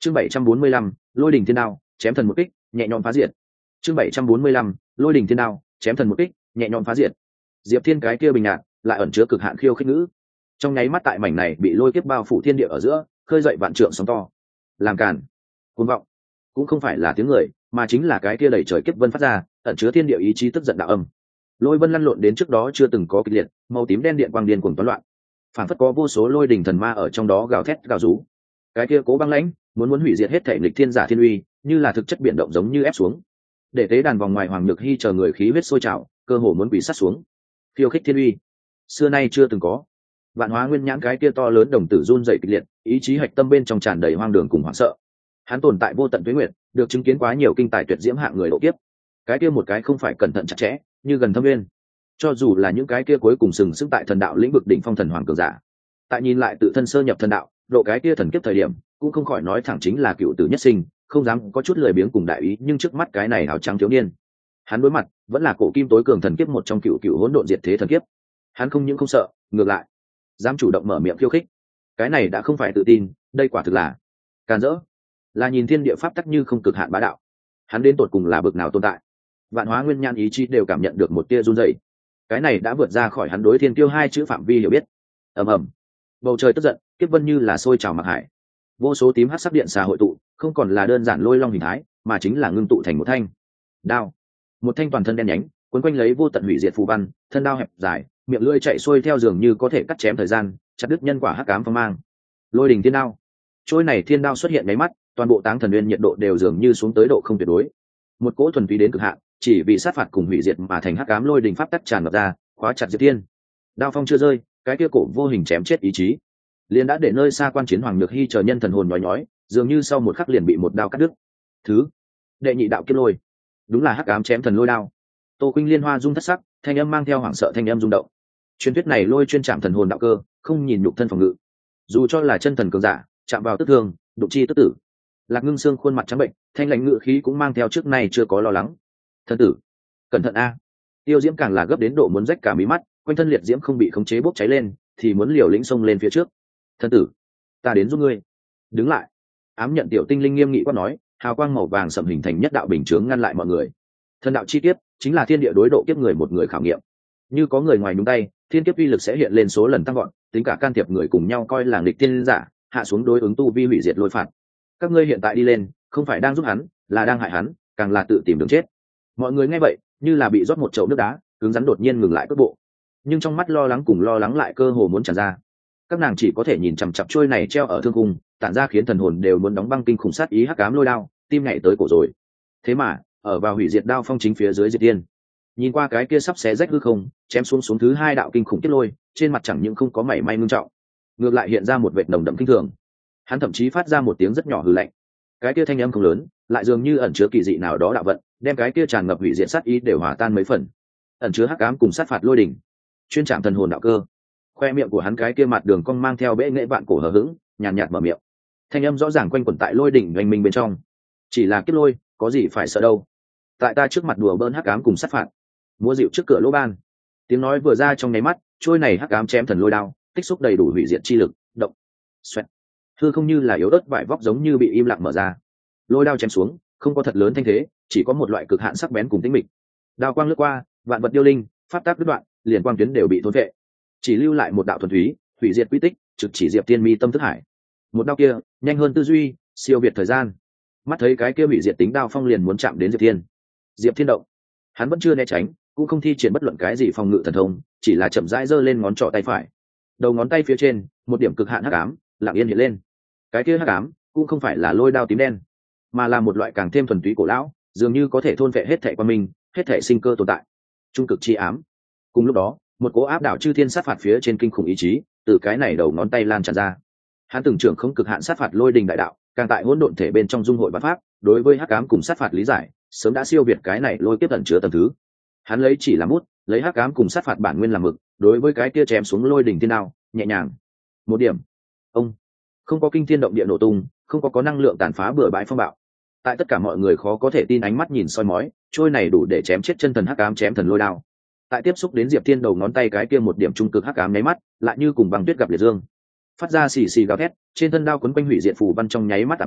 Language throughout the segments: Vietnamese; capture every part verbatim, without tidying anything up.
chương bảy trăm bốn mươi lăm lôi đình thiên đao chém thần một kích nhẹ nhõm phá diệt. chương bảy trăm bốn mươi lăm lôi đình thiên đao chém thần một kích nhẹ nhõm phá diệt. Diệp Thiên cái kia bình nhạt lại ẩn chứa cực hạn khiêu khích ngữ, trong nháy mắt tại mảnh này bị lôi kiếp bao phủ thiên địa ở giữa khơi dậy vạn trượng sóng to. Làm cản, cuồng vọng, cũng không phải là tiếng người, mà chính là cái kia đẩy trời kiếp vân phát ra ẩn chứa thiên địa ý chí tức giận đạo âm. Lôi vân lăn lộn đến trước đó chưa từng có kịch liệt, màu tím đen điện quang điên cuồng toán loạn, phản phất có vô số lôi đình thần ma ở trong đó gào thét gào rú. Cái kia cố băng lãnh muốn muốn hủy diệt hết thể nghịch thiên giả thiên uy, như là thực chất biển động giống như ép xuống. Để tế đàn vòng ngoài hoàng nhược hy chờ người khí huyết sôi trào, cơ hồ muốn quỳ sát xuống. Khiêu khích thiên uy, xưa nay chưa từng có. Vạn Hóa Nguyên nhãn cái kia to lớn đồng tử run rẩy kịch liệt, ý chí hạch tâm bên trong tràn đầy hoang đường cùng hoảng sợ. Hắn tồn tại vô tận tuế nguyệt, được chứng kiến quá nhiều kinh tài tuyệt diễm hạng người độ kiếp. Cái kia một cái không phải cẩn thận chặt chẽ, như gần thâm nguyên. Cho dù là những cái kia cuối cùng sừng sững tại thần đạo lĩnh vực đỉnh phong thần hoàng cường giả, tại nhìn lại tự thân sơ nhập thần đạo, độ cái kia thần kiếp thời điểm, cũng không khỏi nói thẳng chính là cựu tử nhất sinh, không dám có chút lười biếng cùng đại ý, nhưng trước mắt cái này áo trắng thiếu niên, hắn đối mặt vẫn là cổ kim tối cường thần kiếp một trong cựu cựu hỗn độn diệt thế thần kiếp. Hắn không những không sợ, ngược lại dám chủ động mở miệng khiêu khích. Cái này đã không phải tự tin, đây quả thực là càn rỡ, là nhìn thiên địa pháp tắc như không cực hạn bá đạo. Hắn đến tột cùng là bực nào tồn tại? Vạn Hóa Nguyên nhãn ý chí đều cảm nhận được một tia run rẩy. Cái này đã vượt ra khỏi hắn đối thiên tiêu hai chữ phạm vi hiểu biết. Ầm ầm, bầu trời tức giận, kiếp vân như là sôi trào mặc hải, vô số tím hắc sắc điện xà hội tụ, không còn là đơn giản lôi long hình thái, mà chính là ngưng tụ thành một thanh đao. Một thanh toàn thân đen nhánh, quấn quanh lấy vô tận hủy diệt phù văn, thân đao hẹp dài, miệng lưỡi chạy xuôi theo dường như có thể cắt chém thời gian, chặt đứt nhân quả hắc ám phong mang. Lôi đình thiên đao, trôi này thiên đao xuất hiện mấy mắt, toàn bộ táng thần nguyên nhiệt độ đều dường như xuống tới độ không tuyệt đối. Một cỗ thuần túy đến cực hạn, chỉ vì sát phạt cùng hủy diệt mà thành hắc ám lôi đình pháp tắc tràn ngập ra, khóa chặt Diệp Thiên. Đao phong chưa rơi, cái kia cổ vô hình chém chết ý chí, liền đã để nơi xa quan chiến hoàng nhược hy chờ nhân thần hồn nhói nhói, dường như sau một khắc liền bị một đao cắt đứt. Thứ đệ nhị đạo kiếp lôi, đúng là hắc ám chém thần lôi đao. Tô Khuynh liên hoa rung thất sắc, thanh âm mang theo hoảng sợ thanh âm rung động. Truyền thuyết này lôi chuyên chạm thần hồn đạo cơ, không nhìn nhục thân phòng ngự, dù cho là chân thần cường giả chạm vào tức thương, đụng chi tức tử. Lạc Ngưng Sương khuôn mặt trắng bệnh, thanh lãnh ngự khí cũng mang theo trước nay chưa có lo lắng. Thần tử, cẩn thận a! Tiêu Diễm càng là gấp đến độ muốn rách cả mí mắt, quanh thân liệt diễm không bị khống chế bốc cháy lên, thì muốn liều lĩnh xông lên phía trước. Thần tử, ta đến giúp ngươi. Đứng lại! Ám nhận tiểu tinh linh nghiêm nghị quát nói, hào quang màu vàng sậm hình thành nhất đạo bình chướng ngăn lại mọi người. Thần đạo chi kiếp chính là thiên địa đối độ kiếp người một người khảo nghiệm. Như có người ngoài nhúng tay, thiên kiếp uy lực sẽ hiện lên số lần tăng gọn, tính cả can thiệp người cùng nhau coi là nghịch thiên giả, hạ xuống đối ứng tu vi hủy diệt lôi phạt. Các ngươi hiện tại đi lên, không phải đang giúp hắn, là đang hại hắn, càng là tự tìm đường chết. Mọi người nghe vậy, như là bị rót một chậu nước đá, cứng rắn đột nhiên ngừng lại cước bộ. Nhưng trong mắt lo lắng cùng lo lắng lại cơ hồ muốn tràn ra. Các nàng chỉ có thể nhìn chằm chằm trôi này treo ở thương cung, tản ra khiến thần hồn đều muốn đóng băng kinh khủng sát ý hắc ám lôi đao, tim nhảy tới cổ rồi. Thế mà, ở vào hủy diệt đao phong chính phía dưới Diệp Tiên, nhìn qua cái kia sắp xé rách hư không, chém xuống xuống thứ hai đạo kinh khủng kiếp lôi, trên mặt chẳng những không có mảy may ngưng trọng, ngược lại hiện ra một vệt nồng đậm kinh thường. Hắn thậm chí phát ra một tiếng rất nhỏ hừ lạnh. Cái kia thanh âm không lớn, lại dường như ẩn chứa kỳ dị nào đó đạo vận, đem cái kia tràn ngập hủy diệt sát ý đều hòa tan mấy phần. Ẩn chứa hắc ám cùng sát phạt lôi đỉnh, chuyên chạm thần hồn đạo cơ. Khoe miệng của hắn cái kia mặt đường cong mang theo bẽ nghệ vạn cổ hờ hững, nhàn nhạt, nhạt mở miệng. Thanh âm rõ ràng quanh quẩn tại lôi đỉnh oanh minh bên trong. Chỉ là kiếp lôi, có gì phải sợ đâu. Tại ta trước mặt đùa bỡn hắc ám cùng sát phạt, mua dịu trước cửa lỗ ban. Tiếng nói vừa ra trong nháy mắt, trôi này hắc ám chém thần lôi đao, tích xúc đầy đủ hủy diệt chi lực, động. Xoẹt. Hư không như là yếu ớt vải vóc giống như bị im lặng mở ra. Lôi đao chém xuống, không có thật lớn thanh thế, chỉ có một loại cực hạn sắc bén cùng tĩnh mịch. Đao quang lướt qua, vạn vật điêu linh, pháp tác đứt đoạn, liền quang tuyến đều bị thôn vệ, chỉ lưu lại một đạo thuần túy, hủy diệt quy tích, trực chỉ Diệp Tiên mi tâm thức hải. Một đao kia, nhanh hơn tư duy, siêu việt thời gian. Mắt thấy cái kia hủy diệt tính đao phong liền muốn chạm đến Diệp Tiên. Diệp Thiên động, hắn vẫn chưa né tránh, cũng không thi triển bất luận cái gì phòng ngự thần thông, chỉ là chậm rãi giơ lên ngón trỏ tay phải. Đầu ngón tay phía trên, một điểm cực hạn hắc ám, lặng yên hiện lên. Cái kia hắc ám cũng không phải là lôi đao tím đen, mà là một loại càng thêm thuần túy cổ lão, dường như có thể thôn vệ hết thảy quan minh, hết thảy sinh cơ tồn tại. Trung cực chi ám. Cùng lúc đó, một cỗ áp đảo chư thiên sát phạt phía trên kinh khủng ý chí, từ cái này đầu ngón tay lan tràn ra. Hắn từng trưởng không cực hạn sát phạt lôi đình đại đạo, càng tại hỗn độn thể bên trong dung hội bát pháp, đối với hắc ám cùng sát phạt lý giải, sớm đã siêu việt cái này lôi kiếp ẩn chứa tầng thứ. Hắn lấy chỉ làm bút, lấy hắc ám cùng sát phạt bản nguyên làm mực, đối với cái kia chém xuống lôi đỉnh thiên đao, nhẹ nhàng. Một điểm. Ông. Không có kinh thiên động địa nổ tung, không có có năng lượng tàn phá bừa bãi phong bạo. Tại tất cả mọi người khó có thể tin ánh mắt nhìn soi mói, trôi này đủ để chém chết chân thần hắc ám chém thần lôi đao. Tại tiếp xúc đến Diệp Thiên đầu ngón tay cái kia một điểm trung cực hắc ám nháy mắt, lại như cùng băng tuyết gặp liệt dương. Phát ra xì xì gào thét, trên thân đao quấn quanh hủy diệt phù văn trong nháy mắt tạm đạm,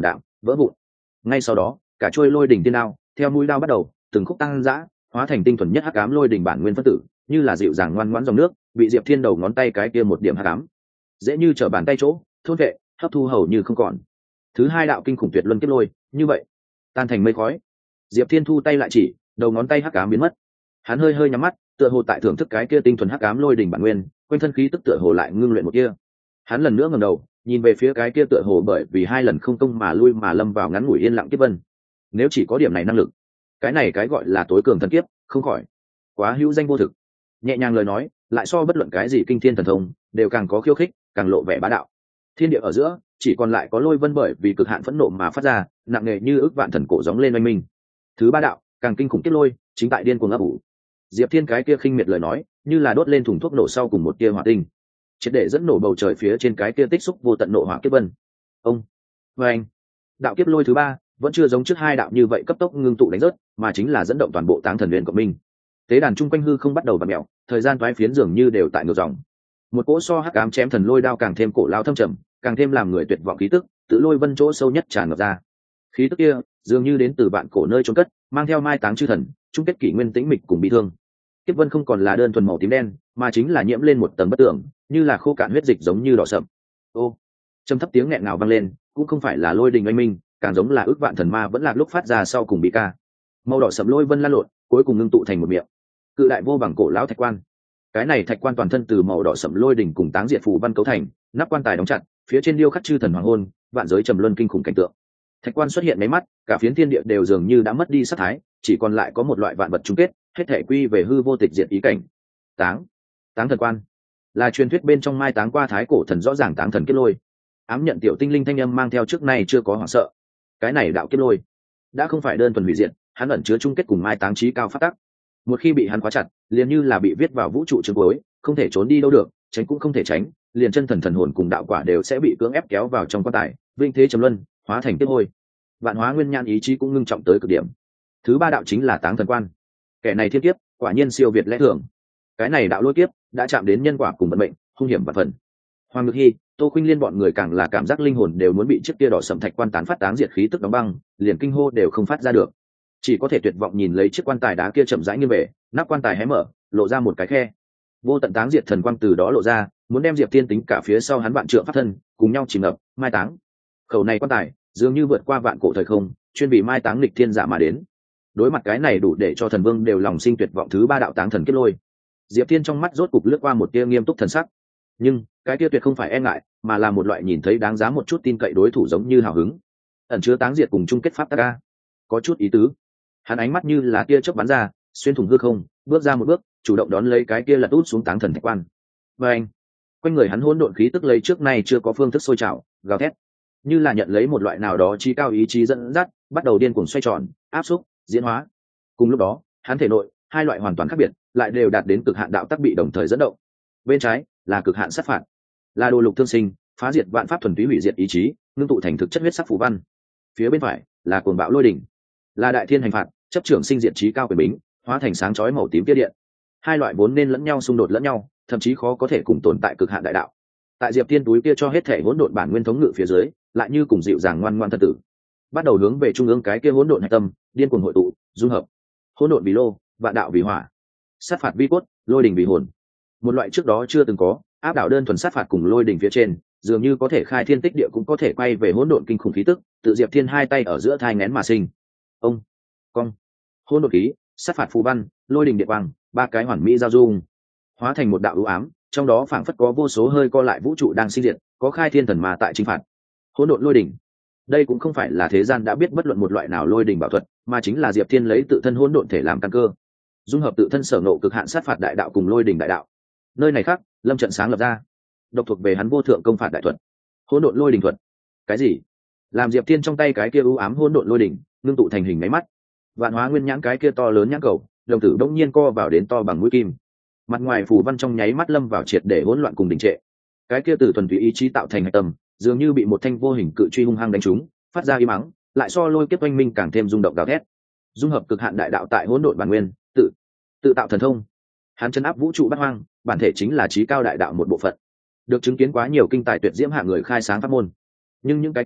vỡ vụn. Ngay sau đó cả trôi lôi đỉnh tiên đao theo mũi đao bắt đầu từng khúc tăng dã, hóa thành tinh thuần nhất hắc ám lôi đỉnh bản nguyên phân tử, như là dịu dàng ngoan ngoãn dòng nước, bị Diệp Thiên đầu ngón tay cái kia một điểm hắc ám dễ như trở bàn tay chỗ thôn vệ hấp thu hầu như không còn. Thứ hai đạo kinh khủng tuyệt luân kiếp lôi như vậy tan thành mây khói. Diệp Thiên thu tay lại chỉ, đầu ngón tay hắc ám biến mất. Hắn hơi hơi nhắm mắt, tựa hồ tại thưởng thức cái kia tinh thuần hắc ám lôi đỉnh bản nguyên, quanh thân khí tức tựa hồ lại ngưng luyện một kia. Hắn lần nữa ngẩng đầu, nhìn về phía cái kia tựa hồ bởi vì hai lần không công mà lui mà lâm vào ngắn ngủi yên lặng kiếp vân. Nếu chỉ có điểm này năng lực, cái này cái gọi là tối cường thần kiếp, không khỏi quá hữu danh vô thực. Nhẹ nhàng lời nói, lại so bất luận cái gì kinh thiên thần thông đều càng có khiêu khích, càng lộ vẻ bá đạo. Thiên địa ở giữa chỉ còn lại có lôi vân bởi vì cực hạn phẫn nộ mà phát ra, nặng nề như ức vạn thần cổ gióng lên oanh minh. Thứ ba đạo càng kinh khủng kiếp lôi chính tại điên cuồng ấp ủ. Diệp Thiên cái kia khinh miệt lời nói như là đốt lên thùng thuốc nổ sau cùng một tia hỏa tinh, triệt để dẫn nổ bầu trời phía trên cái kia tích xúc vô tận nộ hỏa kiếp vân. Ông và anh đạo kiếp lôi thứ ba vẫn chưa giống trước hai đạo như vậy cấp tốc ngưng tụ đánh rớt, mà chính là dẫn động toàn bộ táng thần luyện của mình. Tế đàn chung quanh hư không bắt đầu vặn mèo, thời gian toái phiến dường như đều tại ngược dòng. Một cỗ so hắc ám chém thần lôi đao càng thêm cổ lao thâm trầm, càng thêm làm người tuyệt vọng khí tức tự lôi vân chỗ sâu nhất tràn ngập ra. Khí tức kia dường như đến từ vạn cổ nơi chôn cất, mang theo mai táng chư thần, chung kết kỷ nguyên tĩnh mịch cùng bi thương. Kiếp vân không còn là đơn thuần màu tím đen, mà chính là nhiễm lên một tầng bất tưởng, như là khô cạn huyết dịch giống như đỏ sậm. Ô, trầm thấp tiếng nghẹn ngào vang lên, cũng không phải là lôi đình oanh minh, càng giống là ước vạn thần ma vẫn lạc lúc phát ra sau cùng bị ca. Màu đỏ sậm lôi vân lan lộn, cuối cùng ngưng tụ thành một miệng cự đại vô bằng cổ lão thạch quan. Cái này thạch quan toàn thân từ màu đỏ sậm lôi đỉnh cùng táng diệt phù văn cấu thành, nắp quan tài đóng chặt, phía trên điêu khắc chư thần hoàng hôn, vạn giới trầm luân kinh khủng cảnh tượng. Thạch quan xuất hiện mấy mắt, cả phiến thiên địa đều dường như đã mất đi sát thái, chỉ còn lại có một loại vạn vật chung kết, hết thể quy về hư vô tịch diệt ý cảnh. Táng, táng thần quan, là truyền thuyết bên trong mai táng qua thái cổ thần rõ ràng táng thần kiếp lôi. Ám nhận tiểu tinh linh thanh âm mang theo trước nay chưa có hoảng sợ. Cái này đạo kiếp lôi đã không phải đơn thuần hủy diệt, hắn ẩn chứa chung kết cùng mai táng trí cao phát tắc. Một khi bị hắn khóa chặt, liền như là bị viết vào vũ trụ chương cuối, không thể trốn đi đâu được, tránh cũng không thể tránh, liền chân thần thần hồn cùng đạo quả đều sẽ bị cưỡng ép kéo vào trong quan tài, vinh thế trầm luân, hóa thành kiếp lôi. Vạn hóa nguyên nhan ý chí cũng ngưng trọng tới cực điểm. Thứ ba đạo chính là táng thần quan. Kẻ này thiên kiếp, quả nhiên siêu việt lẽ thường. Cái này đạo lôi kiếp đã chạm đến nhân quả cùng vận mệnh, hung hiểm vạn phần. Hoàng Ngực Hi, Tô Khuynh Liên bọn người càng là cảm giác linh hồn đều muốn bị chiếc kia đỏ sẫm thạch quan tán phát táng diệt khí tức đóng băng, liền kinh hô đều không phát ra được, chỉ có thể tuyệt vọng nhìn lấy chiếc quan tài đá kia chậm rãi nghiêng về, nắp quan tài hé mở, lộ ra một cái khe. Vô tận táng diệt thần quang từ đó lộ ra, muốn đem Diệp Thiên tính cả phía sau hắn vạn trượng pháp thân cùng nhau chìm ngập, mai táng. Khẩu này quan tài dường như vượt qua vạn cổ thời không, chuyên vì mai táng nghịch thiên giả mà đến. Đối mặt cái này đủ để cho thần vương đều lòng sinh tuyệt vọng thứ ba đạo táng thần kiếp lôi. Diệp Thiên trong mắt rốt cục lướt qua một tia nghiêm túc thần sắc, nhưng cái kia tuyệt không phải e ngại, mà là một loại nhìn thấy đáng giá một chút tin cậy đối thủ giống như hào hứng. Ẩn chứa táng diệt cùng chung kết pháp tắc a, có chút ý tứ. Hắn ánh mắt như là tia chớp bắn ra, xuyên thủng hư không, bước ra một bước, chủ động đón lấy cái kia lật út xuống táng thần thạch quan. Và anh, quanh người hắn hỗn độn khí tức lấy trước nay chưa có phương thức sôi trào, gào thét, như là nhận lấy một loại nào đó trí cao ý chí dẫn dắt, bắt đầu điên cuồng xoay tròn, áp xúc, diễn hóa. Cùng lúc đó, hắn thể nội hai loại hoàn toàn khác biệt, lại đều đạt đến cực hạn đạo tắc bị đồng thời dẫn động. Bên trái là cực hạn sát phạt, là đồ lục thương sinh, phá diệt vạn pháp thuần túy hủy diệt ý chí, ngưng tụ thành thực chất huyết sắc phù văn. Phía bên phải là cuồng bạo lôi đỉnh, là đại thiên hành phạt, chấp trưởng sinh diệt trí cao quyền bính, hóa thành sáng chói màu tím tia điện. Hai loại vốn nên lẫn nhau xung đột lẫn nhau, thậm chí khó có thể cùng tồn tại cực hạn đại đạo. Tại Diệp Thiên túi kia cho hết thể hỗn độn bản nguyên thống ngự phía dưới, lại như cùng dịu dàng ngoan ngoan thân tử, bắt đầu hướng về trung ương cái kia hỗn độn hạch tâm, điên cuồng hội tụ, dung hợp. Hỗn độn vì lô, vạn đạo vì hỏa, sát phạt vi cốt, lôi đỉnh vì hồn. Một loại trước đó chưa từng có, áp đảo đơn thuần sát phạt cùng lôi đỉnh phía trên, dường như có thể khai thiên tích địa cũng có thể quay về hỗn độn kinh khủng khí tức, tự Diệp Thiên hai tay ở giữa thai nghén mà sinh. Ông, cong, hỗn độn khí, sát phạt phù văn, lôi đỉnh địa quang, ba cái hoàn mỹ giao dung, hóa thành một đạo ưu ám, trong đó phảng phất có vô số hơi co lại vũ trụ đang sinh diệt, có khai thiên thần mà tại chinh phạt. Hỗn độn lôi đỉnh, đây cũng không phải là thế gian đã biết bất luận một loại nào lôi đỉnh bảo thuật, mà chính là Diệp Thiên lấy tự thân hỗn độn thể làm căn cơ, dung hợp tự thân sở ngộ cực hạn sát phạt đại đạo cùng lôi đỉnh đại đạo. Nơi này khác, lâm trận sáng lập ra, độc thuộc về hắn vô thượng công phạt đại thuật, hỗn độn lôi đỉnh thuật. Cái gì? Làm Diệp Thiên trong tay cái kia ưu ám hỗn độn lôi đỉnh ngưng tụ thành hình máy mắt, vạn hóa nguyên nhãn cái kia to lớn nhãn cầu, đồng tử đống nhiên co vào đến to bằng mũi kim. Mặt ngoài phù văn trong nháy mắt lâm vào triệt để hỗn loạn cùng đình trệ. Cái kia từ thuần túy ý chí tạo thành hạch tâm, dường như bị một thanh vô hình cự truy hung hăng đánh trúng, phát ra im mắng, lại so lôi kiếp oanh minh càng thêm rung động gào thét. Dung hợp cực hạn đại đạo tại hỗn độn bản nguyên, tự tự tạo thần thông. Hắn chấn áp vũ trụ bát hoang, bản thể chính là trí cao đại đạo một bộ phận. Được chứng kiến quá nhiều kinh tài tuyệt diễm hạ người khai sáng pháp môn, nhưng những cái kia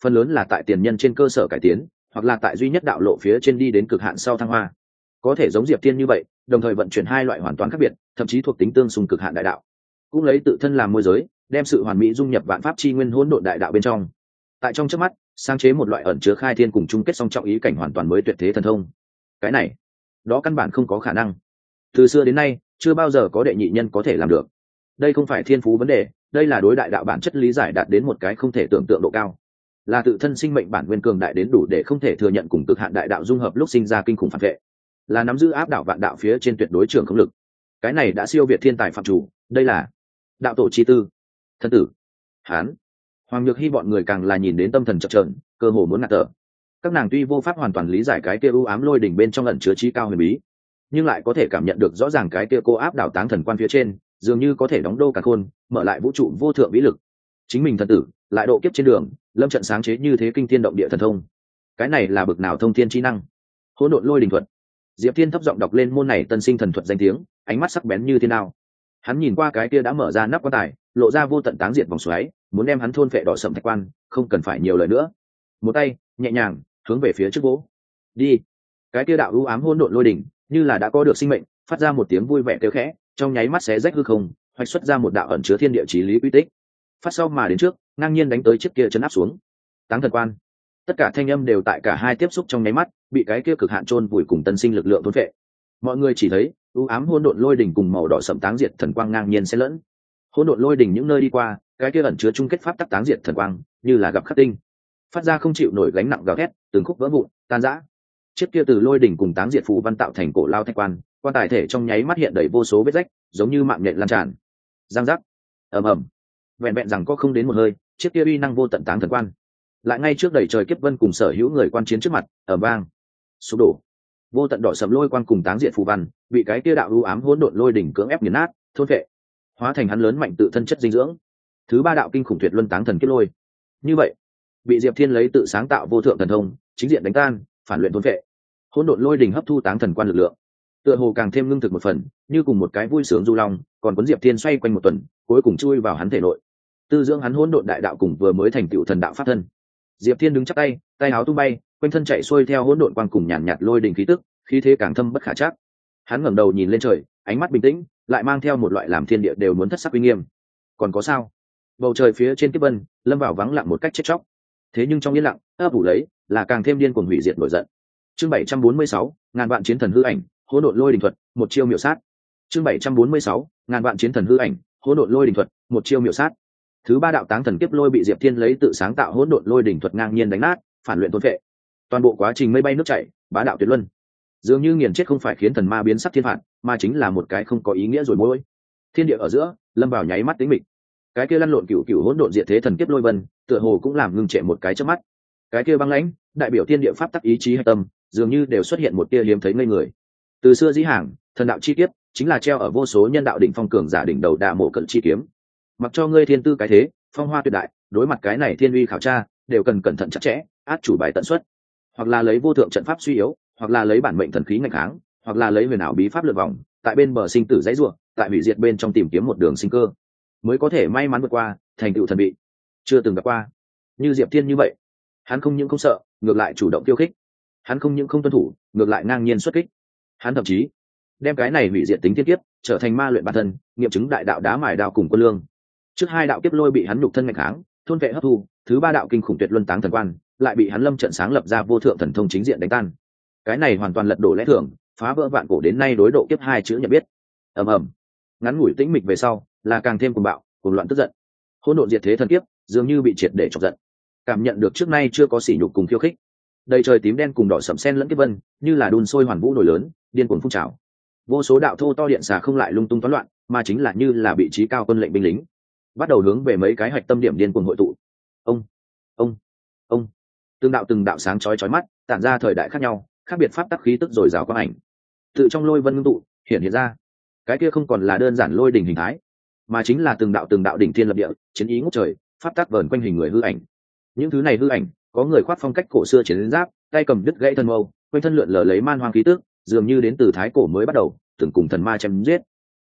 phần lớn là tại tiền nhân trên cơ sở cải tiến, hoặc là tại duy nhất đạo lộ phía trên đi đến cực hạn sau thăng hoa. Có thể giống Diệp Thiên như vậy, đồng thời vận chuyển hai loại hoàn toàn khác biệt, thậm chí thuộc tính tương xung cực hạn đại đạo. Cũng lấy tự thân làm môi giới, đem sự hoàn mỹ dung nhập vạn pháp chi nguyên hỗn độn đại đạo bên trong. Tại trong chớp mắt, sáng chế một loại ẩn chứa khai thiên cùng chung kết song trọng ý cảnh hoàn toàn mới tuyệt thế thần thông. Cái này, đó căn bản không có khả năng. Từ xưa đến nay, chưa bao giờ có đệ nhị nhân có thể làm được. Đây không phải thiên phú vấn đề, đây là đối đại đạo bản chất lý giải đạt đến một cái không thể tưởng tượng độ cao, là tự thân sinh mệnh bản nguyên cường đại đến đủ để không thể thừa nhận cùng cực hạn đại đạo dung hợp lúc sinh ra kinh khủng phản vệ, là nắm giữ áp đảo vạn đạo phía trên tuyệt đối trường không lực. Cái này đã siêu việt thiên tài phạm chủ, đây là đạo tổ chi tư. Thân tử, hán, Hoàng Nhược Hy bọn người càng là nhìn đến tâm thần chập chờn, cơ hồ muốn ngạt thở. Các nàng tuy vô pháp hoàn toàn lý giải cái kia u ám lôi đỉnh bên trong ẩn chứa trí cao huyền bí, nhưng lại có thể cảm nhận được rõ ràng cái kia cô áp đảo táng thần quan phía trên dường như có thể đóng đô cả khôn, mở lại vũ trụ vô thượng vĩ lực. Chính mình thần tử lại độ kiếp trên đường lâm trận sáng chế như thế kinh thiên động địa thần thông, cái này là bực nào thông thiên trí năng. Hỗn độn lôi đình thuật. Diệp Thiên thấp giọng đọc lên môn này tân sinh thần thuật danh tiếng, ánh mắt sắc bén như thế nào. Hắn nhìn qua cái kia đã mở ra nắp quan tài, lộ ra vô tận táng diệt vòng xoáy, muốn đem hắn thôn phệ đỏ sậm thạch quan, không cần phải nhiều lời nữa. Một tay nhẹ nhàng hướng về phía trước vỗ đi. Cái kia đạo u ám hỗn độn lôi đỉnh như là đã có được sinh mệnh, phát ra một tiếng vui vẻ kêu khẽ, trong nháy mắt xé rách hư không, hoạch xuất ra một đạo ẩn chứa thiên địa chí lý quy tích. Phát sau mà đến trước, ngang nhiên đánh tới chiếc kia chấn áp xuống. Táng thần quan. Tất cả thanh âm đều tại cả hai tiếp xúc trong nháy mắt, bị cái kia cực hạn chôn vùi cùng tân sinh lực lượng thôn phệ. Mọi người chỉ thấy u ám hỗn độn lôi đỉnh cùng màu đỏ sẫm táng diệt thần quang ngang nhiên xen lẫn. Hỗn độn lôi đỉnh những nơi đi qua, cái kia ẩn chứa chung kết pháp tắc táng diệt thần quang, như là gặp khắc tinh, phát ra không chịu nổi gánh nặng gào thét, từng khúc vỡ vụn, tan rã. Chiếc kia từ lôi đỉnh cùng táng diệt phù văn tạo thành cổ lao thạch quan, quan tài thể trong nháy mắt hiện đầy vô số vết rách, giống như mạng nhện lan tràn. Giang giác, ầm ầm, vẹn vẹn rằng có không đến một hơi, chiếc kia uy năng vô tận táng thần quan, lại ngay trước đầy trời kiếp vân cùng sở hữu người quan chiến trước mặt, ầm vang, sụp đổ. Vô tận đỏ sầm lôi quang cùng táng diệt phù văn, bị cái kia đạo u ám hỗn độn lôi đỉnh cưỡng ép nghiền nát, thôn phệ, hóa thành hắn lớn mạnh tự thân chất dinh dưỡng. Thứ ba đạo kinh khủng tuyệt luân táng thần kiếp lôi. Như vậy, bị Diệp Thiên lấy tự sáng tạo vô thượng thần thông, chính diện đánh tan, phản luyện thôn phệ. Hỗn độn lôi đỉnh hấp thu táng thần quan lực lượng, tựa hồ càng thêm ngưng thực một phần, như cùng một cái vui sướng du long, còn cuốn Diệp Thiên xoay quanh một tuần, cuối cùng chui vào hắn thể nội, tư dưỡng hắn hỗn độn đại đạo cùng vừa mới thành tựu thần đạo pháp thân. Diệp Thiên đứng chắp tay, tay áo tung bay, quanh thân chạy xuôi theo hỗn độn quang cùng nhàn nhạt, nhạt lôi đỉnh khí tức, khí thế càng thâm bất khả trắc. Hắn ngẩng đầu nhìn lên trời, ánh mắt bình tĩnh, lại mang theo một loại làm thiên địa đều muốn thất sắc uy nghiêm. Còn có sao? Bầu trời phía trên kiếp vân lâm vào vắng lặng một cách chết chóc. Thế nhưng trong yên lặng, ấp ủ lấy là càng thêm điên cuồng hủy diệt nổi giận. Chương bảy trăm bốn mươi sáu, ngàn vạn chiến thần hư ảnh, hỗn độn lôi đình thuật, một chiêu miểu sát. Chương bảy trăm bốn mươi sáu, ngàn vạn chiến thần hư ảnh, hỗn độn lôi đình thuật, một chiêu miểu sát. Thứ ba đạo táng thần kiếp lôi bị Diệp Thiên lấy tự sáng tạo hỗn độn lôi đỉnh thuật ngang nhiên đánh nát, phản luyện thôn phệ. Toàn bộ quá trình mây bay nước chảy, bá đạo tuyệt luân. Dường như nghiền chết không phải khiến thần ma biến sắc thiên phạt, mà chính là một cái không có ý nghĩa rồi môi. Thiên địa ở giữa, lâm vào nháy mắt tĩnh mịch. Cái kia lăn lộn cửu cửu hỗn độn diệt thế thần kiếp lôi vân, tựa hồ cũng làm ngưng trệ một cái chớp mắt. Cái kia băng lãnh, đại biểu thiên địa pháp tắc ý chí hệ tâm, dường như đều xuất hiện một tia hiếm thấy ngây người. Từ xưa dĩ hàng, thần đạo chi kiếp chính là treo ở vô số nhân đạo đỉnh phong cường giả đỉnh đầu đà mộ cận chi kiếm. Mặc cho ngươi thiên tư cái thế, phong hoa tuyệt đại, đối mặt cái này thiên uy khảo tra, đều cần cẩn thận chặt chẽ, át chủ bài tận xuất. Hoặc là lấy vô thượng trận pháp suy yếu, hoặc là lấy bản mệnh thần khí nghịch kháng, hoặc là lấy huyền ảo bí pháp lượn vòng, tại bên bờ sinh tử dãy rủa, tại hủy diệt bên trong tìm kiếm một đường sinh cơ, mới có thể may mắn vượt qua, thành tựu thần bị chưa từng gặp qua. Như Diệp Thiên như vậy, hắn không những không sợ, ngược lại chủ động tiêu khích. Hắn không những không tuân thủ, ngược lại ngang nhiên xuất kích. Hắn thậm chí đem cái này hủy diệt tính thiên kiếp trở thành ma luyện bản thân, nghiệm chứng đại đạo đá mài đao cùng quân lương. Trước hai đạo kiếp lôi bị hắn nhục thân nghịch kháng, thôn vệ hấp thu, thứ ba đạo kinh khủng tuyệt luân táng thần quan lại bị hắn lâm trận sáng lập ra vô thượng thần thông chính diện đánh tan. Cái này hoàn toàn lật đổ lẽ thường, phá vỡ vạn cổ đến nay đối độ kiếp hai chữ nhận biết. Ầm ầm, ngắn ngủi tĩnh mịch về sau, là càng thêm cuồng bạo, cuồng loạn tức giận. Hỗn độn diệt thế thần kiếp, dường như bị triệt để chọc giận. Cảm nhận được trước nay chưa có sỉ nhục cùng khiêu khích. Đầy trời tím đen cùng đỏ sẫm xen lẫn kiếp vân, như là đun sôi hoàn vũ nổi lớn, điên cuồng phun trào. Vô số đạo thô to điện xà không lại lung tung toán loạn, mà chính là như là bị trí cao quân lệnh binh lính, bắt đầu hướng về mấy cái hạch tâm điểm điên cuồng hội tụ. Ông, ông, ông, từng đạo từng đạo sáng chói chói mắt, tản ra thời đại khác nhau, khác biệt pháp tắc khí tức rồi rào quang ảnh. Tự trong lôi vân ngưng tụ, hiện hiện ra. Cái kia không còn là đơn giản lôi đỉnh hình thái, mà chính là từng đạo từng đạo đỉnh thiên lập địa, chiến ý ngút trời, pháp tắc vờn quanh hình người hư ảnh. Những thứ này hư ảnh, có người khoác phong cách cổ xưa chiến giáp, tay cầm đứt gãy thân mâu, quanh thân lượn lờ lấy man hoang khí tức, dường như đến từ thái cổ mới bắt đầu, từng cùng thần ma chém giết.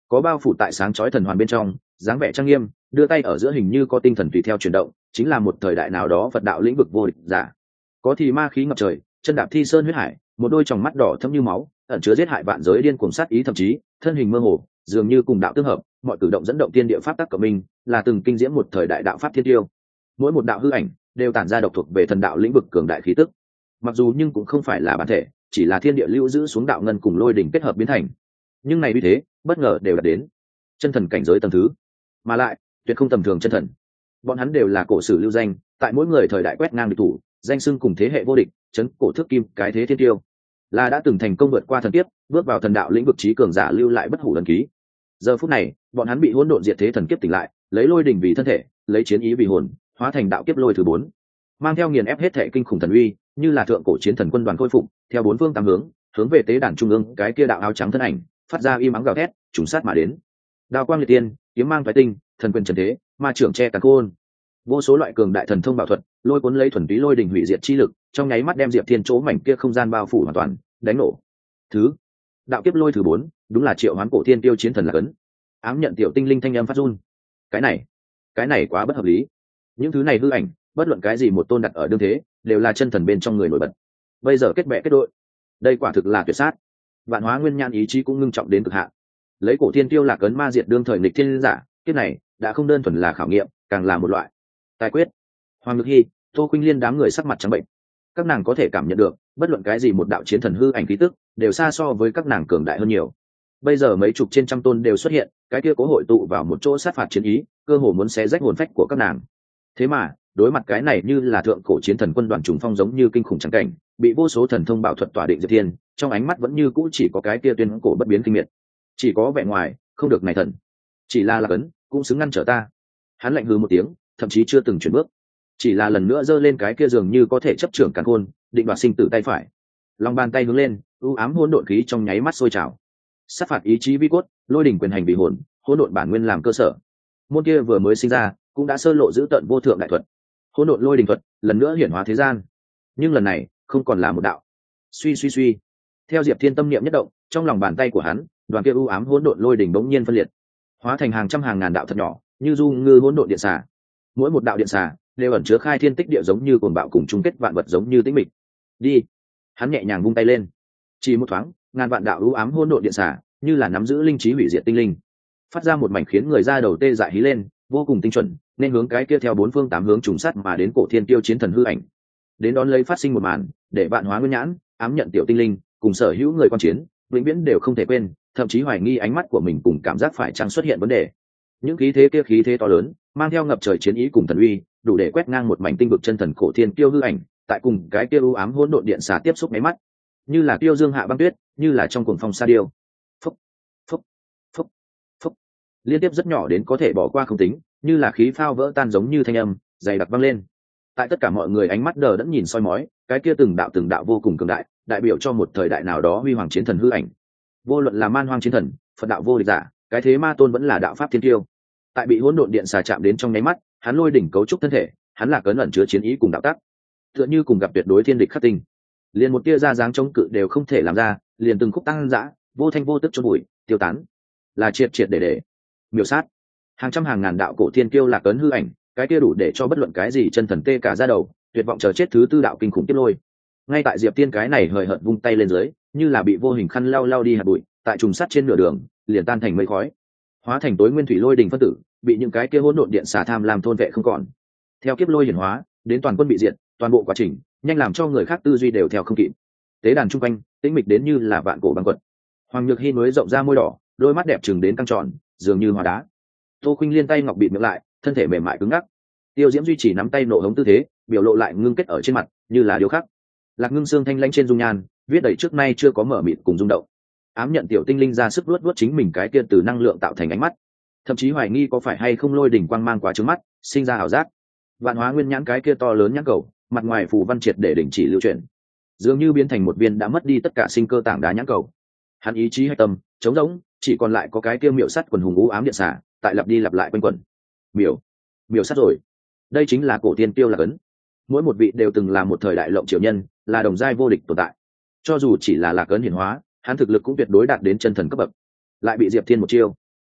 có bao phủ tại sáng chói thần hoàn bên trong, dáng vẻ trang nghiêm, đưa tay ở giữa hình như có tinh thần tùy theo chuyển động, chính là một thời đại nào đó Phật đạo lĩnh vực vô địch giả. Có thì ma khí ngập trời, chân đạp thi sơn huyết hải, một đôi tròng mắt đỏ thẫm như máu, ẩn chứa giết hại vạn giới điên cuồng sát ý, thậm chí thân hình mơ hồ, dường như cùng đạo tương hợp, mọi cử động dẫn động tiên địa pháp tắc của mình, là từng kinh diễm một thời đại đạo pháp thiên tiêu. Mỗi một đạo hư ảnh đều tản ra độc thuộc về thần đạo lĩnh vực cường đại khí tức. Mặc dù nhưng cũng không phải là bản thể, chỉ là thiên địa lưu giữ xuống đạo ngân cùng lôi đỉnh kết hợp biến thành. Nhưng này như thế, bất ngờ đều đạt đến chân thần cảnh giới tầng thứ, mà lại tuyệt không tầm thường chân thần. Bọn hắn đều là cổ sử lưu danh, tại mỗi người thời đại quét ngang địch thủ, danh xưng cùng thế hệ vô địch, chấn cổ thước kim cái thế thiên tiêu, là đã từng thành công vượt qua thần kiếp, bước vào thần đạo lĩnh vực trí cường giả lưu lại bất hủ ấn ký. Giờ phút này, bọn hắn bị hỗn độn diệt thế thần kiếp tỉnh lại, lấy lôi đỉnh vì thân thể, lấy chiến ý vì hồn, hóa thành đạo kiếp lôi thứ bốn, mang theo nghiền ép hết thể kinh khủng thần uy, như là thượng cổ chiến thần quân đoàn khôi phục, theo bốn phương tám hướng, hướng về tế đàn trung ương cái kia đạo áo trắng thân ảnh, phát ra im ắng gào thét, trùng sát mà đến. Đao quang liệt tiên, kiếm mang thoái tinh, thần quyền trần thế, ma trưởng che càn khôn, vô số loại cường đại thần thông bảo thuật, lôi cuốn lấy thuần túy lôi đỉnh hủy diệt chi lực, trong nháy mắt đem Diệp Thiên chỗ mảnh kia không gian bao phủ hoàn toàn, đánh nổ. Thứ đạo kiếp lôi thứ bốn, đúng là triệu hoán cổ thiên tiêu chiến thần là cấn. Ám nhận tiểu tinh linh thanh âm phát run. Cái này, cái này quá bất hợp lý. Những thứ này hư ảnh, bất luận cái gì một tôn đặt ở đương thế, đều là chân thần bên trong người nổi bật. Bây giờ kết bè kết đội, đây quả thực là tuyệt sát. Vạn Hóa Nguyên Nhan ý chí cũng ngưng trọng đến cực hạn. Lấy cổ thiên tiêu là cấn ma diệt đương thời nghịch thiên giả, kiếp này đã không đơn thuần là khảo nghiệm, càng là một loại tài quyết. Hoàng Nhược Hy, Tô Khuynh Liên đám người sắc mặt trắng bệnh. Các nàng có thể cảm nhận được, bất luận cái gì một đạo chiến thần hư ảnh khí tức, đều xa so với các nàng cường đại hơn nhiều. Bây giờ mấy chục trên trăm tôn đều xuất hiện, cái kia cố hội tụ vào một chỗ sát phạt chiến ý, cơ hồ muốn xé rách hồn phách của các nàng. Thế mà, đối mặt cái này như là thượng cổ chiến thần quân đoàn trùng phong giống như kinh khủng trắng cảnh, bị vô số thần thông bảo thuật tỏa định Diệp Thiên, trong ánh mắt vẫn như cũ chỉ có cái kia tuyên cổ bất biến kinh miệt. Chỉ có vẻ ngoài, không được này thần. Chỉ là lạc ấn, cũng xứng ngăn trở ta. Hắn lạnh hừ một tiếng, thậm chí chưa từng chuyển bước, chỉ là lần nữa giơ lên cái kia dường như có thể chấp trưởng càn khôn, định đoạt sinh tử tay phải. Lòng bàn tay hướng lên, u ám hỗn độn khí trong nháy mắt sôi trào. Sát phạt ý chí vi cốt, lôi đỉnh quyền hành vì hồn, hỗn độn bản nguyên làm cơ sở. Môn kia vừa mới sinh ra, cũng đã sơ lộ giữ tận vô thượng đại thuật. Hỗn độn lôi đỉnh thuật, lần nữa hiển hóa thế gian. Nhưng lần này, không còn là một đạo. Suy suy suy. Theo Diệp Thiên tâm niệm nhất động, trong lòng bàn tay của hắn, đoàn kia u ám hỗn độn lôi đỉnh bỗng nhiên phân liệt, hóa thành hàng trăm hàng ngàn đạo thật nhỏ, như du ngư hỗn độn điện xà. Mỗi một đạo điện xà đều ẩn chứa khai thiên tích địa giống như cuồng bạo cùng chung kết vạn vật giống như tĩnh mịch. Đi. Hắn nhẹ nhàng vung tay lên, chỉ một thoáng, ngàn vạn đạo u ám hỗn độn điện xà, như là nắm giữ linh trí hủy diệt tinh linh, phát ra một mảnh khiến người ra đầu tê dại hí lên, vô cùng tinh chuẩn, nên hướng cái kia theo bốn phương tám hướng trùng sát mà đến cổ thiên tiêu chiến thần hư ảnh. Đến đón lấy phát sinh một màn, để Vạn Hóa Nguyên Nhãn, ám nhận tiểu tinh linh, cùng sở hữu người quan chiến, vĩnh viễn đều không thể quên, thậm chí hoài nghi ánh mắt của mình cùng cảm giác phải chăng xuất hiện vấn đề. Những khí thế kia khí thế to lớn, mang theo ngập trời chiến ý cùng thần uy, đủ để quét ngang một mảnh tinh vực chân thần cổ thiên tiêu hư ảnh, tại cùng cái kia u ám hỗn độn điện xà tiếp xúc mấy mắt, như là tiêu dương hạ băng tuyết, như là trong cuồng phong sa điêu. Phúc, phúc, phúc, phúc. Liên tiếp rất nhỏ đến có thể bỏ qua không tính, như là khí phao vỡ tan giống như thanh âm, dày đặc vang lên. Tại tất cả mọi người ánh mắt đờ đẫn nhìn soi mói, cái kia từng đạo từng đạo vô cùng cường đại, đại biểu cho một thời đại nào đó huy hoàng chiến thần hư ảnh. Vô luận là man hoang chiến thần, Phật đạo vô địch giả, cái thế ma tôn vẫn là đạo pháp thiên tiêu. Tại bị hỗn độn điện xà chạm đến trong nháy mắt, hắn lôi đỉnh cấu trúc thân thể, hắn là cấn ẩn chứa chiến ý cùng đạo tắc, tựa như cùng gặp tuyệt đối thiên địch khắc tinh, liền một tia ra dáng chống cự đều không thể làm ra, liền từng khúc tăng dã, vô thanh vô tức chôn bụi, tiêu tán, là triệt triệt để để miểu sát. Hàng trăm hàng ngàn đạo cổ thiên kiêu là cấn hư ảnh, cái kia đủ để cho bất luận cái gì chân thần tê cả ra đầu, tuyệt vọng chờ chết thứ tư đạo kinh khủng tiếp lôi. Ngay tại Diệp Tiên cái này hời hợt vung tay lên dưới, như là bị vô hình khăn lau lau đi hạt bụi, tại trùng sắt trên nửa đường, liền tan thành mây khói, hóa thành tối nguyên thủy lôi đỉnh phân tử, bị những cái kia hỗn độn điện xà tham làm thôn vệ không còn. Theo kiếp lôi hiển hóa, đến toàn quân bị diệt, toàn bộ quá trình nhanh làm cho người khác tư duy đều theo không kịp. Tế đàn trung quanh tĩnh mịch đến như là vạn cổ băng quật. Hoàng Nhược Hi nối rộng ra môi đỏ, đôi mắt đẹp trừng đến căng tròn, dường như hóa đá. Tô Khuynh Liên tay ngọc bịt miệng lại, thân thể mềm mại cứng ngắc. Tiêu Diễm duy trì nắm tay nộ hống tư thế, biểu lộ lại ngưng kết ở trên mặt, như là điêu khắc. Lạc Ngưng Sương thanh lãnh trên dung nhan, viết đầy trước nay chưa có mở mịt cùng rung động. Ám nhận tiểu tinh linh ra sức luốt luốt chính mình cái kia từ năng lượng tạo thành ánh mắt, thậm chí hoài nghi có phải hay không lôi đỉnh quang mang quá trướng mắt, sinh ra ảo giác. Vạn Hóa Nguyên Nhãn cái kia to lớn nhãn cầu, mặt ngoài phù văn triệt để đình chỉ lưu chuyển, dường như biến thành một viên đã mất đi tất cả sinh cơ tảng đá nhãn cầu. Hắn ý chí hay tâm trống rỗng, chỉ còn lại có cái kia miệu sắt quần hùng u ám điện xả, tại lặp đi lặp lại quanh quẩn. Miểu, miểu sắt rồi. Đây chính là cổ tiên tiêu là cấn. Mỗi một vị đều từng là một thời đại lộng triều nhân, là đồng giai vô địch tồn tại. Cho dù chỉ là lạc ấn hiển hóa, hắn thực lực cũng tuyệt đối đạt đến chân thần cấp bậc. Lại bị Diệp Thiên một chiêu,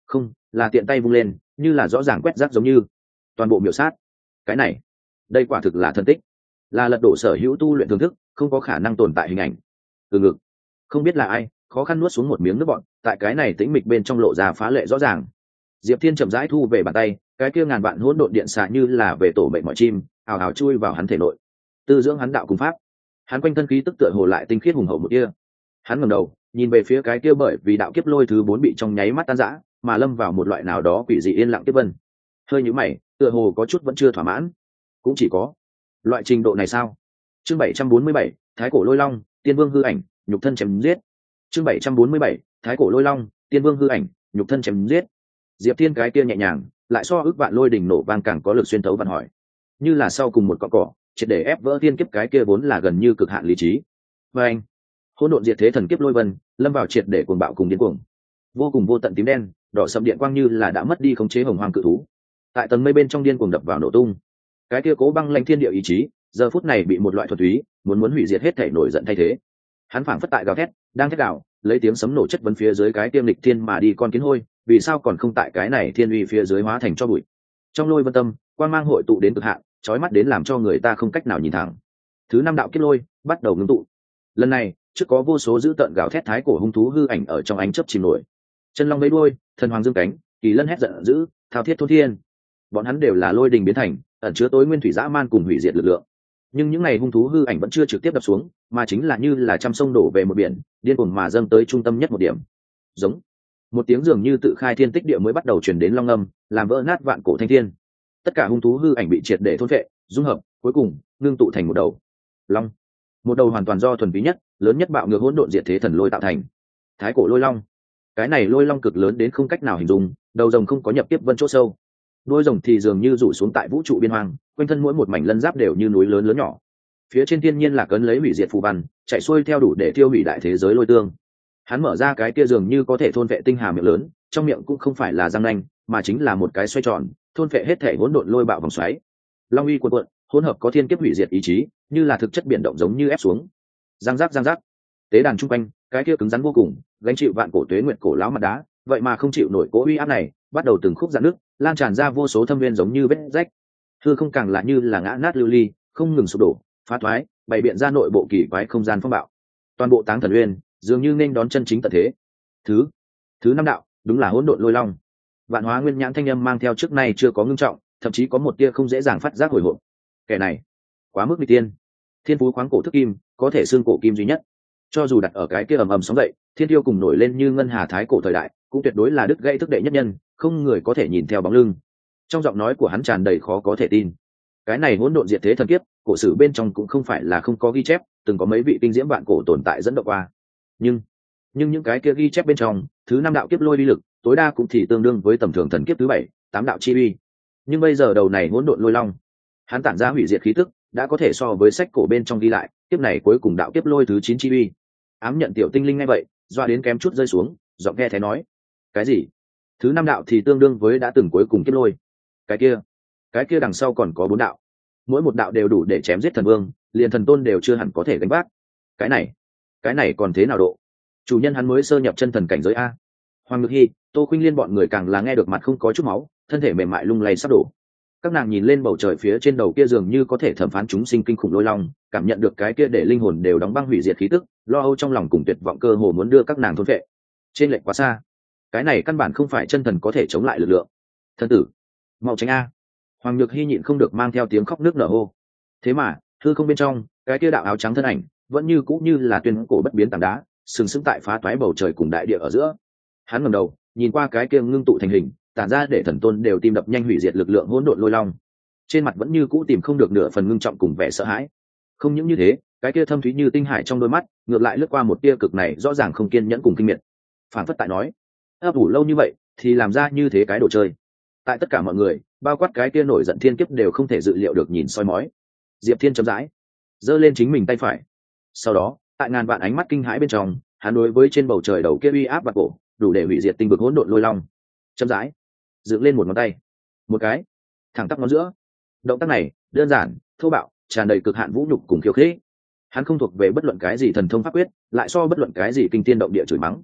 không là tiện tay vung lên, như là rõ ràng quét rác giống như toàn bộ miểu sát. Cái này, đây quả thực là thần tích, là lật đổ sở hữu tu luyện thưởng thức không có khả năng tồn tại hình ảnh. Từ ngực, không biết là ai khó khăn nuốt xuống một miếng nước bọt, tại cái này tĩnh mịch bên trong lộ ra phá lệ rõ ràng. Diệp Thiên chậm rãi thu về bàn tay, cái kia ngàn vạn hỗn độn điện xạ như là về tổ mệnh mọi chim, ào ào chui vào hắn thể nội, tư dưỡng hắn đạo cùng pháp. Hắn quanh thân khí tức tựa hồ lại tinh khiết hùng hậu một kia. Hắn ngẩng đầu, nhìn về phía cái kia bởi vì đạo kiếp lôi thứ bốn bị trong nháy mắt tan rã, mà lâm vào một loại nào đó quỷ dị yên lặng tiếp vân. Hơi nhíu mày, tựa hồ có chút vẫn chưa thỏa mãn. Cũng chỉ có loại trình độ này sao? Chương bảy trăm bốn mươi bảy, Thái cổ lôi long, tiên vương hư ảnh, nhục thân chém giết. Chương bảy trăm bốn mươi bảy, Thái cổ lôi long, tiên vương hư ảnh, nhục thân chém giết. Diệp Thiên cái kia nhẹ nhàng, lại so ước vạn lôi đỉnh nổ vang càng có lực xuyên thấu vạn hỏi. Như là sau cùng một cọ cỏ, triệt để ép vỡ thiên kiếp cái kia vốn là gần như cực hạn lý trí. Và anh, hỗn độn diệt thế thần kiếp lôi vân, lâm vào triệt để cuồng bạo cùng điên cuồng. Vô cùng vô tận tím đen, đỏ sẫm điện quang như là đã mất đi khống chế hồng hoang cự thú. Tại tầng mây bên trong điên cuồng đập vào nổ tung. Cái kia cố băng lãnh thiên địa ý chí, giờ phút này bị một loại thuật túy, muốn muốn hủy diệt hết thể nổi giận thay thế. Hắn phảng phất tại gào thét, đang thét gào, lấy tiếng sấm nổ chất vấn phía dưới cái tiêm lịch thiên mà đi con kiến hôi, vì sao còn không tại cái này thiên uy phía dưới hóa thành cho bụi. Trong lôi vân tâm, quang mang hội tụ đến cực hạn, chói mắt đến làm cho người ta không cách nào nhìn thẳng. Thứ năm đạo kiếp lôi bắt đầu ngưng tụ. Lần này, trước có vô số dữ tợn gào thét thái cổ hung thú hư ảnh ở trong ánh chớp chìm nổi. Chân long vẫy đuôi, thần hoàng dương cánh, kỳ lân hét giận dữ, thao thiết thôn thiên. Bọn hắn đều là lôi đình biến thành, ẩn chứa tối nguyên thủy dã man cùng hủy diệt lực lượng. Nhưng những ngày hung thú hư ảnh vẫn chưa trực tiếp đập xuống, mà chính là như là trăm sông đổ về một biển, điên cuồng mà dâng tới trung tâm nhất một điểm. Giống một tiếng dường như tự khai thiên tích địa mới bắt đầu truyền đến long âm, làm vỡ nát vạn cổ thanh thiên. Tất cả hung thú hư ảnh bị triệt để thôn phệ, dung hợp, cuối cùng ngưng tụ thành một đầu long, một đầu hoàn toàn do thuần túy nhất, lớn nhất bạo ngược hỗn độn diệt thế thần lôi tạo thành. Thái cổ lôi long. Cái này lôi long cực lớn đến không cách nào hình dung, đầu rồng không có nhập tiếp vân chỗ sâu, đuôi rồng thì dường như rủ xuống tại vũ trụ biên hoang, quanh thân mỗi một mảnh lân giáp đều như núi lớn lớn nhỏ. Phía trên thiên nhiên là cấn lấy hủy diệt phù văn, chạy xuôi theo đủ để tiêu hủy đại thế giới lôi tương. Hắn mở ra cái kia dường như có thể thôn vệ tinh hà miệng lớn, trong miệng cũng không phải là răng nanh, mà chính là một cái xoay tròn, thôn vệ hết thể hỗn độn lôi bạo vòng xoáy. Long uy cuộn cuộn, hỗn hợp có thiên kiếp hủy diệt ý chí, như là thực chất biển động giống như ép xuống. Giang giác giang giác. Tế đàn trung quanh, cái kia cứng rắn vô cùng, gánh chịu vạn cổ tuế nguyệt cổ lão mặt đá, vậy mà không chịu nổi cỗ uy áp này, bắt đầu từng khúc rạn nước, lan tràn ra vô số thâm viên giống như vết rách. Hư không càng là như là ngã nát lưu ly, không ngừng sụp đổ, phá thoái, bày biện ra nội bộ kỳ quái không gian phong bạo. Toàn bộ táng thần uyên dường như nên đón chân chính tận thế. Thứ, thứ năm đạo, đúng là hỗn độn lôi long. Vạn hóa nguyên nhãn thanh âm mang theo trước nay chưa có ngưng trọng, thậm chí có một tia không dễ dàng phát giác hồi hộp. Kẻ này, quá mức nguy tiên. Thiên phú khoáng cổ thức kim, có thể xương cổ kim duy nhất. Cho dù đặt ở cái kia ầm ầm sóng dậy, thiên tiêu cùng nổi lên như ngân hà thái cổ thời đại, cũng tuyệt đối là đứt gãy thức đệ nhất nhân, không người có thể nhìn theo bóng lưng. Trong giọng nói của hắn tràn đầy khó có thể tin. Cái này hỗn độn diệt thế thần kiếp, cổ sử bên trong cũng không phải là không có ghi chép, từng có mấy vị kinh diễm vạn cổ tồn tại dẫn động qua. Nhưng, nhưng những cái kia ghi chép bên trong, thứ năm đạo kiếp lôi uy lực, tối đa cũng thì tương đương với tầm thường thần kiếp thứ bảy, tám đạo chi uy. Nhưng bây giờ đầu này hỗn độn lôi long, hắn tản ra hủy diệt khí tức, đã có thể so với sách cổ bên trong ghi lại, kiếp này cuối cùng đạo kiếp lôi thứ chín chi uy. Ám nhận tiểu tinh linh ngay vậy, doa đến kém chút rơi xuống, giọng nghe thấy nói: "Cái gì? Thứ năm đạo thì tương đương với đã từng cuối cùng kiếp lôi? Cái kia, cái kia đằng sau còn có bốn đạo, mỗi một đạo đều đủ để chém giết thần vương, liền thần tôn đều chưa hẳn có thể gánh vác. Cái này, cái này còn thế nào độ? Chủ nhân hắn mới sơ nhập chân thần cảnh giới a." Hoàng Ngực Hi, Tô Khuynh Liên bọn người càng là nghe được mặt không có chút máu, thân thể mềm mại lung lay sắp đổ. Các nàng nhìn lên bầu trời phía trên đầu kia dường như có thể thẩm phán chúng sinh kinh khủng lôi long, cảm nhận được cái kia để linh hồn đều đóng băng hủy diệt khí tức, lo âu trong lòng cùng tuyệt vọng cơ hồ muốn đưa các nàng thôn phệ. Trên lệch quá xa, cái này căn bản không phải chân thần có thể chống lại lực lượng. Thân tử, mau tránh a! Hoàng Nhược Hy nhịn không được mang theo tiếng khóc nước nở hô. Thế mà hư không bên trong, cái kia đạo áo trắng thân ảnh vẫn như cũ như là tuyên cổ bất biến tảng đá, sừng sững tại phá toái bầu trời cùng đại địa ở giữa. Hắn ngẩng đầu, nhìn qua cái kia ngưng tụ thành hình, tản ra để thần tôn đều tim đập nhanh hủy diệt lực lượng hỗn độn lôi long, trên mặt vẫn như cũ tìm không được nửa phần ngưng trọng cùng vẻ sợ hãi. Không những như thế, cái kia thâm thúy như tinh hải trong đôi mắt ngược lại lướt qua một tia cực này rõ ràng không kiên nhẫn cùng kinh miệt, phản phất tại nói: ấp ủ lâu như vậy thì làm ra như thế cái đồ chơi. Tại tất cả mọi người, bao quát cái kia nổi giận thiên kiếp đều không thể dự liệu được nhìn soi mói. Diệp Thiên chậm rãi giơ lên chính mình tay phải, sau đó tại ngàn vạn ánh mắt kinh hãi bên trong, hắn đối với trên bầu trời đầu kia uy áp và cổ đủ để hủy diệt tinh vực hỗn độn lôi long, chậm rãi dựng lên một ngón tay, một cái thẳng tắp ngón giữa. Động tác này đơn giản, thô bạo, tràn đầy cực hạn vũ nhục cùng khiêu khích. Hắn không thuộc về bất luận cái gì thần thông pháp quyết, lại so bất luận cái gì kinh thiên động địa chửi mắng.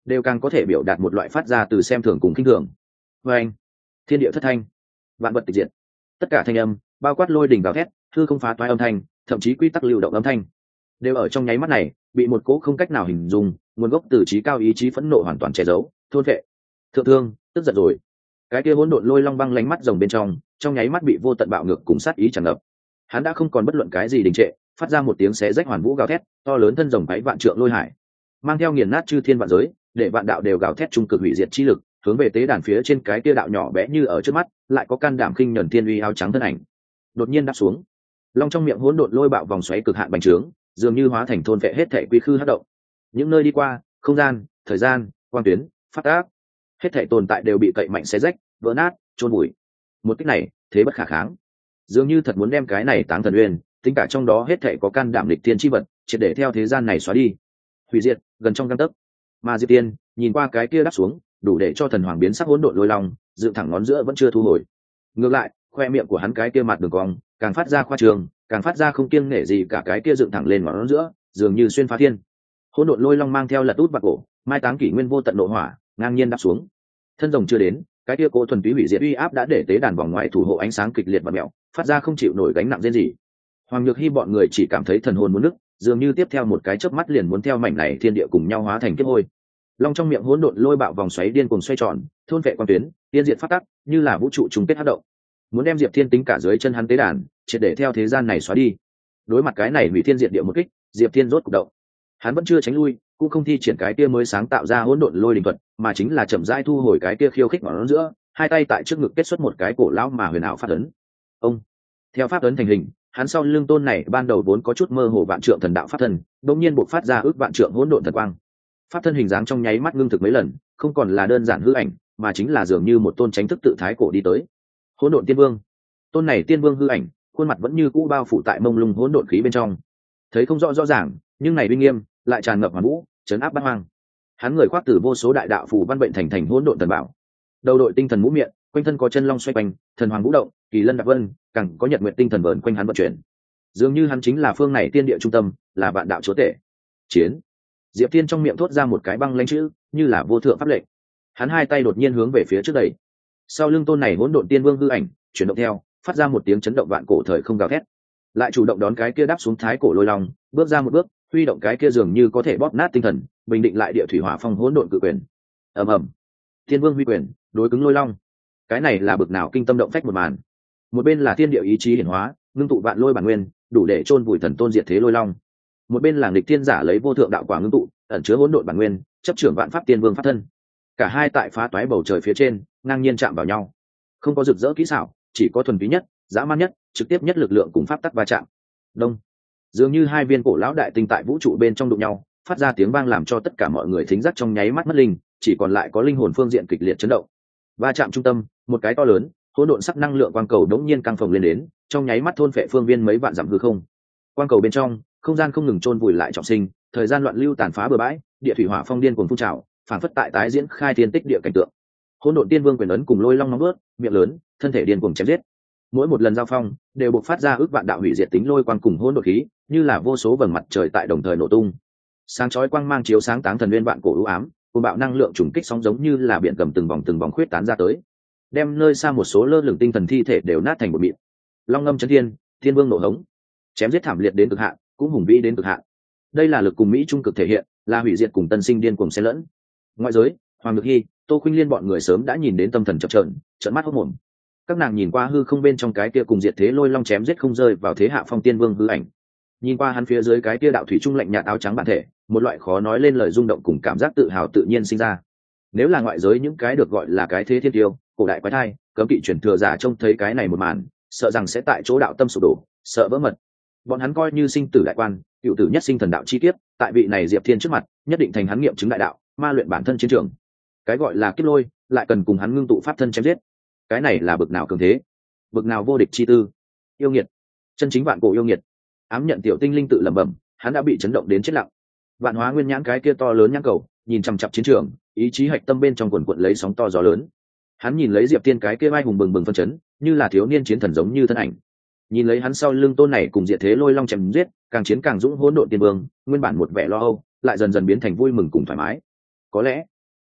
đều càng có thể biểu đạt một loại phát ra từ xem thường cùng khinh thường. Và anh, thiên địa thất thanh, vạn vật tịch diệt, tất cả thanh âm, bao quát lôi đình gào thét, hư không phá toái âm thanh, thậm chí quy tắc lưu động âm thanh, đều ở trong nháy mắt này bị một cỗ không cách nào hình dung, nguồn gốc từ trí cao ý chí phẫn nộ hoàn toàn che giấu, thôn vệ. Thượng thương, tức giận rồi. Cái kia hỗn độn lôi long băng lánh mắt rồng bên trong, trong nháy mắt bị vô tận bạo ngược cùng sát ý tràn ngập. Hắn đã không còn bất luận cái gì đình trệ, phát ra một tiếng xé rách hoàn vũ gào thét, to lớn thân rồng váy vạn trượng lôi hải, mang theo nghiền nát chư thiên vạn giới, để vạn đạo đều gào thét trung cực hủy diệt chi lực, hướng về tế đàn phía trên cái kia đạo nhỏ bé như ở trước mắt, lại có can đảm khinh nhẫn thiên uy áo trắng thân ảnh. Đột nhiên đáp xuống, long trong miệng hỗn độn lôi bạo vòng xoáy cực hạn bành trướng, dường như hóa thành thôn vệ hết thể quy khư hất động. Những nơi đi qua, không gian, thời gian, quang tuyến, phát ác, hết thể tồn tại đều bị cậy mạnh xé rách, vỡ nát, chôn bụi. Một kích này, thế bất khả kháng, dường như thật muốn đem cái này táng thần uyên, tính cả trong đó hết thể có can đảm lịch thiên chi vật, triệt để theo thế gian này xóa đi, hủy diệt gần trong gang tấc. Mà Diệp Tiên nhìn qua cái kia đáp xuống, đủ để cho thần hoàng biến sắc hỗn độn lôi long, dựng thẳng ngón giữa vẫn chưa thu hồi. Ngược lại, khoe miệng của hắn cái kia mặt đường cong, càng phát ra khoa trương, càng phát ra không kiêng nể gì cả, cái kia dựng thẳng lên ngón giữa, dường như xuyên phá thiên. Hỗn độn lôi long mang theo lật út bạc cổ, mai táng kỷ nguyên vô tận nộ hỏa, ngang nhiên đáp xuống. Thân rồng chưa đến, cái kia cố thuần túy hủy diệt uy áp đã để tế đàn vòng ngoài thủ hộ ánh sáng kịch liệt và mèo, phát ra không chịu nổi gánh nặng riêng gì. Hoàng Nhược Hy bọn người chỉ cảm thấy thần hồn muốn nứt, dường như tiếp theo một cái chớp mắt liền muốn theo mảnh này thiên địa cùng nhau hóa thành kiếp hôi. Long trong miệng hỗn độn lôi bạo vòng xoáy điên cuồng xoay tròn, thôn vệ quan tuyến, tiên diệt phát tắc, như là vũ trụ trùng kết hấp động, muốn đem Diệp Thiên tính cả dưới chân hắn tế đàn, triệt để theo thế gian này xóa đi. Đối mặt cái này hủy thiên diệt địa một kích, Diệp Thiên rốt cục động. Hắn vẫn chưa tránh lui, cũng không thi triển cái kia mới sáng tạo ra hỗn độn lôi đình thuật, mà chính là chậm rãi thu hồi cái kia khiêu khích ngón giữa, hai tay tại trước ngực kết xuất một cái cổ lão mà huyền ảo pháp ấn. Ông, theo pháp ấn thành hình, hắn sau lưng tôn này ban đầu vốn có chút mơ hồ vạn trượng thần đạo pháp thân, đột nhiên bộc phát ra ước vạn trượng hỗn độn thần quang. Pháp thân hình dáng trong nháy mắt ngưng thực mấy lần, không còn là đơn giản hư ảnh, mà chính là dường như một tôn chánh thức tự thái cổ đi tới. Hỗn độn tiên vương. Tôn này tiên vương hư ảnh, khuôn mặt vẫn như cũ bao phủ tại mông lung hỗn độn khí bên trong, thấy không rõ rõ ràng, nhưng này uy nghiêm lại tràn ngập hoàn vũ, chấn áp bát hoang. Hắn người khoác từ vô số đại đạo phù văn bệnh thành thành hỗn độn thần bảo, đầu đội tinh thần mũ miệng, quanh thân có chân long xoay quanh, thần hoàng vũ động, kỳ lân đạp vân, càng có nhật nguyệt tinh thần vờn quanh hắn vận chuyển. Dường như hắn chính là phương này tiên địa trung tâm, là vạn đạo chúa tể. Chiến. Diệp Thiên trong miệng thốt ra một cái băng lãnh chữ, như là vô thượng pháp lệnh. Hắn hai tay đột nhiên hướng về phía trước đẩy. Sau lưng tôn này hỗn độn tiên vương hư ảnh, chuyển động theo, phát ra một tiếng chấn động vạn cổ thời không gào thét. Lại chủ động đón cái kia đáp xuống thái cổ lôi long, bước ra một bước, huy động cái kia dường như có thể bóp nát tinh thần, bình định lại địa thủy hỏa phong hỗn độn cự quyền. Ầm ầm. Tiên vương huy quyền, đối cứng lôi long. Cái này là bực nào kinh tâm động phách một màn. Một bên là thiên địa ý chí hiển hóa, ngưng tụ vạn lôi bản nguyên, đủ để chôn vùi thần tôn diệt thế lôi long. Một bên là nghịch thiên giả lấy vô thượng đạo quả ngưng tụ, ẩn chứa hỗn độn bản nguyên, chấp trưởng vạn pháp tiên vương pháp thân. Cả hai tại phá toái bầu trời phía trên, ngang nhiên chạm vào nhau. Không có rực rỡ kỹ xảo, chỉ có thuần túy nhất, dã man nhất, trực tiếp nhất lực lượng cùng pháp tắc va chạm. Đông. Dường như hai viên cổ lão đại tinh tại vũ trụ bên trong đụng nhau, phát ra tiếng vang làm cho tất cả mọi người thính giác trong nháy mắt mất linh, chỉ còn lại có linh hồn phương diện kịch liệt chấn động. Va chạm trung tâm, một cái to lớn, hỗn độn sắc năng lượng quang cầu đống nhiên căng phồng lên đến, trong nháy mắt thôn phệ phương viên mấy vạn dặm hư không. Quang cầu bên trong, không gian không ngừng chôn vùi lại trọng sinh, thời gian loạn lưu tàn phá bừa bãi, địa thủy hỏa phong điên cuồng phun trào, phản phất tại tái diễn khai thiên tích địa cảnh tượng. Hỗn độn tiên vương quyền ấn cùng lôi long nóng vớt, miệng lớn, thân thể điên cuồng chém giết. Mỗi một lần giao phong, đều bộc phát ra ước vạn đạo hủy diệt tính lôi quang cùng hỗn độn khí, như là vô số vầng mặt trời tại đồng thời nổ tung. Sáng chói quang mang chiếu sáng táng thần nguyên vạn cổ u ám, cùng bạo năng lượng trùng kích sóng giống như là biển cầm từng vòng từng vòng khuyết tán ra tới, đem nơi xa một số lơ lửng tinh thần thi thể đều nát thành một mịn. Long ngâm chấn thiên, thiên vương nổ hống, chém giết thảm liệt đến cực hạn, cũng hùng vĩ đến cực hạn. Đây là lực cùng mỹ trung cực thể hiện, là hủy diệt cùng tân sinh điên cùng xen lẫn. Ngoại giới, Hoàng Nhược Hy, Tô Khuynh Liên bọn người sớm đã nhìn đến tâm thần chập chờn, trợn mắt hốt mồm. Các nàng nhìn qua hư không bên trong cái kia cùng diệt thế lôi long chém giết không rơi vào thế hạ phong tiên vương hư ảnh, nhìn qua hắn phía dưới cái kia đạo thủy trung lạnh nhạt áo trắng bản thể, một loại khó nói lên lời rung động cùng cảm giác tự hào tự nhiên sinh ra. Nếu là ngoại giới những cái được gọi là cái thế thiên tiêu, cổ đại quái thai, cấm kỵ truyền thừa giả trông thấy cái này một màn, sợ rằng sẽ tại chỗ đạo tâm sụp đổ, sợ vỡ mật. Bọn hắn coi như sinh tử đại quan, cựu tử nhất sinh thần đạo chi kiếp, tại vị này Diệp Thiên trước mặt, nhất định thành hắn nghiệm chứng đại đạo, ma luyện bản thân chiến trường. Cái gọi là kiếp lôi, lại cần cùng hắn ngưng tụ pháp thân chém giết. Cái này là bực nào cường thế, bực nào vô địch chi tư. Yêu nghiệt, chân chính vạn cổ yêu nghiệt. Ám nhận tiểu tinh linh tự lẩm bẩm, hắn đã bị chấn động đến chết lặng. Vạn hóa nguyên nhãn cái kia to lớn nhãn cầu, nhìn chằm chằm chiến trường, ý chí hạch tâm bên trong quần quận lấy sóng to gió lớn. Hắn nhìn lấy Diệp Thiên cái kia vai hùng bừng bừng phân chấn, như là thiếu niên chiến thần giống như thân ảnh. Nhìn lấy hắn sau lưng tôn này cùng diệt thế lôi long chém giết, càng chiến càng dũng hỗn độn tiên vương, nguyên bản một vẻ lo âu, lại dần dần biến thành vui mừng cùng thoải mái. Có lẽ,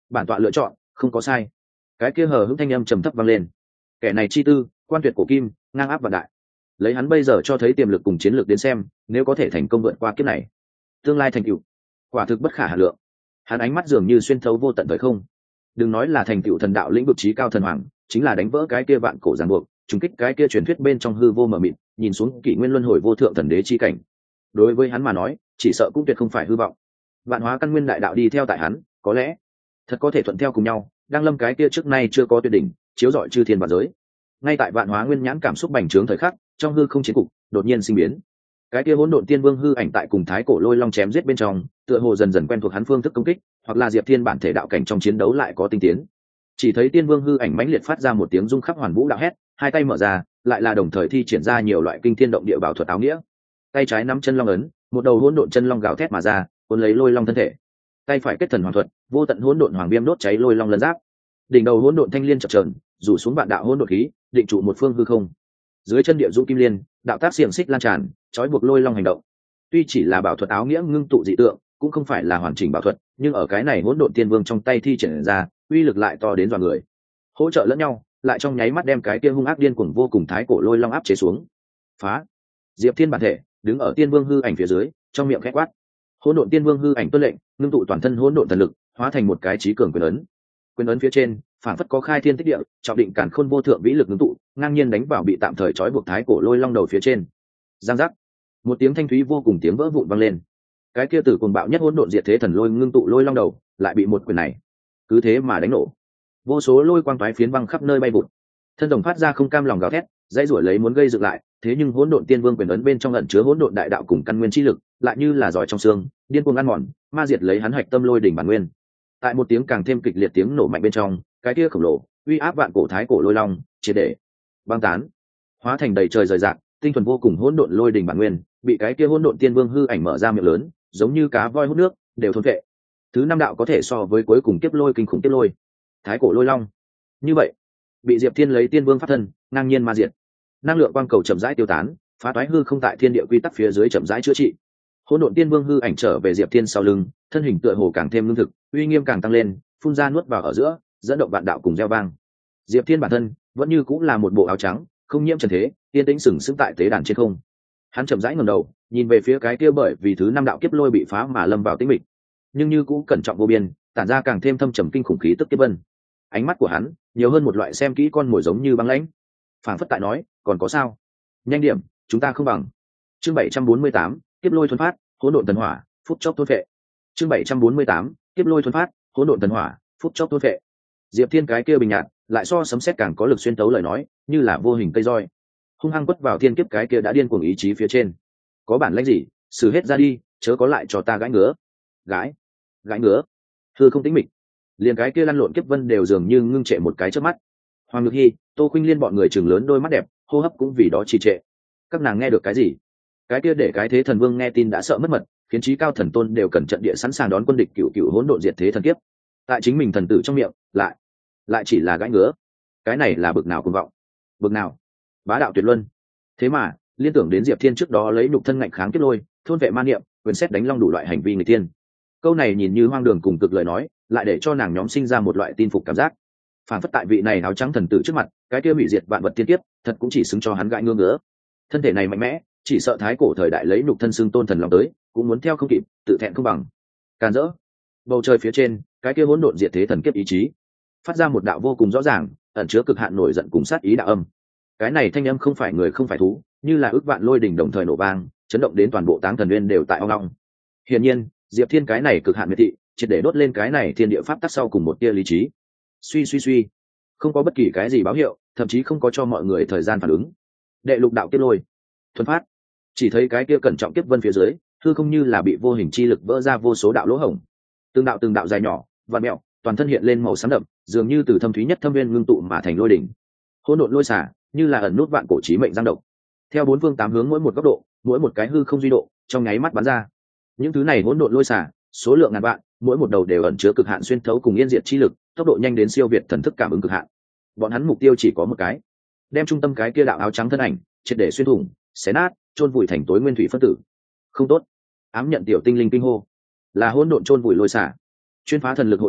bản tọa lựa chọn không có sai. Cái kia hờ hững thanh âm trầm thấp vang lên. Kẻ này chi tư quan tuyệt cổ kim, ngang áp vạn đại. Lấy hắn bây giờ cho thấy tiềm lực cùng chiến lược đến xem, nếu có thể thành công vượt qua kiếp này, tương lai thành tựu quả thực bất khả hà lượng. Hắn ánh mắt dường như xuyên thấu vô tận thời không. Đừng nói là thành tựu thần đạo lĩnh vực trí cao thần hoàng, chính là đánh vỡ cái kia vạn cổ ràng buộc, trùng kích cái kia truyền thuyết bên trong hư vô mờ mịt, nhìn xuống kỷ nguyên luân hồi vô thượng thần đế chi cảnh. Đối với hắn mà nói, chỉ sợ cũng tuyệt không phải hư vọng. Vạn hóa căn nguyên đại đạo đi theo tại hắn, có lẽ thật có thể thuận theo cùng nhau, đang lâm cái kia trước nay chưa có tuyệt đỉnh, chiếu rọi chư thiên và giới. Ngay tại vạn hóa nguyên nhãn cảm xúc bành trướng thời khắc, trong hư không chiến cục đột nhiên sinh biến. Cái kia hỗn độn tiên vương hư ảnh tại cùng thái cổ lôi long chém giết bên trong, tựa hồ dần dần quen thuộc hắn phương thức công kích, hoặc là diệp thiên bản thể đạo cảnh trong chiến đấu lại có tinh tiến. Chỉ thấy tiên vương hư ảnh mãnh liệt phát ra một tiếng rung khắp hoàn vũ đạo hét, hai tay mở ra, lại là đồng thời thi triển ra nhiều loại kinh thiên động địa bảo thuật áo nghĩa. Tay trái nắm chân long ấn, một đầu hỗn độn chân long gào thét mà ra, cuốn lấy lôi long thân thể. Tay phải kết thần hoàng thuật, vô tận hỗn độn hoàng viêm đốt cháy lôi long lân giáp. Đỉnh đầu hỗn độn thanh liên chập chờn, rủ xuống vạn đạo hỗn độn khí, định trụ một phương hư không. Dưới chân địa dũng kim liên, đạo tác xiềng xích lan tràn, trói buộc lôi long hành động. Tuy chỉ là bảo thuật áo nghĩa ngưng tụ dị tượng, cũng không phải là hoàn chỉnh bảo thuật, nhưng ở cái này hỗn độn tiên vương trong tay thi triển ra, uy lực lại to đến dọa người. Hỗ trợ lẫn nhau, lại trong nháy mắt đem cái kia hung ác điên cuồng vô cùng thái cổ lôi long áp chế xuống. Phá! Diệp Thiên bản thể đứng ở tiên vương hư ảnh phía dưới, trong miệng khẽ quát. Hỗn độn tiên vương hư ảnh tuân lệnh, ngưng tụ toàn thân hỗn độn thần lực, hóa thành một cái chí cường quyền ấn. Quyền ấn phía trên, phản phất có khai thiên tích địa, trọng định càn khôn vô thượng vĩ lực ngưng tụ, ngang nhiên đánh vào bị tạm thời trói buộc thái cổ lôi long đầu phía trên. Giang giác! Một tiếng thanh thúy vô cùng tiếng vỡ vụn vang lên. Cái kia tử cuồng bạo nhất hỗn độn diệt thế thần lôi ngưng tụ lôi long đầu, lại bị một quyền này cứ thế mà đánh nổ. Vô số lôi quang toái phiến văng khắp nơi bay vụt. Thân đồng phát ra không cam lòng gào thét, dãy rủa lấy muốn gây dựng lại, thế nhưng hỗn độn tiên vương quyền ấn bên trong ẩn chứa hỗn độn đại đạo cùng căn nguyên chi lực, lại như là giỏi trong xương, điên cuồng ăn mòn, ma diệt lấy hắn hạch tâm lôi đỉnh bản nguyên. Tại một tiếng càng thêm kịch liệt tiếng nổ mạnh bên trong, cái kia khổng lồ, uy áp vạn cổ thái cổ lôi long, triệt để băng tán, hóa thành đầy trời rời rạc, tinh thuần vô cùng hỗn độn lôi đỉnh bản nguyên, bị cái kia hỗn độn tiên vương hư ảnh mở ra miệng lớn, giống như cá voi hút nước, đều thôn vệ. Thứ năm đạo có thể so với cuối cùng kiếp lôi kinh khủng kiếp lôi, thái cổ lôi long. Như vậy, bị Diệp Thiên lấy tiên vương pháp thân, ngang nhiên ma diệt. Năng lượng quang cầu chậm rãi tiêu tán, phá toái hư không tại thiên địa quy tắc phía dưới chậm rãi chữa trị. Hỗn độn tiên vương hư ảnh trở về Diệp Thiên sau lưng, thân hình tựa hồ càng thêm lương thực, uy nghiêm càng tăng lên, phun ra nuốt vào ở giữa, dẫn động vạn đạo cùng gieo vang. Diệp Thiên bản thân vẫn như cũng là một bộ áo trắng, không nhiễm trần thế, yên tĩnh sừng sững tại tế đàn trên không. Hắn chậm rãi ngẩng đầu, nhìn về phía cái kia bởi vì thứ năm đạo kiếp lôi bị phá mà lâm vào tĩnh mịch, nhưng như cũng cẩn trọng vô biên, tản ra càng thêm thâm trầm kinh khủng khí tức kiếp vân. Ánh mắt của hắn nhiều hơn một loại xem kỹ con mồi giống như băng lãnh, phảng phất tại nói, còn có sao? Nhanh điểm, chúng ta không bằng. Chương bảy trăm bốn mươi tám, kiếp lôi thuần phát, hỗn độn thần hỏa, phút chốc thôn phệ. Chương bảy trăm bốn mươi tám, kiếp lôi thuần phát, hỗn độn thần hỏa, phút chốc thôn phệ. Diệp Thiên cái kia bình nhạt, lại so sấm sét càng có lực xuyên tấu lời nói, như là vô hình cây roi, hung hăng quất vào thiên kiếp cái kia đã điên cuồng ý chí phía trên. Có bản lĩnh gì, xử hết ra đi, chớ có lại cho ta gãi ngứa. Gãi, gãi ngứa. Hư không tĩnh mịch, liền cái kia lăn lộn kiếp vân đều dường như ngưng trệ một cái chớp mắt. Hoàng Nhược Hi, Tô Khuynh Liên bọn người chừng lớn đôi mắt đẹp, hô hấp cũng vì đó trì trệ. Các nàng nghe được cái gì? Cái kia để cái thế thần vương nghe tin đã sợ mất mật, khiến chí cao thần tôn đều cẩn trận địa sẵn sàng đón quân địch cựu cựu hỗn độn diệt thế thần kiếp. Tại chính mình thần tử trong miệng, lại lại chỉ là gãi ngứa. Cái này là bực nào cuồng vọng, bực nào bá đạo tuyệt luân. Thế mà liên tưởng đến Diệp Thiên trước đó lấy nhục thân ngạnh kháng kiếp lôi, thôn vệ ma niệm, quyền xét đánh long đủ loại hành vi người tiên. Câu này nhìn như hoang đường cùng cực lời nói, lại để cho nàng nhóm sinh ra một loại tin phục cảm giác. Phản phất tại vị này áo trắng thần tử trước mặt, cái kia hủy diệt vạn vật tiên kiếp, thật cũng chỉ xứng cho hắn gãi ngứa ngứa. Thân thể này mạnh mẽ, chỉ sợ thái cổ thời đại lấy nhục thân xương tôn thần lòng tới, cũng muốn theo không kịp, tự thẹn không bằng. Càn rỡ. Bầu trời phía trên, cái kia hỗn độn diệt thế thần kiếp ý chí, phát ra một đạo vô cùng rõ ràng, ẩn chứa cực hạn nổi giận cùng sát ý đạo âm. Cái này thanh âm không phải người không phải thú, như là ước vạn lôi đình đồng thời nổ vang, chấn động đến toàn bộ táng thần nguyên đều tại ong ong. Hiển nhiên, Diệp Thiên cái này cực hạn miệt thị, triệt để đốt lên cái này thiên địa pháp tắc sau cùng một tia lý trí. Suy suy suy, không có bất kỳ cái gì báo hiệu, thậm chí không có cho mọi người thời gian phản ứng. Đệ lục đạo kiếp lôi thuần phát, chỉ thấy cái kia cẩn trọng kiếp vân phía dưới, hư không như là bị vô hình chi lực vỡ ra vô số đạo lỗ hổng, từng đạo từng đạo dài nhỏ và mẹo, toàn thân hiện lên màu xám đậm, dường như từ thâm thúy nhất thâm viên ngưng tụ mà thành lôi đỉnh. Hỗn độn lôi xả, như là ẩn nút vạn cổ chí mệnh giang độc, theo bốn phương tám hướng mỗi một góc độ, mỗi một cái hư không duy độ, trong nháy mắt bắn ra. Những thứ này hỗn độn lôi xả, số lượng ngàn vạn, mỗi một đầu đều ẩn chứa cực hạn xuyên thấu cùng yên diệt chi lực, tốc độ nhanh đến siêu việt thần thức cảm ứng cực hạn. Bọn hắn mục tiêu chỉ có một cái, đem trung tâm cái kia đạo áo trắng thân ảnh triệt để xuyên thủng, xé nát, chôn vùi thành tối nguyên thủy phân tử. Không tốt. Ám nhận tiểu tinh linh kinh hô, là hỗn độn chôn vùi lôi xả, chuyên phá thần lực hộ cháo,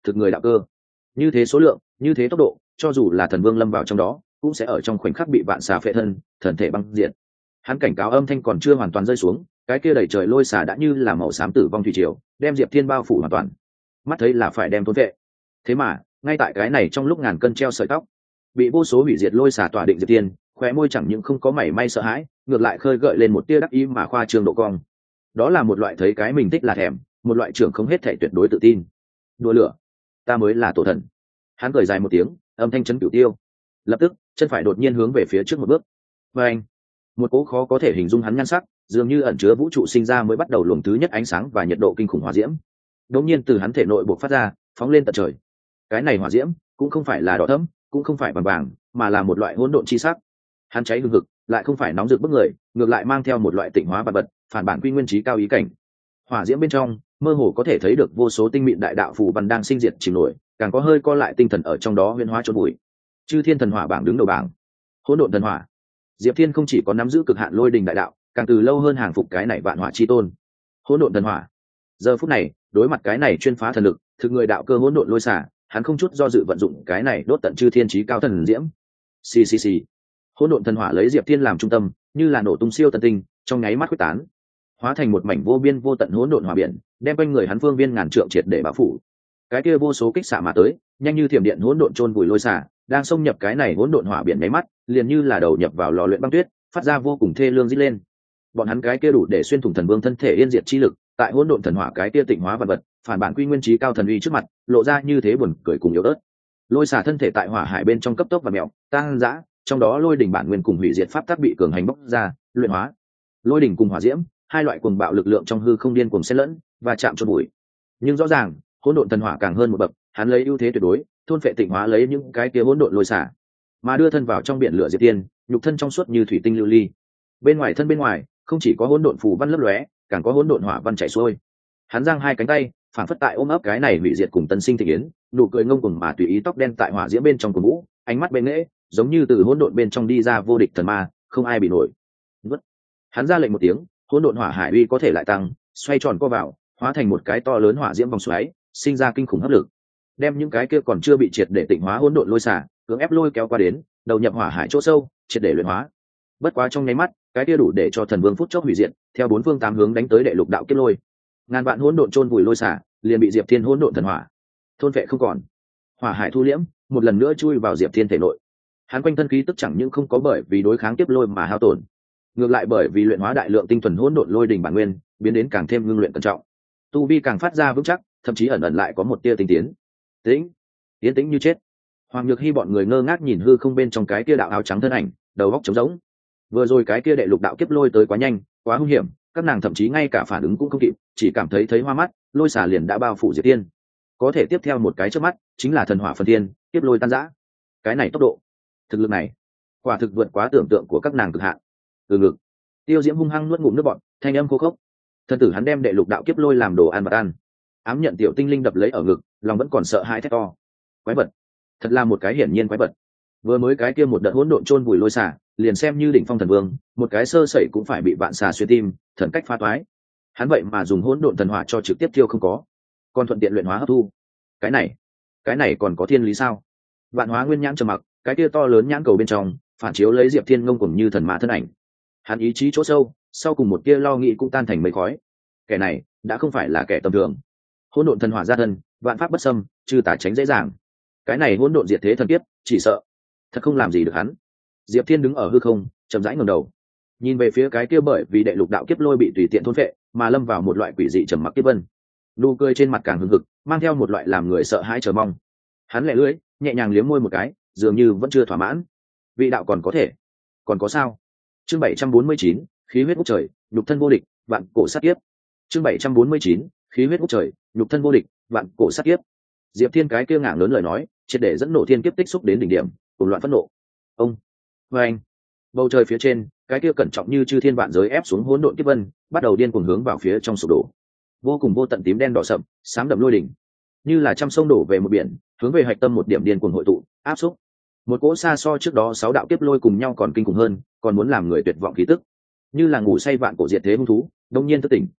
thực người đạo cơ. Như thế số lượng, như thế tốc độ, cho dù là thần vương lâm vào trong đó cũng sẽ ở trong khoảnh khắc bị vạn xà phệ thân, thần thể băng diệt. Hắn cảnh cáo âm thanh còn chưa hoàn toàn rơi xuống, cái kia đầy trời lôi xà đã như là màu xám tử vong thủy triều, đem Diệp Thiên bao phủ hoàn toàn. Mắt thấy là phải đem thôn vệ. Thế mà, ngay tại cái này trong lúc ngàn cân treo sợi tóc, bị vô số hủy diệt lôi xà tỏa định Diệp Thiên, khóe môi chẳng những không có mảy may sợ hãi, ngược lại khơi gợi lên một tia đắc ý mà khoa trương độ cong. Đó là một loại thấy cái mình thích là thèm, một loại trưởng không hết thể tuyệt đối tự tin. Đùa lửa, ta mới là tổ thần. Hắn cười dài một tiếng, âm thanh chấn cửu tiêu. Lập tức, chân phải đột nhiên hướng về phía trước một bước. Và anh, một cỗ khó có thể hình dung hắn nhan sắc, dường như ẩn chứa vũ trụ sinh ra mới bắt đầu luồng thứ nhất ánh sáng và nhiệt độ kinh khủng hỏa diễm. Đột nhiên từ hắn thể nội bộc phát ra, phóng lên tận trời. Cái này hỏa diễm cũng không phải là đỏ thẫm, cũng không phải vàng vàng, mà là một loại hỗn độn chi sắc. Hắn cháy hừng hực, lại không phải nóng rực bức người, ngược lại mang theo một loại tịnh hóa vật vật, phản bản quy nguyên trí cao ý cảnh. Hỏa diễm bên trong, mơ hồ có thể thấy được vô số tinh mịn đại đạo phù văn đang sinh diệt chìm nổi, càng có hơi co lại tinh thần ở trong đó huyễn hóa chôn bụi. Chư thiên thần hỏa bảng đứng đầu bảng, hỗn độn thần hỏa. Diệp Thiên không chỉ có nắm giữ cực hạn lôi đình đại đạo, càng từ lâu hơn hàng phục cái này vạn hỏa chi tôn. Hỗn độn thần hỏa. Giờ phút này, đối mặt cái này chuyên phá thần lực, thực người đạo cơ hỗn độn lôi xả, hắn không chút do dự vận dụng cái này đốt tận chư thiên chí cao thần diễm. Xì xì xì. Hỗn độn thần hỏa lấy Diệp Thiên làm trung tâm, như là nổ tung siêu tân tinh, trong nháy mắt khuếch tán, hóa thành một mảnh vô biên vô tận hỗn độn hỏa biển, đem quanh người hắn phương viên ngàn trượng triệt để bao phủ. Cái kia vô số kích xạ mà tới, nhanh như thiểm điện hỗn độn chôn vùi lôi xả, đang xông nhập cái này hỗn độn hỏa biển nháy mắt, liền như là đầu nhập vào lò luyện băng tuyết, phát ra vô cùng thê lương rít lên. Bọn hắn cái kia đủ để xuyên thủng thần vương thân thể yên diệt chi lực, tại hỗn độn thần hỏa cái kia tịnh hóa vật vật, phản bản quy nguyên trí cao thần uy trước mặt, lộ ra như thế buồn cười cùng yếu ớt. Lôi xả thân thể tại hỏa hải bên trong cấp tốc và mèo, tăng dã, trong đó lôi đỉnh bản nguyên cùng hủy diệt pháp tắc bị cường hành bốc ra, luyện hóa. Lôi đỉnh cùng hỏa diễm, hai loại cuồng bạo lực lượng trong hư không điên cuồng xen lẫn và chạm chôn bụi. Nhưng rõ ràng, hỗn độn thần hỏa càng hơn một bậc, hắn lấy ưu thế tuyệt đối, thôn phệ tịnh hóa lấy những cái kia hỗn độn lôi xả, mà đưa thân vào trong biển lửa Diệp Tiên, nhục thân trong suốt như thủy tinh lưu ly. Bên ngoài thân bên ngoài, không chỉ có hỗn độn phù văn lấp lóe, càng có hỗn độn hỏa văn chảy xuôi. Hắn giang hai cánh tay, phản phất tại ôm ấp cái này hủy diệt cùng tân sinh thị yến, nụ cười ngông cuồng mà tùy ý, tóc đen tại hỏa diễm bên trong cuồng vũ, ánh mắt bên nghệ, giống như từ hỗn độn bên trong đi ra vô địch thần ma, không ai bị nổi. Vứt. Hắn ra lệnh một tiếng, hỗn độn hỏa hải uy có thể lại tăng, xoay tròn co vào, hóa thành một cái to lớn hỏa diễm vòng xoáy, sinh ra kinh khủng hấp lực, đem những cái kia còn chưa bị triệt để tịnh hóa hỗn độn lôi xả, cưỡng ép lôi kéo qua đến, đầu nhập hỏa hải chỗ sâu, triệt để luyện hóa. Bất quá trong nháy mắt, cái kia đủ để cho thần vương phút chốc hủy diệt, theo bốn phương tám hướng đánh tới đệ lục đạo kiếp lôi. Ngàn vạn hỗn độn chôn vùi lôi xả, liền bị Diệp Thiên hỗn độn thần hỏa thôn vệ không còn. Hỏa hải thu liễm, một lần nữa chui vào Diệp Thiên thể nội. Hắn quanh thân khí tức chẳng những không có bởi vì đối kháng kiếp lôi mà hao tổn, ngược lại bởi vì luyện hóa đại lượng tinh thuần hỗn độn lôi đỉnh bản nguyên, biến đến càng thêm ngưng luyện cẩn trọng. Tu vi càng phát ra vững chắc, thậm chí ẩn ẩn lại có một tia tinh tiến. Tĩnh, tiến tĩnh như chết. Hoàng Nhược Hy bọn người ngơ ngác nhìn hư không bên trong cái kia đạo áo trắng thân ảnh, đầu óc trống rỗng. Vừa rồi cái kia đệ lục đạo kiếp lôi tới quá nhanh, quá hung hiểm, các nàng thậm chí ngay cả phản ứng cũng không kịp, chỉ cảm thấy thấy hoa mắt, lôi xả liền đã bao phủ Diệp Tiên. Có thể tiếp theo một cái chớp mắt, chính là thần hỏa phân thiên, kiếp lôi tan rã. Cái này tốc độ, thực lực này, quả thực vượt quá tưởng tượng của các nàng cực hạn. Từ ngực, Tiêu Diễm hung hăng nuốt ngụm nước bọt, thanh âm khô khốc. Thân tử hắn đem đệ lục đạo kiếp lôi làm đồ ăn và ăn. Ám nhận tiểu tinh linh đập lấy ở ngực, lòng vẫn còn sợ hãi thét to. Quái vật, thật là một cái hiển nhiên quái vật. Vừa mới cái kia một đợt hỗn độn chôn vùi lôi xả, liền xem như đỉnh phong thần vương, một cái sơ sẩy cũng phải bị vạn xà xuyên tim, thần cách phá toái. Hắn vậy mà dùng hỗn độn thần hỏa cho trực tiếp thiêu không có, còn thuận tiện luyện hóa hấp thu. Cái này, cái này còn có thiên lý sao? Vạn Hóa Nguyên nhãn trầm mặc, cái kia to lớn nhãn cầu bên trong, phản chiếu lấy Diệp Thiên ngông cuồng như thần mã thân ảnh. Hắn ý chí chỗ sâu, sau cùng một kia lo nghĩ cũng tan thành mây khói. Kẻ này đã không phải là kẻ tầm thường. Hỗn độn thần hỏa ra thân, vạn pháp bất xâm, trừ tà tránh dễ dàng. Cái này hỗn độn diệt thế thần kiếp, chỉ sợ thật không làm gì được hắn. Diệp Thiên đứng ở hư không, chậm rãi ngẩng đầu, nhìn về phía cái kia bởi vì đệ lục đạo kiếp lôi bị tùy tiện thôn phệ, mà lâm vào một loại quỷ dị trầm mặc kiếp vân. Nụ cười trên mặt càng hừng hực, mang theo một loại làm người sợ hãi chờ mong. Hắn lẹ lưỡi, nhẹ nhàng liếm môi một cái, dường như vẫn chưa thỏa mãn. Vị đạo còn có thể, còn có sao? Chương bảy trăm bốn mươi chín, khí huyết ngút trời, nhục thân vô địch, vạn cổ sát kiếp. Chương bảy trăm bốn mươi chín, khí huyết ngút trời, nhục thân vô địch, vạn cổ sát kiếp. Diệp Thiên cái kia ngạng lớn lời nói, triệt để dẫn nổ thiên kiếp tích xúc đến đỉnh điểm, cùng loạn phẫn nộ. Ông, với anh, bầu trời phía trên, cái kia cẩn trọng như chư thiên vạn giới ép xuống hỗn độn kiếp vân, bắt đầu điên cuồng hướng vào phía trong sụp đổ. Vô cùng vô tận tím đen đỏ sậm, xám đậm lôi đỉnh, như là trăm sông đổ về một biển, hướng về hạch tâm một điểm điên cuồng hội tụ, áp xúc. Một cỗ xa so trước đó sáu đạo kiếp lôi cùng nhau còn kinh khủng hơn, còn muốn làm người tuyệt vọng khí tức, như là ngủ say vạn cổ diệt thế hung thú, đông nhiên thức tỉnh.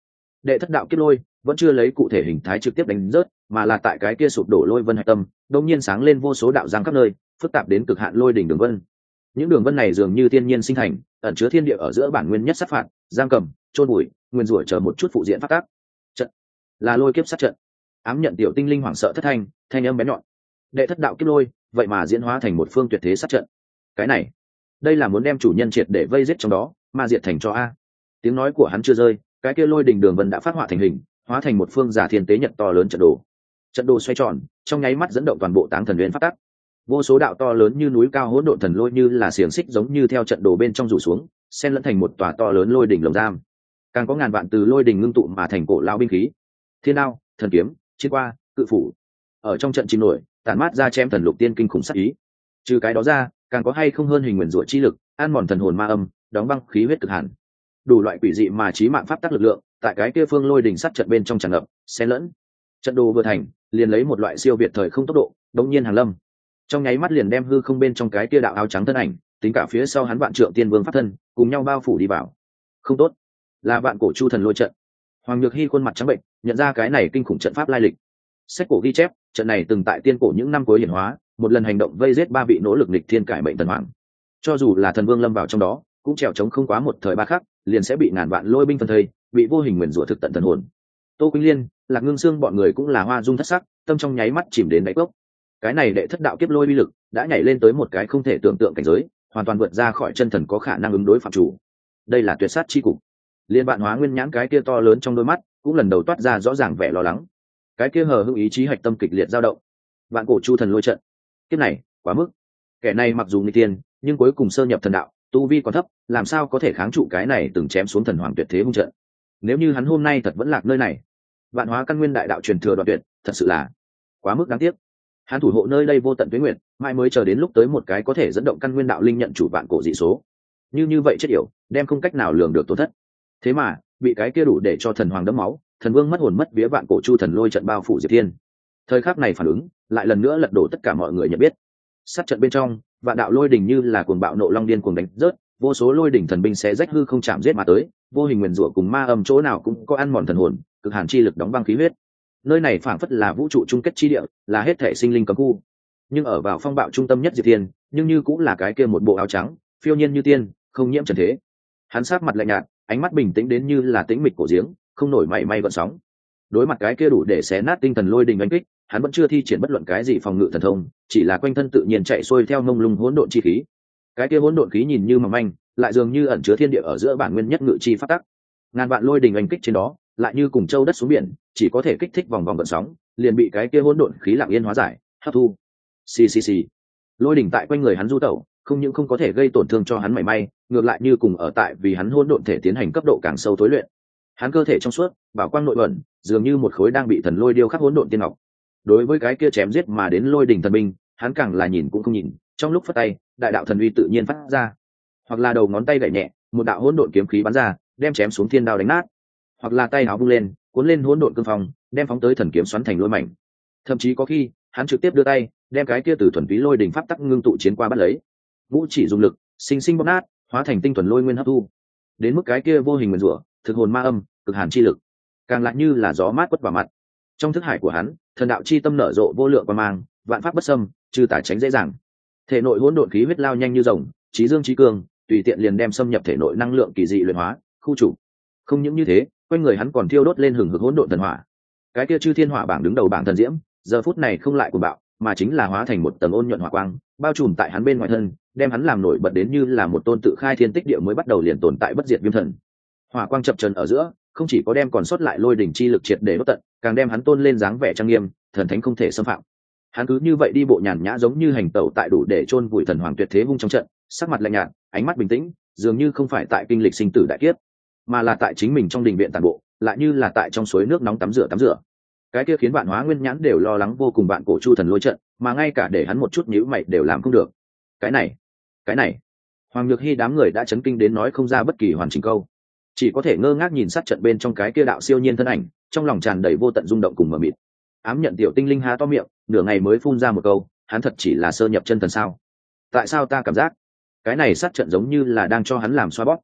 đệ thất đạo kiếp lôi vẫn chưa lấy cụ thể hình thái trực tiếp đánh rớt, mà là tại cái kia sụp đổ lôi vân hạch tâm đông nhiên sáng lên vô số đạo giang khắp nơi, phức tạp đến cực hạn lôi đỉnh đường vân. Những đường vân này dường như thiên nhiên sinh thành, ẩn chứa thiên địa ở giữa bản nguyên nhất sát phạt, giang cầm, trôn bụi, nguyên rủa chờ một chút phụ diện phát tác. Trận là lôi kiếp sát trận. Ám nhận tiểu tinh linh hoảng sợ thất thanh, thanh âm bén nhọn. Đệ thất đạo kiếp lôi, vậy mà diễn hóa thành một phương tuyệt thế sát trận. Cái này, đây là muốn đem chủ nhân triệt để vây giết trong đó, mà diệt thành cho a. Tiếng nói của hắn chưa rơi, cái kia lôi đỉnh đường vân đã phát họa thành hình, hóa thành một phương giả thiên tế nhật to lớn trận đồ. Trận đồ xoay tròn, trong nháy mắt dẫn động toàn bộ táng thần nguyên phát tắc. Vô số đạo to lớn như núi cao hỗn độn thần lôi như là xiềng xích giống như theo trận đồ bên trong rủ xuống, xen lẫn thành một tòa to lớn lôi đỉnh lồng giam. Càng có ngàn vạn từ lôi đỉnh ngưng tụ mà thành cổ lao binh khí, thiên đao, thần kiếm, chiến qua, cự phủ. Ở trong trận chìm nổi, tản mát ra chém thần lục tiên kinh khủng sát ý. Trừ cái đó ra, càng có hay không hơn hình nguyên rủa chi lực, ăn mòn thần hồn ma âm, đóng băng khí huyết cực hàn. Đủ loại quỷ dị mà chí mạng pháp tắc lực lượng, tại cái kia phương lôi đỉnh sát trận bên trong tràn ngập, xen lẫn. Trận đồ vừa thành, liền lấy một loại siêu việt thời không tốc độ, đống nhiên hàng lâm. Trong nháy mắt liền đem hư không bên trong cái kia đạo áo trắng thân ảnh, tính cả phía sau hắn vạn trượng tiên vương pháp thân, cùng nhau bao phủ đi vào. Không tốt, là vạn cổ chu thần lôi trận. Hoàng Nhược Hy khuôn mặt trắng bệnh, nhận ra cái này kinh khủng trận pháp lai lịch. Sách cổ ghi chép, trận này từng tại tiên cổ những năm cuối hiển hóa, một lần hành động vây giết ba vị nỗ lực nghịch thiên cải mệnh thần hoàng. Cho dù là thần vương lâm vào trong đó, cũng trèo chống không quá một thời ba khắc, liền sẽ bị ngàn vạn lôi binh phân thây, bị vô hình nguyền rủa thực tận thần hồn. Tô Quỳnh Liên, Lạc Ngưng Sương bọn người cũng là hoa dung thất sắc, tâm trong nháy mắt chìm đến đáy cốc. Cái này đệ thất đạo kiếp lôi uy lực đã nhảy lên tới một cái không thể tưởng tượng cảnh giới, hoàn toàn vượt ra khỏi chân thần có khả năng ứng đối phạm chủ. Đây là tuyệt sát chi cục. Liên bạn hóa nguyên nhãn cái kia to lớn trong đôi mắt cũng lần đầu toát ra rõ ràng vẻ lo lắng. Cái kia hờ hững ý chí hạch tâm kịch liệt dao động. Vạn cổ chu thần lôi trận, kiếp này quá mức. Kẻ này mặc dù nguy tiên, nhưng cuối cùng sơ nhập thần đạo, tu vi còn thấp, làm sao có thể kháng trụ cái này từng chém xuống thần hoàng tuyệt thế hung trận. Nếu như hắn hôm nay thật vẫn lạc nơi này, vạn hóa căn nguyên đại đạo truyền thừa đoạn tuyệt, thật sự là quá mức đáng tiếc. Hắn thủ hộ nơi đây vô tận tuế nguyệt, mai mới chờ đến lúc tới một cái có thể dẫn động căn nguyên đạo linh nhận chủ vạn cổ dị số. Như như vậy chết yểu, đem không cách nào lường được tổn thất. Thế mà, bị cái kia đủ để cho thần hoàng đẫm máu, thần vương mất hồn mất vía vạn cổ chu thần lôi trận bao phủ Diệp Thiên. Thời khắc này phản ứng, lại lần nữa lật đổ tất cả mọi người nhận biết. Sát trận bên trong, vạn đạo lôi đỉnh như là cuồng bạo nộ long điên cuồng đánh rớt, vô số lôi đỉnh thần binh xé rách hư không chạm giết mà tới, vô hình nguyền rủa cùng ma âm chỗ nào cũng có ăn mòn thần hồn, cực hàn chi lực đóng băng khí huyết. Nơi này phảng phất là vũ trụ chung kết chi địa, là hết thể sinh linh cấm khu. Nhưng ở vào phong bạo trung tâm nhất Diệp Thiên, nhưng như cũng là cái kia một bộ áo trắng, phiêu nhiên như tiên, không nhiễm trần thế. Hắn sát mặt lạnh nhạt, ánh mắt bình tĩnh đến như là tĩnh mịch cổ giếng, không nổi mảy may gợn sóng. Đối mặt cái kia đủ để xé nát tinh thần lôi đình đánh kích, hắn vẫn chưa thi triển bất luận cái gì phòng ngự thần thông, chỉ là quanh thân tự nhiên chạy xuôi theo mông lung hỗn độn chi khí. Cái kia hỗn độn khí nhìn như mỏng manh, lại dường như ẩn chứa thiên địa ở giữa bản nguyên nhất ngự chi pháp tắc. Ngàn vạn lôi đình đánh kích trên đó, lại như cùng châu đất xuống biển, chỉ có thể kích thích vòng vòng gợn sóng, liền bị cái kia hỗn độn khí lặng yên hóa giải, hấp thu. Xì xì xì. Lôi đỉnh tại quanh người hắn du tẩu, không những không có thể gây tổn thương cho hắn mảy may, ngược lại như cùng ở tại vì hắn hỗn độn thể tiến hành cấp độ càng sâu tối luyện. Hắn cơ thể trong suốt, bảo quang nội bẩn, dường như một khối đang bị thần lôi điêu khắc hỗn độn tiên ngọc. Đối với cái kia chém giết mà đến lôi đỉnh thần binh, hắn càng là nhìn cũng không nhìn, trong lúc phất tay, đại đạo thần uy tự nhiên phát ra. Hoặc là đầu ngón tay gảy nhẹ, một đạo hỗn độn kiếm khí bắn ra, đem chém xuống thiên đao đánh nát. Hoặc là tay áo vung lên, cuốn lên hỗn độn cương phong, đem phóng tới thần kiếm xoắn thành lôi mảnh. Thậm chí có khi, hắn trực tiếp đưa tay, đem cái kia từ thuần túy lôi đỉnh pháp tắc ngưng tụ chiến qua bắt lấy. Ngũ chỉ dùng lực, sinh sinh bóp nát, hóa thành tinh thuần lôi nguyên hấp thu. Đến mức cái kia vô hình nguyên rủa, thực hồn ma âm, cực hàn chi lực, càng lại như là gió mát quất vào mặt. Trong thức hải của hắn, thần đạo chi tâm nở rộ vô lượng quang mang, vạn pháp bất xâm, trừ tà tránh dễ dàng. Thể nội hỗn độn khí huyết lao nhanh như rồng, trí dương trí cường, tùy tiện liền đem xâm nhập thể nội năng lượng kỳ dị luyện hóa, khu chủ. Không những như thế, quanh người hắn còn thiêu đốt lên hừng hực hỗn độn thần hỏa. Cái kia chư thiên hỏa bảng đứng đầu bảng thần diễm, giờ phút này không lại cuồng bạo, mà chính là hóa thành một tầng ôn nhuận hỏa quang, bao trùm tại hắn bên ngoài thân, đem hắn làm nổi bật đến như là một tôn tự khai thiên tích địa mới bắt đầu liền tồn tại bất diệt viêm thần. Hỏa quang chập chờn ở giữa, không chỉ có đem còn sót lại lôi đỉnh chi lực triệt để đốt tận, càng đem hắn tôn lên dáng vẻ trang nghiêm, thần thánh không thể xâm phạm. Hắn cứ như vậy đi bộ nhàn nhã giống như hành tẩu tại đủ để chôn vùi thần hoàng tuyệt thế hung trong trận, sắc mặt lạnh nhạt, ánh mắt bình tĩnh, dường như không phải tại kinh lịch sinh tử đại kiếp, mà là tại chính mình trong đình viện tản bộ, lại như là tại trong suối nước nóng tắm rửa tắm rửa. Cái kia khiến vạn hóa nguyên nhãn đều lo lắng vô cùng vạn cổ chu thần lôi trận, mà ngay cả để hắn một chút nhíu mày đều làm không được. Cái này, cái này, Hoàng Nhược Hy đám người đã chấn kinh đến nói không ra bất kỳ hoàn chỉnh câu, chỉ có thể ngơ ngác nhìn sát trận bên trong cái kia đạo siêu nhiên thân ảnh, trong lòng tràn đầy vô tận rung động cùng mờ mịt. Ám nhận tiểu tinh linh há to miệng, nửa ngày mới phun ra một câu, hắn thật chỉ là sơ nhập chân thần sao? Tại sao ta cảm giác cái này sát trận giống như là đang cho hắn làm xoa bóp?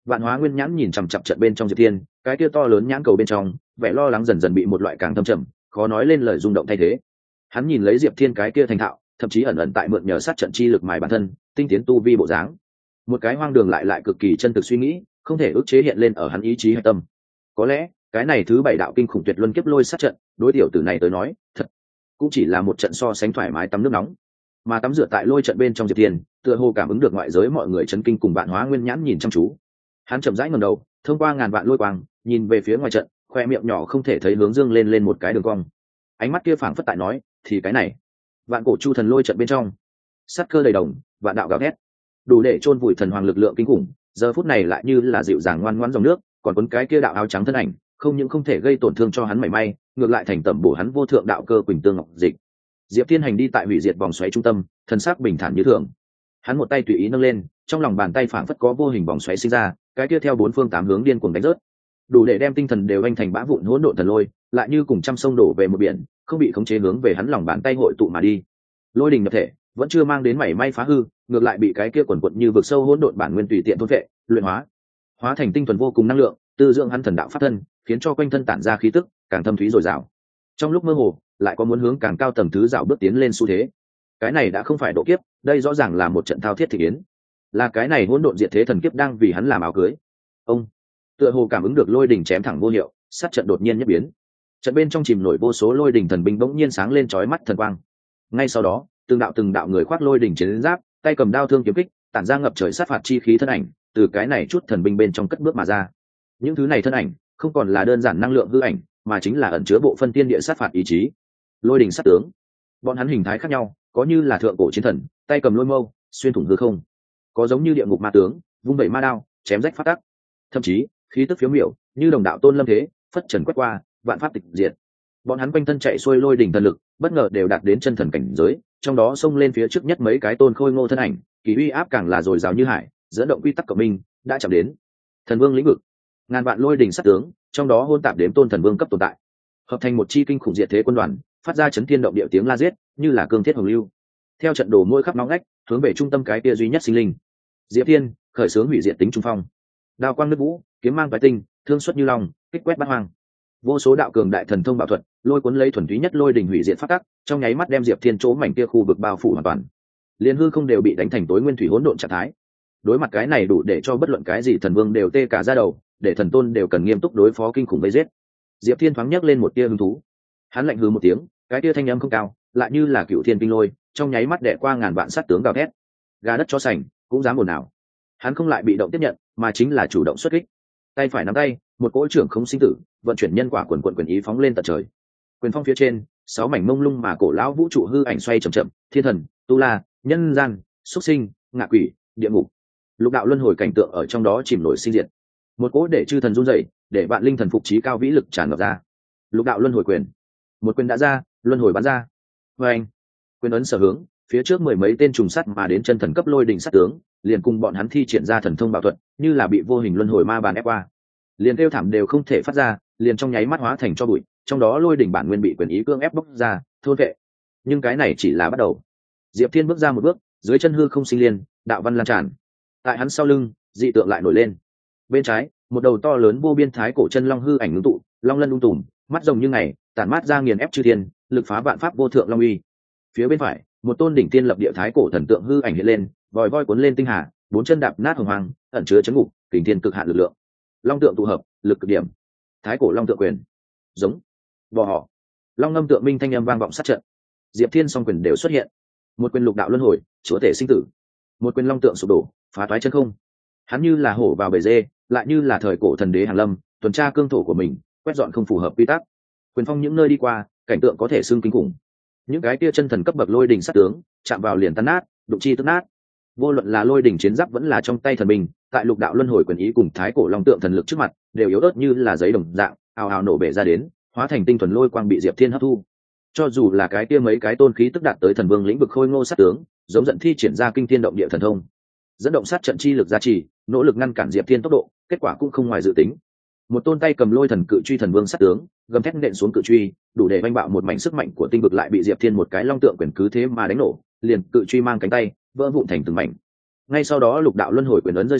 Vạn Hóa Nguyên nhãn nhìn chằm chằm trận bên trong Diệp Thiên, cái kia to lớn nhãn cầu bên trong, vẻ lo lắng dần dần bị một loại càng thâm trầm, khó nói lên lời rung động thay thế. Hắn nhìn lấy Diệp Thiên cái kia thành thạo, thậm chí ẩn ẩn tại mượn nhờ sát trận chi lực mài bản thân, tinh tiến tu vi bộ dáng. Một cái hoang đường lại lại cực kỳ chân thực suy nghĩ, không thể ức chế hiện lên ở hắn ý chí hay tâm. Có lẽ, cái này thứ bảy đạo kinh khủng tuyệt luân kiếp lôi sát trận, đối tiểu tử này tới nói, thật cũng chỉ là một trận so sánh thoải mái tắm nước nóng. Mà tắm rửa tại lôi trận bên trong Diệp Thiên, tựa hồ cảm ứng được ngoại giới mọi người chấn kinh cùng Vạn Hóa Nguyên nhãn nhìn chăm chú. Hắn chậm rãi ngẩng đầu, thông qua ngàn vạn lôi quang, nhìn về phía ngoài trận, khoe miệng nhỏ không thể thấy hướng dương lên lên một cái đường cong. Ánh mắt kia phảng phất tại nói, thì cái này, vạn cổ chu thần lôi trận bên trong, sát cơ đầy đồng, vạn đạo gào thét, đủ để chôn vùi thần hoàng lực lượng kinh khủng. Giờ phút này lại như là dịu dàng ngoan ngoãn dòng nước, còn cuốn cái kia đạo áo trắng thân ảnh, không những không thể gây tổn thương cho hắn mảy may, ngược lại thành tẩm bổ hắn vô thượng đạo cơ quỳnh tương ngọc dịch. Diệp Thiên hành đi tại hủy diệt vòng xoáy trung tâm, thân xác bình thản như thường. Hắn một tay tùy ý nâng lên, trong lòng bàn tay phảng phất có vô hình vòng xoáy sinh ra, cái kia theo bốn phương tám hướng điên cuồng đánh rớt, đủ để đem tinh thần đều anh thành bã vụn hỗn độn thần lôi, lại như cùng trăm sông đổ về một biển, không bị khống chế hướng về hắn lòng bàn tay hội tụ mà đi. Lôi đình nhập thể, vẫn chưa mang đến mảy may phá hư, ngược lại bị cái kia quần quật như vực sâu hỗn độn bản nguyên tùy tiện thôn vệ, luyện hóa, hóa thành tinh thuần vô cùng năng lượng, tư dưỡng hắn thần đạo pháp thân, khiến cho quanh thân tản ra khí tức càng thâm thúy dồi dào. Trong lúc mơ hồ, lại có muốn hướng càng cao tầng thứ dạo bước tiến lên xu thế. Cái này đã không phải độ kiếp, đây rõ ràng là một trận thao thiết thị yến, là cái này hỗn độn diệt thế thần kiếp đang vì hắn làm áo cưới. Ông tựa hồ cảm ứng được lôi đỉnh chém thẳng vô hiệu, sát trận đột nhiên nhất biến, trận bên trong chìm nổi vô số lôi đỉnh thần binh bỗng nhiên sáng lên chói mắt thần quang. Ngay sau đó, từng đạo từng đạo người khoác lôi đỉnh chiến giáp, tay cầm đao thương kiếm kích, tản ra ngập trời sát phạt chi khí thân ảnh, từ cái này chút thần binh bên trong cất bước mà ra. Những thứ này thân ảnh không còn là đơn giản năng lượng hư ảnh, mà chính là ẩn chứa bộ phân tiên địa sát phạt ý chí. Lôi đỉnh sát tướng, bọn hắn hình thái khác nhau, có như là thượng cổ chiến thần, tay cầm lôi mâu, xuyên thủng hư không; có giống như địa ngục ma tướng, vung vẩy ma đao, chém rách pháp tắc; thậm chí khí tức phiếu miểu, như đồng đạo tôn lâm thế, phất trần quét qua, vạn pháp tịch diệt. Bọn hắn quanh thân chạy xuôi lôi đỉnh thần lực, bất ngờ đều đạt đến chân thần cảnh giới, trong đó xông lên phía trước nhất mấy cái tôn khôi ngô thân ảnh, kỳ uy áp càng là dồi dào như hải, dẫn động quy tắc cộng minh, đã chạm đến thần vương lĩnh vực. Ngàn vạn lôi đỉnh sát tướng, trong đó hôn tạp đếm tôn thần vương cấp tồn tại, hợp thành một chi kinh khủng diệt thế quân đoàn, phát ra chấn thiên động địa tiếng la giết, như là cương thiết hồng lưu. Theo trận đồ mỗi khắp nóng ngách, hướng về trung tâm cái kia duy nhất sinh linh, Diệp Thiên khởi xướng hủy diệt tính trung phong. Đao quang nước vũ, kiếm mang vài tinh, thương xuất như long, kích quét bát hoang. Vô số đạo cường đại thần thông bảo thuật, lôi cuốn lấy thuần túy nhất lôi đỉnh hủy diệt phát tắc, trong nháy mắt đem Diệp Thiên chỗ mảnh kia khu vực bao phủ hoàn toàn. Liên hư không đều bị đánh thành tối nguyên thủy hỗn độn trạng thái. Đối mặt cái này đủ để cho bất luận cái gì thần vương đều tê cả da đầu, để thần tôn đều cần nghiêm túc đối phó kinh khủng vây giết. Diệp Thiên thoáng nhấc lên một tia hứng thú. Hắn lạnh hừ một tiếng, cái tia thanh âm không cao, lại như là cựu thiên kinh lôi, trong nháy mắt đè qua ngàn vạn sát tướng gào thét. Gà đất chó sành, cũng dám ồn nào. Hắn không lại bị động tiếp nhận, mà chính là chủ động xuất kích. Tay phải nắm tay, một cỗ trưởng không sinh tử, vận chuyển nhân quả quần quần quyền ý phóng lên tận trời. Quyền phong phía trên, sáu mảnh mông lung mà cổ lão vũ trụ hư ảnh xoay chậm chậm, thiên thần, tu la, nhân gian, xuất sinh, ngạ quỷ, địa ngục, lục đạo luân hồi cảnh tượng ở trong đó chìm nổi sinh diệt. Một cỗ để chư thần run rẩy, để vạn linh thần phục trí cao vĩ lực tràn ngập ra. Lục đạo luân hồi quyền, một quyền đã ra, luân hồi bắn ra. Và anh, quyền ấn sở hướng, phía trước mười mấy tên trùng sắt mà đến chân thần cấp lôi đỉnh sát tướng, liền cùng bọn hắn thi triển ra thần thông bảo thuật, như là bị vô hình luân hồi ma bàn ép qua, liền kêu thảm đều không thể phát ra, liền trong nháy mắt hóa thành cho bụi. Trong đó lôi đỉnh bản nguyên bị quyền ý cương ép bóc ra, thôn vệ. Nhưng cái này chỉ là bắt đầu. Diệp Thiên bước ra một bước, dưới chân hư không sinh liên, đạo văn lan tràn. Tại hắn sau lưng, dị tượng lại nổi lên. Bên trái, một đầu to lớn vô biên thái cổ chân long hư ảnh ngưng tụ, long lân lung tùm, mắt rồng như ngày, tản mát ra nghiền ép chư thiên, lực phá vạn pháp vô thượng long uy. Phía bên phải, một tôn đỉnh tiên lập địa thái cổ thần tượng hư ảnh hiện lên, vòi voi cuốn lên tinh hà, bốn chân đạp nát hồng hoang, ẩn chứa chấn ngục, kình thiên cực hạn lực lượng. Long tượng tụ hợp, lực cực điểm. Thái cổ long tượng quyền. Giống. Bò họ. Long ngâm tượng minh thanh âm vang vọng sát trận. Diệp Thiên song quyền đều xuất hiện. Một quyền lục đạo luân hồi, chúa tể sinh tử. Một quyền long tượng sụp đổ, phá toái chân không. Hắn như là hổ vào bầy dê, lại như là thời cổ thần đế hàng lâm, tuần tra cương thổ của mình, quét dọn không phù hợp quy tắc. Quyền phong những nơi đi qua, cảnh tượng có thể xưng kinh khủng. Những cái kia chân thần cấp bậc lôi đỉnh sát tướng, chạm vào liền tan nát, đụng chi tức nát. Vô luận là lôi đỉnh chiến giáp vẫn là trong tay thần binh, tại lục đạo luân hồi quyền ý cùng thái cổ long tượng thần lực trước mặt, đều yếu ớt như là giấy đồng dạng, ào ào nổ bể ra đến, hóa thành tinh thuần lôi quang bị Diệp Thiên hấp thu. Cho dù là cái kia mấy cái tôn khí tức đạt tới thần vương lĩnh vực khôi ngô sát tướng, giống giận thi triển ra kinh thiên động địa thần thông, dẫn động sát trận chi lực gia trì, nỗ lực ngăn cản Diệp Thiên tốc độ, kết quả cũng không ngoài dự tính. Một tôn tay cầm lôi thần cự truy thần vương sát tướng, gầm thét nện xuống cự truy, đủ để vanh bạo một mảnh sức mạnh của tinh vực, lại bị Diệp Thiên một cái long tượng quyền cứ thế mà đánh nổ, liền cự truy mang cánh tay vỡ vụn thành từng mảnh. Ngay sau đó lục đạo luân hồi quyền ấn rơi xuống,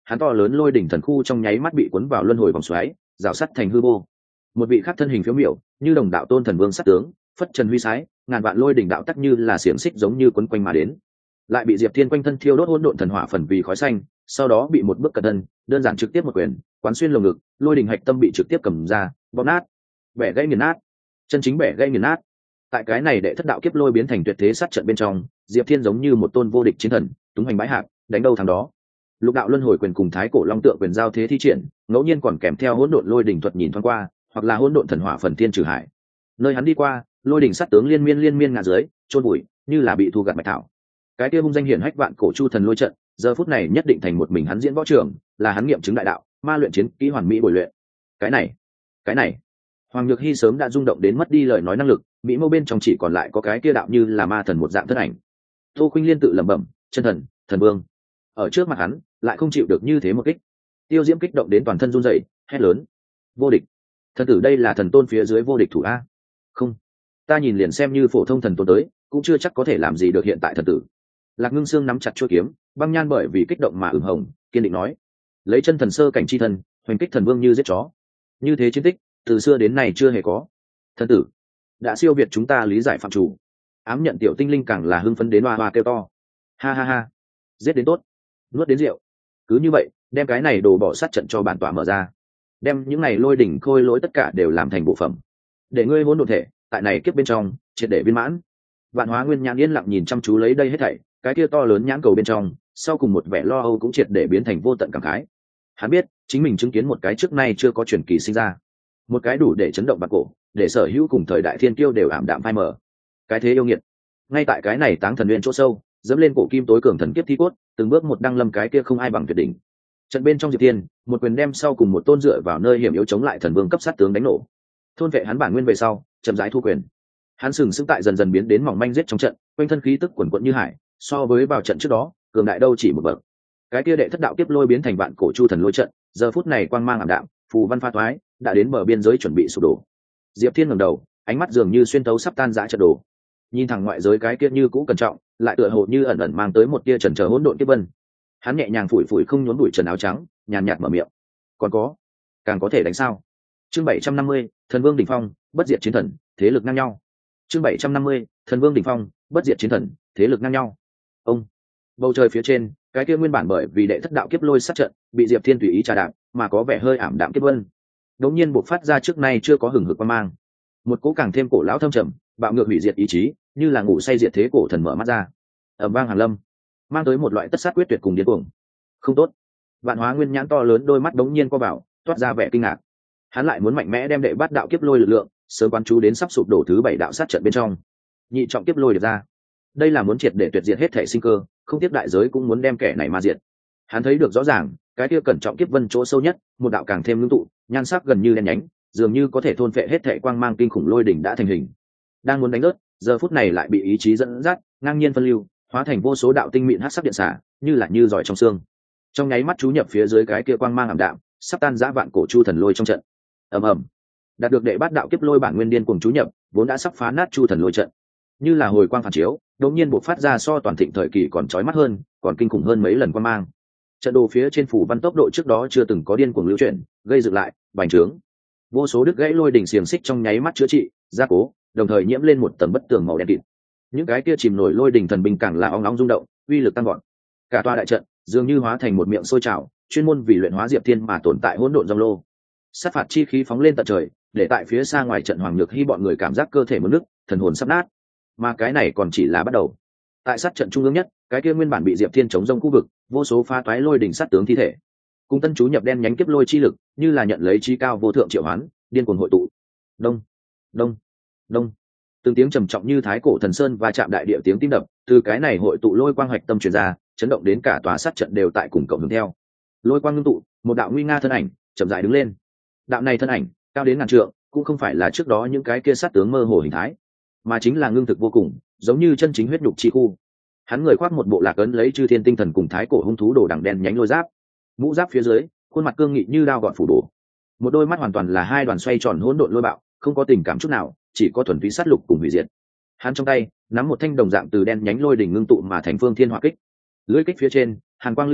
hắn to lớn lôi đỉnh thần khu trong nháy mắt bị cuốn vào luân hồi vòng xoáy, rào sắt thành hư vô. Một vị khác thân hình phiếu miểu như đồng đạo tôn thần vương sát tướng, phất trần huy sái, ngàn vạn lôi đỉnh đạo tắc như là xiềng xích giống như quấn quanh mà đến, lại bị Diệp Thiên quanh thân thiêu đốt hỗn độn thần hỏa phần vì khói xanh, sau đó bị một bước cẩn thân, đơn giản trực tiếp một quyền, quán xuyên lồng ngực, lôi đỉnh hạch tâm bị trực tiếp cầm ra, bóp nát, bẻ gãy nghiền nát, chân chính bẻ gãy nghiền nát. Tại cái này đệ thất đạo kiếp lôi biến thành tuyệt thế sát trận bên trong, Diệp Thiên giống như một tôn vô địch chiến thần, túng hành bãi hạc, đánh đâu thắng đó. Lục đạo luân hồi quyền cùng thái cổ long tượng quyền giao thế thi triển, ngẫu nhiên còn kèm theo hỗn độn lôi đỉnh thuật nhìn thoáng qua, hoặc là hỗn độn thần hỏa phần thiên trừ hải. Nơi hắn đi qua, lôi đỉnh sát tướng liên miên liên miên ngã dưới, chôn bụi, như là bị thu gặt mạch thảo. Cái kia hung danh hiển hách vạn cổ chu thần lôi trận, giờ phút này nhất định thành một mình hắn diễn võ trường, là hắn nghiệm chứng đại đạo, ma luyện chiến kỹ hoàn mỹ bồi luyện. Cái này, cái này, Hoàng Nhược Hy sớm đã rung động đến mất đi lời nói năng lực, mỹ mâu bên trong chỉ còn lại có cái kia đạo như là ma thần một dạng thân ảnh. Tô Khuynh liên tự lẩm bẩm, chân thần, thần vương. Ở trước mặt hắn, lại không chịu được như thế một kích. Tiêu Diễm kích động đến toàn thân run rẩy, hét lớn: vô địch! Thần tử đây là thần tôn phía dưới vô địch thủ a. Không, ta nhìn liền xem như phổ thông thần tôn tới, cũng chưa chắc có thể làm gì được hiện tại thần tử. Lạc Ngưng Sương nắm chặt chuôi kiếm, băng nhan bởi vì kích động mà ửng hồng, kiên định nói: lấy chân thần sơ cảnh chi thân, hoành kích thần vương như giết chó. Như thế chiến tích, từ xưa đến nay chưa hề có. Thần tử đã siêu việt chúng ta lý giải phạm chủ. Ám nhận tiểu tinh linh càng là hưng phấn đến hoa hoa kêu to: ha ha ha, giết đến tốt, nuốt đến rượu. Cứ như vậy, đem cái này đồ bỏ sát trận cho bản tọa mở ra, đem những này lôi đỉnh khôi lỗi tất cả đều làm thành bộ phẩm, để ngươi hỗn độn thể tại này kiếp bên trong triệt để viên mãn. Vạn Hóa Nguyên nhãn yên lặng nhìn chăm chú lấy đây hết thảy, cái kia to lớn nhãn cầu bên trong, sau cùng một vẻ lo âu cũng triệt để biến thành vô tận cảm khái. Hắn biết, chính mình chứng kiến một cái trước nay chưa có truyền kỳ sinh ra, một cái đủ để chấn động bạc cổ, để sở hữu cùng thời đại thiên kiêu đều ảm đạm phai mờ. Cái thế yêu nghiệt, ngay tại cái này Táng Thần Nguyên chỗ sâu, dẫm lên cổ kim tối cường thần kiếp thi cốt, từng bước một đăng lâm cái kia không ai bằng tuyệt đỉnh. Trận bên trong Diệp Thiên, một quyền đem sau cùng một tôn dựa vào nơi hiểm yếu chống lại thần vương cấp sát tướng đánh nổ. Thôn vệ hắn bản nguyên về sau, chậm rãi thu quyền. Hắn sừng sững tại dần dần biến đến mỏng manh giết trong trận, quanh thân khí tức quần quận như hải, so với vào trận trước đó, cường đại đâu chỉ một bậc. Cái kia đệ thất đạo kiếp lôi biến thành vạn cổ chu thần lôi trận, giờ phút này quang mang ảm đạm, phù văn pha thoái, đã đến bờ biên giới chuẩn bị sụp đổ. Diệp Thiên ngẩng đầu, ánh mắt dường như xuyên tấu sắp tan rã trận đồ, nhìn thẳng ngoại giới cái kia như cũ cẩn trọng, lại tựa hồ như ẩn ẩn mang tới một tia trần chờ hỗn độn kiếp vân. Hắn nhẹ nhàng phủi phủi không nhốn bụi trần áo trắng, nhàn nhạt mở miệng: còn có, càng có thể đánh sao? Chương bảy trăm năm mươi, thần vương đỉnh phong, bất diệt chiến thần, thế lực ngang nhau. Chương bảy trăm năm mươi, thần vương đỉnh phong, bất diệt chiến thần, thế lực ngang nhau. Ông, bầu trời phía trên, cái kia nguyên bản bởi vì đệ thất đạo kiếp lôi sát trận, bị Diệp Thiên tùy ý trà đạp, mà có vẻ hơi ảm đạm kiếp vân, đột nhiên bộc phát ra trước nay chưa có hừng hực quang mang. Một cỗ càng thêm cổ lão thâm trầm, bạo ngược hủy diệt ý chí, như là ngủ say diệt thế cổ thần mở mắt ra. Ầm vang hàn lâm, mang tới một loại tất sát quyết tuyệt cùng điên cuồng. Không tốt. Vạn Hóa Nguyên nhãn to lớn đôi mắt đống nhiên co vào, toát ra vẻ kinh ngạc. Hắn lại muốn mạnh mẽ đem đệ bát đạo kiếp lôi lực lượng sớm quán chú đến sắp sụp đổ thứ bảy đạo sát trận bên trong. Nhị trọng kiếp lôi được ra, đây là muốn triệt để tuyệt diệt hết thể sinh cơ, không tiếc đại giới cũng muốn đem kẻ này ma diệt. Hắn thấy được rõ ràng, cái kia cẩn trọng kiếp vân chỗ sâu nhất, một đạo càng thêm ngưng tụ, nhan sắc gần như đen nhánh, dường như có thể thôn phệ hết thể quang mang kinh khủng lôi đỉnh đã thành hình. Đang muốn đánh rớt, giờ phút này lại bị ý chí dẫn dắt, ngang nhiên phân lưu, hóa thành vô số đạo tinh mịn hắc sắc điện xả, như là như giỏi trong xương. Trong nháy mắt chú nhập phía dưới cái kia quang mang ảm đạm, sắp tan rã vạn cổ chu thần lôi trong trận. Ầm ầm. Đạt được đệ bát đạo kiếp lôi bản nguyên điên cuồng chú nhập, vốn đã sắp phá nát chu thần lôi trận, như là hồi quang phản chiếu, đột nhiên bộc phát ra so toàn thịnh thời kỳ còn chói mắt hơn, còn kinh khủng hơn mấy lần quang mang. Trận đồ phía trên phủ văn tốc độ trước đó chưa từng có điên cuồng lưu chuyển, gây dựng lại, bành trướng. Vô số đứt gãy lôi đỉnh xiềng xích trong nháy mắt chữa trị, gia cố, đồng thời nhiễm lên một tầng bất tường màu đen kịt. Những cái kia chìm nổi lôi đỉnh thần binh càng là ong ong rung động, uy lực tăng vọt. Cả tòa đại trận dường như hóa thành một miệng sôi trào, chuyên môn vì luyện hóa Diệp Thiên mà tồn tại hỗn độn dòng lô. Sát phạt chi khí phóng lên tận trời, để tại phía xa ngoài trận Hoàng Nhược Hy bọn người cảm giác cơ thể muốn nứt, thần hồn sắp nát. Mà cái này còn chỉ là bắt đầu. Tại sát trận trung ương nhất, cái kia nguyên bản bị Diệp Thiên chống rông khu vực, vô số pha toái lôi đỉnh sát tướng thi thể, cùng tân chú nhập đen nhánh kiếp lôi chi lực, như là nhận lấy chi cao vô thượng triệu hoán, điên cuồng hội tụ. Đông, đông, đông. Từng tiếng trầm trọng như thái cổ thần sơn và chạm đại địa tiếng tim đập, từ cái này hội tụ lôi quang hoạch tâm truyền ra, chấn động đến cả tòa sát trận đều tại cùng cộng hưởng theo. Lôi quang ngưng tụ, một đạo nguy nga thân ảnh chậm rãi đứng lên. Đạo này thân ảnh cao đến ngàn trượng, cũng không phải là trước đó những cái kia sát tướng mơ hồ hình thái, mà chính là ngưng thực vô cùng, giống như chân chính huyết nhục chi khu. Hắn người khoác một bộ lạc ấn lấy chư thiên tinh thần cùng thái cổ hung thú đồ đằng đen nhánh lôi giáp, mũ giáp phía dưới, khuôn mặt cương nghị như đao gọt phủ bổ. Một đôi mắt hoàn toàn là hai đoàn xoay tròn hỗn độn lôi bạo, không có tình cảm chút nào, chỉ có thuần túy sát lục cùng hủy diệt. Hắn trong tay nắm một thanh đồng dạng từ đen nhánh lôi đỉnh ngưng tụ mà thành phương thiên hỏa kích. Lưỡi kích phía trên, hàn quang lưu chuyển,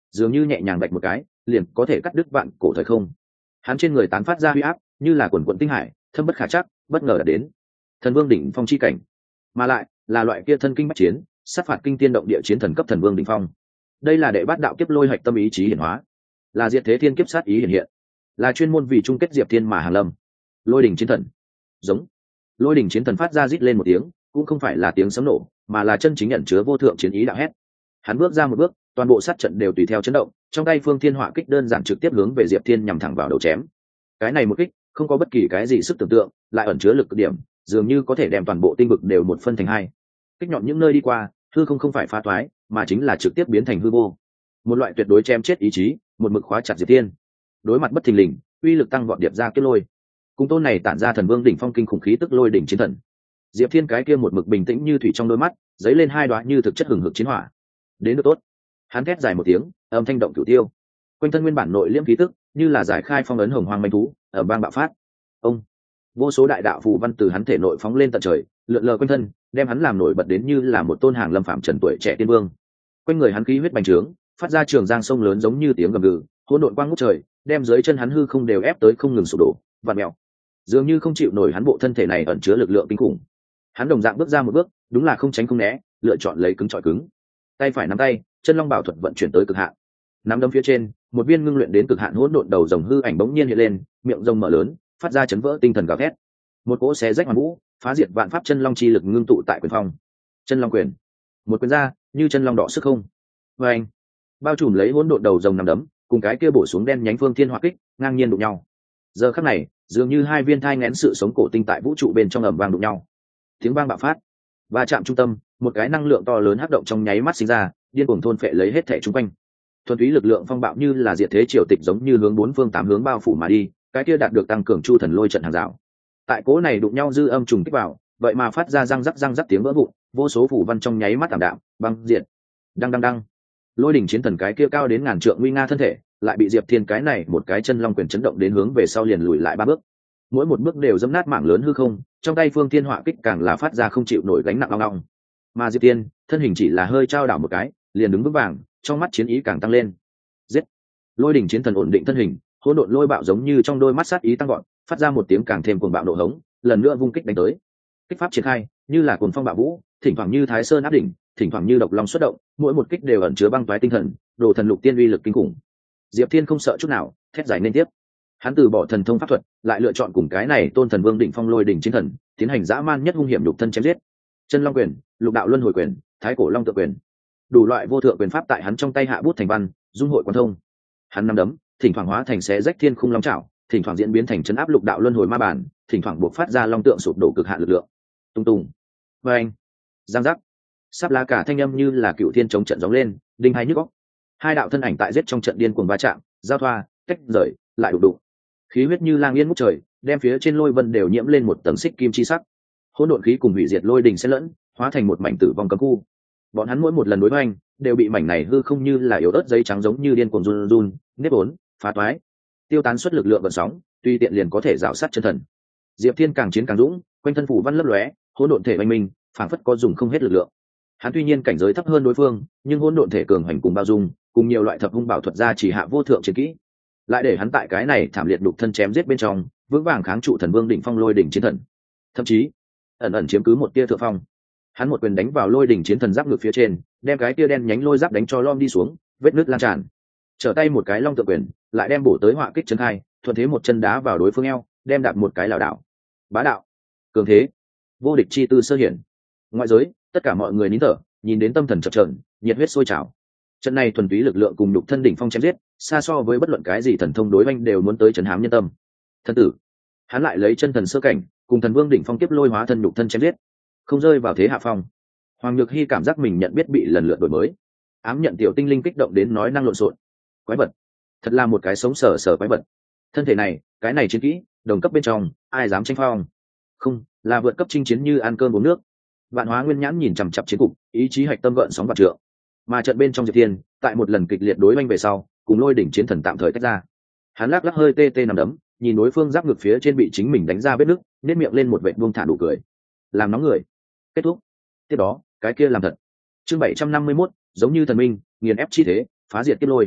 dường như nhẹ nhàng bạch một cái liền có thể cắt đứt vạn cổ thời không. Hắn trên người tán phát ra huy áp như là quần quận tinh hải, thâm bất khả chắc, bất ngờ đã đến thần vương đỉnh phong chi cảnh, mà lại là loại kia thân kinh bách chiến, sát phạt kinh tiên động địa chiến thần cấp thần vương đỉnh phong. Đây là đệ bát đạo kiếp lôi hạch tâm ý chí hiển hóa, là diệt thế thiên kiếp sát ý hiện hiện, là chuyên môn vì chung kết diệp thiên mà hàng lâm. Lôi đỉnh chiến thần, giống. Lôi đỉnh chiến thần phát ra rít lên một tiếng, cũng không phải là tiếng sấm nổ, mà là chân chính nhận chứa vô thượng chiến ý đạo hét. Hắn bước ra một bước, toàn bộ sát trận đều tùy theo chấn động, trong tay phương thiên hỏa kích đơn giản trực tiếp hướng về diệp thiên nhằm thẳng vào đầu chém. Cái này một kích không có bất kỳ cái gì sức tưởng tượng, lại ẩn chứa lực cực điểm, dường như có thể đem toàn bộ tinh vực đều một phân thành hai. Kích nhọn những nơi đi qua, hư không không phải phá toái, mà chính là trực tiếp biến thành hư vô. Một loại tuyệt đối chém chết ý chí, một mực khóa chặt diệp thiên. Đối mặt bất thình lình, uy lực tăng vọt điệp ra kết lôi. Cùng tôn này tản ra thần vương đỉnh phong kinh khủng khí tức lôi đỉnh chiến thần. Diệp thiên cái kia một mực bình tĩnh như thủy trong đôi mắt, dấy lên hai đóa như thực chất hừng hực chiến hỏa. Đến được tốt. Hắn thét dài một tiếng, âm thanh động cửu tiêu. Quanh thân nguyên bản nội liễm khí tức, như là giải khai phong ấn hồng hoang manh thú, ở bang bạo phát. Ông, vô số đại đạo phù văn từ hắn thể nội phóng lên tận trời, lượn lờ quanh thân, đem hắn làm nổi bật đến như là một tôn hàng lâm phạm trần tuổi trẻ tiên vương. Quanh người hắn khí huyết bành trướng, phát ra trường giang sông lớn giống như tiếng gầm gừ, hỗn độn quang ngút trời, đem dưới chân hắn hư không đều ép tới không ngừng sụp đổ, vặn mèo. Dường như không chịu nổi hắn bộ thân thể này ẩn chứa lực lượng kinh khủng. Hắn đồng dạng bước ra một bước, đúng là không tránh không né, lựa chọn lấy cứng chọi cứng. Tay phải nắm tay, chân long bảo thuật vận chuyển tới cực hạn. Nắm đấm phía trên, một viên ngưng luyện đến cực hạn hỗn độn đầu rồng hư ảnh bỗng nhiên hiện lên, miệng rồng mở lớn, phát ra chấn vỡ tinh thần gào thét. Một cỗ xé rách hoàn vũ, phá diệt vạn pháp chân long chi lực ngưng tụ tại quyền phong. Chân long quyền. Một quyền ra, như chân long đỏ sức không. Và anh, bao trùm lấy hỗn độn đầu rồng nằm đấm, cùng cái kia bổ xuống đen nhánh phương thiên hỏa kích, ngang nhiên đụng nhau. Giờ khắc này, dường như hai viên thai nghén sự sống cổ tinh tại vũ trụ bên trong ầm vang đụng nhau. Tiếng vang bạo phát, và chạm trung tâm, một cái năng lượng to lớn hấp động trong nháy mắt sinh ra, điên cuồng thôn phệ lấy hết thể chúng quanh. Thuần túy lực lượng phong bạo như là diệt thế triều tịch giống như hướng bốn phương tám hướng bao phủ mà đi, cái kia đạt được tăng cường chu thần lôi trận hàng rào. Tại cố này đụng nhau dư âm trùng kích vào, vậy mà phát ra răng rắc răng rắc tiếng vỡ vụn, vô số phủ văn trong nháy mắt tạm đạm, băng diệt. Đăng đăng đăng. Lôi đỉnh chiến thần cái kia cao đến ngàn trượng nguy nga thân thể, lại bị Diệp Thiên cái này một cái chân long quyền chấn động đến hướng về sau liền lùi lại ba bước. Mỗi một bước đều dẫm nát mảng lớn hư không, trong tay phương thiên hỏa kích càng là phát ra không chịu nổi gánh nặng long long. Mà Diệp Thiên, thân hình chỉ là hơi trao đảo một cái, liền đứng vững vàng, trong mắt chiến ý càng tăng lên. Giết! Lôi đỉnh chiến thần ổn định thân hình, hỗn độn lôi bạo giống như trong đôi mắt sát ý tăng gọn, phát ra một tiếng càng thêm cuồng bạo nổ hống, lần nữa vung kích đánh tới. Kích pháp triển khai, như là cuồng phong bạo vũ, thỉnh thoảng như thái sơn áp đỉnh, thỉnh thoảng như độc long xuất động, mỗi một kích đều ẩn chứa băng toái tinh thần, đồ thần lục tiên uy lực kinh khủng. Diệp Thiên không sợ chút nào, thét giải nên tiếp. Hắn từ bỏ thần thông pháp thuật, lại lựa chọn cùng cái này tôn thần vương đỉnh phong lôi đỉnh chiến thần, tiến hành dã man nhất hung hiểm lục thân chém giết. Chân long quyền, lục đạo luân hồi quyền, thái cổ long tự quyền, đủ loại vô thượng quyền pháp tại hắn trong tay hạ bút thành văn, dung hội quan thông. Hắn nắm đấm, thỉnh thoảng hóa thành xé rách thiên khung long chảo, thỉnh thoảng diễn biến thành chấn áp lục đạo luân hồi ma bản, thỉnh thoảng buộc phát ra long tượng sụp đổ cực hạn lực lượng. Tung tung, và anh, giang giác, sắp lá cả thanh âm như là cựu thiên chống trận gióng lên, đinh hai nhức óc. Hai đạo thân ảnh tại giết trong trận điên cuồng va chạm, giao thoa, tách rời, lại đụng đụng. Khí huyết như lang yên ngút trời, đem phía trên lôi vân đều nhiễm lên một tầng xích kim chi sắc. Hỗn độn khí cùng hủy diệt lôi đình xen lẫn, hóa thành một mảnh tử vong cấm khu. Bọn hắn mỗi một lần đối hoành, đều bị mảnh này hư không như là yếu ớt giấy trắng giống như điên cuồng run run, nếp ốn, phá toái, tiêu tán xuất lực lượng vận sóng, tuy tiện liền có thể rào sát chân thần. Diệp Thiên càng chiến càng dũng, quanh thân phủ văn lấp lóe, hỗn độn thể oanh minh, phảng phất có dùng không hết lực lượng. Hắn tuy nhiên cảnh giới thấp hơn đối phương, nhưng hỗn độn thể cường hành cùng bao dung, cùng nhiều loại thập hung bảo thuật ra chỉ hạ vô thượng chiến kỹ, lại để hắn tại cái này thảm liệt đục thân chém giết bên trong, vững vàng kháng trụ thần vương đỉnh phong lôi đỉnh chiến thần, thậm chí ẩn ẩn chiếm cứ một tia thượng phong. Hắn một quyền đánh vào lôi đỉnh chiến thần giáp ngực phía trên, đem cái tia đen nhánh lôi giáp đánh cho lom đi xuống, vết nứt lan tràn. Trở tay một cái long tự quyền, lại đem bổ tới họa kích chân hai, thuận thế một chân đá vào đối phương eo, đem đạp một cái lảo đảo. Bá đạo, cường thế, vô địch chi tư sơ hiển. Ngoại giới, tất cả mọi người nín thở, nhìn đến tâm thần chập chờn, nhiệt huyết sôi trào. Trận này thuần túy lực lượng cùng đục thân đỉnh phong chém giết, xa so với bất luận cái gì thần thông đối oanh đều muốn tới trấn hám nhân tâm. Thân tử, hắn lại lấy chân thần sơ cảnh, cùng thần vương đỉnh phong kiếp lôi hóa thân đục thân chém giết, không rơi vào thế hạ phong. Hoàng Nhược Hy cảm giác mình nhận biết bị lần lượt đổi mới, ám nhận tiểu tinh linh kích động đến nói năng lộn xộn. Quái vật, thật là một cái sống sờ sờ quái vật. Thân thể này, cái này chiến kỹ, đồng cấp bên trong, ai dám tranh phong? Không, là vượt cấp chinh chiến như ăn cơm uống nước. Vạn Hóa Nguyên Nhãn nhìn chằm chằm chiến cục, ý chí hạch tâm gợn sóng vạn trượng. Mà trận bên trong Diệp Thiên, tại một lần kịch liệt đối oanh về sau, cùng lôi đỉnh chiến thần tạm thời tách ra. Hắn lắc lắc hơi tê tê nằm đấm, nhìn đối phương giáp ngực phía trên bị chính mình đánh ra vết nứt, nét miệng lên một vệt buông thả đủ cười. Làm nóng người. Kết thúc. Tiếp đó, cái kia làm thật. Chương bảy trăm năm mươi mốt, giống như thần minh, nghiền ép chi thế, phá diệt kiếp lôi.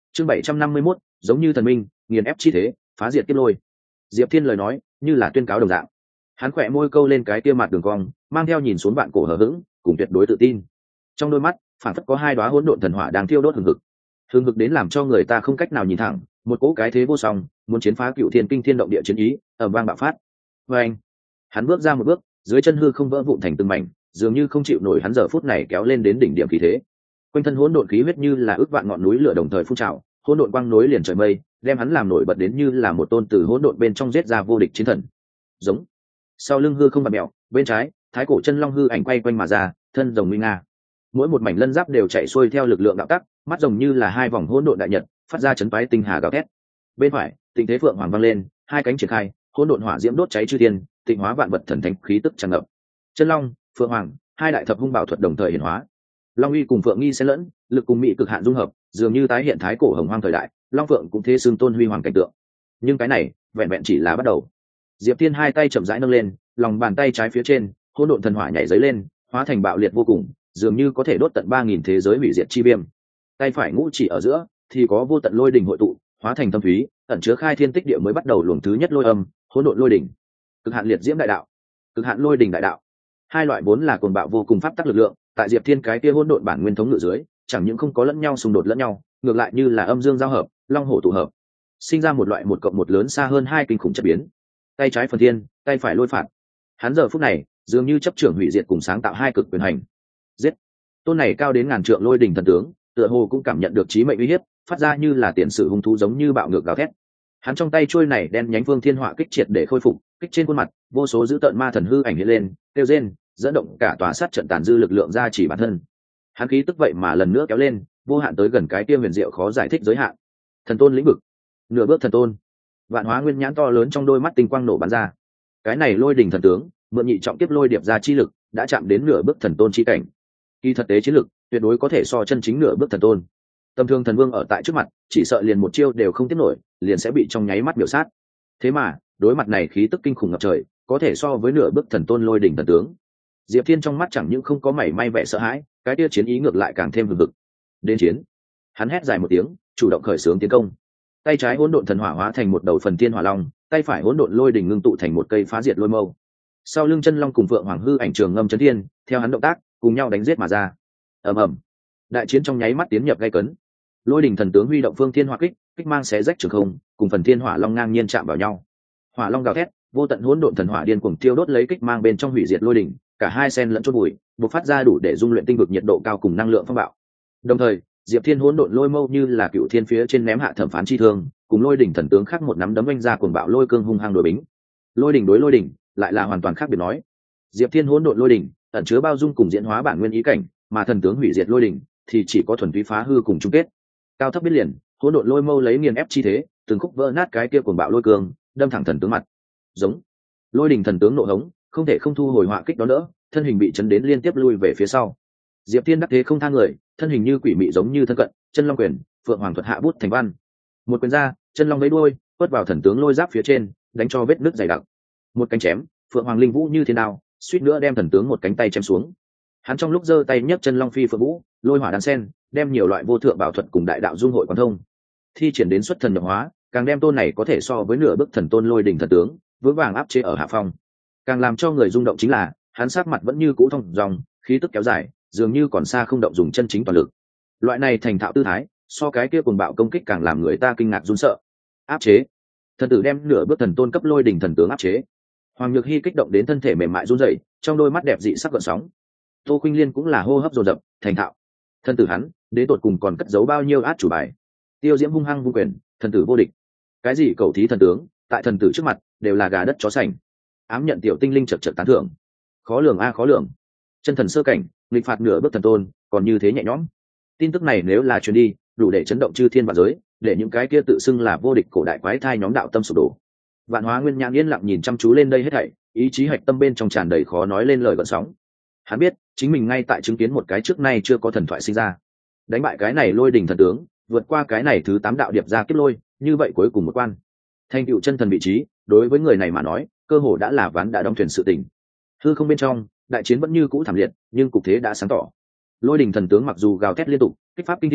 chương bảy trăm năm mươi mốt, giống như thần minh nghiền ép chi thế, phá diệt kiếp lôi. Diệp Thiên lời nói như là tuyên cáo đồng dạng, hắn khỏe môi câu lên cái kia mặt đường cong, mang theo nhìn xuống bạn cổ hờ hững cùng tuyệt đối tự tin. Trong đôi mắt phản phất có hai đóa hỗn độn thần hỏa đang thiêu đốt hừng hực, hừng hực đến làm cho người ta không cách nào nhìn thẳng, một cỗ cái thế vô song muốn chiến phá cựu thiên kinh thiên động địa chiến ý ầm vang bạo phát. Và anh, hắn bước ra một bước, dưới chân hư không vỡ vụn thành từng mảnh, dường như không chịu nổi hắn giờ phút này kéo lên đến đỉnh điểm khí thế. Quanh thân hỗn độn khí huyết như là ước vạn ngọn núi lửa đồng thời phun trào, hỗn độn quang nối liền trời mây, đem hắn làm nổi bật đến như là một tôn từ hỗn độn bên trong giết ra vô địch chiến thần. Giống. Sau lưng hư không bạt mèo, bên trái, thái cổ chân long hư ảnh quay quanh mà ra, thân rồng nguy nga. Mỗi một mảnh lân giáp đều chạy xuôi theo lực lượng đạo tắc, mắt rồng như là hai vòng hỗn độn đại nhật, phát ra chấn toái tinh hà gào thét. Bên phải, tình thế phượng hoàng vang lên, hai cánh triển khai, hỗn độn hỏa diễm đốt cháy chư thiên, tịnh hóa vạn vật thần thánh khí tức tràn ngập. Chân long, phượng hoàng, hai đại thập hung bảo thuật đồng thời hiển hóa. Long uy cùng phượng nghi xen lẫn, lực cùng mỹ cực hạn dung hợp, dường như tái hiện thái cổ hồng hoang thời đại, long phượng cũng thế xương tôn huy hoàng cảnh tượng. Nhưng cái này, vẹn vẹn chỉ là bắt đầu. Diệp Thiên hai tay chậm rãi nâng lên, lòng bàn tay trái phía trên, hỗn độn thần hỏa nhảy giấy lên, hóa thành bạo liệt vô cùng, dường như có thể đốt tận ba nghìn thế giới hủy diệt chi viêm. Tay phải ngũ chỉ ở giữa, thì có vô tận lôi đỉnh hội tụ, hóa thành thâm thúy, ẩn chứa khai thiên tích địa mới bắt đầu luồng thứ nhất lôi âm, hỗn độn lôi đỉnh. Cực hạn liệt diễm đại đạo, cực hạn lôi đỉnh đại đạo. Hai loại vốn là cuồng bạo vô cùng pháp tắc lực lượng, tại Diệp Thiên cái kia hỗn độn bản nguyên thống ngự dưới, chẳng những không có lẫn nhau xung đột lẫn nhau, ngược lại như là âm dương giao hợp, long hổ tụ hợp, sinh ra một loại một cộng một lớn xa hơn hai kinh khủng chất biến. Tay trái phần thiên, tay phải lôi phạt. Hắn giờ phút này, dường như chấp trưởng hủy diệt cùng sáng tạo hai cực quyền hành. Giết. Tôn này cao đến ngàn trượng lôi đỉnh thần tướng, tựa hồ cũng cảm nhận được chí mệnh uy hiếp, phát ra như là tiền sử hung thú giống như bạo ngược gào thét. Hắn trong tay chuôi này đen nhánh vương thiên hỏa kích triệt để khôi phục, kích trên khuôn mặt, vô số dữ tợn ma thần hư ảnh hiện lên, tiêu rên, dẫn động cả tòa sát trận tàn dư lực lượng ra chỉ bản thân. Hắn khí tức vậy mà lần nữa kéo lên, vô hạn tới gần cái kia huyền diệu khó giải thích giới hạn. Thần tôn lĩnh vực, nửa bước thần tôn, vạn hóa nguyên nhãn to lớn trong đôi mắt tinh quang nổ bắn ra. Cái này lôi đỉnh thần tướng, mượn nhị trọng tiếp lôi điệp ra chi lực, đã chạm đến nửa bước thần tôn chi cảnh. Kỳ thật tế chiến lực, tuyệt đối có thể so chân chính nửa bước thần tôn. Tầm thường thần vương ở tại trước mặt, chỉ sợ liền một chiêu đều không tiếp nổi, liền sẽ bị trong nháy mắt biểu sát. Thế mà, đối mặt này khí tức kinh khủng ngập trời, có thể so với nửa bước thần tôn lôi đỉnh thần tướng. Diệp Thiên trong mắt chẳng những không có mảy may vẻ sợ hãi, cái kia chiến ý ngược lại càng thêm hừng hực. Đến chiến. Hắn hét dài một tiếng, chủ động khởi xướng tiến công. Tay trái hỗn độn thần hỏa hóa thành một đầu phần thiên hỏa long, tay phải hỗn độn lôi đỉnh ngưng tụ thành một cây phá diệt lôi mâu. Sau lưng chân long cùng phượng hoàng hư ảnh trường ngâm chấn thiên, theo hắn động tác, cùng nhau đánh giết mà ra. Ầm ầm. Đại chiến trong nháy mắt tiến nhập gay cấn. Lôi đỉnh thần tướng huy động phương thiên hỏa kích, kích mang xé rách trường không, cùng phần thiên hỏa long ngang nhiên chạm vào nhau. Hỏa long gào thét, vô tận hỗn độn thần hỏa điên cuồng tiêu đốt lấy kích mang bên trong hủy diệt lôi đỉnh, cả hai sen lẫn chốt bụi, bộc phát ra đủ để dung luyện tinh vực nhiệt độ cao cùng năng lượng phong bạo. Đồng thời, Diệp Thiên hỗn độn lôi mâu như là cựu thiên phía trên ném hạ thẩm phán chi thương, cùng lôi đỉnh thần tướng khác một nắm đấm vung ra cuồng bạo lôi cương hung hăng đối bính. Lôi đỉnh đối lôi đỉnh, lại là hoàn toàn khác biệt nói. Diệp Thiên hỗn độn lôi đỉnh, ẩn chứa bao dung cùng diễn hóa bản nguyên ý cảnh, mà thần tướng hủy diệt lôi đỉnh thì chỉ có thuần túy phá hư cùng chung kết. Cao thấp biết liền, hỗn độn lôi mâu lấy nghiền ép chi thế, từng khúc vỡ nát cái kia cuồng bạo lôi cương, đâm thẳng thần tướng mặt. Giống. Lôi đỉnh thần tướng nộ hống, không thể không thu hồi họa kích đó nữa, thân hình bị chấn đến liên tiếp lui về phía sau. Diệp Thiên đắc thế không tha người, thân hình như quỷ mị giống như thân cận, chân long quyền, phượng hoàng thuật hạ bút thành văn. Một quyền ra, chân long lấy đuôi, quất vào thần tướng lôi giáp phía trên, đánh cho vết nứt dày đặc. Một cánh chém, phượng hoàng linh vũ như thế nào, suýt nữa đem thần tướng một cánh tay chém xuống. Hắn trong lúc giơ tay nhấc chân long phi phượng vũ, lôi hỏa đan sen, đem nhiều loại vô thượng bảo thuật cùng đại đạo dung hội quán thông. Thi triển đến xuất thần nhập hóa, càng đem tôn này có thể so với nửa bức thần tôn lôi đỉnh thần tướng, vững vàng áp chế ở hạ phong. Càng làm cho người rung động chính là, hắn sắc mặt vẫn như cũ thông dòng, khí tức kéo dài, dường như còn xa không động dùng chân chính toàn lực. Loại này thành thạo tư thái, so cái kia cuồng bạo công kích càng làm người ta kinh ngạc run sợ. Áp chế. Thần tử đem nửa bước thần tôn cấp lôi đỉnh thần tướng áp chế. Hoàng Nhược Hy kích động đến thân thể mềm mại run rẩy, trong đôi mắt đẹp dị sắc gợn sóng. Tô Khuynh Liên cũng là hô hấp dồn dập, thành thạo. Thần tử hắn, đến tột cùng còn cất giấu bao nhiêu át chủ bài. Tiêu Diễm hung hăng vung quyền, thần tử vô địch. Cái gì cầu thí thần tướng, tại thần tử trước mặt, đều là gà đất chó sành. Ám nhận tiểu tinh linh chật chật tán thưởng. Khó lường a khó lường. Chân thần sơ cảnh, nghịch phạt nửa bước thần tôn, còn như thế nhẹ nhõm. Tin tức này nếu là truyền đi, đủ để chấn động chư thiên vạn giới, để những cái kia tự xưng là vô địch cổ đại quái thai nhóm đạo tâm sụp đổ. Vạn Hóa Nguyên Nhãn yên lặng nhìn chăm chú lên đây hết thảy, ý chí hạch tâm bên trong tràn đầy khó nói lên lời gợn sóng. Hắn biết, chính mình ngay tại chứng kiến một cái trước nay chưa có thần thoại sinh ra. Đánh bại cái này lôi đỉnh thần tướng, vượt qua cái này thứ tám đạo điệp ra kiếp lôi, như vậy cuối cùng một quan. Thành tựu chân thần vị trí, đối với người này mà nói, cơ hồ đã là ván đã đóng thuyền sự tình. Hư không bên trong, đại chiến vẫn như cũ thảm liệt, nhưng cục thế đã sáng tỏ. Lôi đỉnh thần tướng mặc dù gào thét liên tục, kích pháp kinh thiên,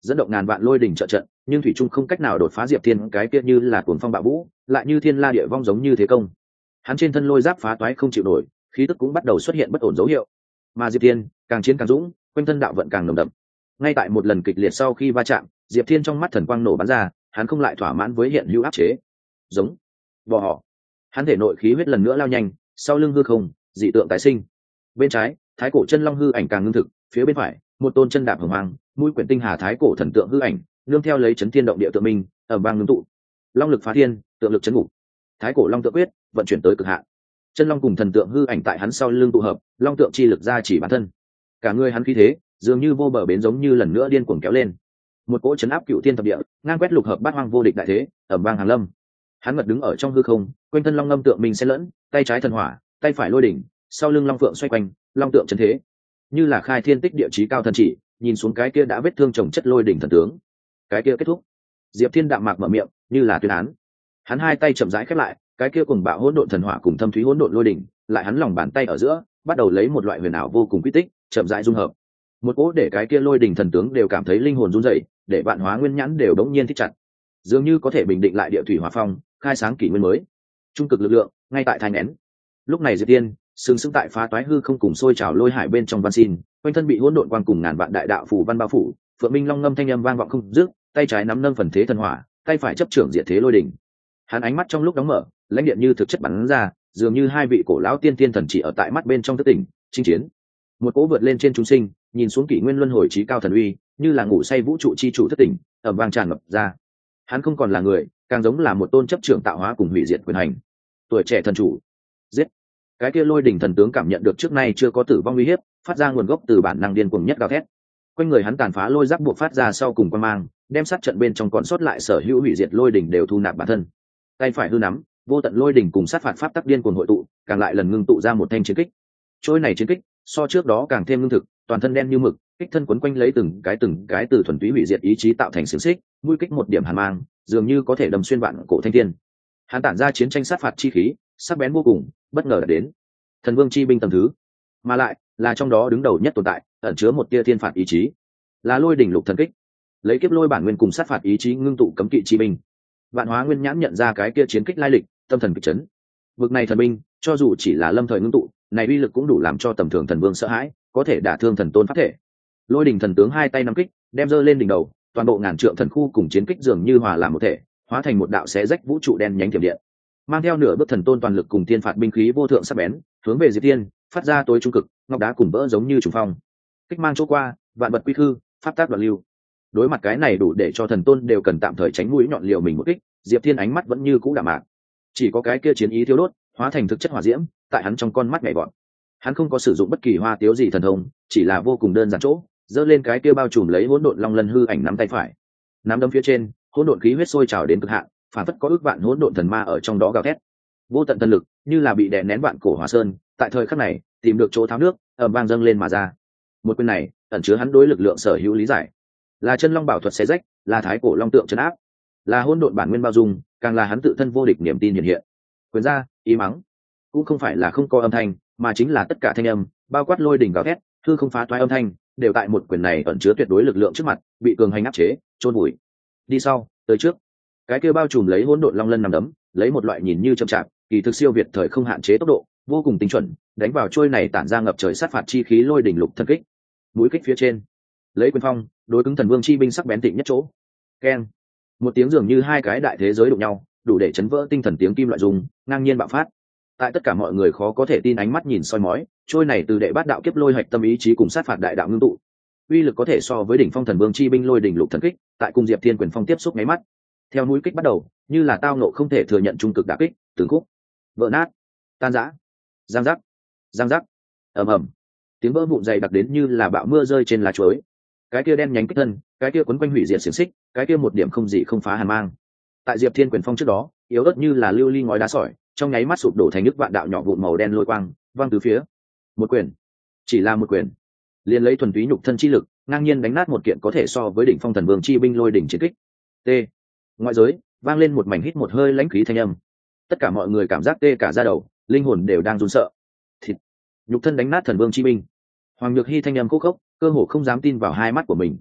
dẫn động ngàn vạn lôi đỉnh trợ trận, nhưng thủy trung không cách nào đột phá Diệp Thiên cái kia như là cuồng phong bạo vũ, lại như thiên la địa vong giống như thế công. Hắn trên thân lôi giáp phá toái không chịu nổi, khí tức cũng bắt đầu xuất hiện bất ổn dấu hiệu. Mà Diệp Thiên càng chiến càng dũng, quanh thân đạo vận càng nồng đậm. Ngay tại một lần kịch liệt sau khi va chạm, Diệp Thiên trong mắt thần quang nổ bắn ra, hắn không lại thỏa mãn với hiện hữu áp chế. Giống bò họ. Hắn thể nội khí huyết lần nữa lao nhanh, sau lưng hư không, dị tượng tái sinh. Bên trái, thái cổ chân long hư ảnh càng ngưng thực, phía bên phải, một tôn chân đạp hồng hoàng, mũi quyển tinh hà thái cổ thần tượng hư ảnh, nương theo lấy chấn thiên động địa tượng minh, ở bang ngưng tụ. Long lực phá thiên, tượng lực chấn ngục. Thái cổ long tượng quyết, vận chuyển tới cực hạn. Chân long cùng thần tượng hư ảnh tại hắn sau lưng tụ hợp, long tượng chi lực ra chỉ bản thân. Cả người hắn khí thế, dường như vô bờ bến giống như lần nữa điên cuồng kéo lên. Một cỗ chấn áp cựu thiên thập địa, ngang quét lục hợp bát hoang vô địch đại thế, ở bang hàng lâm. Hắn ngật đứng ở trong hư không, quanh thân long ngâm tượng mình xen lẫn, tay trái thần hỏa, tay phải lôi đỉnh, sau lưng long phượng xoay quanh, long tượng chấn thế, như là khai thiên tích địa chí cao thần chỉ, nhìn xuống cái kia đã vết thương chồng chất lôi đỉnh thần tướng. Cái kia kết thúc. Diệp Thiên đạm mạc mở miệng, như là tuyên án. Hắn hai tay chậm rãi khép lại, cái kia cùng bạo hỗn độn thần hỏa cùng thâm thúy hỗn độn lôi đỉnh, lại hắn lòng bàn tay ở giữa, bắt đầu lấy một loại huyền ảo vô cùng quy tích, chậm rãi dung hợp. Một cỗ để cái kia lôi đỉnh thần tướng đều cảm thấy linh hồn run rẩy, để vạn hóa nguyên nhãn đều đống nhiên thích chặt. Dường như có thể bình định lại địa thủy hỏa phong, khai sáng kỷ nguyên mới. Trung cực lực lượng, ngay tại thanh nén. Lúc này Diệp Tiên sừng sững tại phá toái hư không cùng sôi trào lôi hải bên trong văn xin, quanh thân bị hỗn độn quang cùng ngàn vạn đại đạo phủ văn bao phủ, phượng minh long ngâm thanh âm vang vọng không dứt, tay trái nắm nâng phần thế thần hỏa, tay phải chấp trưởng diệt thế lôi đỉnh. Hắn ánh mắt trong lúc đóng mở, lãnh điện như thực chất bắn ra, dường như hai vị cổ lão tiên tiên thần chỉ ở tại mắt bên trong thất tỉnh, chinh chiến. Một cỗ vượt lên trên chúng sinh, nhìn xuống kỷ nguyên luân hồi trí cao thần uy, như là ngủ say vũ trụ chi chủ thất tỉnh, ầm vang tràn ngập ra. Hắn không còn là người, càng giống là một tôn chấp trưởng tạo hóa cùng hủy diệt quyền hành. Tuổi trẻ thần chủ, giết. Cái kia lôi đỉnh thần tướng cảm nhận được trước nay chưa có tử vong uy hiếp, phát ra nguồn gốc từ bản năng điên cuồng nhất gào thét. Quanh người hắn tàn phá lôi giác buộc phát ra sau cùng quan mang, đem sát trận bên trong còn sót lại sở hữu hủy diệt lôi đỉnh đều thu nạp bản thân. Tay phải hư nắm, vô tận lôi đỉnh cùng sát phạt pháp tắc điên cuồng hội tụ, càng lại lần ngưng tụ ra một thanh chiến kích. Trôi này chiến kích, so trước đó càng thêm lương thực, toàn thân đen như mực, kích thân quấn quanh lấy từng cái từng cái từ thuần túy hủy diệt ý chí tạo thành xiềng xích, mũi kích một điểm hàn mang, dường như có thể đâm xuyên vạn cổ thanh thiên. Hắn tản ra chiến tranh sát phạt chi khí, sắc bén vô cùng, bất ngờ đã đến. Thần vương chi binh tầm thứ, mà lại là trong đó đứng đầu nhất tồn tại, ẩn chứa một tia thiên phạt ý chí, là lôi đỉnh lục thần kích, lấy kiếp lôi bản nguyên cùng sát phạt ý chí ngưng tụ cấm kỵ chi binh. Vạn hóa nguyên nhãn nhận ra cái kia chiến kích lai lịch, tâm thần kịch chấn. Vực này thần binh, cho dù chỉ là lâm thời ngưng tụ, này uy lực cũng đủ làm cho tầm thường thần vương sợ hãi, có thể đả thương thần tôn pháp thể. Lôi đỉnh thần tướng hai tay nắm kích, đem giơ lên đỉnh đầu, toàn bộ ngàn trượng thần khu cùng chiến kích dường như hòa làm một thể, hóa thành một đạo xé rách vũ trụ đen nhánh thiểm điện. Mang theo nửa bước thần tôn toàn lực cùng tiên phạt binh khí vô thượng sắc bén, hướng về Diệp Tiên, phát ra tối trung cực, ngọc đá cùng vỡ giống như trùng phong. Kích mang chỗ qua, vạn vật quy khư, pháp tác đoạn lưu. Đối mặt cái này đủ để cho thần tôn đều cần tạm thời tránh mũi nhọn liều mình một kích, Diệp Thiên ánh mắt vẫn như cũ đạm mạc. Chỉ có cái kia chiến ý thiếu đốt, hóa thành thực chất hỏa diễm, tại hắn trong con mắt nhảy vọt. Hắn không có sử dụng bất kỳ hoa tiếu gì thần thông, chỉ là vô cùng đơn giản chỗ, giơ lên cái kia bao trùm lấy hỗn độn long lân hư ảnh nắm tay phải. Nắm đấm phía trên, hỗn độn khí huyết sôi trào đến cực hạn, phản phất có ước vạn hỗn độn thần ma ở trong đó gào thét. Vô tận thần lực, như là bị đè nén vạn cổ hỏa sơn, tại thời khắc này, tìm được chỗ tháo nước, ầm vang dâng lên mà ra. Một quyền này, ẩn chứa hắn đối lực lượng sở hữu lý giải. Là chân long bảo thuật xé rách, là thái cổ long tượng trấn áp, là hỗn độn bản nguyên bao dung, càng là hắn tự thân vô địch niềm tin hiện hiện. Quyền ra, ý mắng, cũng không phải là không có âm thanh, mà chính là tất cả thanh âm, bao quát lôi đỉnh gào thét, hư không phá toái âm thanh, đều tại một quyền này ẩn chứa tuyệt đối lực lượng trước mặt, bị cường hành áp chế, chôn bụi. Đi sau, tới trước. Cái kia bao trùm lấy hỗn độn long lân nằm đấm, lấy một loại nhìn như chậm chạp, kỳ thực siêu việt thời không hạn chế tốc độ, vô cùng tinh chuẩn, đánh vào trôi này tản ra ngập trời sát phạt chi khí lôi đỉnh lục thân kích. Mũi kích phía trên, lấy quyền phong, đối cứng thần vương chi binh sắc bén tịnh nhất chỗ. Keng. Một tiếng dường như hai cái đại thế giới đụng nhau, đủ để chấn vỡ tinh thần tiếng kim loại rung, ngang nhiên bạo phát. Tại tất cả mọi người khó có thể tin ánh mắt nhìn soi mói, trôi này từ đệ bát đạo kiếp lôi hạch tâm ý chí cùng sát phạt đại đạo ngưng tụ, uy lực có thể so với đỉnh phong thần vương chi binh lôi đỉnh lục thần kích, tại cùng Diệp Thiên quyền phong tiếp xúc nháy mắt. Theo mũi kích bắt đầu, như là tao nộ không thể thừa nhận trung cực đả kích, từng khúc vỡ nát, tan rã, giang giác, giang giác, ầm ầm, tiếng vỡ vụn dày đặc đến như là bão mưa rơi trên lá chuối. Cái kia đen nhánh kích thân, cái kia quấn quanh hủy diệt xiềng xích, cái kia một điểm không gì không phá hàn mang. Tại Diệp Thiên quyền phong trước đó, yếu ớt như là lưu ly ngói đá sỏi, trong nháy mắt sụp đổ thành nước vạn đạo nhỏ vụn màu đen lôi quang, văng từ phía. Một quyền, chỉ là một quyền, liền lấy thuần túy nhục thân chi lực, ngang nhiên đánh nát một kiện có thể so với đỉnh phong thần vương chi binh lôi đỉnh chiến kích. T. Ngoại giới vang lên một mảnh hít một hơi lãnh khí thanh âm. Tất cả mọi người cảm giác tê cả da đầu, linh hồn đều đang run sợ. Thịt, nhục thân đánh nát thần vương chi binh. Hoàng Nhược Hy thanh âm khô khốc, cơ hồ không dám tin vào hai mắt của mình.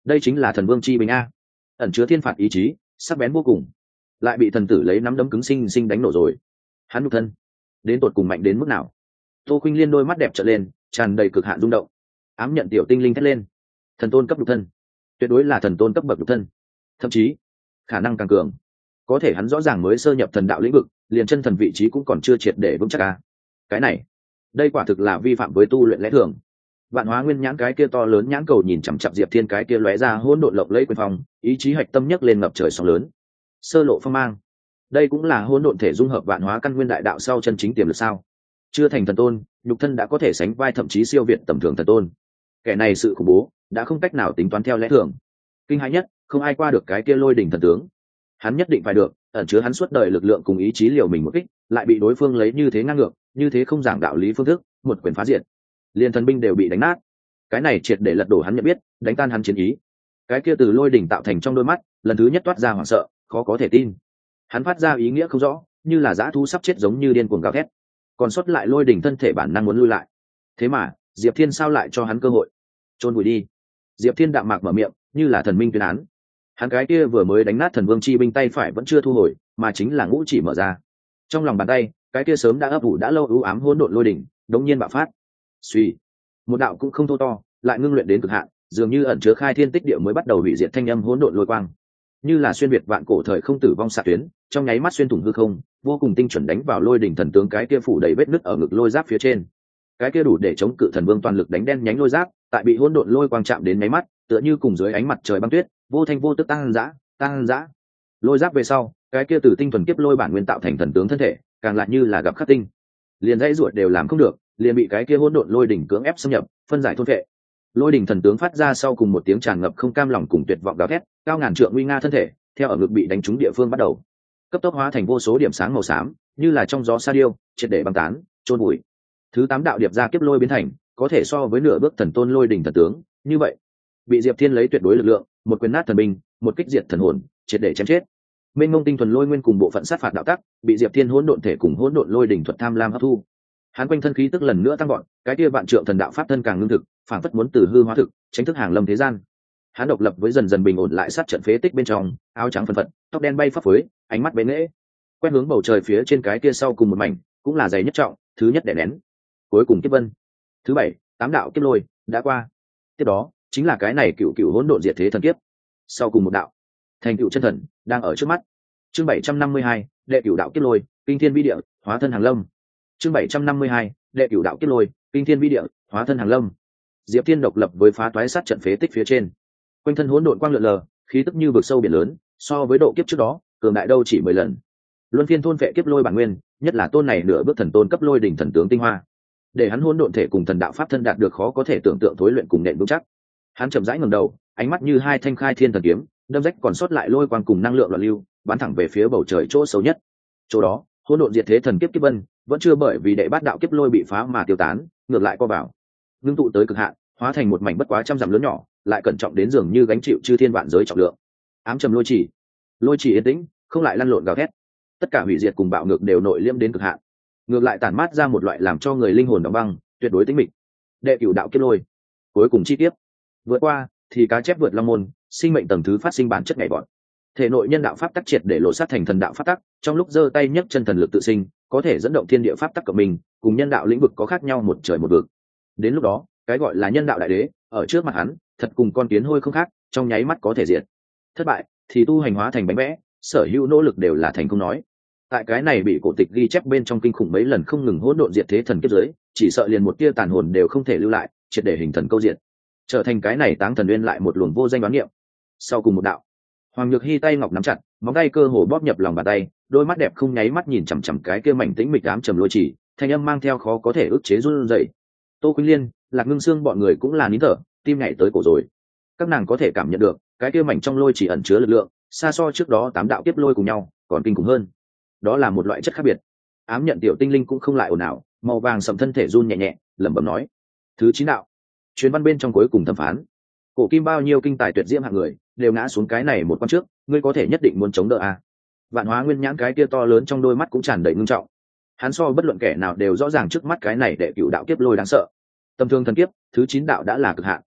đây chính là thần vương chi bình a, ẩn chứa thiên phạt ý chí, sắc bén vô cùng, lại bị thần tử lấy nắm đấm cứng sinh sinh đánh nổ rồi. Hắn nhục thân đến tột cùng mạnh đến mức nào? Tô Khuynh Liên đôi mắt đẹp trợn lên, tràn đầy cực hạn rung động. Ám nhận tiểu tinh linh thét lên, thần tôn cấp nhục thân, tuyệt đối là thần tôn cấp bậc nhục thân, thậm chí khả năng càng cường. Có thể hắn rõ ràng mới sơ nhập thần đạo lĩnh vực, liền chân thần vị trí cũng còn chưa triệt để vững chắc a. Cái này, đây quả thực là vi phạm với tu luyện lẽ thường. Vạn Hóa Nguyên nhãn cái kia to lớn nhãn cầu nhìn chằm chằm Diệp Thiên cái kia lóe ra hỗn độn lộng lẫy quyền phong, ý chí hạch tâm nhấc lên ngập trời sóng lớn. Sơ lộ phong mang, đây cũng là hỗn độn thể dung hợp vạn hóa căn nguyên đại đạo sau chân chính tiềm lực sao? Chưa thành thần tôn, nhục thân đã có thể sánh vai thậm chí siêu việt tầm thường thần tôn. Kẻ này sự khủng bố, đã không cách nào tính toán theo lẽ thường. Kinh hãi nhất, không ai qua được cái kia lôi đỉnh thần tướng. Hắn nhất định phải được, ẩn chứa hắn suốt đời lực lượng cùng ý chí liều mình một kích, lại bị đối phương lấy như thế ngang ngược, như thế không giảng đạo lý phương thức, một quyền phá diệt. Liên thần binh đều bị đánh nát. Cái này triệt để lật đổ hắn nhận biết, đánh tan hắn chiến ý. Cái kia từ lôi đỉnh tạo thành trong đôi mắt, lần thứ nhất toát ra hoảng sợ, khó có thể tin. Hắn phát ra ý nghĩa không rõ, như là dã thú sắp chết giống như điên cuồng gào thét. Còn sót lại lôi đỉnh thân thể bản năng muốn lui lại. Thế mà, Diệp Thiên sao lại cho hắn cơ hội? Chôn vùi đi. Diệp Thiên đạm mạc mở miệng, như là thần minh tuyên án. Hắn cái kia vừa mới đánh nát thần vương chi binh tay phải vẫn chưa thu hồi, mà chính là ngũ chỉ mở ra. Trong lòng bàn tay, cái kia sớm đã ấp ủ đã lâu ưu ám hỗn độn lôi đỉnh, đống nhiên bạo phát. Suy, một đạo cũng không thô to, lại ngưng luyện đến cực hạn, dường như ẩn chứa khai thiên tích địa mới bắt đầu hủy diệt thanh âm hỗn độn lôi quang, như là xuyên việt vạn cổ thời không tử vong xạ tuyến, trong nháy mắt xuyên thủng hư không, vô cùng tinh chuẩn đánh vào lôi đỉnh thần tướng cái kia phủ đầy vết nứt ở ngực lôi giáp phía trên. Cái kia đủ để chống cự thần vương toàn lực đánh đen nhánh lôi giáp, tại bị hỗn độn lôi quang chạm đến nháy mắt, tựa như cùng dưới ánh mặt trời băng tuyết, vô thanh vô tức tăng dã, tăng dã. Lôi giáp về sau, cái kia từ tinh thuần kiếp lôi bản nguyên tạo thành thần tướng thân thể, càng lại như là gặp khắc tinh, liền dãy ruột đều làm không được, liền bị cái kia hỗn độn lôi đỉnh cưỡng ép xâm nhập, phân giải thôn phệ. Lôi đỉnh thần tướng phát ra sau cùng một tiếng tràn ngập không cam lòng cùng tuyệt vọng gào thét, cao ngàn trượng nguy nga thân thể, theo ở ngực bị đánh trúng địa phương bắt đầu cấp tốc hóa thành vô số điểm sáng màu xám, như là trong gió sa điêu, triệt để băng tán, trôn bụi. Thứ tám đạo điệp ra kiếp lôi biến thành, có thể so với nửa bước thần tôn lôi đỉnh thần tướng, như vậy, bị Diệp Thiên lấy tuyệt đối lực lượng, một quyền nát thần binh, một kích diệt thần hồn, triệt để chém chết. Mênh mông tinh thuần lôi nguyên cùng bộ phận sát phạt đạo tắc, bị Diệp Thiên hỗn độn thể cùng hỗn độn lôi đỉnh thuật tham lam hấp thu. Hắn quanh thân khí tức lần nữa tăng vọt, cái kia vạn trượng thần đạo pháp thân càng ngưng thực, phản phất muốn từ hư hóa thực, tránh thức hàng lâm thế gian. Hắn độc lập với dần dần bình ổn lại sát trận phế tích bên trong, áo trắng phân phật, tóc đen bay phấp phới, ánh mắt bế nghễ, quét hướng bầu trời phía trên cái kia sau cùng một mảnh, cũng là dày nhất trọng, thứ nhất đè nén, cuối cùng kiếp vân. Thứ bảy, tám đạo kiếp lôi đã qua. Tiếp đó, chính là cái này cựu cựu hỗn độn diệt thế thần kiếp. Sau cùng một đạo, thành cựu chân thần đang ở trước mắt. Chương bảy trăm năm mươi hai, đệ cửu đạo kiếp lôi, kinh thiên vi địa, hóa thân hàng lâm. Chương bảy trăm năm mươi hai, đệ cửu đạo kiếp lôi, kinh thiên vi địa, hóa thân hàng lâm. Diệp Thiên độc lập với phá toái sát trận phế tích phía trên, quanh thân hỗn độn quang lượn lờ, khí tức như vực sâu biển lớn, so với độ kiếp trước đó, cường đại đâu chỉ mười lần. Luân phiên thôn vệ kiếp lôi bản nguyên, nhất là tôn này nửa bước thần tôn cấp lôi đỉnh thần tướng tinh hoa, để hắn hỗn độn thể cùng thần đạo pháp thân đạt được khó có thể tưởng tượng thối luyện cùng nền vững chắc. Hắn chậm rãi ngẩng đầu, ánh mắt như hai thanh khai thiên thần kiếm, đâm rách còn sót lại lôi quang cùng năng lượng loạn lưu, bắn thẳng về phía bầu trời chỗ xấu nhất. Chỗ đó, hỗn độn diệt thế thần kiếp kiếp vân, vẫn chưa bởi vì đệ bát đạo kiếp lôi bị phá mà tiêu tán, ngược lại co vào, ngưng tụ tới cực hạn, hóa thành một mảnh bất quá trăm dặm lớn nhỏ, lại cẩn trọng đến dường như gánh chịu chư thiên vạn giới trọng lượng. Ám trầm lôi chỉ, lôi chỉ yên tĩnh, không lại lăn lộn gào thét, tất cả hủy diệt cùng bạo ngược đều nội liễm đến cực hạn, ngược lại tản mát ra một loại làm cho người linh hồn đóng băng, tuyệt đối tĩnh mịch. Đệ cửu đạo kiếp lôi, cuối cùng chi tiết vượt qua, thì cá chép vượt long môn, sinh mệnh tầng thứ phát sinh bản chất nhảy vọt. Thể nội nhân đạo pháp tắc triệt để lộ sát thành thần đạo pháp tắc, trong lúc giơ tay nhấc chân thần lực tự sinh, có thể dẫn động thiên địa pháp tắc của mình, cùng nhân đạo lĩnh vực có khác nhau một trời một vực. Đến lúc đó, cái gọi là nhân đạo đại đế, ở trước mặt hắn, thật cùng con kiến hôi không khác, trong nháy mắt có thể diệt. Thất bại, thì tu hành hóa thành bánh vẽ, sở hữu nỗ lực đều là thành không nói. Tại cái này bị cổ tịch ghi chép bên trong kinh khủng mấy lần không ngừng hỗn độn diệt thế thần kiếp giới, chỉ sợ liền một tia tàn hồn đều không thể lưu lại, triệt để hình thần câu diệt, trở thành cái này táng thần nguyên lại một luồng vô danh đoán niệm. Sau cùng một đạo, Hoàng Nhược Hy tay ngọc nắm chặt, móng tay cơ hồ bóp nhập lòng bàn tay, đôi mắt đẹp không nháy mắt nhìn chằm chằm cái kia mảnh tĩnh mịch ám trầm lôi chỉ, thanh âm mang theo khó có thể ức chế run rẩy. Tô Khuynh Liên, Lạc Ngưng Sương bọn người cũng là nín thở, tim nhảy tới cổ rồi. Các nàng có thể cảm nhận được, cái kia mảnh trong lôi chỉ ẩn chứa lực lượng, xa so trước đó tám đạo kiếp lôi cùng nhau, còn kinh khủng hơn. Đó là một loại chất khác biệt. Ám nhận tiểu tinh linh cũng không lại ồn ào, màu vàng sẫm thân thể run nhẹ nhẹ, lẩm bẩm nói: "Thứ chín đạo." Truyền văn bên trong cuối cùng thẩm phán, cổ kim bao nhiêu kinh tài tuyệt diễm hạng người, đều ngã xuống cái này một quan trước, ngươi có thể nhất định muốn chống đỡ à? Vạn Hóa Nguyên nhãn cái kia to lớn trong đôi mắt cũng tràn đầy ngưng trọng. Hắn so bất luận kẻ nào đều rõ ràng trước mắt cái này đệ cửu đạo kiếp lôi đáng sợ. Tầm thường thần kiếp, thứ chín đạo đã là cực hạn.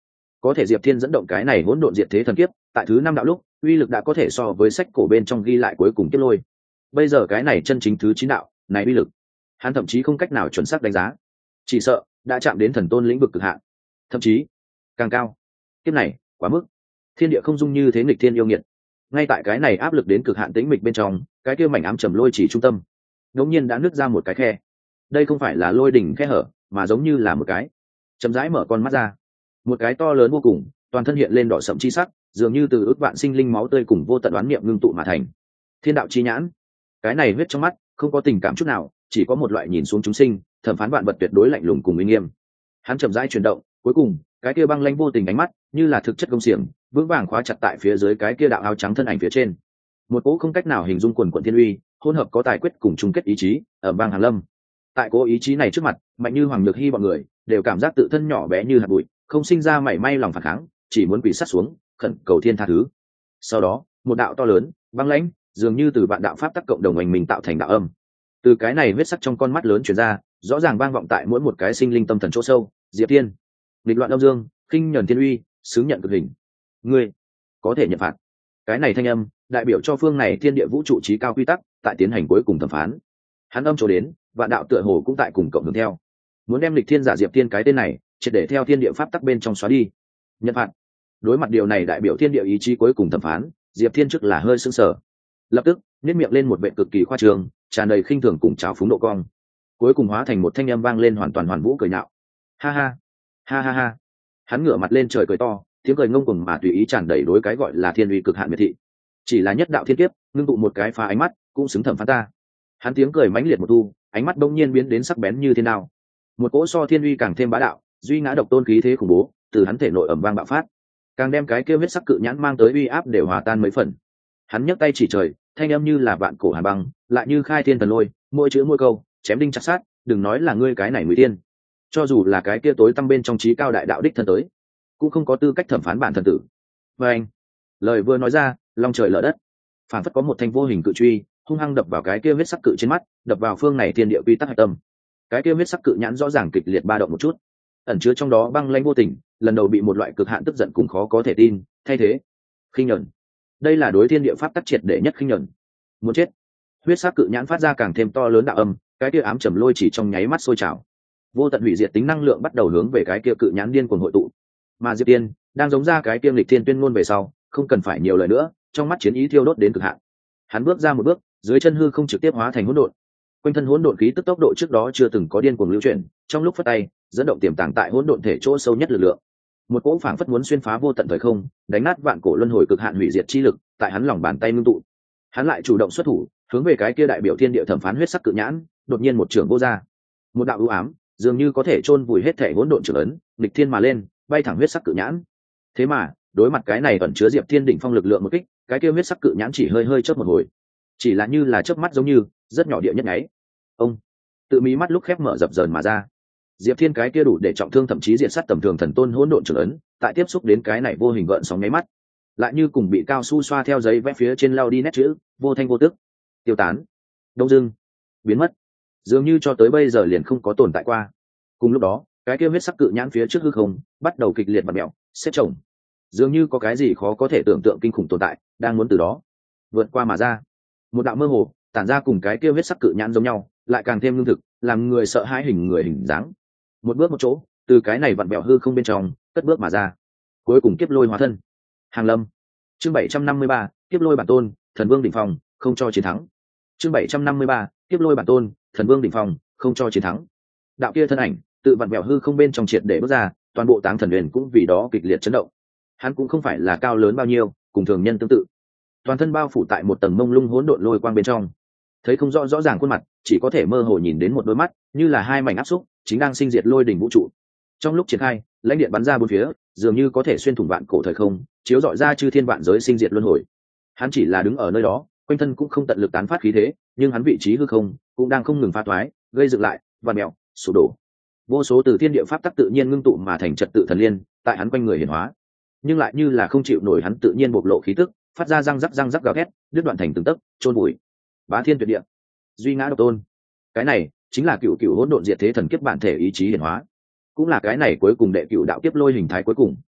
có thể diệp thiên dẫn động cái này hỗn độn diệt thế thần kiếp tại thứ năm đạo lúc uy lực đã có thể so với sách cổ bên trong ghi lại cuối cùng kiếp lôi. Bây giờ cái này chân chính thứ chín đạo này uy lực hắn thậm chí không cách nào chuẩn xác đánh giá, chỉ sợ đã chạm đến thần tôn lĩnh vực cực hạn, thậm chí càng cao. Kiếp này quá mức, thiên địa không dung như thế nghịch thiên yêu nghiệt. Ngay tại cái này áp lực đến cực hạn tĩnh mịch bên trong, cái kia mảnh ám trầm lôi chỉ trung tâm ngẫu nhiên đã nứt ra một cái khe. Đây không phải là lôi đỉnh khe hở, mà giống như là một cái chậm rãi mở con mắt ra, một cái to lớn vô cùng, toàn thân hiện lên đỏ sậm chi sắc, dường như từ ước vạn sinh linh máu tươi cùng vô tận đoán niệm ngưng tụ mà thành. Thiên đạo chi nhãn, cái này huyết trong mắt không có tình cảm chút nào, chỉ có một loại nhìn xuống chúng sinh, thẩm phán vạn vật tuyệt đối lạnh lùng cùng uy nghiêm. Hắn chậm rãi chuyển động, cuối cùng cái kia băng lãnh vô tình ánh mắt như là thực chất công xiềng vững vàng khóa chặt tại phía dưới cái kia đạo áo trắng thân ảnh phía trên. Một cỗ không cách nào hình dung quần quần thiên uy, hỗn hợp có tài quyết cùng chung kết ý chí ở bang hàn lâm. Tại cỗ ý chí này trước mặt, mạnh như hoàng nhược hy bọn người đều cảm giác tự thân nhỏ bé như hạt bụi, không sinh ra mảy may lòng phản kháng, chỉ muốn quỳ sát xuống khẩn cầu thiên tha thứ. Sau đó một đạo to lớn băng lãnh dường như từ vạn đạo pháp tắc cộng đồng hành mình tạo thành đạo âm, từ cái này huyết sắc trong con mắt lớn truyền ra, rõ ràng vang vọng tại mỗi một cái sinh linh tâm thần chỗ sâu. Diệp Thiên, nghịch loạn âm dương, khinh nhẫn thiên uy, xứng nhận cực hình, ngươi có thể nhận phạt. Cái này thanh âm đại biểu cho phương này thiên địa vũ trụ trí cao quy tắc tại tiến hành cuối cùng thẩm phán. Hắn âm chỗ đến, vạn đạo tựa hồ cũng tại cùng cộng hưởng theo, muốn đem lịch thiên giả Diệp Thiên cái tên này triệt để theo thiên địa pháp tắc bên trong xóa đi. Nhận phạt. Đối mặt điều này đại biểu thiên địa ý chí cuối cùng thẩm phán, Diệp Thiên trước là hơi sững sờ, lập tức nhếch miệng lên một vẻ cực kỳ khoa trương, tràn đầy khinh thường cùng trào phúng độ cong, cuối cùng hóa thành một thanh âm vang lên hoàn toàn hoàn vũ cười nhạo. Ha ha, ha ha ha. Hắn ngửa mặt lên trời cười to, tiếng cười ngông cuồng mà tùy ý tràn đầy đối cái gọi là thiên uy cực hạn miệt thị. Chỉ là nhất đạo thiên kiếp, ngưng tụ một cái phá ánh mắt, cũng xứng thẩm phán ta. Hắn tiếng cười mãnh liệt một thu, ánh mắt bỗng nhiên biến đến sắc bén như thiên đao. Một cỗ so thiên uy càng thêm bá đạo, duy ngã độc tôn khí thế khủng bố, từ hắn thể nội ầm vang bạo phát, càng đem cái kia huyết sắc cự nhãn mang tới uy áp đều hòa tan mấy phần. Hắn nhấc tay chỉ trời, thanh âm như là vạn cổ hàn băng, lại như khai thiên thần lôi, mỗi chữ mỗi câu chém đinh chặt sát. Đừng nói là ngươi cái này ngụy tiên, cho dù là cái kia tối tăm bên trong trí cao đại đạo đích thân tới, cũng không có tư cách thẩm phán bản thân tử. Và anh, lời vừa nói ra, long trời lở đất, phản phất có một thanh vô hình cự truy hung hăng đập vào cái kia huyết sắc cự trên mắt, đập vào phương này thiên địa quy tắc hạch tâm. Cái kia huyết sắc cự nhãn rõ ràng kịch liệt ba động một chút, ẩn chứa trong đó băng lãnh vô tình, lần đầu bị một loại cực hạn tức giận cùng khó có thể tin thay thế. Khinh nhẫn, đây là đối thiên địa pháp tắc triệt để nhất khinh nhẫn. Muốn chết. Huyết sắc cự nhãn phát ra càng thêm to lớn đạo âm, cái kia ám trầm lôi chỉ trong nháy mắt sôi trào, vô tận hủy diệt tính năng lượng bắt đầu hướng về cái kia cự nhãn điên cuồng hội tụ. Mà Diệp Tiên đang giống ra cái kia lịch thiên tuyên ngôn về sau, không cần phải nhiều lời nữa, trong mắt chiến ý thiêu đốt đến cực hạn. Hắn bước ra một bước, dưới chân hư không trực tiếp hóa thành hỗn độn, quanh thân hỗn độn khí tức tốc độ trước đó chưa từng có điên cuồng lưu chuyển, trong lúc phất tay dẫn động tiềm tàng tại hỗn độn thể chỗ sâu nhất lực lượng, một cỗ phảng phất muốn xuyên phá vô tận thời không, đánh nát vạn cổ luân hồi cực hạn hủy diệt chi lực tại hắn lòng bàn tay ngưng tụ. Hắn lại chủ động xuất thủ, hướng về cái kia đại biểu thiên địa thẩm phán huyết sắc cự nhãn đột nhiên một trường vô ra, một đạo ưu ám dường như có thể chôn vùi hết thể hỗn độn trưởng ấn nghịch thiên mà lên, bay thẳng huyết sắc cự nhãn. Thế mà đối mặt cái này ẩn chứa Diệp Thiên đỉnh phong lực lượng một kích, cái kia huyết sắc cự nhãn chỉ hơi hơi chớp một hồi, chỉ là như là chớp mắt, giống như rất nhỏ địa nhất nháy. Ông tự mí mắt lúc khép mở dập dờn mà ra. Diệp Thiên cái kia đủ để trọng thương thậm chí diệt sát tầm thường thần tôn hỗn độn trưởng ấn, tại tiếp xúc đến cái này vô hình gợn sóng nháy mắt, lại như cùng bị cao su xoa theo giấy vẽ phía trên lao đi nét chữ, vô thanh vô tức tiêu tán, đông dưng biến mất, dường như cho tới bây giờ liền không có tồn tại qua. Cùng lúc đó, cái kia huyết sắc cự nhãn phía trước hư không bắt đầu kịch liệt vặn mèo, xếp chồng, dường như có cái gì khó có thể tưởng tượng kinh khủng tồn tại đang muốn từ đó vượt qua mà ra. Một đạo mơ hồ tản ra cùng cái kia huyết sắc cự nhãn giống nhau, lại càng thêm lương thực, làm người sợ hãi hình người hình dáng. Một bước một chỗ, từ cái này vặn vẹo hư không bên trong cất bước mà ra, cuối cùng kiếp lôi hóa thân. Hàng Lâm. Chương bảy trăm năm mươi ba, kiếp lôi bản tôn, thần vương đỉnh phong, không cho chiến thắng. Chương bảy trăm năm mươi ba, kiếp lôi bản tôn, thần vương đỉnh phong, không cho chiến thắng. Đạo kia thân ảnh tự vặn vẹo hư không bên trong triệt để bước ra, toàn bộ Táng Thần Huyền cũng vì đó kịch liệt chấn động. Hắn cũng không phải là cao lớn bao nhiêu, cùng thường nhân tương tự, toàn thân bao phủ tại một tầng mông lung hỗn độn lôi quang bên trong, thấy không rõ rõ ràng khuôn mặt, chỉ có thể mơ hồ nhìn đến một đôi mắt như là hai mảnh áp xúc chính đang sinh diệt lôi đỉnh vũ trụ. Trong lúc triển khai, lãnh điện bắn ra bốn phía, dường như có thể xuyên thủng vạn cổ thời không, chiếu rọi ra chư thiên vạn giới sinh diệt luân hồi. Hắn chỉ là đứng ở nơi đó, quanh thân cũng không tận lực tán phát khí thế, nhưng hắn vị trí hư không cũng đang không ngừng phá toái, gây dựng lại, vặn mèo, sụp đổ. Vô số từ thiên địa pháp tắc tự nhiên ngưng tụ mà thành trật tự thần liên, tại hắn quanh người hiển hóa, nhưng lại như là không chịu nổi hắn tự nhiên bộc lộ khí tức, phát ra răng rắc răng rắc gào thét, đứt đoạn thành từng tấc, chôn bụi. Bá thiên tuyệt địa, duy ngã độc tôn. Cái này chính là cựu cựu hỗn độn diệt thế thần kiếp bản thể ý chí hiển hóa, cũng là cái này cuối cùng đệ cựu đạo kiếp lôi hình thái cuối cùng.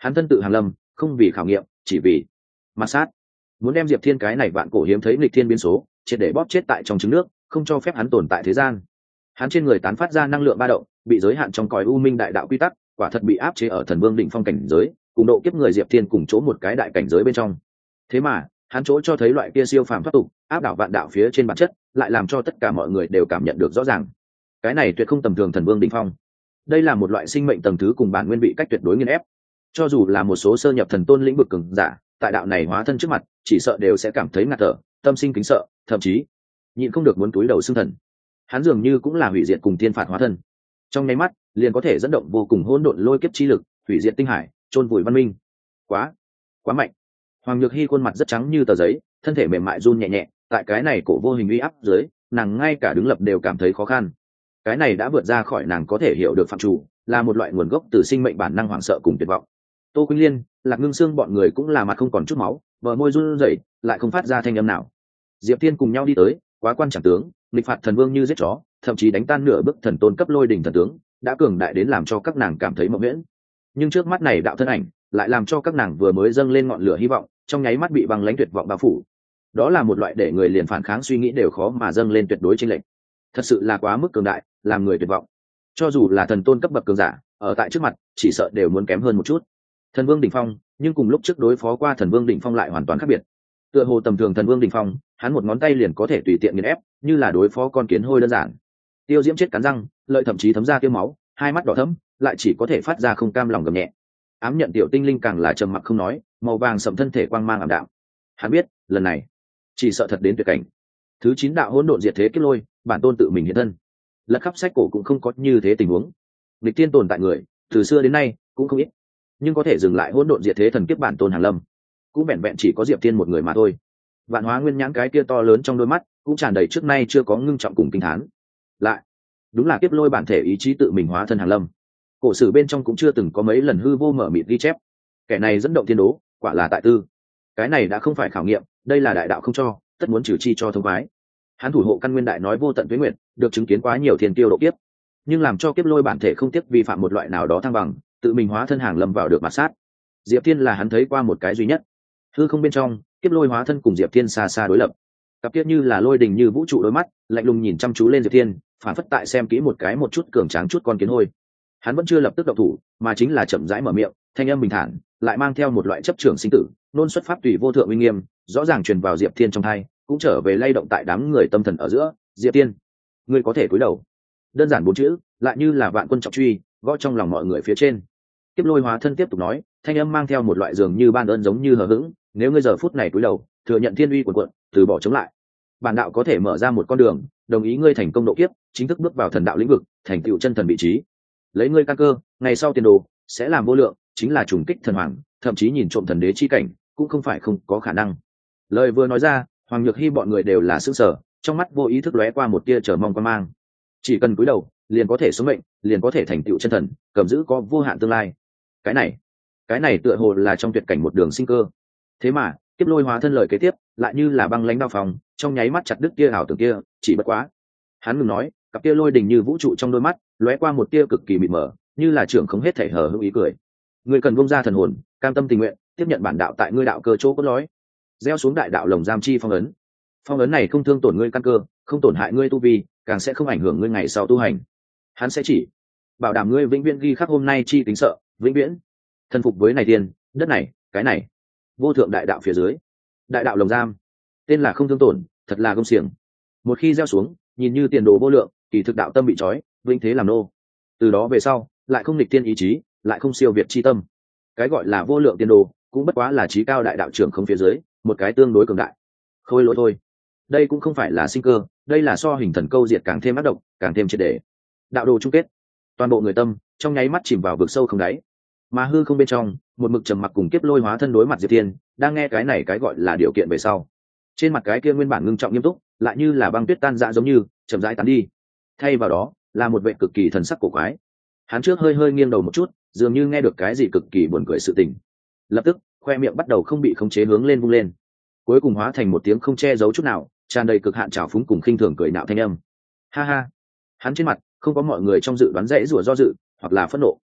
Hắn thân tự hàn lâm, không vì khảo nghiệm, chỉ vì mặt sát. Muốn đem Diệp Thiên cái này vạn cổ hiếm thấy nghịch thiên biến số triệt để bóp chết tại trong trứng nước, không cho phép hắn tồn tại thế gian. Hắn trên người tán phát ra năng lượng ba động, bị giới hạn trong cõi u minh đại đạo quy tắc, quả thật bị áp chế ở thần vương đỉnh phong cảnh giới, cùng độ kiếp người Diệp Thiên cùng chỗ một cái đại cảnh giới bên trong. Thế mà hắn chỗ cho thấy loại kia siêu phàm thoát tục, áp đảo vạn đạo phía trên bản chất, lại làm cho tất cả mọi người đều cảm nhận được rõ ràng. Cái này tuyệt không tầm thường thần vương đỉnh phong. Đây là một loại sinh mệnh tầng thứ cùng bản nguyên vị cách tuyệt đối nghiền ép. Cho dù là một số sơ nhập thần tôn lĩnh vực cường giả, tại đạo này hóa thân trước mặt, chỉ sợ đều sẽ cảm thấy ngạt thở, tâm sinh kính sợ, thậm chí nhịn không được muốn túi đầu xưng thần. Hắn dường như cũng là hủy diệt cùng tiên phạt hóa thân, trong nháy mắt liền có thể dẫn động vô cùng hỗn độn lôi kiếp chi lực, hủy diệt tinh hải, chôn vùi văn minh. Quá, quá mạnh. Hoàng Nhược Hy khuôn mặt rất trắng như tờ giấy, thân thể mềm mại run nhẹ nhẹ, tại cái này cổ vô hình uy áp dưới, nàng ngay cả đứng lập đều cảm thấy khó khăn. Cái này đã vượt ra khỏi nàng có thể hiểu được phạm chủ, là một loại nguồn gốc từ sinh mệnh bản năng hoảng sợ cùng tuyệt vọng. Tô Quỳnh Liên, Lạc Ngưng Sương bọn người cũng là mặt không còn chút máu, bờ môi run rẩy, lại không phát ra thanh âm nào. Diệp Thiên cùng nhau đi tới, quá quan chẳng tướng, nghịch phạt thần vương như giết chó, thậm chí đánh tan nửa bức thần tôn cấp lôi đỉnh thần tướng, đã cường đại đến làm cho các nàng cảm thấy mộng miễn. Nhưng trước mắt này đạo thân ảnh, lại làm cho các nàng vừa mới dâng lên ngọn lửa hy vọng, trong nháy mắt bị băng lãnh tuyệt vọng bao phủ. Đó là một loại để người liền phản kháng suy nghĩ đều khó mà dâng lên tuyệt đối chênh lệch. Thật sự là quá mức cường đại, làm người tuyệt vọng. Cho dù là thần tôn cấp bậc cường giả, ở tại trước mặt, chỉ sợ đều muốn kém hơn một chút. Thần vương đỉnh phong, nhưng cùng lúc trước đối phó qua thần vương đỉnh phong lại hoàn toàn khác biệt. Tựa hồ tầm thường thần vương đỉnh phong, hắn một ngón tay liền có thể tùy tiện nghiền ép, như là đối phó con kiến hôi đơn giản. Tiêu Diễm chết cắn răng, lợi thậm chí thấm ra tiêu máu, hai mắt đỏ thẫm, lại chỉ có thể phát ra không cam lòng gầm nhẹ. Ám nhận tiểu tinh linh càng là trầm mặc không nói, màu vàng sẫm thân thể quang mang ảm đạm. Hắn biết, lần này chỉ sợ thật đến tuyệt cảnh. Thứ chín đạo hỗn độn diệt thế kiếp lôi, bản tôn tự mình hiện thân. Lật khắp sách cổ cũng không có như thế tình huống. Lịch tiên tồn tại người, từ xưa đến nay cũng không ít, nhưng có thể dừng lại hỗn độn diệt thế thần kiếp bản tôn Hàn Lâm, cũng vẹn vẹn chỉ có Diệp Tiên một người mà thôi. Vạn Hóa Nguyên nhãn cái kia to lớn trong đôi mắt, cũng tràn đầy trước nay chưa có ngưng trọng cùng kinh thán. Lại, đúng là kiếp lôi bản thể ý chí tự mình hóa thân Hàn Lâm. Cổ sử bên trong cũng chưa từng có mấy lần hư vô mở mịt ghi chép. Kẻ này dẫn động thiên đố, quả là tại tư. Cái này đã không phải khảo nghiệm, đây là đại đạo không cho, tất muốn trừ chi cho thông khoái. Hắn thủ hộ căn nguyên đại nói vô tận tuế nguyện, được chứng kiến quá nhiều thiên tiêu độ kiếp, nhưng làm cho kiếp lôi bản thể không tiếc vi phạm một loại nào đó thăng bằng, tự mình hóa thân hàng lâm vào được mặt sát. Diệp Thiên là hắn thấy qua một cái duy nhất. Hư không bên trong, kiếp lôi hóa thân cùng Diệp Thiên xa xa đối lập. Cặp kiếp như là lôi đình như vũ trụ đôi mắt, lạnh lùng nhìn chăm chú lên Diệp Thiên, phản phất tại xem kỹ một cái một chút cường tráng chút con kiến hôi. Hắn vẫn chưa lập tức động thủ, mà chính là chậm rãi mở miệng, thanh âm bình thản, lại mang theo một loại chấp trường sinh tử, nôn xuất pháp tùy vô thượng uy nghiêm, rõ ràng truyền vào Diệp Thiên trong tai, cũng trở về lay động tại đám người tâm thần ở giữa. Diệp Thiên, ngươi có thể cúi đầu. Đơn giản bốn chữ, lại như là vạn quân trọng truy, gõ trong lòng mọi người phía trên. Kiếp lôi hóa thân tiếp tục nói, thanh âm mang theo một loại dường như ban ơn giống như hờ hững, nếu ngươi giờ phút này cúi đầu, thừa nhận thiên uy của quận, từ bỏ chống lại, bản đạo có thể mở ra một con đường, đồng ý ngươi thành công độ kiếp, chính thức bước vào thần đạo lĩnh vực, thành tựu chân thần vị trí. Lấy ngươi căn cơ, ngày sau tiền đồ sẽ làm vô lượng, chính là trùng kích thần hoàng, thậm chí nhìn trộm thần đế chi cảnh, cũng không phải không có khả năng. Lời vừa nói ra, Hoàng Nhược Hy bọn người đều là sững sờ, trong mắt vô ý thức lóe qua một tia chờ mong quan mang. Chỉ cần cúi đầu, liền có thể sống mệnh, liền có thể thành tựu chân thần, cầm giữ có vô hạn tương lai. Cái này, cái này tựa hồ là trong tuyệt cảnh một đường sinh cơ. Thế mà, kiếp lôi hóa thân lời kế tiếp, lại như là băng lãnh đao phòng, trong nháy mắt chặt đứt kia ảo tưởng kia, chỉ bất quá. Hắn ngừng nói, cặp kia lôi đình như vũ trụ trong đôi mắt, lóe qua một tia cực kỳ mịt mờ, như là trưởng không hết thể hờ hững ý cười. Ngươi cần buông ra thần hồn, cam tâm tình nguyện, tiếp nhận bản đạo tại ngươi đạo cơ chỗ cốt lõi, gieo xuống đại đạo lồng giam chi phong ấn. Phong ấn này không thương tổn ngươi căn cơ, không tổn hại ngươi tu vi, càng sẽ không ảnh hưởng ngươi ngày sau tu hành. Hắn sẽ chỉ bảo đảm ngươi vĩnh viễn ghi khắc hôm nay chi tính sợ, vĩnh viễn thân phục với này tiền, đất này, cái này, vô thượng đại đạo phía dưới, đại đạo lồng giam, tên là không thương tổn, thật là công xiềng. Một khi gieo xuống, nhìn như tiền đồ vô lượng, kỳ thực đạo tâm bị trói, vĩnh thế làm nô. Từ đó về sau, lại không nghịch thiên ý chí, lại không siêu việt chi tâm. Cái gọi là vô lượng tiền đồ, cũng bất quá là trí cao đại đạo trưởng không phía dưới, một cái tương đối cường đại. Khôi lỗi thôi. Đây cũng không phải là sinh cơ, đây là so hình thần câu diệt càng thêm ác độc, càng thêm triệt để. Đạo đồ chung kết, toàn bộ người tâm trong nháy mắt chìm vào vực sâu không đáy. Mà hư không bên trong, một mực trầm mặc cùng kiếp lôi hóa thân đối mặt Diệp Thiên, đang nghe cái này cái gọi là điều kiện về sau. Trên mặt cái kia nguyên bản ngưng trọng nghiêm túc, lại như là băng tuyết tan rã giống như chậm rãi tán đi. Thay vào đó, là một vẻ cực kỳ thần sắc cổ quái. Hắn trước hơi hơi nghiêng đầu một chút, dường như nghe được cái gì cực kỳ buồn cười sự tình. Lập tức, khoe miệng bắt đầu không bị khống chế hướng lên vung lên. Cuối cùng hóa thành một tiếng không che giấu chút nào, tràn đầy cực hạn trào phúng cùng khinh thường cười nạo thanh âm. Ha ha. Hắn trên mặt không có mọi người trong dự đoán dễ rủa do dự, hoặc là phẫn nộ.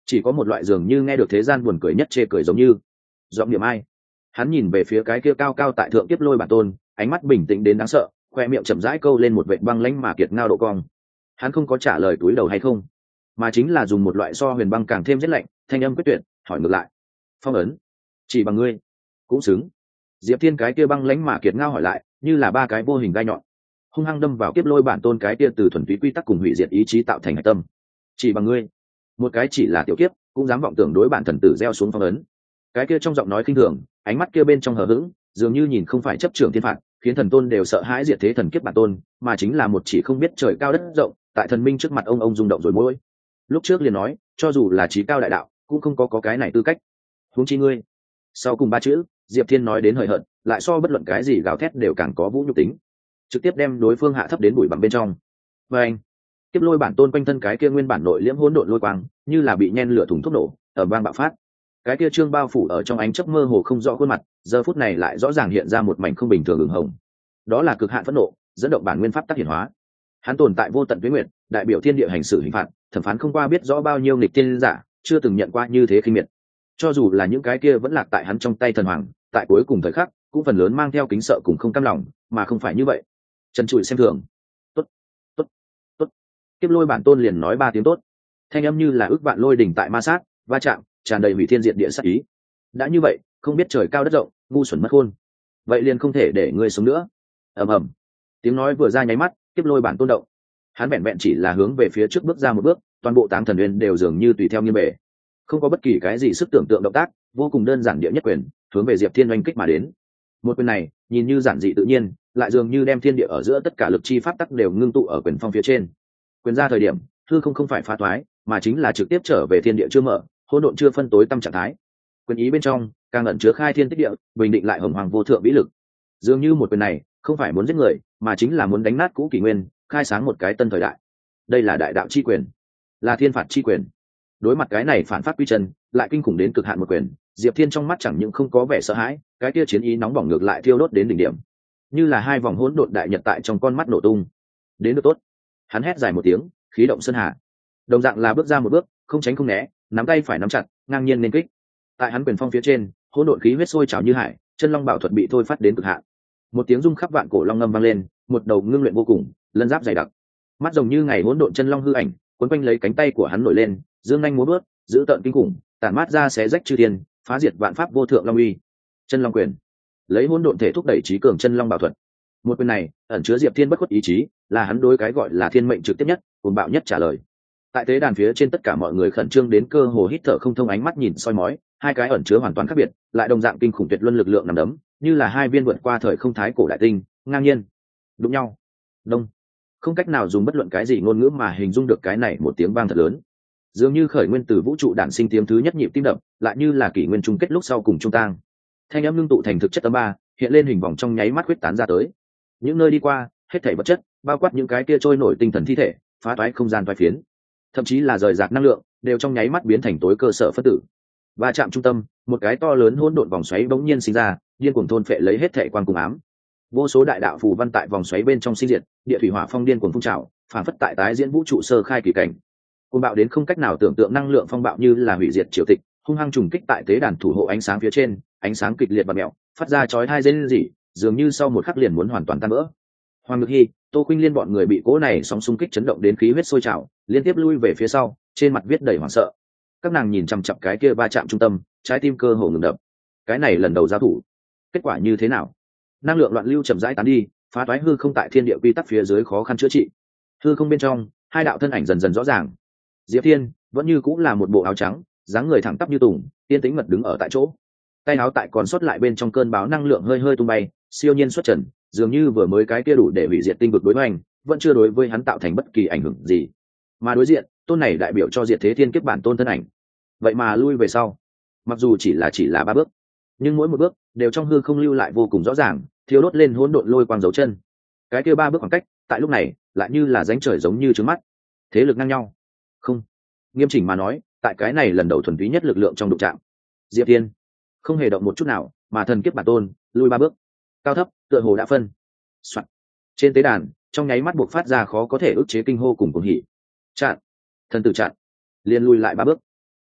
chỉ có một loại dường như nghe được thế gian buồn cười nhất chê cười giống như giọng niệm ai. Hắn nhìn về phía cái kia cao cao tại thượng kiếp lôi bản tôn, ánh mắt bình tĩnh đến đáng sợ, khoe miệng chậm rãi câu lên một vệt băng lãnh mà kiệt ngao độ cong. Hắn không có trả lời túi đầu hay không, mà chính là dùng một loại so huyền băng càng thêm rét lạnh, thanh âm quyết tuyệt hỏi ngược lại. Phong ấn chỉ bằng ngươi cũng xứng. Diệp Thiên cái kia băng lãnh mà kiệt ngao hỏi lại, như là ba cái vô hình gai nhọn hung hăng đâm vào kiếp lôi bản tôn cái kia từ thuần túy quy tắc cùng hủy diệt ý chí tạo thành hạch tâm. Chỉ bằng ngươi, một cái chỉ là tiểu kiếp cũng dám vọng tưởng đối bản thần tử gieo xuống phong ấn. Cái kia trong giọng nói khinh thường, ánh mắt kia bên trong hờ hững, dường như nhìn không phải chấp trưởng thiên phạt, khiến thần tôn đều sợ hãi diệt thế thần kiếp bản tôn, mà chính là một chỉ không biết trời cao đất rộng, tại thần minh trước mặt ông ông rung động rồi môi. Lúc trước liền nói, cho dù là trí cao đại đạo, cũng không có có cái này tư cách. Huống chi ngươi. Sau cùng ba chữ, Diệp Thiên nói đến hời hợt, lại so bất luận cái gì gào thét đều càng có vũ nhục tính, trực tiếp đem đối phương hạ thấp đến bụi bằng bên trong. Và anh, tiếp lôi bản tôn quanh thân cái kia nguyên bản nội liễm hỗn độn lôi quang, như là bị nhen lửa thùng thuốc nổ, ở bang bạo phát. Cái kia trương bao phủ ở trong ánh chớp mơ hồ không rõ khuôn mặt, giờ phút này lại rõ ràng hiện ra một mảnh không bình thường ửng hồng. Đó là cực hạn phẫn nộ, dẫn động bản nguyên pháp tác hiển hóa. Hắn tồn tại vô tận tuyết nguyện, đại biểu thiên địa hành xử hình phạt, thẩm phán không qua biết rõ bao nhiêu nghịch tiên giả, chưa từng nhận qua như thế khinh miệt. Cho dù là những cái kia vẫn lạc tại hắn trong tay thần hoàng, tại cuối cùng thời khắc, cũng phần lớn mang theo kính sợ cùng không cam lòng, mà không phải như vậy. Trần trụi xem thường. Tốt, tốt, tốt. Kiếp lôi bản tôn liền nói ba tiếng tốt. Thanh âm như là ước vạn lôi đỉnh tại ma sát, va chạm, tràn đầy hủy thiên diệt địa sát ý. Đã như vậy, không biết trời cao đất rộng, ngu xuẩn mất khôn. Vậy liền không thể để ngươi sống nữa. Ầm ầm. Tiếng nói vừa ra nháy mắt, kiếp lôi bản tôn động. Hắn vẹn vẹn chỉ là hướng về phía trước bước ra một bước, toàn bộ táng thần uyên đều dường như tùy theo như bể. Không có bất kỳ cái gì sức tưởng tượng động tác, vô cùng đơn giản địa nhất quyền, hướng về Diệp Thiên oanh kích mà đến. Một quyền này, nhìn như giản dị tự nhiên, lại dường như đem thiên địa ở giữa tất cả lực chi pháp tắc đều ngưng tụ ở quyền phong phía trên. Quyền ra thời điểm, hư không không phải phá thoái, mà chính là trực tiếp trở về thiên địa chưa mở, hỗn độn chưa phân tối tâm trạng thái. Quyền ý bên trong, càng ẩn chứa khai thiên tích địa, bình định lại hồng hoàng vô thượng vĩ lực. Dường như một quyền này, không phải muốn giết người, mà chính là muốn đánh nát cũ kỷ nguyên, khai sáng một cái tân thời đại. Đây là đại đạo chi quyền, là thiên phạt chi quyền. Đối mặt cái này phản pháp quy chân, lại kinh khủng đến cực hạn một quyền, Diệp Thiên trong mắt chẳng những không có vẻ sợ hãi, cái kia chiến ý nóng bỏng ngược lại thiêu đốt đến đỉnh điểm, như là hai vòng hỗn độn đại nhật tại trong con mắt nổ tung. Đến được tốt. Hắn hét dài một tiếng, khí động sơn hà. Đồng dạng là bước ra một bước, không tránh không né, nắm tay phải nắm chặt, ngang nhiên nên kích. Tại hắn quyền phong phía trên, hỗn độn khí huyết sôi trào như hải, chân long bảo thuật bị thôi phát đến cực hạn. Một tiếng rung khắp vạn cổ long ngâm vang lên, một đầu ngưng luyện vô cùng, lân giáp dày đặc, mắt rồng như ngày hỗn độn chân long hư ảnh, cuốn quanh lấy cánh tay của hắn nổi lên, dương nhanh múa bước, giữ tợn kinh khủng, tản mát ra xé rách chư thiên, phá diệt vạn pháp vô thượng long uy. Chân long quyền, lấy hỗn độn thể thúc đẩy trí cường chân long bảo thuật. Một quyền này ẩn chứa Diệp Thiên bất khuất ý chí, là hắn đối cái gọi là thiên mệnh trực tiếp nhất, cuồng bạo nhất trả lời. Tại tế đàn phía trên tất cả mọi người khẩn trương đến cơ hồ hít thở không thông, ánh mắt nhìn soi mói, hai cái ẩn chứa hoàn toàn khác biệt, lại đồng dạng kinh khủng tuyệt luân lực lượng nằm đấm, như là hai viên vượt qua thời không thái cổ đại tinh, ngang nhiên đụng nhau. Đông, không cách nào dùng bất luận cái gì ngôn ngữ mà hình dung được cái này một tiếng vang thật lớn, dường như khởi nguyên từ vũ trụ đản sinh tiếng thứ nhất nhịp tim đập, lại như là kỷ nguyên chung kết lúc sau cùng trung tang. Thanh âm ngưng tụ thành thực chất âm ba, hiện lên hình vòng trong nháy mắt huyết tán ra tới. Những nơi đi qua, hết thảy vật chất, bao quát những cái kia trôi nổi tinh thần thi thể, phá toái không gian toái phiến, thậm chí là rời rạc năng lượng, đều trong nháy mắt biến thành tối cơ sở phân tử. Và chạm trung tâm, một cái to lớn hỗn độn vòng xoáy bỗng nhiên sinh ra, điên cuồng thôn phệ lấy hết thảy quang cùng ám. Vô số đại đạo phù văn tại vòng xoáy bên trong sinh diệt, địa thủy hỏa phong điên cuồng phun trào, phản phất tại tái diễn vũ trụ sơ khai kỳ cảnh. Cuồng bạo đến không cách nào tưởng tượng năng lượng phong bạo như là hủy diệt triều tịch, hung hăng trùng kích tại tế đàn thủ hộ ánh sáng phía trên, ánh sáng kịch liệt và mèo, phát ra chói tai rên rỉ, dường như sau một khắc liền muốn hoàn toàn tan vỡ. Hoàng Ngực Hi, Tô Khuynh Liên bọn người bị cỗ này sóng xung kích chấn động đến khí huyết sôi trào, liên tiếp lui về phía sau, trên mặt viết đầy hoảng sợ. Các nàng nhìn chằm chằm cái kia va chạm trung tâm, trái tim cơ hồ ngừng đập. Cái này lần đầu giao thủ, kết quả như thế nào? Năng lượng loạn lưu chậm rãi tán đi, phá toái hư không tại thiên địa quy tắc phía dưới khó khăn chữa trị. Hư không bên trong, hai đạo thân ảnh dần dần rõ ràng. Diệp Thiên vẫn như cũng là một bộ áo trắng, dáng người thẳng tắp như tùng, yên tĩnh mật đứng ở tại chỗ. Tay áo tại còn sót lại bên trong cơn bão năng lượng hơi hơi tung bay, siêu nhiên xuất trần, dường như vừa mới cái kia đủ để hủy diệt tinh vực đối với anh, vẫn chưa đối với hắn tạo thành bất kỳ ảnh hưởng gì. Mà đối diện, tôn này đại biểu cho diệt thế thiên kiếp bản tôn thân ảnh, vậy mà lui về sau. Mặc dù chỉ là chỉ là ba bước, nhưng mỗi một bước đều trong hư không lưu lại vô cùng rõ ràng, thiếu đốt lên hỗn độn lôi quang dấu chân. Cái kia ba bước khoảng cách, tại lúc này lại như là rãnh trời giống như trứng mắt. Thế lực ngang nhau. Không, nghiêm chỉnh mà nói, tại cái này lần đầu thuần túy nhất lực lượng trong đụng chạm, Diệp Thiên không hề động một chút nào, mà thần kiếp bản tôn lui ba bước, cao thấp tựa hồ đã phân. Soạn. Trên tế đàn, trong nháy mắt buộc phát ra khó có thể ức chế kinh hô cùng cuồng hỉ. Chặn, thần tử chặn, liền lui lại ba bước.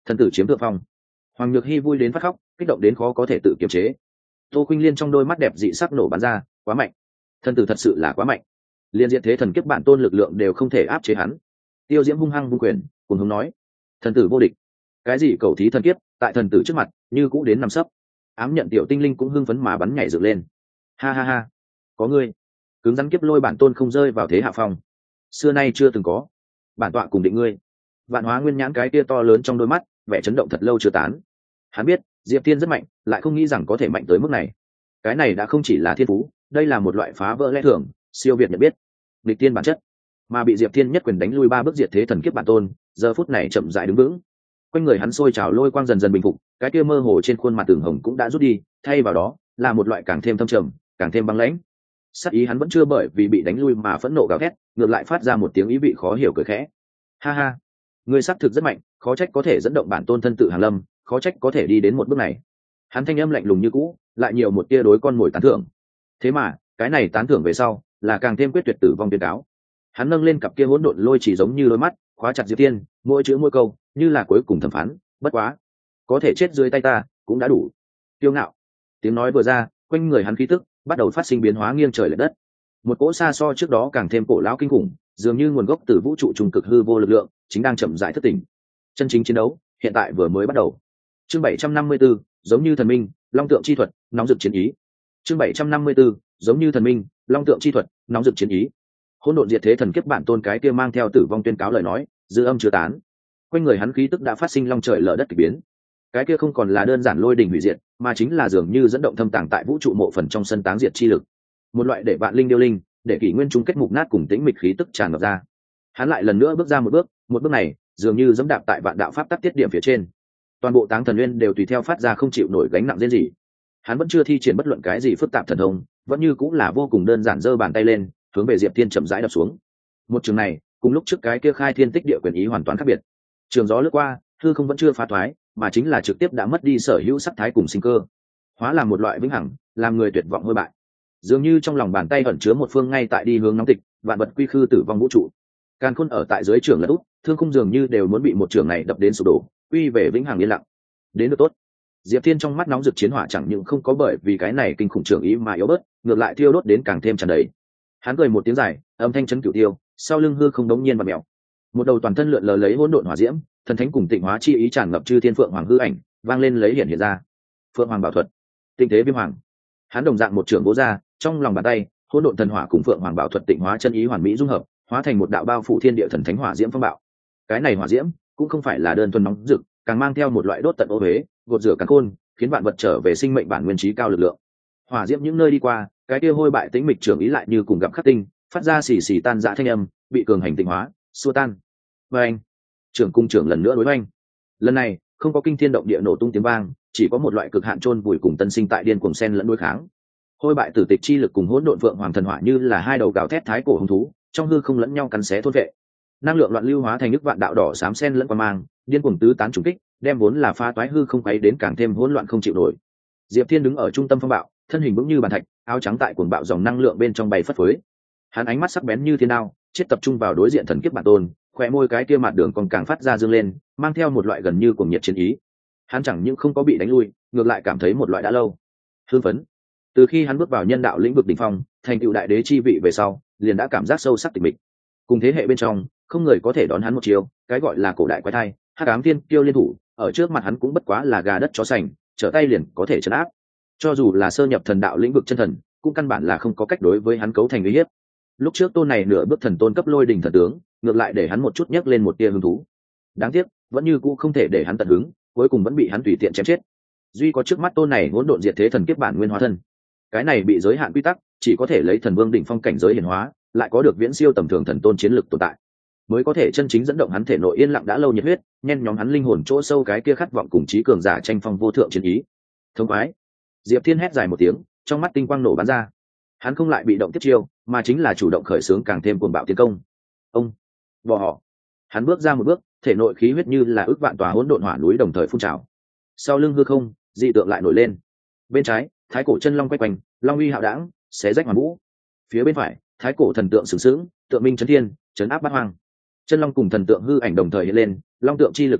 Thần tử chiếm thượng phong. Hoàng Nhược Hy vui đến phát khóc, kích động đến khó có thể tự kiềm chế. Tô Khuynh Liên trong đôi mắt đẹp dị sắc nổ bắn ra, quá mạnh. Thần tử thật sự là quá mạnh. Liên diện thế thần kiếp bản tôn lực lượng đều không thể áp chế hắn. Tiêu Diễm hung hăng vung quyền, cùng hùng nói: thần tử vô địch. Cái gì cầu thí thần kiếp, tại thần tử trước mặt như cũ đến nằm sấp. Ám nhận tiểu tinh linh cũng hưng phấn mà bắn nhảy dựng lên. Ha ha ha, có ngươi, cứng rắn kiếp lôi bản tôn không rơi vào thế hạ phong, xưa nay chưa từng có. Bản tọa cùng định ngươi. Vạn Hóa Nguyên nhãn cái kia to lớn trong đôi mắt, vẻ chấn động thật lâu chưa tán. Hắn biết Diệp Thiên rất mạnh, lại không nghĩ rằng có thể mạnh tới mức này. Cái này đã không chỉ là thiên phú, đây là một loại phá vỡ lẽ thường, siêu việt nhận biết, địch tiên bản chất. Mà bị Diệp Thiên nhất quyền đánh lui ba bước diệt thế thần kiếp bản tôn, giờ phút này chậm rãi đứng vững. Quanh người hắn sôi trào lôi quang dần dần bình phục, cái kia mơ hồ trên khuôn mặt tường hồng cũng đã rút đi, thay vào đó là một loại càng thêm thâm trầm, càng thêm băng lãnh. Sát ý hắn vẫn chưa bởi vì bị đánh lui mà phẫn nộ gào thét, ngược lại phát ra một tiếng ý vị khó hiểu cười khẽ. Ha ha, ngươi xác thực rất mạnh, khó trách có thể dẫn động bản tôn thân tự hàng lâm, khó trách có thể đi đến một bước này. Hắn thanh âm lạnh lùng như cũ, lại nhiều một tia đối con mồi tán thưởng. Thế mà cái này tán thưởng về sau là càng thêm quyết tuyệt tử vong tuyên cáo. Hắn nâng lên cặp kia hỗn độn lôi chỉ giống như đôi mắt, khóa chặt Diệp Thiên, mỗi chữ mỗi câu như là cuối cùng thẩm phán. Bất quá, có thể chết dưới tay ta cũng đã đủ. Tiêu ngạo. Tiếng nói vừa ra, quanh người hắn khí tức bắt đầu phát sinh biến hóa nghiêng trời lệch đất. Một cỗ xa so trước đó càng thêm cổ lão kinh khủng, dường như nguồn gốc từ vũ trụ trung cực hư vô lực lượng chính đang chậm rãi thức tỉnh. Chân chính chiến đấu hiện tại vừa mới bắt đầu. Chương bảy trăm năm mươi 754, giống như thần minh, long tượng chi thuật, nóng rực chiến ý. Chương bảy trăm năm mươi 754, giống như thần minh, long tượng chi thuật, nóng rực chiến ý. Hỗn độn diệt thế thần kiếp bản tôn cái kia mang theo tử vong tuyên cáo lời nói, dư âm chưa tán. Quanh người hắn khí tức đã phát sinh long trời lở đất kỳ biến. Cái kia không còn là đơn giản lôi đình hủy diệt, mà chính là dường như dẫn động thâm tàng tại vũ trụ mộ phần trong sân táng diệt chi lực. Một loại để vạn linh điêu linh, để kỷ nguyên chúng kết mục nát cùng tĩnh mịch khí tức tràn ngập ra. Hắn lại lần nữa bước ra một bước, một bước này dường như giẫm đạp tại vạn đạo pháp tắc tiết điểm phía trên. Toàn bộ táng thần nguyên đều tùy theo phát ra không chịu nổi gánh nặng riêng gì. Hắn vẫn chưa thi triển bất luận cái gì phức tạp thần thông, vẫn như cũng là vô cùng đơn giản giơ bàn tay lên, hướng về Diệp Thiên chậm rãi đập xuống. Một trường này cùng lúc trước cái kia khai thiên tích địa quyền ý hoàn toàn khác biệt. Trường gió lướt qua, hư không vẫn chưa phá thoái, mà chính là trực tiếp đã mất đi sở hữu sắc thái cùng sinh cơ, hóa làm một loại vĩnh hằng, làm người tuyệt vọng hôi bại. Dường như trong lòng bàn tay ẩn chứa một phương ngay tại đi hướng nóng tịch, vạn vật quy khư tử vong vũ trụ. Càn khôn ở tại dưới trường lật úp, thương khung dường như đều muốn bị một trường này đập đến sụp đổ, quy về vĩnh hằng yên lặng. Đến được tốt. Diệp Thiên trong mắt nóng rực chiến hỏa chẳng những không có bởi vì cái này kinh khủng trường ý mà yếu bớt, ngược lại thiêu đốt đến càng thêm tràn đầy. Hắn cười một tiếng dài, âm thanh chấn cửu tiêu, sau lưng hư không đống nhiên và mèo. Một đầu toàn thân lượn lờ lấy hỗn độn hỏa diễm, thần thánh cùng tịnh hóa chi ý tràn ngập chư thiên phượng hoàng hư ảnh, vang lên lấy hiện hiện ra. Phượng hoàng bảo thuật, tịnh thế viêm hoàng. Hắn đồng dạng một trường bố ra, trong lòng bàn tay, hỗn độn thần hỏa cùng phượng hoàng bảo thuật tịnh hóa chân ý hoàn mỹ dung hợp, hóa thành một đạo bao phủ thiên địa thần thánh hỏa diễm phong bạo. Cái này hỏa diễm cũng không phải là đơn thuần nóng rực, càng mang theo một loại đốt tận ô huế, gột rửa càn khôn, khiến vạn vật trở về sinh mệnh bản nguyên trí cao lực lượng. Hỏa diễm những nơi đi qua, cái kia hôi bại tĩnh mịch trường ý lại như cùng gặp khắc tinh, phát ra xì xì tan rã thanh âm, bị cường hành tịnh hóa, xua tan. Và anh, trưởng cung trưởng lần nữa đối oanh. Lần này không có kinh thiên động địa nổ tung tiếng vang, chỉ có một loại cực hạn chôn vùi cùng tân sinh tại điên cuồng sen lẫn đối kháng. Hôi bại tử tịch chi lực cùng hỗn độn phượng hoàng thần hỏa như là hai đầu gào thét thái cổ hung thú, trong hư không lẫn nhau cắn xé thôn vệ. Năng lượng loạn lưu hóa thành nước vạn đạo đỏ xám sen lẫn qua mang, điên cuồng tứ tán trùng kích, đem vốn là pha toái hư không quấy đến càng thêm hỗn loạn không chịu nổi. Diệp Thiên đứng ở trung tâm phong bạo, thân hình vững như bàn thạch, áo trắng tại cuồng bạo dòng năng lượng bên trong bay phất phới. Hắn ánh mắt sắc bén như thiên đao, chết tập trung vào đối diện thần kiếp bản tôn, khóe môi cái kia mặt đường còn càng phát ra dương lên, mang theo một loại gần như cuồng nhiệt chiến ý. Hắn chẳng những không có bị đánh lui, ngược lại cảm thấy một loại đã lâu hưng phấn. Từ khi hắn bước vào nhân đạo lĩnh vực đỉnh phong, thành tựu đại đế chi vị về sau, liền đã cảm giác sâu sắc tịch mịch. Cùng thế hệ bên trong, không người có thể đón hắn một chiều, cái gọi là cổ đại quái thai, hắc ám thiên kiêu liên thủ, ở trước mặt hắn cũng bất quá là gà đất chó sành, trở tay liền có thể trấn áp. Cho dù là sơ nhập thần đạo lĩnh vực chân thần, cũng căn bản là không có cách đối với hắn cấu thành uy hiếp. Lúc trước tôn này nửa bước thần tôn cấp lôi đỉnh thần tướng, ngược lại để hắn một chút nhấc lên một tia hứng thú. Đáng tiếc, vẫn như cũ không thể để hắn tận hứng, cuối cùng vẫn bị hắn tùy tiện chém chết. Duy có trước mắt tôn này hỗn độn diệt thế thần kiếp bản nguyên hóa thân. Cái này bị giới hạn quy tắc, chỉ có thể lấy thần vương đỉnh phong cảnh giới hiển hóa, lại có được viễn siêu tầm thường thần tôn chiến lực tồn tại, mới có thể chân chính dẫn động hắn thể nội yên lặng đã lâu nhiệt huyết, nhen nhóm hắn linh hồn chỗ sâu cái kia khát vọng cùng trí cường giả tranh phong vô thượng chiến ý. Thông khoái. Diệp Thiên hét dài một tiếng, trong mắt tinh quang nổ bắn ra. Hắn không lại bị động tiếp chiêu, mà chính là chủ động khởi xướng càng thêm cuồng bạo tiến công. Ông, bò họ. Hắn bước ra một bước, thể nội khí huyết như là ước vạn tòa hỗn độn hỏa núi đồng thời phun trào. Sau lưng hư không, dị tượng lại nổi lên. Bên trái, thái cổ chân long quay quanh, long uy hạo đãng, xé rách hoàn vũ. Phía bên phải, thái cổ thần tượng sừng sững, tượng minh chấn thiên, chấn áp bát hoang. Chân long cùng thần tượng hư ảnh đồng thời hiện lên, long tượng chi lực tụ hợp,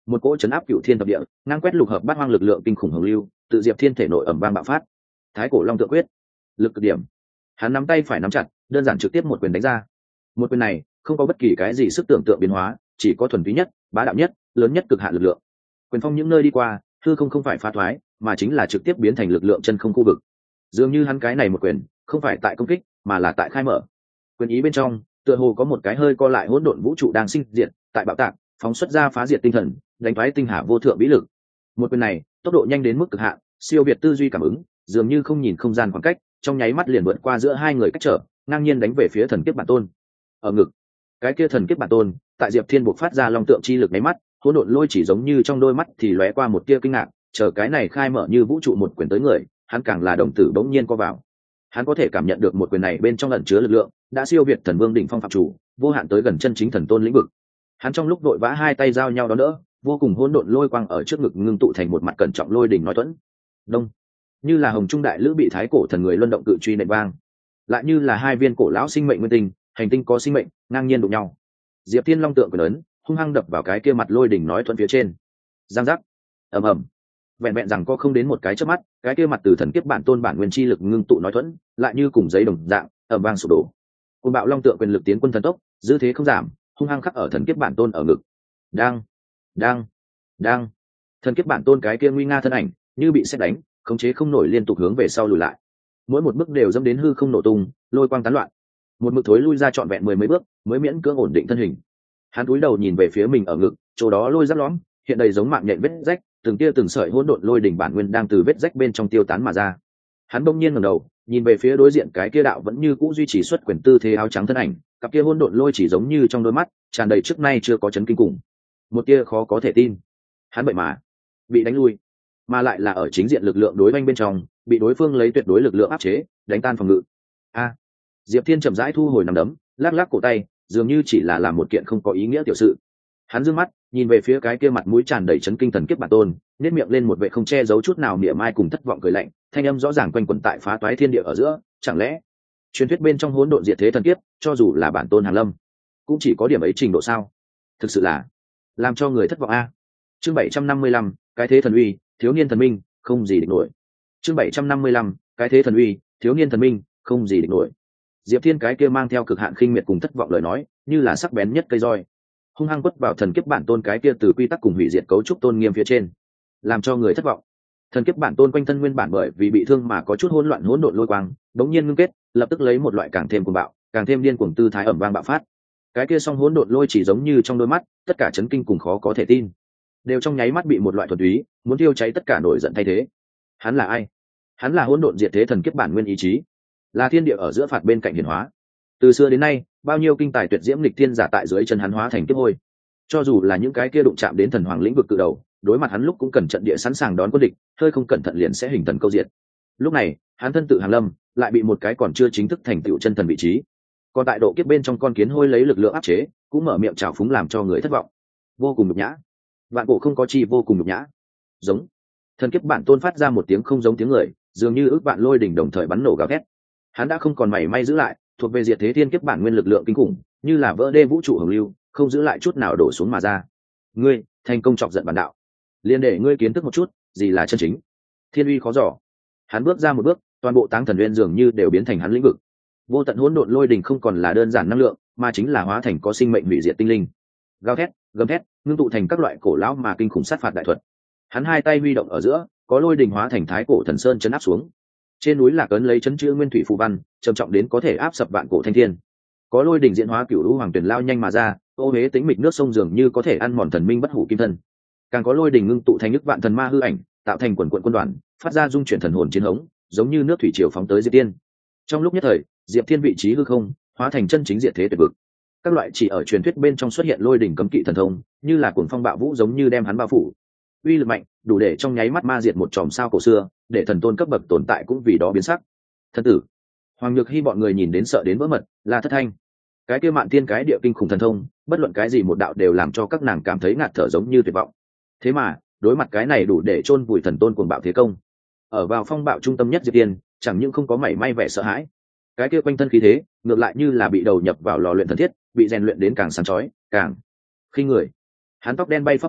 một cỗ chấn áp cựu thiên thập địa, ngang quét lục hợp bát hoang lực lượng kinh khủng hồng lưu tự diệp thiên thể nội ẩm vang bạo phát. Thái cổ long tượng quyết, lực cực điểm. Hắn nắm tay phải nắm chặt, đơn giản trực tiếp một quyền đánh ra. Một quyền này không có bất kỳ cái gì sức tưởng tượng biến hóa, chỉ có thuần túy nhất, bá đạo nhất, lớn nhất cực hạn lực lượng. Quyền phong những nơi đi qua, hư không không phải phá thoái, mà chính là trực tiếp biến thành lực lượng chân không khu vực. Dường như hắn cái này một quyền không phải tại công kích, mà là tại khai mở. Quyền ý bên trong tựa hồ có một cái hơi co lại hỗn độn vũ trụ đang sinh diệt, tại bạo tạc phóng xuất ra phá diệt tinh thần, đánh thoái tinh hà vô thượng vĩ lực. Một quyền này tốc độ nhanh đến mức cực hạn, siêu việt tư duy cảm ứng, dường như không nhìn không gian khoảng cách, trong nháy mắt liền vượt qua giữa hai người cách trở, ngang nhiên đánh về phía thần kiếp bản tôn. Ở ngực, cái kia thần kiếp bản tôn tại diệp thiên buộc phát ra long tượng chi lực nháy mắt, hỗn độn lôi chỉ giống như trong đôi mắt thì lóe qua một tia kinh ngạc, chờ cái này khai mở như vũ trụ một quyền tới người, hắn càng là đồng tử bỗng nhiên co vào. Hắn có thể cảm nhận được một quyền này bên trong ẩn chứa lực lượng đã siêu việt thần vương đỉnh phong phạm chủ, vô hạn tới gần chân chính thần tôn lĩnh vực. Hắn trong lúc đội vã hai tay giao nhau đó đỡ, vô cùng hỗn độn lôi quang ở trước ngực ngưng tụ thành một mặt cẩn trọng lôi đỉnh nói tuẫn. Đông, như là hồng trung đại lữ bị thái cổ thần người luân động cự truy nện vang, lại như là hai viên cổ lão sinh mệnh nguyên tinh, hành tinh có sinh mệnh ngang nhiên đụng nhau. Diệp Thiên long tượng quyền ấn hung hăng đập vào cái kia mặt lôi đỉnh nói thuận phía trên. Giang giác, ầm ầm, vẹn vẹn rằng có không đến một cái chớp mắt, cái kia mặt từ thần kiếp bản tôn bản nguyên chi lực ngưng tụ nói thuận, lại như cùng giấy đồng dạng ầm vang sụp đổ. Côn bạo long tượng quyền lực tiến quân thần tốc, dư thế không giảm, hung hăng khắc ở thần kiếp bản tôn ở ngực. Đang, đang, đang. Thần kiếp bản tôn cái kia nguy nga thân ảnh như bị sét đánh, khống chế không nổi liên tục hướng về sau lùi lại. Mỗi một bước đều dẫm đến hư không nổ tung, lôi quang tán loạn. Một mực thối lui ra trọn vẹn mười mấy bước, mới miễn cưỡng ổn định thân hình. Hắn cúi đầu nhìn về phía mình ở ngực, chỗ đó lôi rắc lõm, hiện đầy giống mạng nhện vết rách, từng tia từng sợi hỗn độn lôi đỉnh bản nguyên đang từ vết rách bên trong tiêu tán mà ra. Hắn bỗng nhiên ngẩng đầu, nhìn về phía đối diện cái kia đạo vẫn như cũ duy trì xuất quyền tư thế áo trắng thân ảnh, cặp kia hỗn độn lôi chỉ giống như trong đôi mắt tràn đầy trước nay chưa có chấn kinh cùng. Một tia khó có thể tin. Hắn vậy mà bị đánh lui, mà lại là ở chính diện lực lượng đối oanh bên trong, bị đối phương lấy tuyệt đối lực lượng áp chế, đánh tan phòng ngự. A. Diệp Thiên chậm rãi thu hồi nắm đấm, lắc lắc cổ tay, dường như chỉ là làm một kiện không có ý nghĩa tiểu sự. Hắn dương mắt nhìn về phía cái kia mặt mũi tràn đầy chấn kinh thần kiếp bản tôn, nét miệng lên một vẻ không che giấu chút nào niệm ai cùng thất vọng cười lạnh, thanh âm rõ ràng quanh quẩn tại phá toái thiên địa ở giữa. Chẳng lẽ truyền thuyết bên trong hỗn độn diệt thế thần kiếp, cho dù là bản tôn Hàn Lâm, cũng chỉ có điểm ấy trình độ sao? Thực sự là làm cho người thất vọng a. Chương bảy trăm năm mươi lăm, cái thế thần uy, thiếu niên thần minh, không gì địch nổi. Chương bảy trăm năm mươi lăm, cái thế thần uy, thiếu niên thần minh, không gì địch nổi. Diệp Thiên cái kia mang theo cực hạn khinh miệt cùng thất vọng lời nói, như là sắc bén nhất cây roi, hung hăng quất vào thần kiếp bản tôn cái kia từ quy tắc cùng hủy diệt cấu trúc tôn nghiêm phía trên, làm cho người thất vọng. Thần kiếp bản tôn quanh thân nguyên bản bởi vì bị thương mà có chút hỗn loạn hỗn độn lôi quang, đống nhiên ngưng kết, lập tức lấy một loại càng thêm cuồng bạo, càng thêm điên cuồng tư thái ẩm vang bạo phát. Cái kia song hỗn độn lôi chỉ giống như trong đôi mắt, tất cả chấn kinh cùng khó có thể tin, đều trong nháy mắt bị một loại thuần túy, muốn thiêu cháy tất cả nổi giận thay thế. Hắn là ai? Hắn là hỗn độn diệt thế thần kiếp bản nguyên ý chí, là thiên địa ở giữa phạt bên cạnh hiển hóa. Từ xưa đến nay, bao nhiêu kinh tài tuyệt diễm lịch thiên giả tại dưới chân hắn hóa thành kiếp hôi. Cho dù là những cái kia đụng chạm đến thần hoàng lĩnh vực cự đầu, đối mặt hắn lúc cũng cần trận địa sẵn sàng đón quân địch, hơi không cẩn thận liền sẽ hình thần câu diệt. Lúc này, hắn thân tự Hàn Lâm, lại bị một cái còn chưa chính thức thành tựu chân thần vị trí, còn tại độ kiếp bên trong con kiến hôi lấy lực lượng áp chế, cũng mở miệng trào phúng làm cho người thất vọng. Vô cùng nhục nhã. Vạn cổ không có chi vô cùng nhục nhã. Giống. Thần kiếp bản tôn phát ra một tiếng không giống tiếng người, dường như ước vạn lôi đỉnh đồng thời bắn nổ gào thét. Hắn đã không còn mảy may giữ lại, thuộc về diệt thế thiên kiếp bản nguyên lực lượng kinh khủng, như là vỡ đê vũ trụ hồng lưu, không giữ lại chút nào đổ xuống mà ra. Ngươi thành công chọc giận bản đạo, liền để ngươi kiến thức một chút gì là chân chính thiên uy khó dò. Hắn bước ra một bước, toàn bộ táng thần uyên dường như đều biến thành hắn lĩnh vực. Vô tận hỗn độn lôi đỉnh không còn là đơn giản năng lượng, mà chính là hóa thành có sinh mệnh hủy diệt tinh linh. Gào thét, gầm thét, ngưng tụ thành các loại cổ lão mà kinh khủng sát phạt đại thuật. Hắn hai tay huy động ở giữa, có lôi đỉnh hóa thành thái cổ thần sơn chấn áp xuống. Trên núi Lạc Ấn lấy chấn chữ nguyên thủy phù văn, trầm trọng đến có thể áp sập vạn cổ thanh thiên. Có lôi đỉnh diễn hóa cửu lũ hoàng tuyển lao nhanh mà ra, ô huế tính mịch nước sông dường như có thể ăn mòn thần minh bất hủ kim thân. Càng có lôi đỉnh ngưng tụ thành nước vạn thần ma hư ảnh, tạo thành quần quận quân đoàn, phát ra dung chuyển thần hồn chiến hống, giống như nước thủy triều phóng tới Diệp Tiên. Trong lúc nhất thời, Diệp Thiên vị trí hư không, hóa thành chân chính diệt thế tuyệt vực. Các loại chỉ ở truyền thuyết bên trong xuất hiện lôi đỉnh cấm kỵ thần thông, như là cuồng phong bạo vũ giống như đem hắn bao phủ. Uy lực mạnh, đủ để trong nháy mắt ma diệt một chòm sao cổ xưa, để thần tôn cấp bậc tồn tại cũng vì đó biến sắc. Thần tử, Hoàng Nhược Hy bọn người nhìn đến sợ đến vỡ mật, là Thất Thanh. Cái kia mạn tiên cái địa kinh khủng thần thông, bất luận cái gì một đạo đều làm cho các nàng cảm thấy ngạt thở giống như tuyệt vọng. Thế mà, đối mặt cái này đủ để chôn vùi thần tôn cuồng bạo thế công. Ở vào phong bạo trung tâm nhất Diệp Tiên, chẳng những không có mảy may vẻ sợ hãi, cái kia quanh thân khí thế, ngược lại như là bị đầu nhập vào lò luyện thần thiết, bị rèn luyện đến càng sáng chói, càng khi người. Hắn tóc đen bay phấp phới,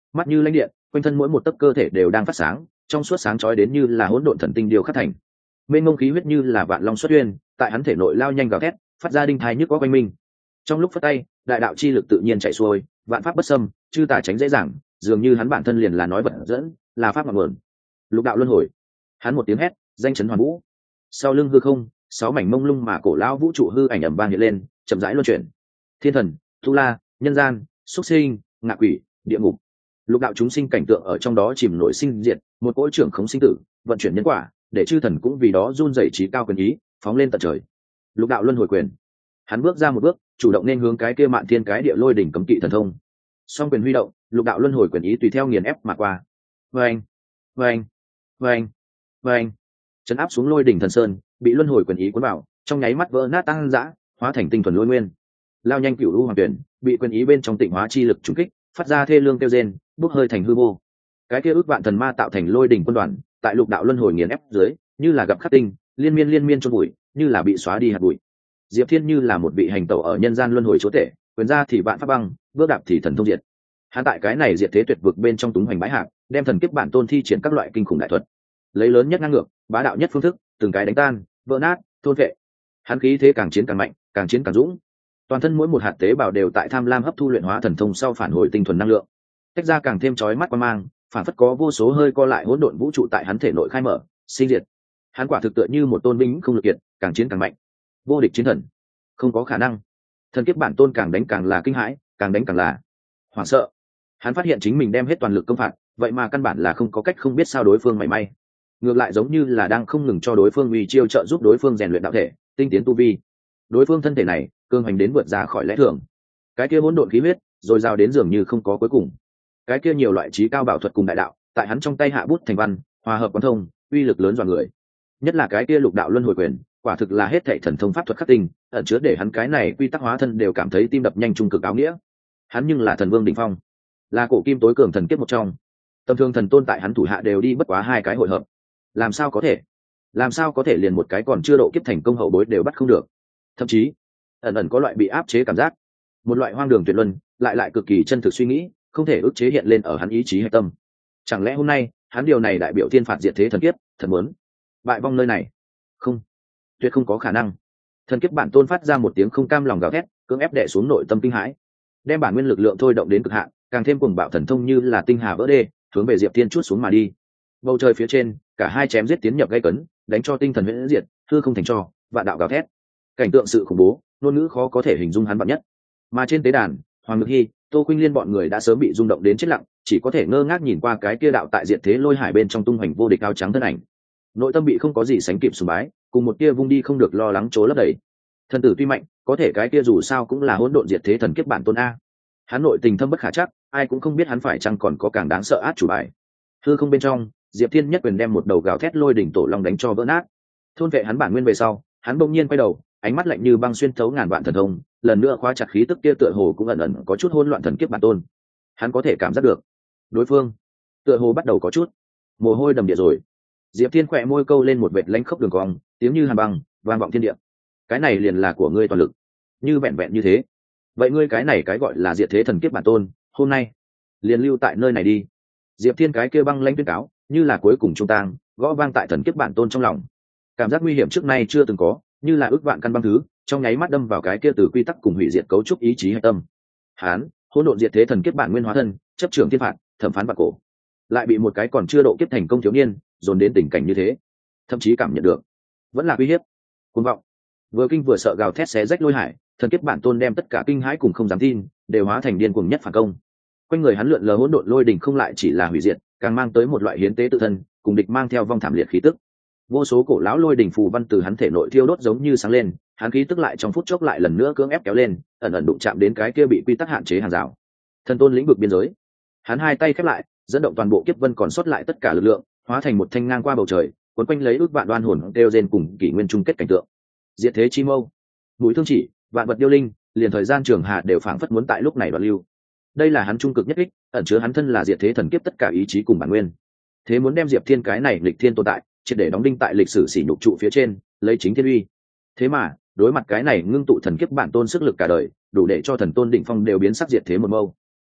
mắt như lãnh điện, quanh thân mỗi một tấc cơ thể đều đang phát sáng, trong suốt sáng chói đến như là hỗn độn thần tinh điêu khắc thành. Mênh mông khí huyết như là vạn long xuất uyên, tại hắn thể nội lao nhanh gào thét, phát ra đinh thai nhức có quanh mình. Trong lúc phất tay, đại đạo chi lực tự nhiên chạy xuôi, vạn pháp bất xâm, chư tà tránh dễ dàng, dường như hắn bản thân liền là nói vật dẫn, là pháp ngọn nguồn. Lục đạo luân hồi. Hắn một tiếng hét, danh chấn hoàn vũ. Sau lưng hư không, sáu mảnh mông lung mà cổ lão vũ trụ hư ảnh ầm vang hiện lên, chậm rãi luân chuyển. Thiên thần, tu la, nhân gian, súc sinh, ngạ quỷ, địa ngục. Lục đạo chúng sinh cảnh tượng ở trong đó chìm nổi sinh diệt, một cỗ trưởng khống sinh tử, vận chuyển nhân quả, để chư thần cũng vì đó run rẩy trí cao quyền ý, phóng lên tận trời. Lục đạo luân hồi quyền. Hắn bước ra một bước, chủ động nên hướng cái kia mạn thiên cái địa lôi đỉnh cấm kỵ thần thông. Song quyền huy động, lục đạo luân hồi quyền ý tùy theo nghiền ép mà qua. Vâng, vâng, vâng, vâng. Chấn áp xuống lôi đỉnh thần sơn, bị luân hồi quyền ý cuốn vào, trong nháy mắt vỡ nát tăng dã, hóa thành tinh thuần lôi nguyên. Lao nhanh cửu u hoàng tuyển, bị quyền ý bên trong tịnh hóa chi lực trùng kích, phát ra thê lương kêu rên, bốc hơi thành hư vô. Cái kia ước vạn thần ma tạo thành lôi đỉnh quân đoàn, tại lục đạo luân hồi nghiền ép dưới, như là gặp khắc tinh, liên miên liên miên chôn bụi, như là bị xóa đi hạt bụi. Diệp Thiên như là một vị hành tẩu ở nhân gian luân hồi chúa tể, quyền ra thì vạn pháp băng, bước đạp thì thần thông diệt. Hắn tại cái này diệt thế tuyệt vực bên trong túng hoành bãi hạc, đem thần kiếp bản tôn thi triển các loại kinh khủng đại thuật, lấy lớn nhất ngang ngược, bá đạo nhất phương thức, từng cái đánh tan, vỡ nát, thôn vệ. Hắn khí thế càng chiến càng mạnh, càng chiến càng dũng. Toàn thân mỗi một hạt tế bào đều tại tham lam hấp thu luyện hóa thần thông sau phản hồi tinh thuần năng lượng, tách ra càng thêm chói mắt quan mang, phản phất có vô số hơi co lại hỗn độn vũ trụ tại hắn thể nội khai mở, sinh diệt. Hắn quả thực tựa như một tôn binh không lực kiệt, càng chiến càng mạnh, vô địch chiến thần. Không có khả năng. Thần kiếp bản tôn càng đánh càng là kinh hãi, càng đánh càng là hoảng sợ. Hắn phát hiện chính mình đem hết toàn lực công phạt, vậy mà căn bản là không có cách không biết sao đối phương mảy may. Ngược lại giống như là đang không ngừng cho đối phương uy chiêu trợ giúp đối phương rèn luyện đạo thể, tinh tiến tu vi. Đối phương thân thể này, cương hành đến vượt ra khỏi lẽ thường. Cái kia hỗn độn khí huyết, rồi giao đến dường như không có cuối cùng. Cái kia nhiều loại trí cao bảo thuật cùng đại đạo, tại hắn trong tay hạ bút thành văn, hòa hợp quán thông, uy lực lớn dọa người. Nhất là cái kia lục đạo luân hồi quyền, quả thực là hết thảy thần thông pháp thuật khắc tinh, ẩn chứa để hắn cái này quy tắc hóa thân đều cảm thấy tim đập nhanh trung cực áo nghĩa. Hắn nhưng là thần vương đỉnh phong, là cổ kim tối cường thần kiếp một trong. Tầm thường thần tôn tại hắn thủ hạ đều đi bất quá hai cái hội hợp. Làm sao có thể? Làm sao có thể liền một cái còn chưa độ kiếp thành công hậu bối đều bắt không được? Thậm chí, ẩn ẩn có loại bị áp chế cảm giác, một loại hoang đường tuyệt luân, lại lại cực kỳ chân thực suy nghĩ, không thể ức chế hiện lên ở hắn ý chí hay tâm. Chẳng lẽ hôm nay, hắn điều này đại biểu thiên phạt diệt thế thần kiếp, thật muốn bại vong nơi này? Không, tuyệt không có khả năng. Thần kiếp bản tôn phát ra một tiếng không cam lòng gào thét, cưỡng ép đè xuống nội tâm kinh hãi, đem bản nguyên lực lượng thôi động đến cực hạn, càng thêm cuồng bạo thần thông như là tinh hà vỡ đê, hướng về Diệp Thiên chuốt xuống mà đi. Bầu trời phía trên, cả hai chém giết tiến nhập gây cấn, đánh cho tinh thần huyễn diệt, hư không thành tro, vạn đạo gào thét. Cảnh tượng sự khủng bố, ngôn ngữ khó có thể hình dung hắn bản nhất. Mà trên tế đàn, Hoàng Ngự Hi, Tô Khuynh Liên bọn người đã sớm bị rung động đến chết lặng, chỉ có thể ngơ ngác nhìn qua cái kia đạo tại diệt thế lôi hải bên trong tung hoành vô địch áo trắng thân ảnh. Nội tâm bị không có gì sánh kịp sùng bái, cùng một kia vung đi không được lo lắng trố lấp đầy. Thần tử tuy mạnh, có thể cái kia dù sao cũng là hỗn độn diệt thế thần kiếp bản tôn a. Hắn nội tình thâm bất khả trắc, ai cũng không biết hắn phải chăng còn có càng đáng sợ át chủ bài. Hư không bên trong, Diệp Thiên nhất quyền đem một đầu gào thét lôi đỉnh tổ long đánh cho vỡ nát. Thôn vệ hắn bản nguyên về sau, hắn bỗng nhiên quay đầu, ánh mắt lạnh như băng xuyên thấu ngàn vạn thần thông, lần nữa khóa chặt khí tức kia tựa hồ cũng ẩn ẩn có chút hỗn loạn thần kiếp bản tôn. Hắn có thể cảm giác được, đối phương tựa hồ bắt đầu có chút mồ hôi đầm địa rồi. Diệp Thiên khỏe môi câu lên một vệt lánh khốc đường cong, tiếng như hàn băng vang vọng thiên địa. Cái này liền là của ngươi toàn lực, như vẹn vẹn như thế. Vậy ngươi cái này cái gọi là diệt thế thần kiếp bản tôn, hôm nay liền lưu tại nơi này đi. Diệp Thiên cái kia băng lãnh tuyên cáo, như là cuối cùng trung tang, gõ vang tại thần kiếp bản tôn trong lòng. Cảm giác nguy hiểm trước nay chưa từng có, như là ước vạn căn băng thứ, trong nháy mắt đâm vào cái kia từ quy tắc cùng hủy diệt cấu trúc ý chí hay tâm. Hán, hỗn độn diệt thế thần kiếp bản nguyên hóa thân, chấp trưởng thiên phạt, thẩm phán vạn cổ, lại bị một cái còn chưa độ kiếp thành công thiếu niên dồn đến tình cảnh như thế, thậm chí cảm nhận được vẫn là uy hiếp, cuồng vọng, vừa kinh vừa sợ gào thét xé rách lôi hải. Thần kiếp bản tôn đem tất cả kinh hãi cùng không dám tin đều hóa thành điên cuồng nhất phản công. Quanh người hắn lượn lờ hỗn độn lôi đỉnh không lại chỉ là hủy diệt, càng mang tới một loại hiến tế tự thân, cùng địch mang theo vong thảm liệt khí tức. Vô số cổ lão lôi đỉnh phù văn từ hắn thể nội thiêu đốt giống như sáng lên, hắn khí tức lại trong phút chốc lại lần nữa cưỡng ép kéo lên, ẩn ẩn đụng chạm đến cái kia bị quy tắc hạn chế hàng rào. Thần tôn lĩnh vực biên giới. Hắn hai tay khép lại, dẫn động toàn bộ kiếp vân còn sót lại tất cả lực lượng, hóa thành một thanh ngang qua bầu trời, cuốn quanh lấy ước vạn đoan hồn kêu rên cùng kỷ nguyên chung kết cảnh tượng. Diệt thế chi mâu, mũi thương chỉ, vạn vật điêu linh, liền thời gian trường hạ đều phảng phất muốn tại lúc này đoạt lưu. Đây là hắn trung cực nhất kích, ẩn chứa hắn thân là diệt thế thần kiếp tất cả ý chí cùng bản nguyên. Thế muốn đem Diệp Thiên cái này lịch thiên tồn tại, triệt để đóng đinh tại lịch sử sỉ nhục trụ phía trên, lấy chính thiên uy. Thế mà, đối mặt cái này ngưng tụ thần kiếp bản tôn sức lực cả đời, đủ để cho thần tôn đỉnh phong đều biến sắc diệt thế một mâu.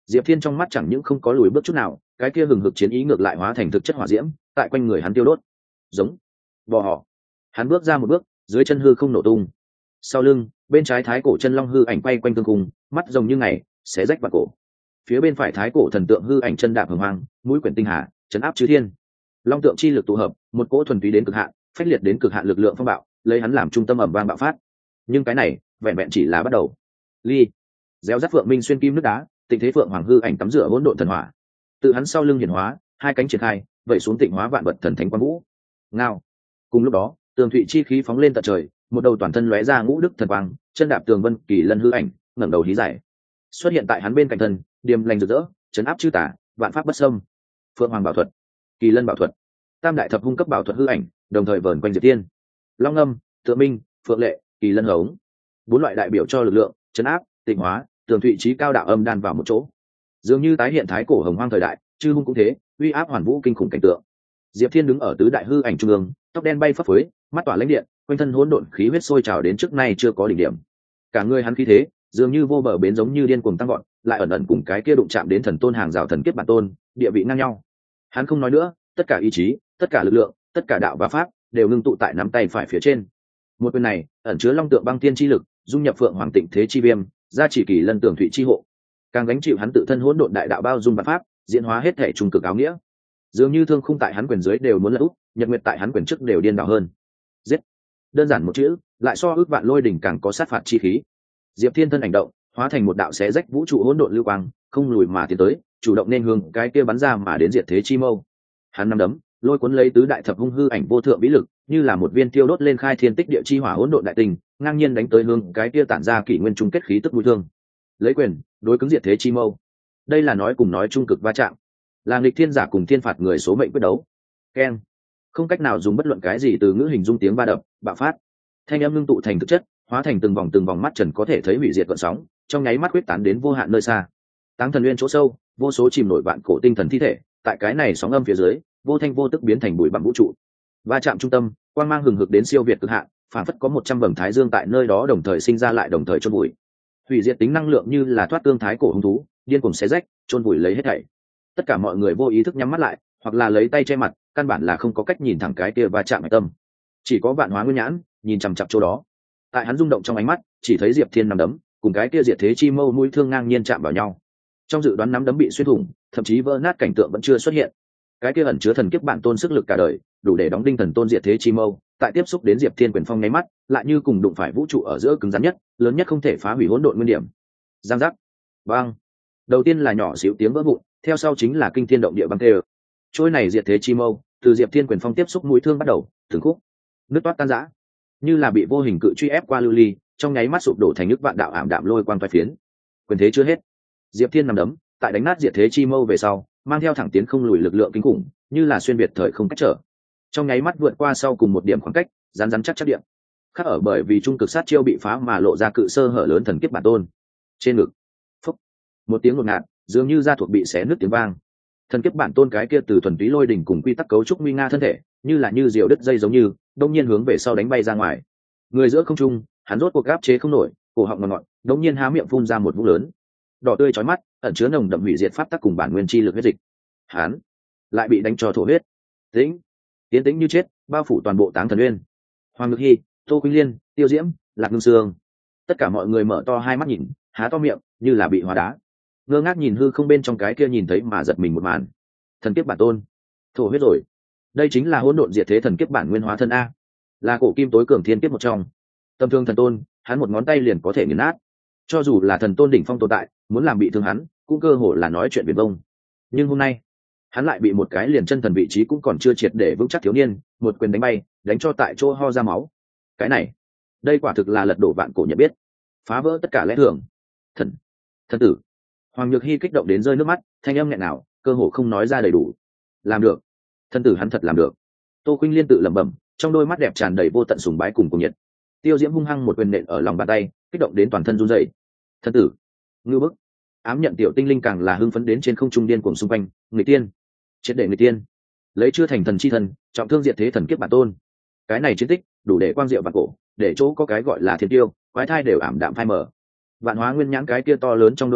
Diệp Thiên trong mắt chẳng những không có lùi bước chút nào, cái kia hừng hực chiến ý ngược lại hóa thành thực chất hỏa diễm, tại quanh người hắn tiêu đốt. Giống bò họ. Hắn bước ra một bước, dưới chân hư không nổ tung. Sau lưng, bên trái thái cổ chân long hư ảnh quay quanh tương cung, mắt rồng như ngày, xé rách vạn cổ. Phía bên phải thái cổ thần tượng hư ảnh chân đạp hồng hoang, mũi quyển tinh hà, chấn áp chư thiên. Long tượng chi lực tụ hợp, một cỗ thuần túy đến cực hạn, phách liệt đến cực hạn lực lượng phong bạo, lấy hắn làm trung tâm ầm vang bạo phát. Nhưng cái này, vẹn vẹn chỉ là bắt đầu. Ly, réo rắt phượng minh xuyên kim nước đá, tình thế phượng hoàng hư ảnh tắm rửa hỗn độn thần hỏa. Tự hắn sau lưng hiển hóa, hai cánh triển khai, vậy xuống tịnh hóa vạn vật thần thánh quang vũ. Ngao. Cùng lúc đó, tường thụy chi khí phóng lên tận trời, một đầu toàn thân lóe ra ngũ đức thần quang, chân đạp tường vân kỳ lân hư ảnh, ngẩng đầu hí giải. Xuất hiện tại hắn bên cạnh thân, điềm lành rực rỡ, chấn áp chư tả, vạn pháp bất xâm. Phượng hoàng bảo thuật, kỳ lân bảo thuật, tam đại thập hung cấp bảo thuật hư ảnh, đồng thời vờn quanh Diệp Tiên. Long âm, Tự Minh, Phượng Lệ, kỳ lân hống, bốn loại đại biểu cho lực lượng, chấn áp, tịnh hóa, tường thụy trí cao đạo âm đan vào một chỗ, dường như tái hiện thái cổ hồng hoang thời đại, chư hung cũng thế, uy áp hoàn vũ kinh khủng cảnh tượng. Diệp Thiên đứng ở tứ đại hư ảnh trung ương, tóc đen bay phấp phới, mắt tỏa lãnh điện, quanh thân hỗn độn khí huyết sôi trào đến trước nay chưa có đỉnh điểm. Cả người hắn khí thế, dường như vô bờ bến giống như điên cuồng tăng vọt, lại ẩn ẩn cùng cái kia đụng chạm đến thần tôn hàng rào thần kiếp bản tôn, địa vị ngang nhau. Hắn không nói nữa, tất cả ý chí, tất cả lực lượng, tất cả đạo và pháp đều ngưng tụ tại nắm tay phải phía trên. Một quyền này, ẩn chứa long tượng băng tiên chi lực, dung nhập phượng hoàng tịnh thế chi viêm, gia chỉ kỳ lân tường thụy chi hộ. Càng gánh chịu hắn tự thân hỗn độn đại đạo bao dung vạn pháp, diễn hóa hết thể trung cực áo nghĩa. Dường như thương khung tại hắn quyền dưới đều muốn lật úp, nhật nguyệt tại hắn quyền trước đều điên đảo hơn. Giết. Đơn giản một chữ, lại so ước vạn lôi đỉnh càng có sát phạt chi khí. Diệp Thiên thân hành động, hóa thành một đạo xé rách vũ trụ hỗn độn lưu quang, không lùi mà tiến tới, chủ động nên hướng cái kia bắn ra mà đến diệt thế chi mâu. Hắn nắm đấm, lôi cuốn lấy tứ đại thập hung hư ảnh vô thượng vĩ lực, như là một viên tiêu đốt lên khai thiên tích địa chi hỏa hỗn độn đại tình, ngang nhiên đánh tới hướng cái kia tản ra kỷ nguyên trung kết khí tức mũi thương. Lấy quyền, đối cứng diệt thế chi mâu. Đây là nói cùng nói trung cực va chạm, là nghịch thiên giả cùng thiên phạt người số mệnh quyết đấu. Keng. Không cách nào dùng bất luận cái gì từ ngữ hình dung tiếng va đập, bạo phát. Thanh âm ngưng tụ thành thực chất, hóa thành từng vòng từng vòng mắt trần có thể thấy hủy diệt gợn sóng, trong nháy mắt quyết tán đến vô hạn nơi xa. Táng thần nguyên chỗ sâu, vô số chìm nổi vạn cổ tinh thần thi thể, tại cái này sóng âm phía dưới, vô thanh vô tức biến thành bụi bặm vũ trụ. Va chạm trung tâm, quang mang hừng hực đến siêu việt cực hạn, phản phất có một trăm vầng thái dương tại nơi đó đồng thời sinh ra lại đồng thời chôn bụi. Hủy diệt tính năng lượng như là thoát tương thái cổ hung thú, điên cuồng xé rách, chôn bụi lấy hết thảy. Tất cả mọi người vô ý thức nhắm mắt lại, hoặc là lấy tay che mặt, căn bản là không có cách nhìn thẳng cái kia va chạm tâm. Chỉ có vạn hóa nguyên nhãn, nhìn chằm chằm chỗ đó. Tại hắn rung động trong ánh mắt, chỉ thấy Diệp Thiên nắm đấm, cùng cái kia diệt thế chi mâu mũi thương ngang nhiên chạm vào nhau. Trong dự đoán nắm đấm bị xuyên thủng, thậm chí vỡ nát cảnh tượng vẫn chưa xuất hiện. Cái kia ẩn chứa thần kiếp bản tôn sức lực cả đời, đủ để đóng đinh thần tôn diệt thế chi mâu, tại tiếp xúc đến Diệp Thiên quyền phong nháy mắt, lại như cùng đụng phải vũ trụ ở giữa cứng rắn nhất, lớn nhất không thể phá hủy hỗn độn nguyên điểm. Giang giác. Bang. Đầu tiên là nhỏ xíu tiếng vỡ vụn, theo sau chính là kinh thiên động địa băng tê. Trôi này diệt thế chi mâu, từ Diệp Thiên quyền phong tiếp xúc mũi thương bắt đầu, từng khúc, nứt toát tan rã, như là bị vô hình cự truy ép qua lưu ly, trong nháy mắt sụp đổ thành nước vạn đạo ảm đạm lôi quang toái phiến. Quyền thế chưa hết, Diệp Thiên nằm đấm, tại đánh nát diệt thế chi mâu về sau, mang theo thẳng tiến không lùi lực lượng kinh khủng, như là xuyên việt thời không cách trở. Trong nháy mắt vượt qua sau cùng một điểm khoảng cách, rắn rắn chắc chắc điểm. Khác ở bởi vì trung cực sát chiêu bị phá mà lộ ra cự sơ hở lớn thần kiếp bản tôn. Trên ngực, phốc, một tiếng ngột ngạt, dường như da thuộc bị xé nứt tiếng vang. Thần kiếp bản tôn cái kia từ thuần túy lôi đỉnh cùng quy tắc cấu trúc nguy nga thân thể, như là như diều đứt dây giống như, đông nhiên hướng về sau đánh bay ra ngoài. Người giữa không trung, hắn rốt cuộc áp chế không nổi, cổ họng ngọt ngọt, đống nhiên há miệng phun ra một vũng lớn, đỏ tươi chói mắt, ẩn chứa nồng đậm hủy diệt pháp tắc cùng bản nguyên chi lực huyết dịch. Hắn lại bị đánh cho thổ huyết. Tĩnh, tiến tĩnh như chết, bao phủ toàn bộ Táng Thần Uyên. Hoàng Ngực Hi, Tô Khuynh Liên, Tiêu Diễm, Lạc Ngưng Sương, tất cả mọi người mở to hai mắt nhìn, há to miệng, như là bị hóa đá, ngơ ngác nhìn hư không bên trong cái kia nhìn thấy mà giật mình một màn. Thần kiếp bản tôn, thổ huyết rồi. Đây chính là hỗn độn diệt thế thần kiếp bản nguyên hóa thân a, là cổ kim tối cường thiên kiếp một trong. Tầm thương thần tôn, hắn một ngón tay liền có thể nghiền nát. Cho dù là thần tôn đỉnh phong tồn tại, muốn làm bị thương hắn, cũng cơ hồ là nói chuyện viển vông. Nhưng hôm nay, hắn lại bị một cái liền chân thần vị trí cũng còn chưa triệt để vững chắc thiếu niên, một quyền đánh bay, đánh cho tại chỗ ho ra máu. Cái này, đây quả thực là lật đổ vạn cổ nhận biết, phá vỡ tất cả lẽ thường. Thần, thần tử. Hoàng Nhược Hi kích động đến rơi nước mắt, thanh âm nghẹn nào, cơ hồ không nói ra đầy đủ. Làm được, thần tử hắn thật làm được. Tô Khuynh Liên tự lẩm bẩm, trong đôi mắt đẹp tràn đầy vô tận sùng bái cùng cuồng nhiệt. Tiêu Diễm hung hăng một quyền nện ở lòng bàn tay, kích động đến toàn thân run rẩy. Thần tử, ngư bức. Ám nhận tiểu tinh linh càng là hưng phấn đến trên không trung điên cuồng xung quanh. Người tiên, triệt để người tiên, lấy chưa thành thần chi thần, trọng thương diệt thế thần kiếp bản tôn. Cái này chiến tích đủ để quang diệu vạn cổ, để chỗ có cái gọi là thiên tiêu, quái thai đều ảm đạm phai mờ. Vạn hóa nguyên nhãn cái kia to lớn trong đôi mắt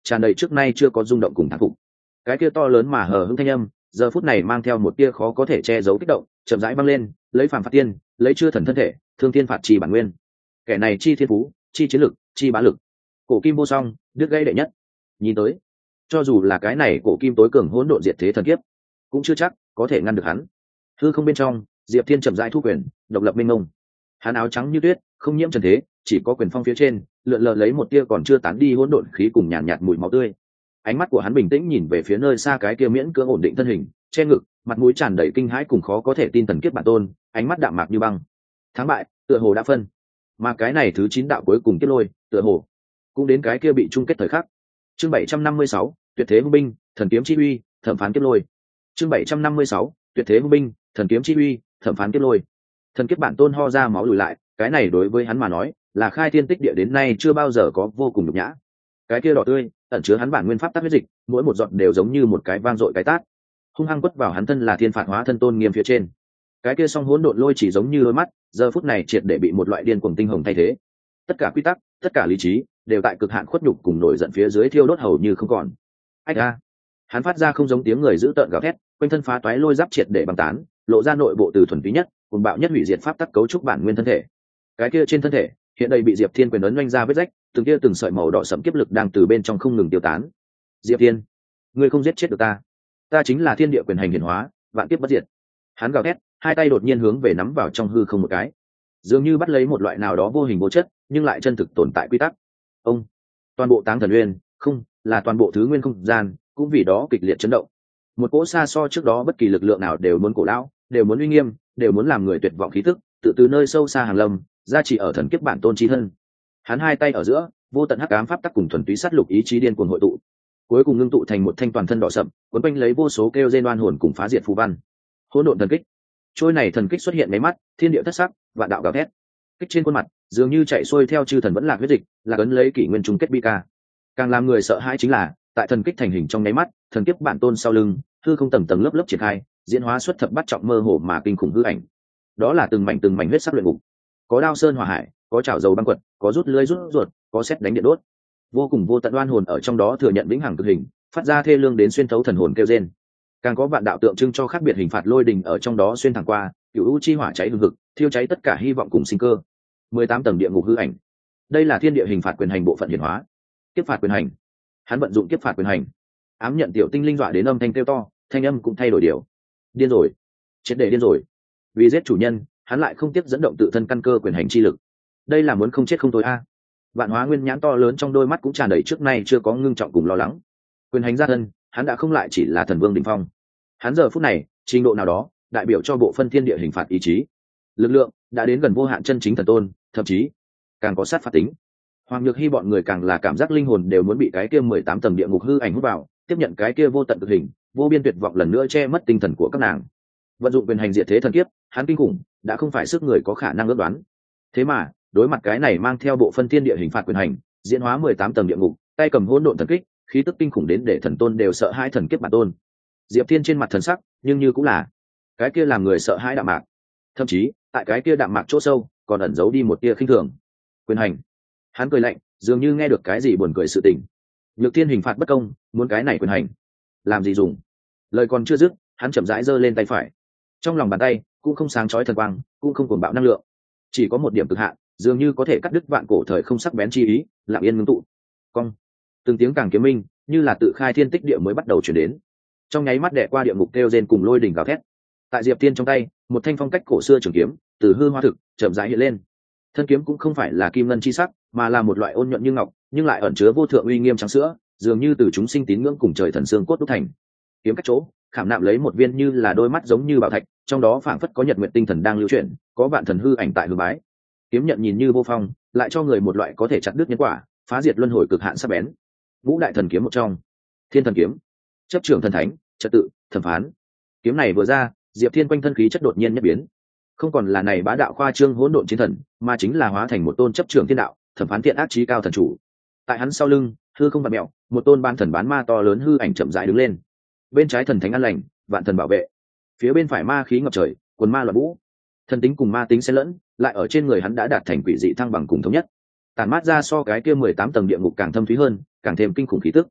tràn đầy trước nay chưa có rung động cùng thán phục. Cái kia to lớn mà hờ hững thanh âm giờ phút này mang theo một tia khó có thể che giấu kích động, chậm rãi vang lên, lấy phàm phạt tiên, lấy chư thần thân thể, thương thiên phạt trì bản nguyên. Kẻ này chi thiên phú, chi chiến lực, chi bá lực, cổ kim vô song, đứt gây đệ nhất. Nhìn tới, cho dù là cái này cổ kim tối cường hỗn độn diệt thế thần kiếp, cũng chưa chắc có thể ngăn được hắn. Hư không bên trong, Diệp Thiên chậm rãi thu quyền, độc lập minh mông. Hắn áo trắng như tuyết, không nhiễm trần thế, chỉ có quyền phong phía trên, lượn lờ lấy một tia còn chưa tán đi hỗn độn khí cùng nhàn nhạt, nhạt mùi máu tươi. Ánh mắt của hắn bình tĩnh nhìn về phía nơi xa cái kia miễn cưỡng ổn định thân hình, che ngực, mặt mũi tràn đầy kinh hãi cùng khó có thể tin thần kiếp bản tôn, ánh mắt đạm mạc như băng. Thắng bại, tựa hồ đã phân. Mà cái này thứ chín đạo cuối cùng kết lôi, tựa hồ cũng đến cái kia bị chung kết thời khắc. Chương bảy trăm năm mươi sáu, tuyệt thế hung binh, thần kiếm chi uy, thẩm phán kết lôi. Chương bảy trăm năm mươi sáu, tuyệt thế hung binh, thần kiếm chi uy, thẩm phán kết lôi. Thần kiếp bản tôn ho ra máu lùi lại, cái này đối với hắn mà nói, là khai thiên tích địa đến nay chưa bao giờ có vô cùng nhục nhã. Cái kia đỏ tươi, ẩn chứa hắn bản nguyên pháp tắc huyết dịch, mỗi một giọt đều giống như một cái vang dội cái tát, hung hăng quất vào hắn thân là thiên phạt hóa thân tôn nghiêm phía trên. Cái kia song hỗn độn lôi chỉ giống như đôi mắt, giờ phút này triệt để bị một loại điên cuồng tinh hồng thay thế. Tất cả quy tắc, tất cả lý trí, đều tại cực hạn khuất nhục cùng nổi giận phía dưới thiêu đốt hầu như không còn. Ách a! Hắn phát ra không giống tiếng người dữ tợn gào thét, quanh thân phá toái lôi giáp triệt để băng tán, lộ ra nội bộ từ thuần túy nhất, cùng bạo nhất hủy diệt pháp tắc cấu trúc bản nguyên thân thể. Cái kia trên thân thể, hiện đây bị Diệp Thiên quyền ấn oanh ra vết rách, từng kia từng sợi màu đỏ sẫm kiếp lực đang từ bên trong không ngừng tiêu tán. Diệp Thiên, ngươi không giết chết được ta, ta chính là thiên địa quyền hành hiển hóa, vạn kiếp bất diệt. Hắn gào thét, hai tay đột nhiên hướng về nắm vào trong hư không một cái, dường như bắt lấy một loại nào đó vô hình vô chất, nhưng lại chân thực tồn tại quy tắc. Ông, toàn bộ Táng Thần Nguyên, không, là toàn bộ thứ nguyên không gian, cũng vì đó kịch liệt chấn động. Một cỗ xa so trước đó bất kỳ lực lượng nào đều muốn cổ lão, đều muốn uy nghiêm, đều muốn làm người tuyệt vọng khí tức, tự từ nơi sâu xa hàng lâm, ra chỉ ở thần kiếp bản tôn chí thân. Hắn hai tay ở giữa, vô tận hắc ám pháp tắc cùng thuần túy sát lục ý chí điên cuồng hội tụ, cuối cùng ngưng tụ thành một thanh toàn thân đỏ sậm, cuốn quanh lấy vô số kêu rên oan hồn cùng phá diệt phù văn. Hỗn độn thần kích. Trôi này thần kích xuất hiện mấy mắt, thiên địa thất sắc, vạn đạo gào thét. Kích trên khuôn mặt, dường như chạy xuôi theo chư thần vẫn lạc huyết dịch, là ấn lấy kỷ nguyên chung kết bi ca. Càng làm người sợ hãi chính là, tại thần kích thành hình trong nháy mắt, thần kiếp bản tôn sau lưng, hư không tầng tầng lớp lớp triển khai, diễn hóa xuất thập bát trọng mơ hồ mà kinh khủng hư ảnh. Đó là từng mảnh từng mảnh huyết sắc luyện ngục, có đao sơn hỏa hải, có chảo dầu băng quật, có rút lưới rút ruột, có xét đánh điện đốt. Vô cùng vô tận oan hồn ở trong đó thừa nhận vĩnh hằng cực hình, phát ra thê lương đến xuyên thấu thần hồn kêu rên. Càng có vạn đạo tượng trưng cho khác biệt hình phạt lôi đình ở trong đó xuyên thẳng qua, cửu u chi hỏa cháy hừng hực, thiêu cháy tất cả hy vọng cùng sinh cơ. Mười tám tầng địa ngục hư ảnh. Đây là thiên địa hình phạt quyền hành bộ phận hiển hóa. Kiếp phạt quyền hành. Hắn vận dụng kiếp phạt quyền hành, ám nhận tiểu tinh linh dọa đến âm thanh kêu to, thanh âm cũng thay đổi điều. Điên rồi, chết để điên rồi. Vì giết chủ nhân, hắn lại không tiếc dẫn động tự thân căn cơ quyền hành chi lực. Đây là muốn không chết không thôi a. Vạn hóa nguyên nhãn to lớn trong đôi mắt cũng tràn đầy trước nay chưa có ngưng trọng cùng lo lắng. Quyền hành gia thân, hắn đã không lại chỉ là thần vương đỉnh phong. Hắn giờ phút này, trình độ nào đó, đại biểu cho bộ phân thiên địa hình phạt ý chí. Lực lượng đã đến gần vô hạn chân chính thần tôn, thậm chí càng có sát phạt tính. Hoàng Nhược Hy bọn người càng là cảm giác linh hồn đều muốn bị cái kia mười tám tầng địa ngục hư ảnh hút vào, tiếp nhận cái kia vô tận cực hình, vô biên tuyệt vọng lần nữa che mất tinh thần của các nàng. Vận dụng quyền hành diệt thế thần kiếp, hắn kinh khủng, đã không phải sức người có khả năng ước đoán. Thế mà, đối mặt cái này mang theo bộ phân thiên địa hình phạt quyền hành, diễn hóa mười tám tầng địa ngục, tay cầm hỗn độn thần kích, khí tức kinh khủng đến để thần tôn đều sợ hãi thần kiếp bản tôn. Diệp Thiên trên mặt thần sắc, nhưng như cũng là cái kia làm người sợ hãi đạm mạc. Thậm chí, tại cái kia đạm mạc chỗ sâu, còn ẩn giấu đi một tia khinh thường. Quyền hành. Hắn cười lạnh, dường như nghe được cái gì buồn cười sự tình. Nhược Thiên hình phạt bất công, muốn cái này quyền hành, làm gì dùng? Lời còn chưa dứt, hắn chậm rãi giơ lên tay phải. Trong lòng bàn tay cũng không sáng chói thần quang, cũng không cuồng bạo năng lượng, chỉ có một điểm cực hạn, dường như có thể cắt đứt vạn cổ thời không sắc bén chi ý, lặng yên ngưng tụ. Cong. Từng tiếng càng kiếm minh, như là tự khai thiên tích địa mới bắt đầu chuyển đến. Trong nháy mắt đè qua địa ngục kêu rên cùng lôi đỉnh gào thét. Tại Diệp Tiên trong tay, một thanh phong cách cổ xưa trường kiếm, từ hư hoa thực, chậm rãi hiện lên. Thân kiếm cũng không phải là kim ngân chi sắc, mà là một loại ôn nhuận như ngọc, nhưng lại ẩn chứa vô thượng uy nghiêm trắng sữa, dường như từ chúng sinh tín ngưỡng cùng trời thần xương cốt đúc thành. Kiếm cách chỗ, khảm nạm lấy một viên như là đôi mắt giống như bảo thạch, trong đó phảng phất có nhật nguyện tinh thần đang lưu chuyển, có vạn thần hư ảnh tại hư bái. Kiếm nhận nhìn như vô phong, lại cho người một loại có thể chặt đứt nhân quả, phá diệt luân hồi cực hạn sắc bén. Ngũ đại thần kiếm một trong, Thiên thần kiếm, chấp trưởng thần thánh, trật tự, thẩm phán. Kiếm này vừa ra, Diệp Thiên quanh thân khí chất đột nhiên nhất biến, không còn là này bá đạo khoa trương hỗn độn chiến thần, mà chính là hóa thành một tôn chấp trưởng thiên đạo, thẩm phán thiện ác chí cao thần chủ. Tại hắn sau lưng, hư không vặn mèo, một tôn ban thần bán ma to lớn hư ảnh chậm rãi đứng lên. Bên trái thần thánh an lành, vạn thần bảo vệ. Phía bên phải ma khí ngập trời, quần ma loạn vũ. Thần tính cùng ma tính xen lẫn, lại ở trên người hắn đã đạt thành quỷ dị thăng bằng cùng thống nhất. Tản mát ra so cái kia mười tám tầng địa ngục càng thâm thúy hơn, càng thêm kinh khủng khí tức.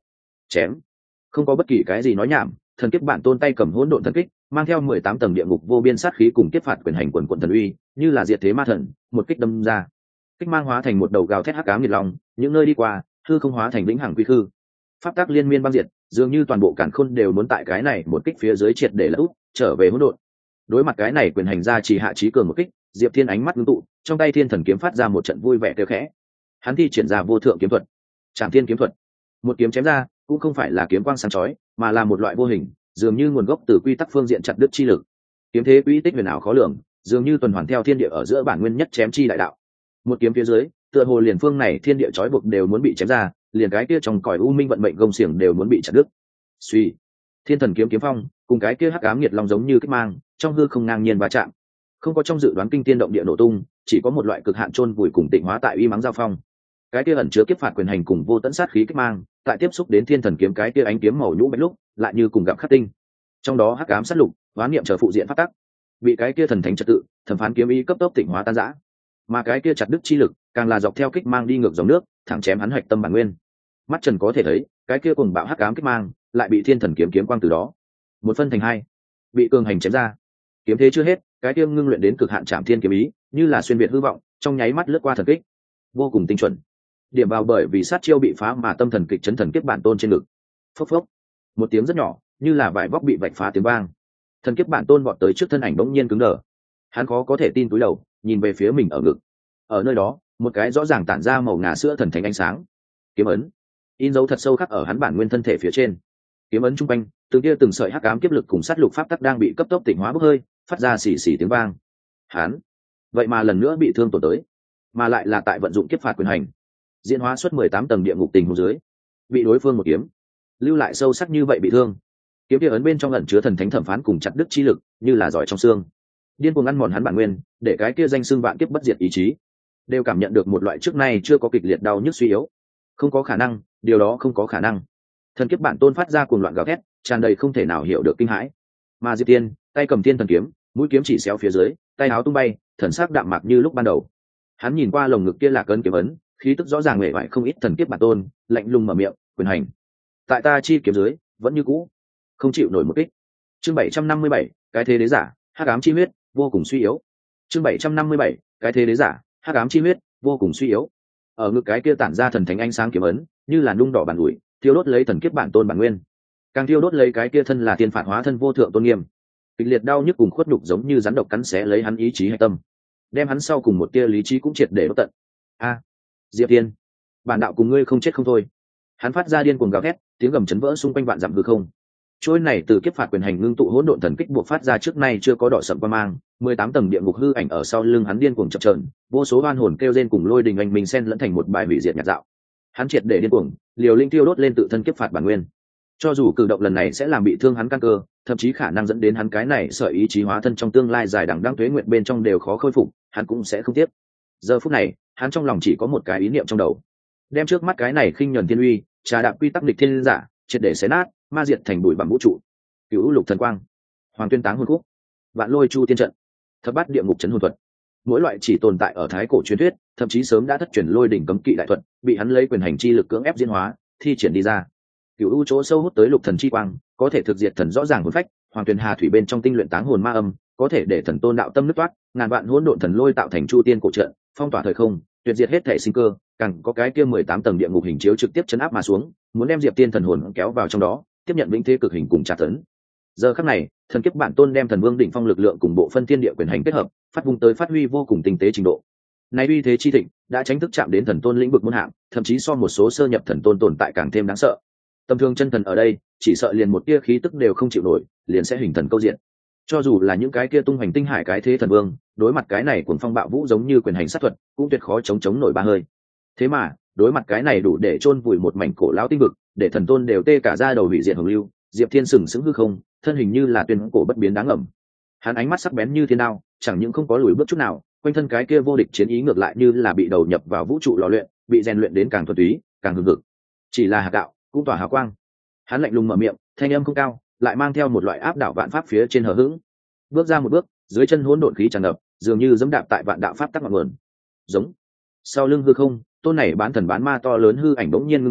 chém. Không có bất kỳ cái gì nói nhảm, thần kiếp bản tôn tay cầm hỗn độn thần kích, mang theo mười tám tầng địa ngục vô biên sát khí cùng kiếp phạt quyền hành quần quần thần uy, như là diệt thế ma thần, một kích đâm ra. Kích mang hóa thành một đầu gào thét hắc ám nghiệt lòng, những nơi đi qua, hư không hóa thành vĩnh hằng quy khư. Pháp tắc liên miên băng diệt, dường như toàn bộ càn khôn đều muốn tại cái này một kích phía dưới triệt để lật úp, trở về hỗn độn. Đối mặt cái này quyền hành ra chỉ hạ chí cường một kích, Diệp Thiên ánh mắt ngưng tụ, trong tay thiên thần kiếm phát ra một trận vui vẻ kêu khẽ. Hắn thi triển ra vô thượng kiếm thuật, Trảm Thiên kiếm thuật. Một kiếm chém ra, cũng không phải là kiếm quang sáng chói, mà là một loại vô hình, dường như nguồn gốc từ quy tắc phương diện chặt đứt chi lực. Kiếm thế quy tích huyền ảo khó lường, dường như tuần hoàn theo thiên địa ở giữa bản nguyên nhất chém chi đại đạo. Một kiếm phía dưới, tựa hồ liền phương này thiên địa trói buộc đều muốn bị chém ra, liền cái kia trong cõi u minh vận mệnh gông xiềng đều muốn bị chặt đứt. Suy, thiên thần kiếm kiếm phong, cùng cái kia hắc ám nhiệt long giống như kích mang, trong hư không ngang nhiên va chạm. Không có trong dự đoán kinh thiên động địa nổ tung, chỉ có một loại cực hạn chôn vùi cùng tịnh hóa tại uy mắng giao phong. Cái kia ẩn chứa kiếp phạt quyền hành cùng vô tận sát khí kích mang, tại tiếp xúc đến thiên thần kiếm cái kia ánh kiếm màu nhũ bạch lúc, lại như cùng gặp khắc tinh. Trong đó hắc ám sát lục, hóa niệm chờ phụ diện phát tắc, bị cái kia thần thánh trật tự, thẩm phán kiếm ý cấp tốc tịnh hóa tan rã. Mà cái kia chặt đứt chi lực, càng là dọc theo kích mang đi ngược dòng nước, thẳng chém hắn hạch tâm bản nguyên. Mắt trần có thể thấy, cái kia cùng bạo hắc ám kích mang, lại bị thiên thần kiếm kiếm quang từ đó một phân thành hai, bị cường hành chém ra. Kiếm thế chưa hết, cái kia ngưng luyện đến cực hạn Trảm Thiên kiếm ý, như là xuyên việt hư vọng, trong nháy mắt lướt qua thần kích, vô cùng tinh chuẩn. Điểm vào bởi vì sát chiêu bị phá mà tâm thần kịch chấn thần kiếp bản tôn trên ngực. Phốc phốc, một tiếng rất nhỏ, như là vải vóc bị vạch phá tiếng vang. Thần kiếp bản tôn vọt tới trước thân ảnh bỗng nhiên cứng đờ. Hắn khó có thể tin túi đầu, nhìn về phía mình ở ngực. Ở nơi đó, một cái rõ ràng tản ra màu ngà sữa thần thánh ánh sáng. Kiếm ấn, in dấu thật sâu khắc ở hắn bản nguyên thân thể phía trên. Kiếm ấn trung quanh, từng kia từng sợi hắc ám kiếp lực cùng sát lục pháp tắc đang bị cấp tốc tỉnh hóa bốc hơi, phát ra xì xì tiếng vang. Hắn, vậy mà lần nữa bị thương tổn tới, mà lại là tại vận dụng kiếp phạt quyền hành, diễn hóa suốt mười tám tầng địa ngục tình huống dưới, bị đối phương một kiếm lưu lại sâu sắc như vậy bị thương. Kiếm kia ấn bên trong ẩn chứa thần thánh thẩm phán cùng chặt đứt chi lực, như là giỏi trong xương, điên cuồng ăn mòn hắn bản nguyên, để cái kia danh xưng vạn kiếp bất diệt ý chí đều cảm nhận được một loại trước nay chưa có kịch liệt đau nhức suy yếu. Không có khả năng, điều đó không có khả năng. Thần kiếp bản tôn phát ra cuồng loạn gào thét, tràn đầy không thể nào hiểu được kinh hãi. Mà Diệp Tiên, tay cầm thiên thần kiếm, mũi kiếm chỉ xéo phía dưới, tay áo tung bay, thần sắc đạm mạc như lúc ban đầu. Hắn nhìn qua lồng ngực kia là cơn kiếm ấn, khí tức rõ ràng mệt mỏi không ít. Thần kiếp bản tôn lạnh lùng mở miệng, quyền hành tại ta chi kiếm dưới, vẫn như cũ không chịu nổi một kích. Chương bảy trăm năm mươi bảy, cái thế đế giả, hắc ám chi huyết, vô cùng suy yếu. Chương bảy trăm năm mươi bảy, cái thế đế giả, hắc ám chi huyết, vô cùng suy yếu. Ở ngực cái kia tản ra thần thánh ánh sáng kiếm ấn, như là nung đỏ bàn ủi, thiêu đốt lấy thần kiếp bản tôn bản nguyên, càng thiêu đốt lấy cái kia thân là tiên phạt hóa thân vô thượng tôn nghiêm. Kịch liệt đau nhức cùng khuất nhục giống như rắn độc cắn xé lấy hắn ý chí hay tâm, đem hắn sau cùng một tia lý trí cũng triệt để đốt tận. A, Diệp Tiên, bản đạo cùng ngươi không chết không thôi. Hắn phát ra điên cuồng gào thét, tiếng gầm chấn vỡ xung quanh vạn dặm hư không. Trôi này từ kiếp phạt quyền hành ngưng tụ hỗn độn thần kích buộc phát ra trước nay chưa có đỏ sậm qua mang, mười tám tầng địa ngục hư ảnh ở sau lưng hắn điên cuồng chập chờn, vô số oan hồn kêu rên cùng lôi đình anh mình xen lẫn thành một bài hủy diệt nhạt dạo. Hắn triệt để điên cuồng, liều linh tiêu đốt lên tự thân kiếp phạt bản nguyên. Cho dù cử động lần này sẽ làm bị thương hắn căn cơ, thậm chí khả năng dẫn đến hắn cái này sợi ý chí hóa thân trong tương lai dài đằng đẵng tuế nguyện bên trong đều khó khôi phục, hắn cũng sẽ không tiếp. Giờ phút này, hắn trong lòng chỉ có một cái ý niệm trong đầu, đem trước mắt cái này khinh nhẫn thiên uy, trà đạp quy tắc địch thiên giả, triệt để xé nát, ma diệt thành bụi bặm vũ trụ. Cửu lục thần quang, hoàng tuyên táng hồn khúc, vạn lôi chu tiên trận, thập bát địa ngục chấn hồn thuật, mỗi loại chỉ tồn tại ở thái cổ truyền thuyết, thậm chí sớm đã thất truyền lôi đỉnh cấm kỵ đại thuật, bị hắn lấy quyền hành chi lực cưỡng ép diễn hóa, thi triển đi ra. Cửu u chỗ sâu hút tới lục thần chi quang, có thể thực diệt thần rõ ràng hồn phách, hoàng tuyên hà thủy bên trong tinh luyện táng hồn ma âm, có thể để thần tôn đạo tâm nứt toát, ngàn vạn hỗn độn thần lôi tạo thành chu tiên cổ trận, phong tỏa thời không, tuyệt diệt hết thể sinh cơ, càng có cái kia mười tám tầng địa ngục hình chiếu trực tiếp chấn áp mà xuống, muốn đem Diệp Tiên thần hồn kéo vào trong đó, tiếp nhận vĩnh thế cực hình cùng trả tấn. Giờ khắc này, thần kiếp bản tôn đem thần vương đỉnh phong lực lượng cùng bộ phân thiên địa quyền hành kết hợp, phát vùng tới phát huy vô cùng tinh tế trình độ. Này uy thế chi thịnh, đã tránh thức chạm đến thần tôn lĩnh vực môn hạng, thậm chí so một số sơ nhập thần tôn tồn tại càng thêm đáng sợ. Tầm thường chân thần ở đây, chỉ sợ liền một tia khí tức đều không chịu nổi, liền sẽ hình thần câu diện. Cho dù là những cái kia tung hoành tinh hải cái thế thần vương, đối mặt cái này cuồng phong bạo vũ giống như quyền hành sát thuật, cũng tuyệt khó chống chống nổi ba hơi. Thế mà, đối mặt cái này đủ để chôn vùi một mảnh cổ lão tinh vực, để thần tôn đều tê cả da đầu hủy diệt hồng lưu, Diệp Thiên sừng sững hư không, thân hình như là tuyên cổ bất biến đáng ngầm. Hắn ánh mắt sắc bén như thiên đao, chẳng những không có lùi bước chút nào, quanh thân cái kia vô địch chiến ý ngược lại như là bị đầu nhập vào vũ trụ lò luyện, bị rèn luyện đến càng thuần túy, càng hùng hực. Chỉ là hạt gạo, cũng tỏa hào quang. Hắn lạnh lùng mở miệng, thanh âm không cao, lại mang theo một loại áp đảo vạn pháp phía trên hờ hững. Bước ra một bước, dưới chân hỗn độn khí tràn ngập, dường như giẫm đạp tại vạn đạo pháp tắc ngọn nguồn. Giống. Sau lưng hư không, tôn này bán thần bán ma to lớn hư ảnh bỗng nhiên ngưng thực,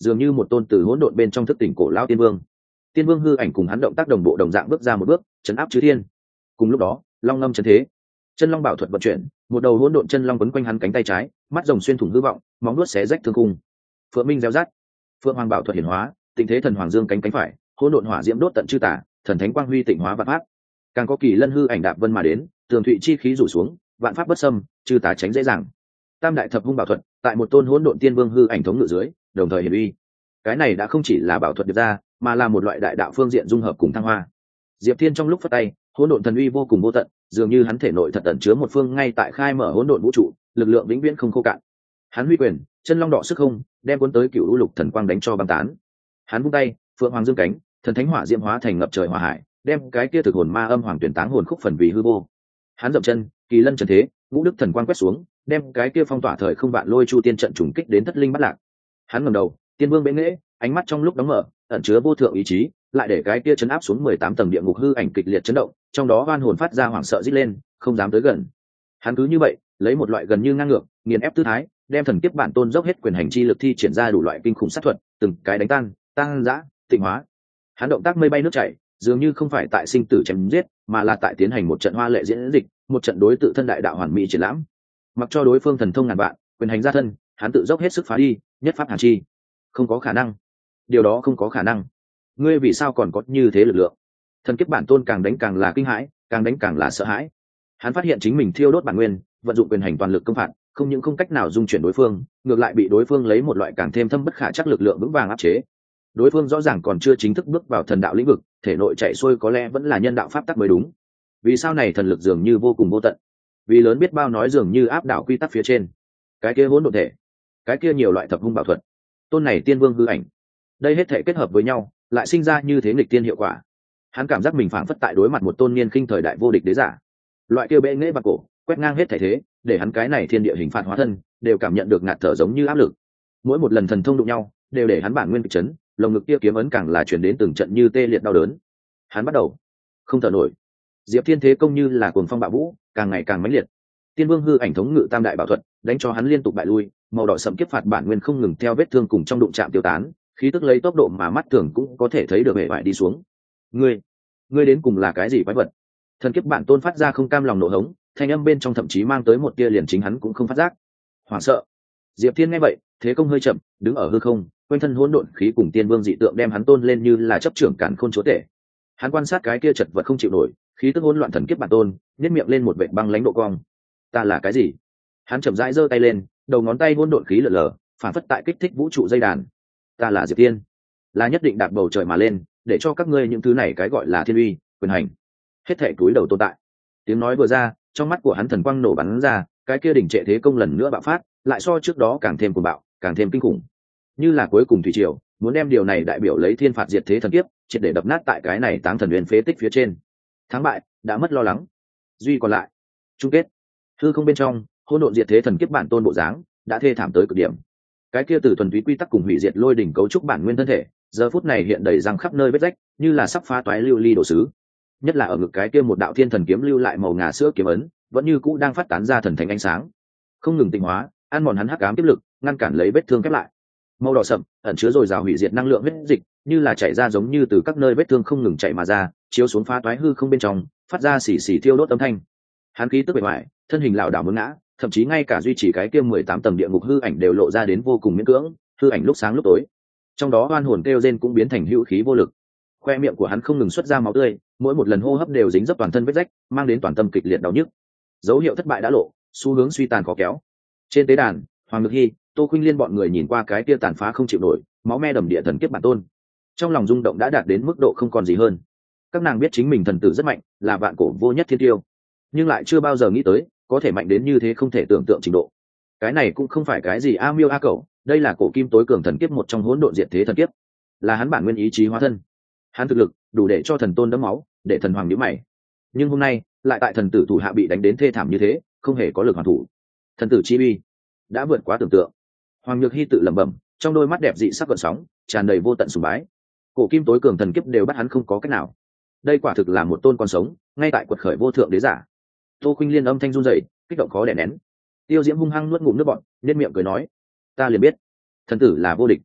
dường như một tôn từ hỗn độn bên trong thức tỉnh cổ lao tiên vương. Tiên vương hư ảnh cùng hắn động tác đồng bộ đồng dạng bước ra một bước, chấn áp chư thiên. Cùng lúc đó, long ngâm chấn thế, chân long bảo thuật vận chuyển, một đầu hỗn độn chân long quấn quanh hắn cánh tay trái, mắt rồng xuyên thủng hư vọng, móng nuốt xé rách thương khung. Phượng minh reo rát, phượng hoàng bảo thuật hiển hóa, tình thế thần hoàng dương cánh cánh phải, hỗn độn hỏa diễm đốt tận chư tả, thần thánh quang huy tịnh hóa vạn pháp. Càng có kỳ lân hư ảnh đạp vân mà đến, tường thụy chi khí rủ xuống, vạn pháp bất xâm, chư tả tránh dễ dàng. Tam đại thập hung bảo thuật, tại một tôn hỗn độn tiên vương hư ảnh thống ngự dưới, đồng thời hiển uy. Cái này đã không chỉ là bảo thuật được ra, mà là một loại đại đạo phương diện dung hợp cùng thăng hoa. Diệp Thiên trong lúc phất tay, hỗn độn thần uy vô cùng vô tận, dường như hắn thể nội thật ẩn chứa một phương ngay tại khai mở hỗn độn vũ trụ, lực lượng vĩnh viễn không khô cạn. Hắn huy quyền, chân long đỏ sức không, đem cuốn tới cựu u lục thần quang đánh cho băng tán. Hắn vung tay, phượng hoàng dương cánh, thần thánh hỏa diễm hóa thành ngập trời hỏa hải, đem cái kia thực hồn ma âm hoàng tuyển táng hồn khúc phần vì hư vô. Hắn dậm chân, kỳ lân trần thế, ngũ đức thần quang quét xuống, đem cái kia phong tỏa thời không vạn lôi chu tiên trận trùng kích đến thất linh bắt lạc. Hắn ngẩng đầu, tiên vương bệ nghệ, ánh mắt trong lúc đóng mở, ẩn chứa vô thượng ý chí, lại để cái kia chấn áp xuống mười tám tầng địa ngục hư ảnh kịch liệt chấn động, trong đó oan hồn phát ra hoảng sợ rít lên, không dám tới gần. Hắn cứ như vậy, lấy một loại gần như ngang ngược, nghiền ép tư thái, đem thần kiếp bản tôn dốc hết quyền hành chi lực thi triển ra đủ loại kinh khủng sát thuật, từng cái đánh tan, tăng dã, tịnh hóa. Hắn động tác mây bay nước chảy, dường như không phải tại sinh tử chém giết, mà là tại tiến hành một trận hoa lệ diễn dịch, một trận đối tự thân đại đạo hoàn mỹ triển lãm. Mặc cho đối phương thần thông ngàn vạn, quyền hành ra thân, hắn tự dốc hết sức phá đi, nhất pháp hàn chi. Không có khả năng. Điều đó không có khả năng. Ngươi vì sao còn có như thế lực lượng? Thần kiếp bản tôn càng đánh càng là kinh hãi, càng đánh càng là sợ hãi. Hắn phát hiện chính mình thiêu đốt bản nguyên, vận dụng quyền hành toàn lực công phạt, không những không cách nào dung chuyển đối phương, ngược lại bị đối phương lấy một loại càng thêm thâm bất khả chắc lực lượng vững vàng áp chế. Đối phương rõ ràng còn chưa chính thức bước vào thần đạo lĩnh vực, thể nội chạy xuôi có lẽ vẫn là nhân đạo pháp tắc mới đúng. Vì sao này thần lực dường như vô cùng vô tận? Vì lớn biết bao nói dường như áp đảo quy tắc phía trên. Cái kia hỗn độn thể, cái kia nhiều loại thập hung bảo thuật, tôn này tiên vương hư ảnh, đây hết thể kết hợp với nhau, lại sinh ra như thế nghịch tiên hiệu quả. Hắn cảm giác mình phảng phất tại đối mặt một tôn niên khinh thời đại vô địch đế giả. Loại kia bệ nghệ bạc cổ, quét ngang hết thể thế, để hắn cái này thiên địa hình phạt hóa thân, đều cảm nhận được ngạt thở giống như áp lực. Mỗi một lần thần thông đụng nhau, đều để hắn bản nguyên kịch chấn, lồng ngực kia kiếm ấn càng là chuyển đến từng trận như tê liệt đau đớn. Hắn bắt đầu không thở nổi. Diệp Thiên thế công như là cuồng phong bạo vũ, càng ngày càng mãnh liệt. Tiên vương hư ảnh thống ngự tam đại bảo thuật, đánh cho hắn liên tục bại lui, màu đỏ sẫm kiếp phạt bản nguyên không ngừng theo vết thương cùng trong đụng chạm tiêu tán, khí tức lấy tốc độ mà mắt thường cũng có thể thấy được hệ vải đi xuống. Ngươi, ngươi đến cùng là cái gì quái vật? Thần kiếp bản tôn phát ra không cam lòng nổ hống, thanh âm bên trong thậm chí mang tới một tia liền chính hắn cũng không phát giác. Hoảng sợ. Diệp Thiên nghe vậy, thế công hơi chậm, đứng ở hư không, quanh thân hỗn độn khí cùng tiên vương dị tượng đem hắn tôn lên như là chấp trưởng cản khôn chúa tể. Hắn quan sát cái kia chật vật không chịu nổi, khí tức hỗn loạn thần kiếp bản tôn, nhếch miệng lên một vệt băng lãnh độ cong. Ta là cái gì? Hắn chậm rãi giơ tay lên, đầu ngón tay hỗn độn khí lở lở, phản phất tại kích thích vũ trụ dây đàn. Ta là Diệp Thiên, là nhất định đạp bầu trời mà lên, để cho các ngươi những thứ này cái gọi là thiên uy, quyền hành, hết thảy túi đầu tồn tại. Tiếng nói vừa ra, trong mắt của hắn thần quang nổ bắn ra, cái kia đỉnh trệ thế công lần nữa bạo phát, lại so trước đó càng thêm cuồng bạo, càng thêm kinh khủng. Như là cuối cùng thủy triều, muốn đem điều này đại biểu lấy thiên phạt diệt thế thần kiếp, triệt để đập nát tại cái này táng thần huyền phế tích phía trên. Thắng bại đã mất lo lắng, duy còn lại chung kết. Hư không bên trong, hỗn độn diệt thế thần kiếp bản tôn bộ dáng đã thê thảm tới cực điểm. Cái kia từ thuần túy quy tắc cùng hủy diệt lôi đỉnh cấu trúc bản nguyên thân thể, giờ phút này hiện đầy răng khắp nơi vết rách, như là sắp phá toái lưu ly đổ sứ. Nhất là ở ngực cái kia một đạo thiên thần kiếm lưu lại màu ngà sữa kiếm ấn, vẫn như cũ đang phát tán ra thần thánh ánh sáng, không ngừng tịnh hóa, ăn mòn hắn hắc ám tiếp lực, ngăn cản lấy vết thương khép lại. Màu đỏ sậm ẩn chứa dồi dào hủy diệt năng lượng huyết dịch, như là chảy ra giống như từ các nơi vết thương không ngừng chảy mà ra, chiếu xuống phá toái hư không bên trong, phát ra xì xì thiêu đốt âm thanh. Hắn khí tức bề ngoài, thân hình lảo đảo muốn ngã, thậm chí ngay cả duy trì cái kia mười tám tầng địa ngục hư ảnh đều lộ ra đến vô cùng miễn cưỡng, hư ảnh lúc sáng lúc tối. Trong đó oan hồn kêu rên cũng biến thành hữu khí vô lực. Khoe miệng của hắn không ngừng xuất ra máu tươi, mỗi một lần hô hấp đều dính dấp toàn thân vết rách, mang đến toàn tâm kịch liệt đau nhức. Dấu hiệu thất bại đã lộ, xu hướng suy tàn khó kéo. Trên tế đàn, Hoàng Nhược Hy, Tô Khuynh Liên bọn người nhìn qua cái kia tàn phá không chịu nổi, máu me đầm địa thần kiếp bản tôn, trong lòng rung động đã đạt đến mức độ không còn gì hơn. Các nàng biết chính mình thần tử rất mạnh, là vạn cổ vô nhất thiên tiêu, nhưng lại chưa bao giờ nghĩ tới có thể mạnh đến như thế không thể tưởng tượng trình độ. Cái này cũng không phải cái gì a miêu a cẩu, đây là cổ kim tối cường thần kiếp một trong hỗn độn diệt thế thần kiếp, là hắn bản nguyên ý chí hóa thân. Hắn thực lực đủ để cho thần tôn đẫm máu, để thần hoàng nhíu mày. Nhưng hôm nay lại tại thần tử thủ hạ bị đánh đến thê thảm như thế, không hề có lực hoàn thủ. Thần tử chi uy đã vượt quá tưởng tượng. Hoàng Nhược Hy tự lẩm bẩm, trong đôi mắt đẹp dị sắc gợn sóng, tràn đầy vô tận sùng bái. Cổ kim tối cường thần kiếp đều bắt hắn không có cách nào. Đây quả thực là một tôn còn sống, ngay tại quật khởi vô thượng đế giả. Tô Khuynh Liên âm thanh run rẩy, kích động khó đè nén. Tiêu Diễm hung hăng nuốt ngụm nước bọt, nhếch miệng cười nói: "Ta liền biết, thần tử là vô địch."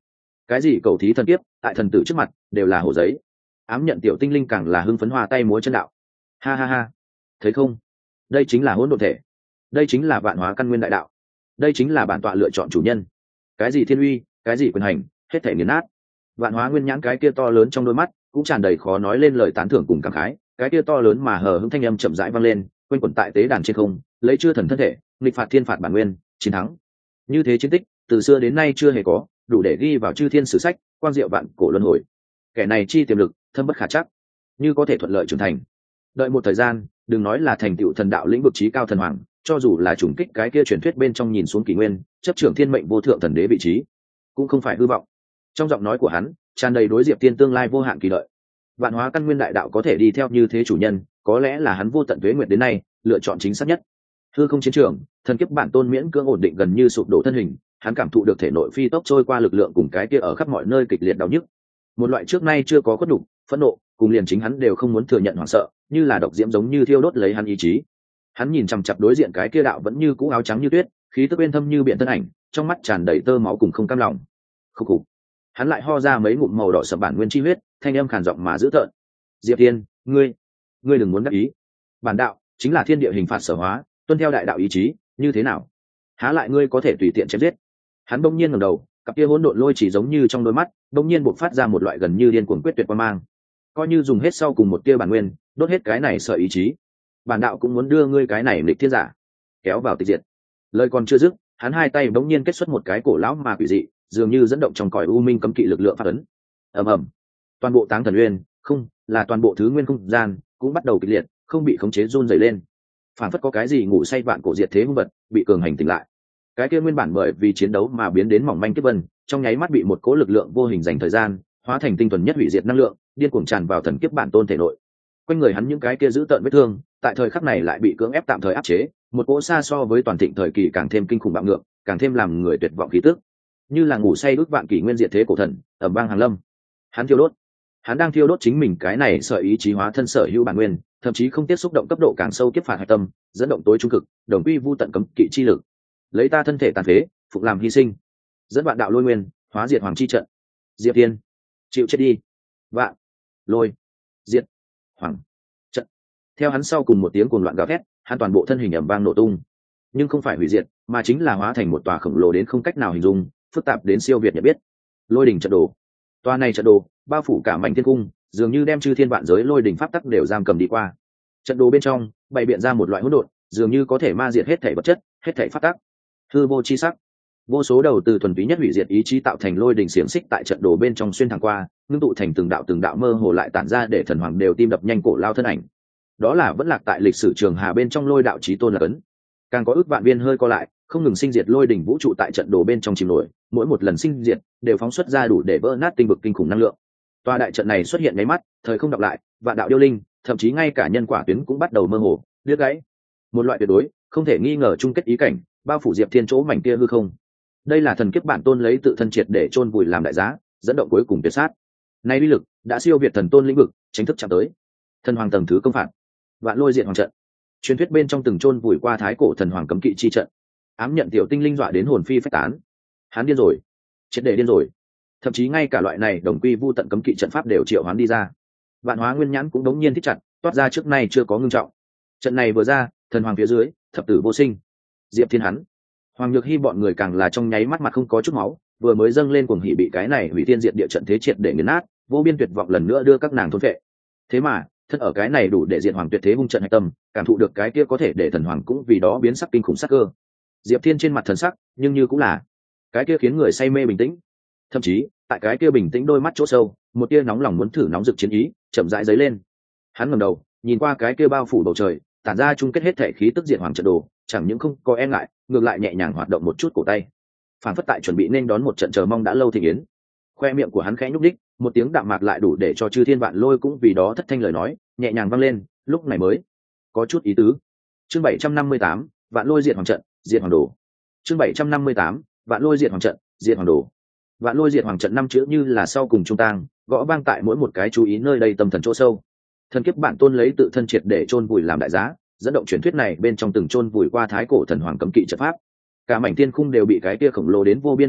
cái gì cầu thí thần kiếp tại thần tử trước mặt đều là hồ giấy. Ám nhận tiểu tinh linh càng là hưng phấn hoa tay múa chân đạo. Ha ha ha, thấy không, đây chính là hỗn độn thể, đây chính là vạn hóa căn nguyên đại đạo, đây chính là bản tọa lựa chọn chủ nhân. Cái gì thiên uy, cái gì quyền hành, hết thể nghiền nát. Vạn hóa nguyên nhãn cái kia to lớn trong đôi mắt cũng tràn đầy khó nói lên lời tán thưởng cùng cảm khái. Cái kia to lớn mà hờ hững thanh âm chậm rãi vang lên, quanh quẩn tại tế đàn trên không, lấy chư thần thân thể nghịch phạt thiên phạt bản nguyên, chiến thắng. Như thế chiến tích từ xưa đến nay chưa hề có, đủ để ghi vào chư thiên sử sách, quang diệu vạn cổ luân hồi. Kẻ này chi tiềm lực thâm bất khả chắc, như có thể thuận lợi trưởng thành, đợi một thời gian, đừng nói là thành tựu thần đạo lĩnh vực trí cao thần hoàng, cho dù là trùng kích cái kia truyền thuyết bên trong nhìn xuống kỷ nguyên, chấp trưởng thiên mệnh vô thượng thần đế vị trí, cũng không phải hư vọng. Trong giọng nói của hắn tràn đầy đối diệp tiên tương lai vô hạn kỳ lợi. Vạn hóa căn nguyên đại đạo có thể đi theo như thế chủ nhân, có lẽ là hắn vô tận tuế nguyệt đến nay lựa chọn chính xác nhất. Hư không chiến trường, thần kiếp bản tôn miễn cưỡng ổn định gần như sụp đổ thân hình, hắn cảm thụ được thể nội phi tốc trôi qua lực lượng cùng cái kia ở khắp mọi nơi kịch liệt đau nhức. Một loại trước nay chưa có khuất nhục, phẫn nộ, cùng liền chính hắn đều không muốn thừa nhận hoảng sợ, như là độc diễm giống như thiêu đốt lấy hắn ý chí. Hắn nhìn chằm chằm đối diện cái kia đạo vẫn như cũ áo trắng như tuyết, khí tức bên thâm như biển thân ảnh, trong mắt tràn đầy tơ máu cùng không cam lòng. Khục khục. Hắn lại ho ra mấy ngụm màu đỏ sẫm bản nguyên chi huyết, thanh âm khàn giọng mà dữ tợn. Diệp Tiên, ngươi, ngươi đừng muốn đắc ý. Bản đạo chính là thiên địa hình phạt sở hóa, tuân theo đại đạo ý chí, như thế nào? Há lại ngươi có thể tùy tiện chém giết? Hắn bỗng nhiên ngẩng đầu, cặp kia hỗn độn lôi chỉ giống như trong đôi mắt, bỗng nhiên bộc phát ra một loại gần như điên cuồng quyết tuyệt quan mang. Coi như dùng hết sau cùng một tia bản nguyên, đốt hết cái này sợ ý chí, bản đạo cũng muốn đưa ngươi cái này nghịch thiên giả kéo vào tịch diệt. Lời còn chưa dứt, hắn hai tay bỗng nhiên kết xuất một cái cổ lão mà quỷ dị, dường như dẫn động trong cõi u minh cấm kỵ lực lượng phát ấn. Ầm ầm, toàn bộ táng thần uyên, không, là toàn bộ thứ nguyên không gian cũng bắt đầu kịch liệt, không bị khống chế run rẩy lên. Phản phất có cái gì ngủ say vạn cổ diệt thế hung vật bị cường hành tỉnh lại. Cái kia nguyên bản bởi vì chiến đấu mà biến đến mỏng manh kiếp vân, trong nháy mắt bị một cỗ lực lượng vô hình dành thời gian, hóa thành tinh thuần nhất hủy diệt năng lượng, điên cuồng tràn vào thần kiếp bản tôn thể nội. Quanh người hắn những cái kia giữ tợn vết thương, tại thời khắc này lại bị cưỡng ép tạm thời áp chế, một cỗ xa so với toàn thịnh thời kỳ càng thêm kinh khủng bạo ngược, càng thêm làm người tuyệt vọng khí tức. Như là ngủ say ước vạn kỷ nguyên diệt thế cổ thần, ầm vang hàng lâm. Hắn thiêu đốt, hắn đang thiêu đốt chính mình cái này sợi ý chí hóa thân sở hữu bản nguyên, thậm chí không tiếp xúc động cấp độ càng sâu kiếp phạt hạch tâm, dẫn động tối trung cực, đồng quy vu tận cấm kỵ chi lực. Lấy ta thân thể tàn phế, phục làm hy sinh, dẫn vạn đạo lôi nguyên, hóa diệt hoàng chi trận. Diệp Tiên, chịu chết đi. Vạn, lôi, diệt, hoàng, trận. Theo hắn sau cùng một tiếng cuồng loạn gào thét, hắn toàn bộ thân hình ầm vang nổ tung, nhưng không phải hủy diệt, mà chính là hóa thành một tòa khổng lồ đến không cách nào hình dung, phức tạp đến siêu việt nhận biết. Lôi đỉnh trận đồ. Tòa này trận đồ bao phủ cả mảnh thiên cung, dường như đem chư thiên vạn giới lôi đỉnh pháp tắc đều giam cầm đi qua. Trận đồ bên trong bày biện ra một loại hỗn độn, dường như có thể ma diệt hết thảy vật chất, hết thảy pháp tắc. Hư vô chi sắc, vô số đầu từ thuần túy nhất hủy diệt ý chí tạo thành lôi đỉnh xiềng xích tại trận đồ bên trong xuyên thẳng qua, ngưng tụ thành từng đạo từng đạo mơ hồ lại tản ra để thần hoàng đều tim đập nhanh cổ lao thân ảnh. Đó là vẫn lạc tại lịch sử trường hà bên trong lôi đạo chí tôn là ấn. Càng có ước vạn viên hơi co lại, không ngừng sinh diệt lôi đỉnh vũ trụ tại trận đồ bên trong chìm nổi, mỗi một lần sinh diệt đều phóng xuất ra đủ để vỡ nát tinh vực kinh khủng năng lượng. Tòa đại trận này xuất hiện ngay mắt, thời không đọc lại, vạn đạo điêu linh, thậm chí ngay cả nhân quả tuyến cũng bắt đầu mơ hồ, liếc gãy. Một loại tuyệt đối, không thể nghi ngờ chung kết ý cảnh, bao phủ Diệp Thiên chỗ mảnh kia hư không. Đây là thần kiếp bản tôn lấy tự thân triệt để chôn vùi làm đại giá, dẫn động cuối cùng tuyệt sát. Nay uy lực đã siêu việt thần tôn lĩnh vực, chính thức chạm tới thần hoàng tầng thứ công phạt. Vạn lôi diện hoàng trận, truyền thuyết bên trong từng chôn vùi qua thái cổ thần hoàng cấm kỵ chi trận. Ám nhận tiểu tinh linh dọa đến hồn phi phách tán. Hắn điên rồi, triệt để điên rồi. Thậm chí ngay cả loại này đồng quy vu tận cấm kỵ trận pháp đều triệu hoán đi ra. Vạn hóa nguyên nhãn cũng đống nhiên thích chặt, toát ra trước nay chưa có ngưng trọng. Trận này vừa ra, thần hoàng phía dưới, thập tử vô sinh. Diệp Thiên hắn, Hoàng Nhược Hy bọn người càng là trong nháy mắt mặt không có chút máu, vừa mới dâng lên cuồng hỉ bị cái này hủy thiên diệt địa trận thế triệt để nghiền nát, vô biên tuyệt vọng lần nữa đưa các nàng thôn phệ. Thế mà, thân ở cái này đủ để diệt hoàng tuyệt thế hung trận hạch tâm, cảm thụ được cái kia có thể để thần hoàng cũng vì đó biến sắc kinh khủng sắc cơ. Diệp Thiên trên mặt thần sắc, nhưng như cũng là cái kia khiến người say mê bình tĩnh. Thậm chí, tại cái kia bình tĩnh đôi mắt chỗ sâu, một tia nóng lòng muốn thử nóng rực chiến ý, chậm rãi dấy lên. Hắn ngẩng đầu, nhìn qua cái kia bao phủ bầu trời, tản ra chung kết hết thể khí tức diệt hoàng trận đồ, chẳng những không có e ngại, ngược lại nhẹ nhàng hoạt động một chút cổ tay, phản phất tại chuẩn bị nên đón một trận chờ mong đã lâu thịnh yến. Khoe miệng của hắn khẽ nhúc đích, một tiếng đạm mạc lại đủ để cho chư thiên vạn lôi cũng vì đó thất thanh lời nói, nhẹ nhàng vang lên, lúc này mới có chút ý tứ. Chương bảy trăm năm mươi tám, vạn lôi diệt hoàng trận, diệt hoàng đồ. Chương bảy trăm năm mươi tám, vạn lôi diệt hoàng trận, diệt hoàng đồ. Vạn lôi diệt hoàng trận năm chữ như là sau cùng trung tang, gõ vang tại mỗi một cái chú ý nơi đây tâm thần chỗ sâu. Thần kiếp bản tôn lấy tự thân triệt để chôn vùi làm đại giá, dẫn động truyền thuyết này bên trong từng chôn vùi qua thái cổ thần hoàng cấm kỵ trận pháp. Cả mảnh thiên khung đều bị cái kia khổng lồ đến vô biên vô hạn,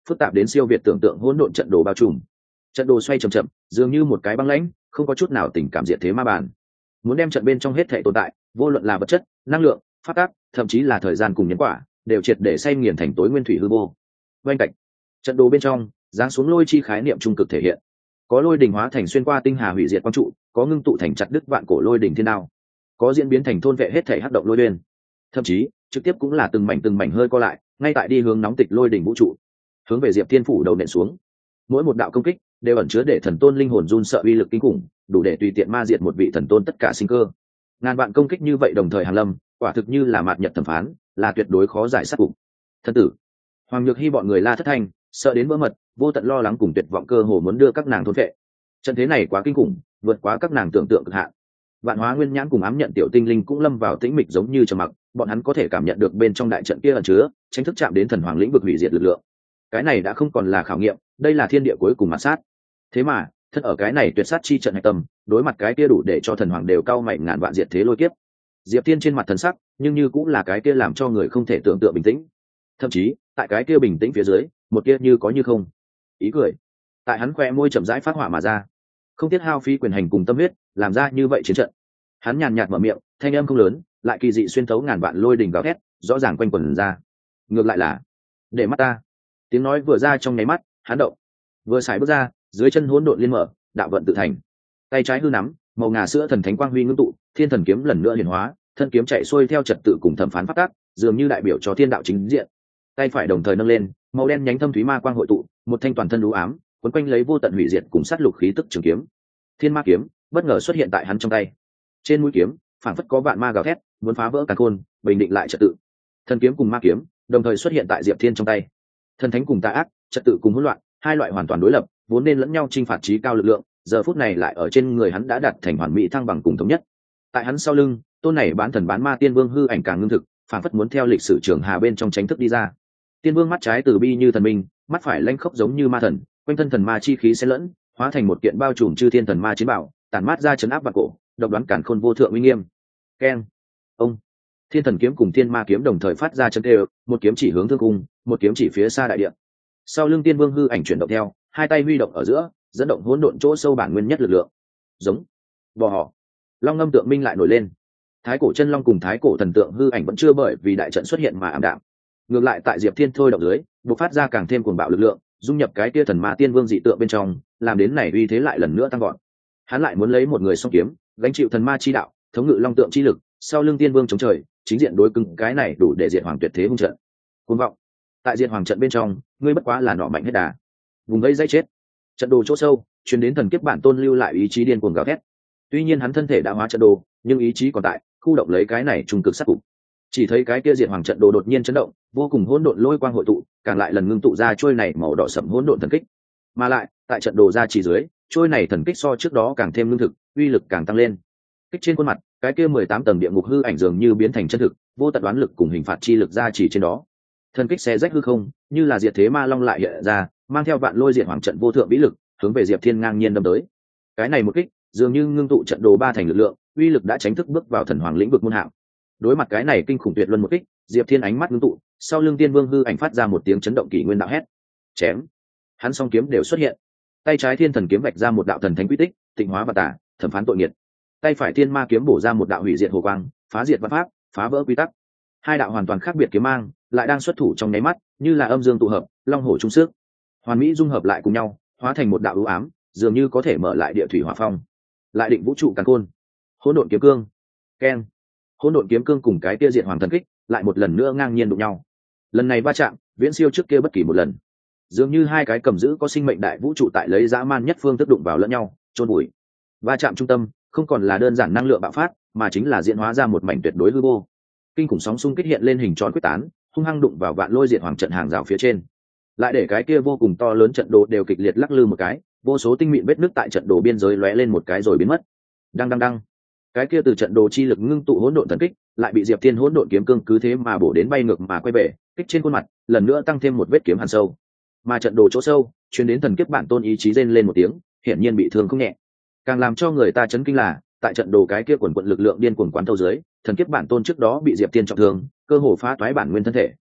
phức tạp đến siêu việt tưởng tượng hỗn độn trận đồ bao trùm. Trận đồ xoay chậm chậm, dường như một cái băng lãnh, không có chút nào tình cảm diệt thế ma bản. Muốn đem trận bên trong hết thể tồn tại, vô luận là vật chất, năng lượng, phát tác, thậm chí là thời gian cùng nhân quả, đều triệt để xay nghiền thành tối nguyên thủy hư vô. Bên cạnh trận đồ bên trong, giáng xuống lôi chi khái niệm trung cực thể hiện. Có lôi đỉnh hóa thành xuyên qua tinh hà hủy diệt quang trụ, có ngưng tụ thành chặt đứt vạn cổ lôi đỉnh thiên đao, có diễn biến thành thôn vệ hết thể hắc động lôi uyên, thậm chí trực tiếp cũng là từng mảnh từng mảnh hơi co lại, ngay tại đi hướng nóng tịch lôi đỉnh vũ trụ, hướng về Diệp Thiên phủ đầu nện xuống. Mỗi một đạo công kích đều ẩn chứa để thần tôn linh hồn run sợ uy lực kinh khủng, đủ để tùy tiện ma diệt một vị thần tôn tất cả sinh cơ. Ngàn vạn công kích như vậy đồng thời hàng lâm, quả thực như là mạt nhật thẩm phán, là tuyệt đối khó giải sát cục. Thân tử, Hoàng Nhược Hy bọn người la thất thanh, sợ đến vỡ mật, vô tận lo lắng cùng tuyệt vọng cơ hồ muốn đưa các nàng thôn phệ. Trận thế này quá kinh khủng, vượt quá các nàng tưởng tượng cực hạn. Vạn Hóa Nguyên Nhãn cùng ám nhận tiểu tinh linh cũng lâm vào tĩnh mịch giống như trầm mặc, bọn hắn có thể cảm nhận được bên trong đại trận kia ẩn chứa, tranh thức chạm đến thần hoàng lĩnh vực hủy diệt lực lượng. Cái này đã không còn là khảo nghiệm, đây là thiên địa cuối cùng mạt sát. Thế mà, thân ở cái này tuyệt sát chi trận hạch tâm, đối mặt cái kia đủ để cho thần hoàng đều cao mạnh ngàn vạn diệt thế lôi kiếp. Diệp Thiên trên mặt thần sắc, nhưng như cũng là cái kia làm cho người không thể tưởng tượng bình tĩnh. Thậm chí, tại cái kia bình tĩnh phía dưới, một kia như có như không. Ý cười. Tại hắn khoe môi chậm rãi phát hỏa mà ra. Không tiếc hao phí quyền hành cùng tâm huyết, làm ra như vậy chiến trận. Hắn nhàn nhạt mở miệng, thanh âm không lớn, lại kỳ dị xuyên thấu ngàn vạn lôi đình gào thét, rõ ràng quanh quẩn ra. Ngược lại là, để mắt ta. Tiếng nói vừa ra trong nháy mắt, hắn động. Vừa xài bước ra, dưới chân hỗn độn liên mở, đạo vận tự thành. Tay trái hư nắm, màu ngà sữa thần thánh quang huy ngưng tụ, thiên thần kiếm lần nữa hiển hóa, thân kiếm chạy xuôi theo trật tự cùng thẩm phán pháp tắc, dường như đại biểu cho thiên đạo chính diện. Tay phải đồng thời nâng lên, màu đen nhánh thâm thúy ma quang hội tụ, một thanh toàn thân u ám, quấn quanh lấy vô tận hủy diệt cùng sát lục khí tức trường kiếm. Thiên Ma kiếm bất ngờ xuất hiện tại hắn trong tay. Trên mũi kiếm, phảng phất có vạn ma gào thét, muốn phá vỡ càn khôn, bình định lại trật tự. Thần kiếm cùng ma kiếm đồng thời xuất hiện tại Diệp Thiên trong tay. Thần thánh cùng tà ác, trật tự cùng hỗn loạn, hai loại hoàn toàn đối lập, vốn nên lẫn nhau chinh phạt chí cao lực lượng, giờ phút này lại ở trên người hắn đã đạt thành hoàn mỹ thăng bằng cùng thống nhất. Tại hắn sau lưng, tôn này bán thần bán ma tiên vương hư ảnh càng ngưng thực, phảng phất muốn theo lịch sử trường hà bên trong tránh thức đi ra. Tiên vương mắt trái từ bi như thần minh, mắt phải lanh khốc giống như ma thần, quanh thân thần ma chi khí xen lẫn, hóa thành một kiện bao trùm chư thiên thần ma chiến bảo, tản mát ra chấn áp vạn cổ, độc đoán cản khôn vô thượng uy nghiêm. Keng, ông, thiên thần kiếm cùng thiên ma kiếm đồng thời phát ra chấn đều, một kiếm chỉ hướng thương cung, một kiếm chỉ phía xa đại địa. Sau lưng tiên vương hư ảnh chuyển động theo, hai tay huy động ở giữa, dẫn động hỗn độn chỗ sâu bản nguyên nhất lực lượng. Giống, bò họ, long ngâm tượng minh lại nổi lên. Thái cổ chân long cùng thái cổ thần tượng hư ảnh vẫn chưa bởi vì đại trận xuất hiện mà ảm đạm. Ngược lại tại Diệp Thiên thôi động dưới, bộc phát ra càng thêm cuồng bạo lực lượng, dung nhập cái kia thần ma tiên vương dị tượng bên trong, làm đến này uy thế lại lần nữa tăng gọn. Hắn lại muốn lấy một người song kiếm, gánh chịu thần ma chi đạo, thống ngự long tượng chi lực, sau lưng tiên vương chống trời, chính diện đối cứng cái này đủ để diệt hoàng tuyệt thế hung trận. Cuồng vọng. Tại diệt hoàng trận bên trong, ngươi bất quá là nọ mạnh hết đà. Vùng vây dây chết. Trận đồ chỗ sâu, truyền đến thần kiếp bản tôn lưu lại ý chí điên cuồng gào thét. Tuy nhiên hắn thân thể đã hóa trận đồ, nhưng ý chí còn tại, khu động lấy cái này trung cực sát cục. Chỉ thấy cái kia diệt hoàng trận đồ đột nhiên chấn động, vô cùng hỗn độn lôi quang hội tụ, càng lại lần ngưng tụ ra trôi này màu đỏ sẫm hỗn độn thần kích. Mà lại, tại trận đồ ra chỉ dưới, trôi này thần kích so trước đó càng thêm lương thực, uy lực càng tăng lên. Kích trên khuôn mặt, cái kia mười tám tầng địa ngục hư ảnh dường như biến thành chân thực, vô tận đoán lực cùng hình phạt chi lực ra chỉ trên đó. Thần kích xé rách hư không, như là diệt thế ma long lại hiện ra, mang theo vạn lôi diệt hoàng trận vô thượng vĩ lực, hướng về Diệp Thiên ngang nhiên đâm tới. Cái này một kích, dường như ngưng tụ trận đồ ba thành lực lượng, uy lực đã tránh thức bước vào thần hoàng lĩnh vực môn hạng. Đối mặt cái này kinh khủng tuyệt luân một kích, Diệp Thiên ánh mắt ngưng tụ, sau lưng tiên vương hư ảnh phát ra một tiếng chấn động kỷ nguyên đạo hét. Chém. Hắn song kiếm đều xuất hiện. Tay trái thiên thần kiếm vạch ra một đạo thần thánh quy tích, tịnh hóa và tả, thẩm phán tội nghiệt. Tay phải thiên ma kiếm bổ ra một đạo hủy diệt hồ quang, phá diệt văn pháp, phá vỡ quy tắc. Hai đạo hoàn toàn khác biệt kiếm mang, lại đang xuất thủ trong nháy mắt, như là âm dương tụ hợp, long hổ trung sức. Hoàn mỹ dung hợp lại cùng nhau, hóa thành một đạo ưu ám, dường như có thể mở lại địa thủy hỏa phong. Lại định vũ trụ càn khôn. Hỗn độn kiếm cương. Keng. Hỗn độn kiếm cương cùng cái kia diệt hoàng thần kích, lại một lần nữa ngang nhiên đụng nhau. Lần này va chạm, viễn siêu trước kia bất kỳ một lần. Dường như hai cái cầm giữ có sinh mệnh đại vũ trụ tại lấy dã man nhất phương thức đụng vào lẫn nhau, chôn bụi. Va chạm trung tâm, không còn là đơn giản năng lượng bạo phát, mà chính là diễn hóa ra một mảnh tuyệt đối hư vô. Kinh khủng sóng xung kích hiện lên hình tròn quyết tán, hung hăng đụng vào vạn lôi diệt hoàng trận hàng rào phía trên. Lại để cái kia vô cùng to lớn trận đồ đều kịch liệt lắc lư một cái, vô số tinh mịn vết nứt tại trận đồ biên giới lóe lên một cái rồi biến mất. Đăng đăng đăng. Cái kia từ trận đồ chi lực ngưng tụ hỗn độn thần kích, lại bị Diệp Thiên hỗn độn kiếm cương cứ thế mà bổ đến bay ngược mà quay về, kích trên khuôn mặt, lần nữa tăng thêm một vết kiếm hằn sâu. Mà trận đồ chỗ sâu, truyền đến thần kiếp bản tôn ý chí rên lên một tiếng, hiển nhiên bị thương không nhẹ. Càng làm cho người ta chấn kinh là, tại trận đồ cái kia quần quật lực lượng điên cuồng quán thâu dưới, thần kiếp bản tôn trước đó bị Diệp Thiên trọng thương, cơ hồ phá toái bản nguyên thân thể.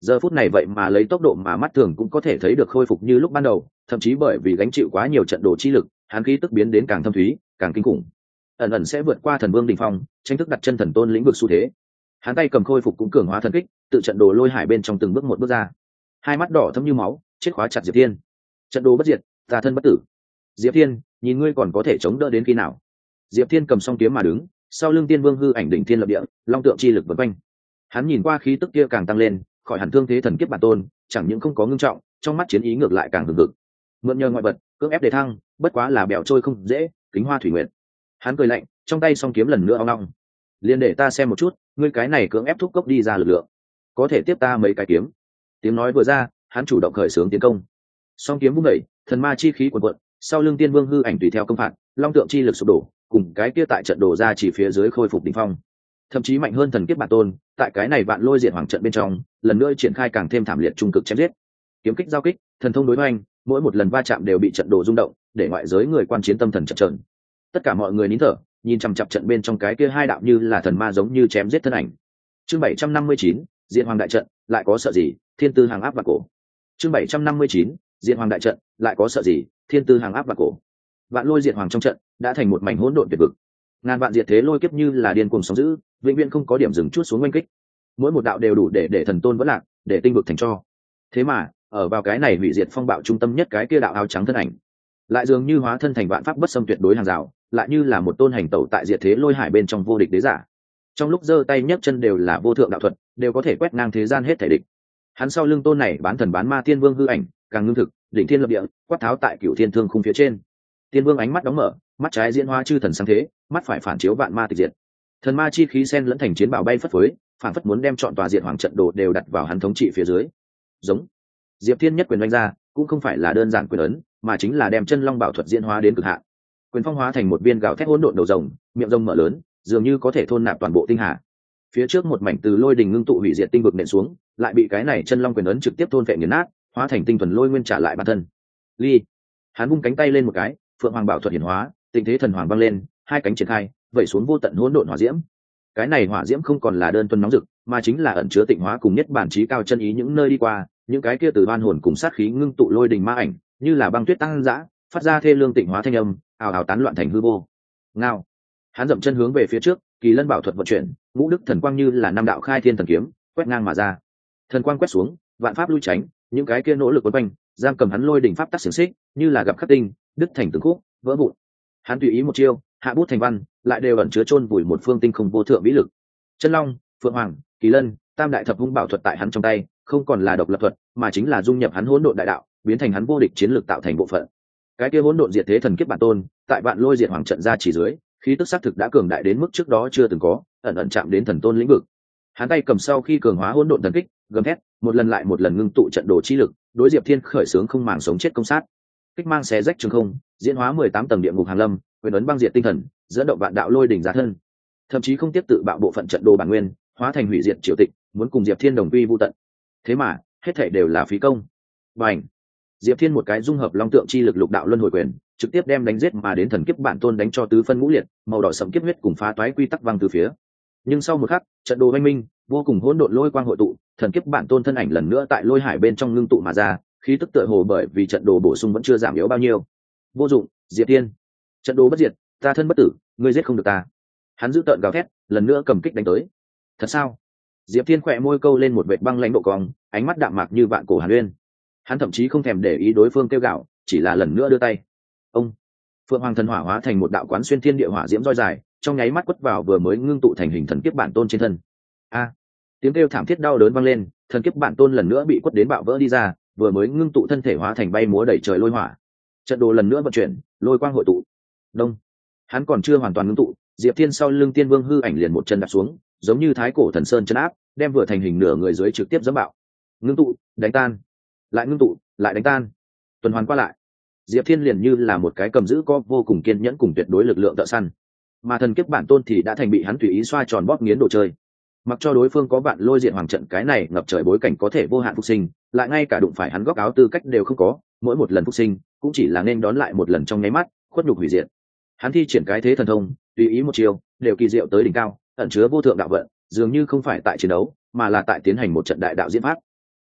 giờ phút này vậy mà lấy tốc độ mà mắt thường cũng có thể thấy được khôi phục như lúc ban đầu, thậm chí bởi vì gánh chịu quá nhiều trận đồ chi lực, hắn khí tức biến đến càng thâm thúy, càng kinh khủng, ẩn ẩn sẽ vượt qua thần vương đỉnh phong, tranh thức đặt chân thần tôn lĩnh vực xu thế. Hắn tay cầm khôi phục cũng cường hóa thần kích, tự trận đồ lôi hải bên trong từng bước một bước ra, hai mắt đỏ thâm như máu, chết khóa chặt Diệp Thiên. Trận đồ bất diệt, tà thân bất tử. Diệp Thiên, nhìn ngươi còn có thể chống đỡ đến khi nào? Diệp Thiên cầm song kiếm mà đứng, sau lưng Tiên Vương hư ảnh đỉnh thiên lập địa, long tượng chi lực vần quanh. Hắn nhìn qua khí tức kia càng tăng lên, khỏi hẳn thương thế thần kiếp bản tôn, chẳng những không có ngưng trọng, trong mắt chiến ý ngược lại càng hừng hực. Mượn nhờ ngoại vật, cưỡng ép đề thăng, bất quá là bèo trôi không dễ, kính hoa thủy nguyện. Hắn cười lạnh, trong tay song kiếm lần nữa ong ong. Liên để ta xem một chút, ngươi cái này cưỡng ép thúc cốc đi ra lực lượng, có thể tiếp ta mấy cái kiếm. Tiếng nói vừa ra, hắn chủ động khởi xướng tiến công. Song kiếm vung đẩy, thần ma chi khí cuồn cuộn, sau lưng Tiên Vương hư ảnh tùy theo công phạt, long tượng chi lực sụp đổ, cùng cái kia tại trận đổ ra chỉ phía dưới khôi phục đỉnh phong, thậm chí mạnh hơn thần kiếp bản tôn. Tại cái này vạn lôi diệt hoàng trận bên trong, lần nữa triển khai càng thêm thảm liệt trung cực chém giết, kiếm kích giao kích, thần thông đối hoành, mỗi một lần va chạm đều bị trận đồ rung động, để ngoại giới người quan chiến tâm thần chập chờn. Tất cả mọi người nín thở, nhìn chằm chằm trận bên trong cái kia hai đạo như là thần ma giống như chém giết thân ảnh. Chương bảy trăm năm mươi chín, Diện Hoàng đại trận, lại có sợ gì, thiên tư hàng áp và cổ. Chương bảy trăm năm mươi chín, Diện Hoàng đại trận, lại có sợ gì, thiên tư hàng áp và cổ. Vạn lôi diệt hoàng trong trận đã thành một mảnh hỗn độn tuyệt vực, ngàn vạn diệt thế lôi kiếp như là điên cuồng sóng dữ, vĩnh viễn không có điểm dừng chút xuống oanh kích. Mỗi một đạo đều đủ để để thần tôn vỡ lạc, để tinh vực thành tro. Thế mà ở vào cái này hủy diệt phong bạo trung tâm nhất, cái kia đạo áo trắng thân ảnh lại dường như hóa thân thành vạn pháp bất xâm tuyệt đối hàng rào, lại như là một tôn hành tẩu tại diệt thế lôi hải bên trong vô địch đế giả. Trong lúc giơ tay nhấc chân đều là vô thượng đạo thuật, đều có thể quét ngang thế gian hết thể địch. Hắn sau lưng tôn này bán thần bán ma Tiên Vương hư ảnh càng ngưng thực, đỉnh thiên lập địa, quát tháo tại cửu thiên thương khung phía trên. Tiên Vương ánh mắt đóng mở, mắt trái diễn hóa chư thần sáng thế, mắt phải phản chiếu vạn ma tịch diệt. Thần ma chi khí xen lẫn thành chiến bảo bay phất phới, phản phất muốn đem chọn tòa diệt hoàng trận đồ đều đặt vào hắn thống trị phía dưới. Giống. Diệp Thiên nhất quyền đánh ra, cũng không phải là đơn giản quyền ấn, mà chính là đem chân long bảo thuật diễn hóa đến cực hạn. Quyền phong hóa thành một viên gạo thét hỗn độn đầu rồng, miệng rồng mở lớn, dường như có thể thôn nạp toàn bộ tinh hà. Phía trước một mảnh từ lôi đình ngưng tụ hủy diệt tinh vực nện xuống, lại bị cái này chân long quyền ấn trực tiếp thôn phệ nghiền nát, hóa thành tinh thuần lôi nguyên trả lại bản thân. Ly. Hắn vung cánh tay lên một cái, phượng hoàng bảo thuật hiển hóa, tình thế thần hoàng vang lên, hai cánh triển khai, vẩy xuống vô tận hỗn độn hỏa diễm. Cái này hỏa diễm không còn là đơn thuần nóng rực, mà chính là ẩn chứa tịnh hóa cùng nhất bản trí cao chân ý những nơi đi qua, những cái kia từ oan hồn cùng sát khí ngưng tụ lôi đình ma ảnh, như là băng tuyết tăng dã, phát ra thê lương tịnh hóa thanh âm, ào ào tán loạn thành hư vô. Ngao. Hắn dậm chân hướng về phía trước, kỳ lân bảo thuật vận chuyển, ngũ đức thần quang như là năm đạo khai thiên thần kiếm, quét ngang mà ra. Thần quang quét xuống, vạn pháp lui tránh, những cái kia nỗ lực quấn quanh, giam cầm hắn lôi đỉnh pháp tắc xiềng xích, như là gặp khắc tinh, đứt thành từng khúc, vỡ vụn. Hắn tùy ý một chiêu, hạ bút thành văn, lại đều ẩn chứa chôn vùi một phương tinh không vô thượng vĩ lực. Chân long, phượng hoàng, kỳ lân, tam đại thập hung bảo thuật tại hắn trong tay, không còn là độc lập thuật, mà chính là dung nhập hắn hỗn độn đại đạo, biến thành hắn vô địch chiến lược tạo thành bộ phận. Cái kia hỗn độn diệt thế thần kiếp bản tôn, tại vạn lôi diệt hoàng trận ra chỉ dưới, khí tức xác thực đã cường đại đến mức trước đó chưa từng có, ẩn ẩn chạm đến thần tôn lĩnh vực. Hắn tay cầm sau khi cường hóa hỗn độn thần kích, gầm thét, một lần lại một lần ngưng tụ trận đồ chi lực, đối Diệp Thiên khởi xướng không màng sống chết công sát. Kích mang xé rách trường không, diễn hóa mười tám tầng địa ngục hàng lâm, quyền ấn băng diệt tinh thần, dẫn động vạn đạo lôi đỉnh giá thân. Thậm chí không tiếp tự bạo bộ phận trận đồ bản nguyên, hóa thành hủy diệt triều tịch, muốn cùng Diệp Thiên đồng quy vu tận. Thế mà, hết thảy đều là phí công. Bành! Diệp Thiên một cái dung hợp long tượng chi lực lục đạo luân hồi quyền, trực tiếp đem đánh giết mà đến thần kiếp bản tôn đánh cho tứ phân ngũ liệt, màu đỏ sẫm kiếp huyết cùng phá toái quy tắc văng từ phía. Nhưng sau một khắc, trận đồ oanh minh, vô cùng hỗn độn lôi quang hội tụ, thần kiếp bản tôn thân ảnh lần nữa tại lôi hải bên trong ngưng tụ mà ra, khí tức tựa hồ bởi vì trận đồ bổ sung vẫn chưa giảm yếu bao nhiêu. Vô dụng, Diệp Thiên, trận đồ bất diệt, ta thân bất tử, ngươi giết không được ta. Hắn giữ tợn gào thét, lần nữa cầm kích đánh tới. Thật sao? Diệp Thiên khỏe môi câu lên một vệt băng lãnh độ cong, ánh mắt đạm mạc như vạn cổ hàn uyên. Hắn thậm chí không thèm để ý đối phương kêu gào, chỉ là lần nữa đưa tay. Ông, phượng hoàng thần hỏa hóa thành một đạo quán xuyên thiên địa hỏa diễm roi dài, trong nháy mắt quất vào vừa mới ngưng tụ thành hình thần kiếp bản tôn trên thân. A, tiếng kêu thảm thiết đau đớn vang lên, thần kiếp bản tôn lần nữa bị quất đến bạo vỡ đi ra, vừa mới ngưng tụ thân thể hóa thành bay múa đẩy trời lôi hỏa. Trận đồ lần nữa vận chuyển, lôi quang hội tụ. Đông, hắn còn chưa hoàn toàn ngưng tụ, Diệp Thiên sau lưng Tiên Vương hư ảnh liền một chân đạp xuống, giống như thái cổ thần sơn chân áp, đem vừa thành hình nửa người dưới trực tiếp giẫm bạo. Ngưng tụ, đánh tan, lại ngưng tụ, lại đánh tan, tuần hoàn qua lại. Diệp Thiên liền như là một cái cầm giữ có vô cùng kiên nhẫn cùng tuyệt đối lực lượng thợ săn, mà thần kiếp bản tôn thì đã thành bị hắn tùy ý xoa tròn bóp nghiến đồ chơi. Mặc cho đối phương có vạn lôi diện hoàng trận cái này ngập trời bối cảnh có thể vô hạn phục sinh, lại ngay cả đụng phải hắn góc áo tư cách đều không có, mỗi một lần phục sinh cũng chỉ là nên đón lại một lần trong nháy mắt, khuất nhục hủy diệt. Hắn thi triển cái thế thần thông, tùy ý một chiều, đều kỳ diệu tới đỉnh cao, ẩn chứa vô thượng đạo vận, dường như không phải tại chiến đấu, mà là tại tiến hành một trận đại đạo diễn pháp.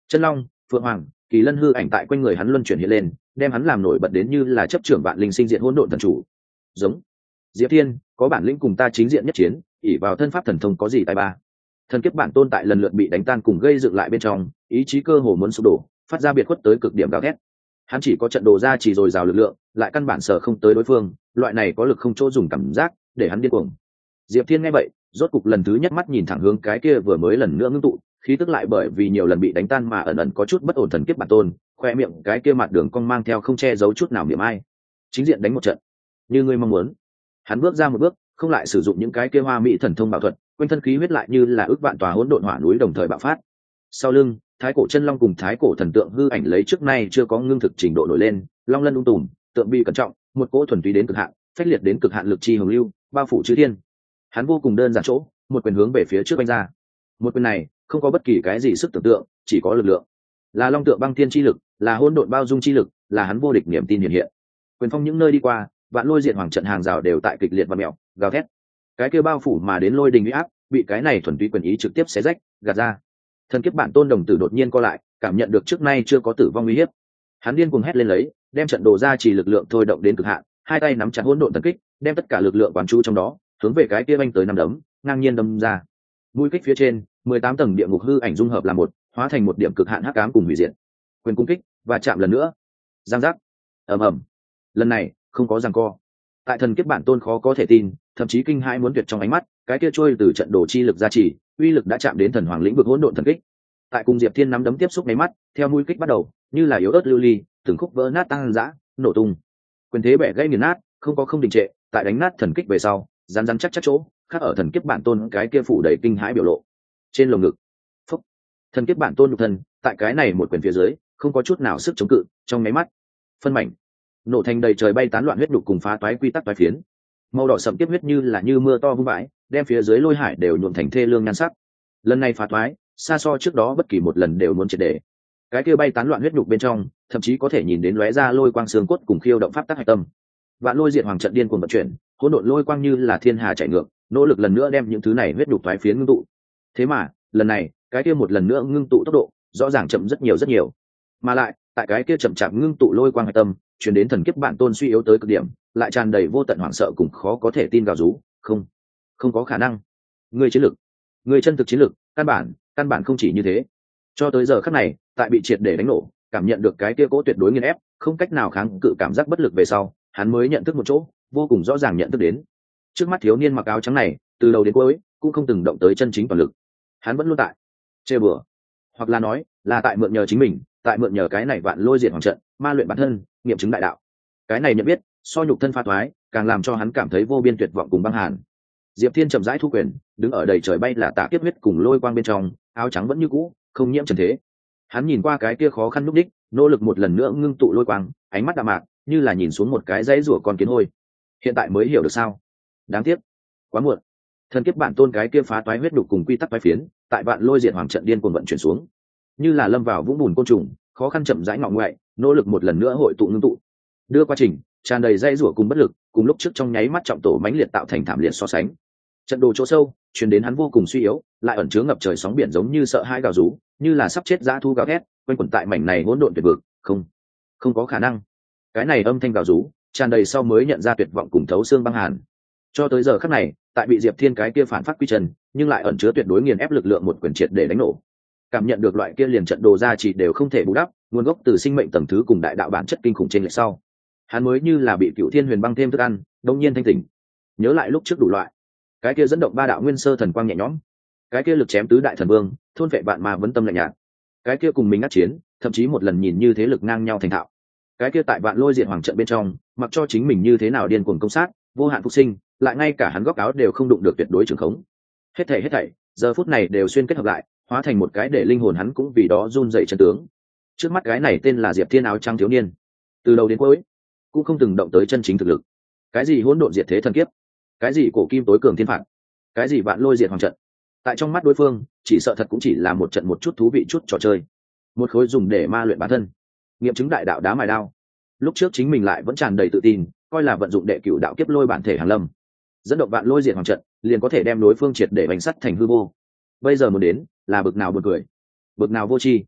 Chân long, phượng hoàng, kỳ lân hư ảnh tại quanh người hắn luân chuyển hiện lên, đem hắn làm nổi bật đến như là chấp trưởng vạn linh sinh diện hỗn độn thần chủ. Giống. Diệp Thiên, có bản lĩnh cùng ta chính diện nhất chiến, ỷ vào thân pháp thần thông có gì tài ba. Thần kiếp bản tôn tại lần lượt bị đánh tan cùng gây dựng lại bên trong, ý chí cơ hồ muốn sụp đổ, phát ra biệt khuất tới cực điểm gào thét. Hắn chỉ có trận đồ ra chỉ dồi dào lực lượng, lại căn bản sở không tới đối phương, loại này có lực không chỗ dùng cảm giác, để hắn điên cuồng. Diệp Thiên nghe vậy, rốt cục lần thứ nhất mắt nhìn thẳng hướng cái kia vừa mới lần nữa ngưng tụ, khí tức lại bởi vì nhiều lần bị đánh tan mà ẩn ẩn có chút bất ổn thần kiếp bản tôn, khoe miệng cái kia mặt đường cong mang theo không che giấu chút nào niệm ai. Chính diện đánh một trận, như ngươi mong muốn. Hắn bước ra một bước, không lại sử dụng những cái kia hoa mỹ thần thông bảo thuật, quanh thân khí huyết lại như là ước vạn tòa hỗn độn hỏa núi đồng thời bạo phát. Sau lưng, thái cổ chân long cùng thái cổ thần tượng hư ảnh lấy trước nay chưa có ngưng thực trình độ nổi lên, long lân ung tùm, tượng bi cẩn trọng, một cỗ thuần túy đến cực hạn, phách liệt đến cực hạn lực chi hồng lưu, bao phủ chư thiên. Hắn vô cùng đơn giản chỗ, một quyền hướng về phía trước anh ra. Một quyền này không có bất kỳ cái gì sức tưởng tượng, chỉ có lực lượng. Là long tượng băng thiên chi lực, là hỗn độn bao dung chi lực, là hắn vô địch niềm tin hiện hiện. Quyền phong những nơi đi qua, vạn lôi diện hoàng trận hàng rào đều tại kịch liệt và mèo, gào thét. Cái kia bao phủ mà đến lôi đình uy áp, bị cái này thuần túy quyền ý trực tiếp xé rách, gạt ra. Thần kiếp bản tôn đồng tử đột nhiên co lại, cảm nhận được trước nay chưa có tử vong uy hiếp. Hắn điên cuồng hét lên lấy, đem trận đồ ra chỉ lực lượng thôi động đến cực hạn, hai tay nắm chặt hỗn độn thần kích, đem tất cả lực lượng quán chú trong đó, hướng về cái kia anh tới năm đấm, ngang nhiên đâm ra. Mũi kích phía trên, mười tám tầng địa ngục hư ảnh dung hợp làm một, hóa thành một điểm cực hạn hắc ám cùng hủy diệt. Quyền cung kích và chạm lần nữa. Giang giác. Ầm ầm. Lần này không có giằng co. Tại thần kiếp bản tôn khó có thể tin, thậm chí kinh hãi muốn tuyệt trong ánh mắt, cái kia trôi từ trận đồ chi lực gia trì, uy lực đã chạm đến thần hoàng lĩnh vực hỗn độn thần kích. Tại cùng Diệp Thiên nắm đấm tiếp xúc mấy mắt, theo mũi kích bắt đầu, như là yếu ớt lưu ly, từng khúc vỡ nát tăng dã, nổ tung. Quyền thế bẻ gãy nghiền nát, không có không đình trệ, tại đánh nát thần kích về sau, rắn rắn chắc chắc chỗ, khác ở thần kiếp bản tôn cái kia phủ đầy kinh hãi biểu lộ. Trên lồng ngực, phúc, thần kiếp bản tôn nhục thân, tại cái này một quyền phía dưới, không có chút nào sức chống cự, trong mấy mắt, phân mảnh, nổ thành đầy trời bay tán loạn huyết nhục cùng phá toái quy tắc toái phiến. Màu đỏ sẫm tiếp huyết như là như mưa to vung vãi, đem phía dưới lôi hải đều nhuộm thành thê lương nhan sắc. Lần này phá toái, xa so trước đó bất kỳ một lần đều muốn triệt để. Cái kia bay tán loạn huyết nhục bên trong, thậm chí có thể nhìn đến lóe ra lôi quang xương cốt cùng khiêu động pháp tắc hạch tâm. Vạn lôi diệt hoàng trận điên cuồng vận chuyển, hỗn độn lôi quang như là thiên hà chảy ngược, nỗ lực lần nữa đem những thứ này huyết nhục toái phiến ngưng tụ. Thế mà, lần này, cái kia một lần nữa ngưng tụ tốc độ, rõ ràng chậm rất nhiều rất nhiều. Mà lại, tại cái kia chậm chạp ngưng tụ lôi quang hạch tâm, truyền đến thần kiếp bản tôn suy yếu tới cực điểm, lại tràn đầy vô tận hoảng sợ cùng khó có thể tin gào rú, không, không có khả năng. Người chiến lực, người chân thực chiến lực, căn bản, căn bản không chỉ như thế. Cho tới giờ khắc này, tại bị triệt để đánh nổ, cảm nhận được cái kia cố tuyệt đối nghiền ép, không cách nào kháng cự cảm giác bất lực về sau, hắn mới nhận thức một chỗ, vô cùng rõ ràng nhận thức đến. Trước mắt thiếu niên mặc áo trắng này, từ đầu đến cuối, cũng không từng động tới chân chính toàn lực. Hắn vẫn luôn tại chơi bừa, hoặc là nói, là tại mượn nhờ chính mình, tại mượn nhờ cái này vạn lôi diệt hoàng trận, ma luyện bản thân, nghiệm chứng đại đạo. Cái này nhận biết, so nhục thân pha thoái, càng làm cho hắn cảm thấy vô biên tuyệt vọng cùng băng hàn. Diệp Thiên chậm rãi thu quyền, đứng ở đầy trời bay là tạ kiếp huyết cùng lôi quang bên trong, áo trắng vẫn như cũ, không nhiễm trần thế. Hắn nhìn qua cái kia khó khăn lúc đích, nỗ lực một lần nữa ngưng tụ lôi quang, ánh mắt đạm mạc, như là nhìn xuống một cái dãy rủa con kiến hôi. Hiện tại mới hiểu được sao? Đáng tiếc, quá muộn. Thần kiếp bản tôn cái kia phá toái huyết đục cùng quy tắc toái phiến, tại vạn lôi diệt hoàng trận điên cuồng vận chuyển xuống, như là lâm vào vũng bùn côn trùng, khó khăn chậm rãi ngọ ngoại, nỗ lực một lần nữa hội tụ ngưng tụ. Đưa quá trình tràn đầy dây rủa cùng bất lực, cùng lúc trước trong nháy mắt trọng tổ mãnh liệt tạo thành thảm liệt so sánh. Trận đồ chỗ sâu, truyền đến hắn vô cùng suy yếu, lại ẩn chứa ngập trời sóng biển giống như sợ hãi gào rú, như là sắp chết dã thu gào thét, quanh quẩn tại mảnh này hỗn độn tuyệt vực, không, không có khả năng. Cái này âm thanh gào rú, tràn đầy sau mới nhận ra tuyệt vọng cùng thấu xương băng hàn. Cho tới giờ khắc này, tại bị Diệp Thiên cái kia phản phát quy chân, nhưng lại ẩn chứa tuyệt đối nghiền ép lực lượng một quyền triệt để đánh nổ. Cảm nhận được loại kia liền trận đồ ra chỉ đều không thể bù đắp, nguồn gốc từ sinh mệnh tầng thứ cùng đại đạo bản chất kinh khủng trên lệch sau, hắn mới như là bị Cửu Thiên Huyền băng thêm thức ăn, đông nhiên thanh tỉnh. Nhớ lại lúc trước đủ loại, cái kia dẫn động ba đạo nguyên sơ thần quang nhẹ nhõm, cái kia lực chém tứ đại thần vương, thôn vệ vạn ma vấn tâm lạnh nhạt, cái kia cùng mình ngắt chiến, thậm chí một lần nhìn như thế lực ngang nhau thành thạo, cái kia tại vạn lôi diện hoàng trận bên trong, mặc cho chính mình như thế nào điên cuồng công sát, vô hạn phục sinh, lại ngay cả hắn góc áo đều không đụng được tuyệt đối trường khống. Hết thảy hết thảy, giờ phút này đều xuyên kết hợp lại, hóa thành một cái để linh hồn hắn cũng vì đó run dậy chân tướng. Trước mắt cái này tên là Diệp Thiên áo trắng thiếu niên, từ đầu đến cuối cũng không từng động tới chân chính thực lực. Cái gì hỗn độn diệt thế thần kiếp, cái gì cổ kim tối cường thiên phạt, cái gì vạn lôi diệt hoàng trận, tại trong mắt đối phương chỉ sợ thật cũng chỉ là một trận một chút thú vị chút trò chơi, một khối dùng để ma luyện bản thân, nghiệm chứng đại đạo đá mài đao. Lúc trước chính mình lại vẫn tràn đầy tự tin, coi là vận dụng đệ cửu đạo kiếp lôi bản thể hàn lâm, dẫn động vạn lôi diệt hoàng trận, liền có thể đem đối phương triệt để bánh sắt thành hư vô. Bây giờ muốn đến là bực nào buồn cười, bực nào vô tri.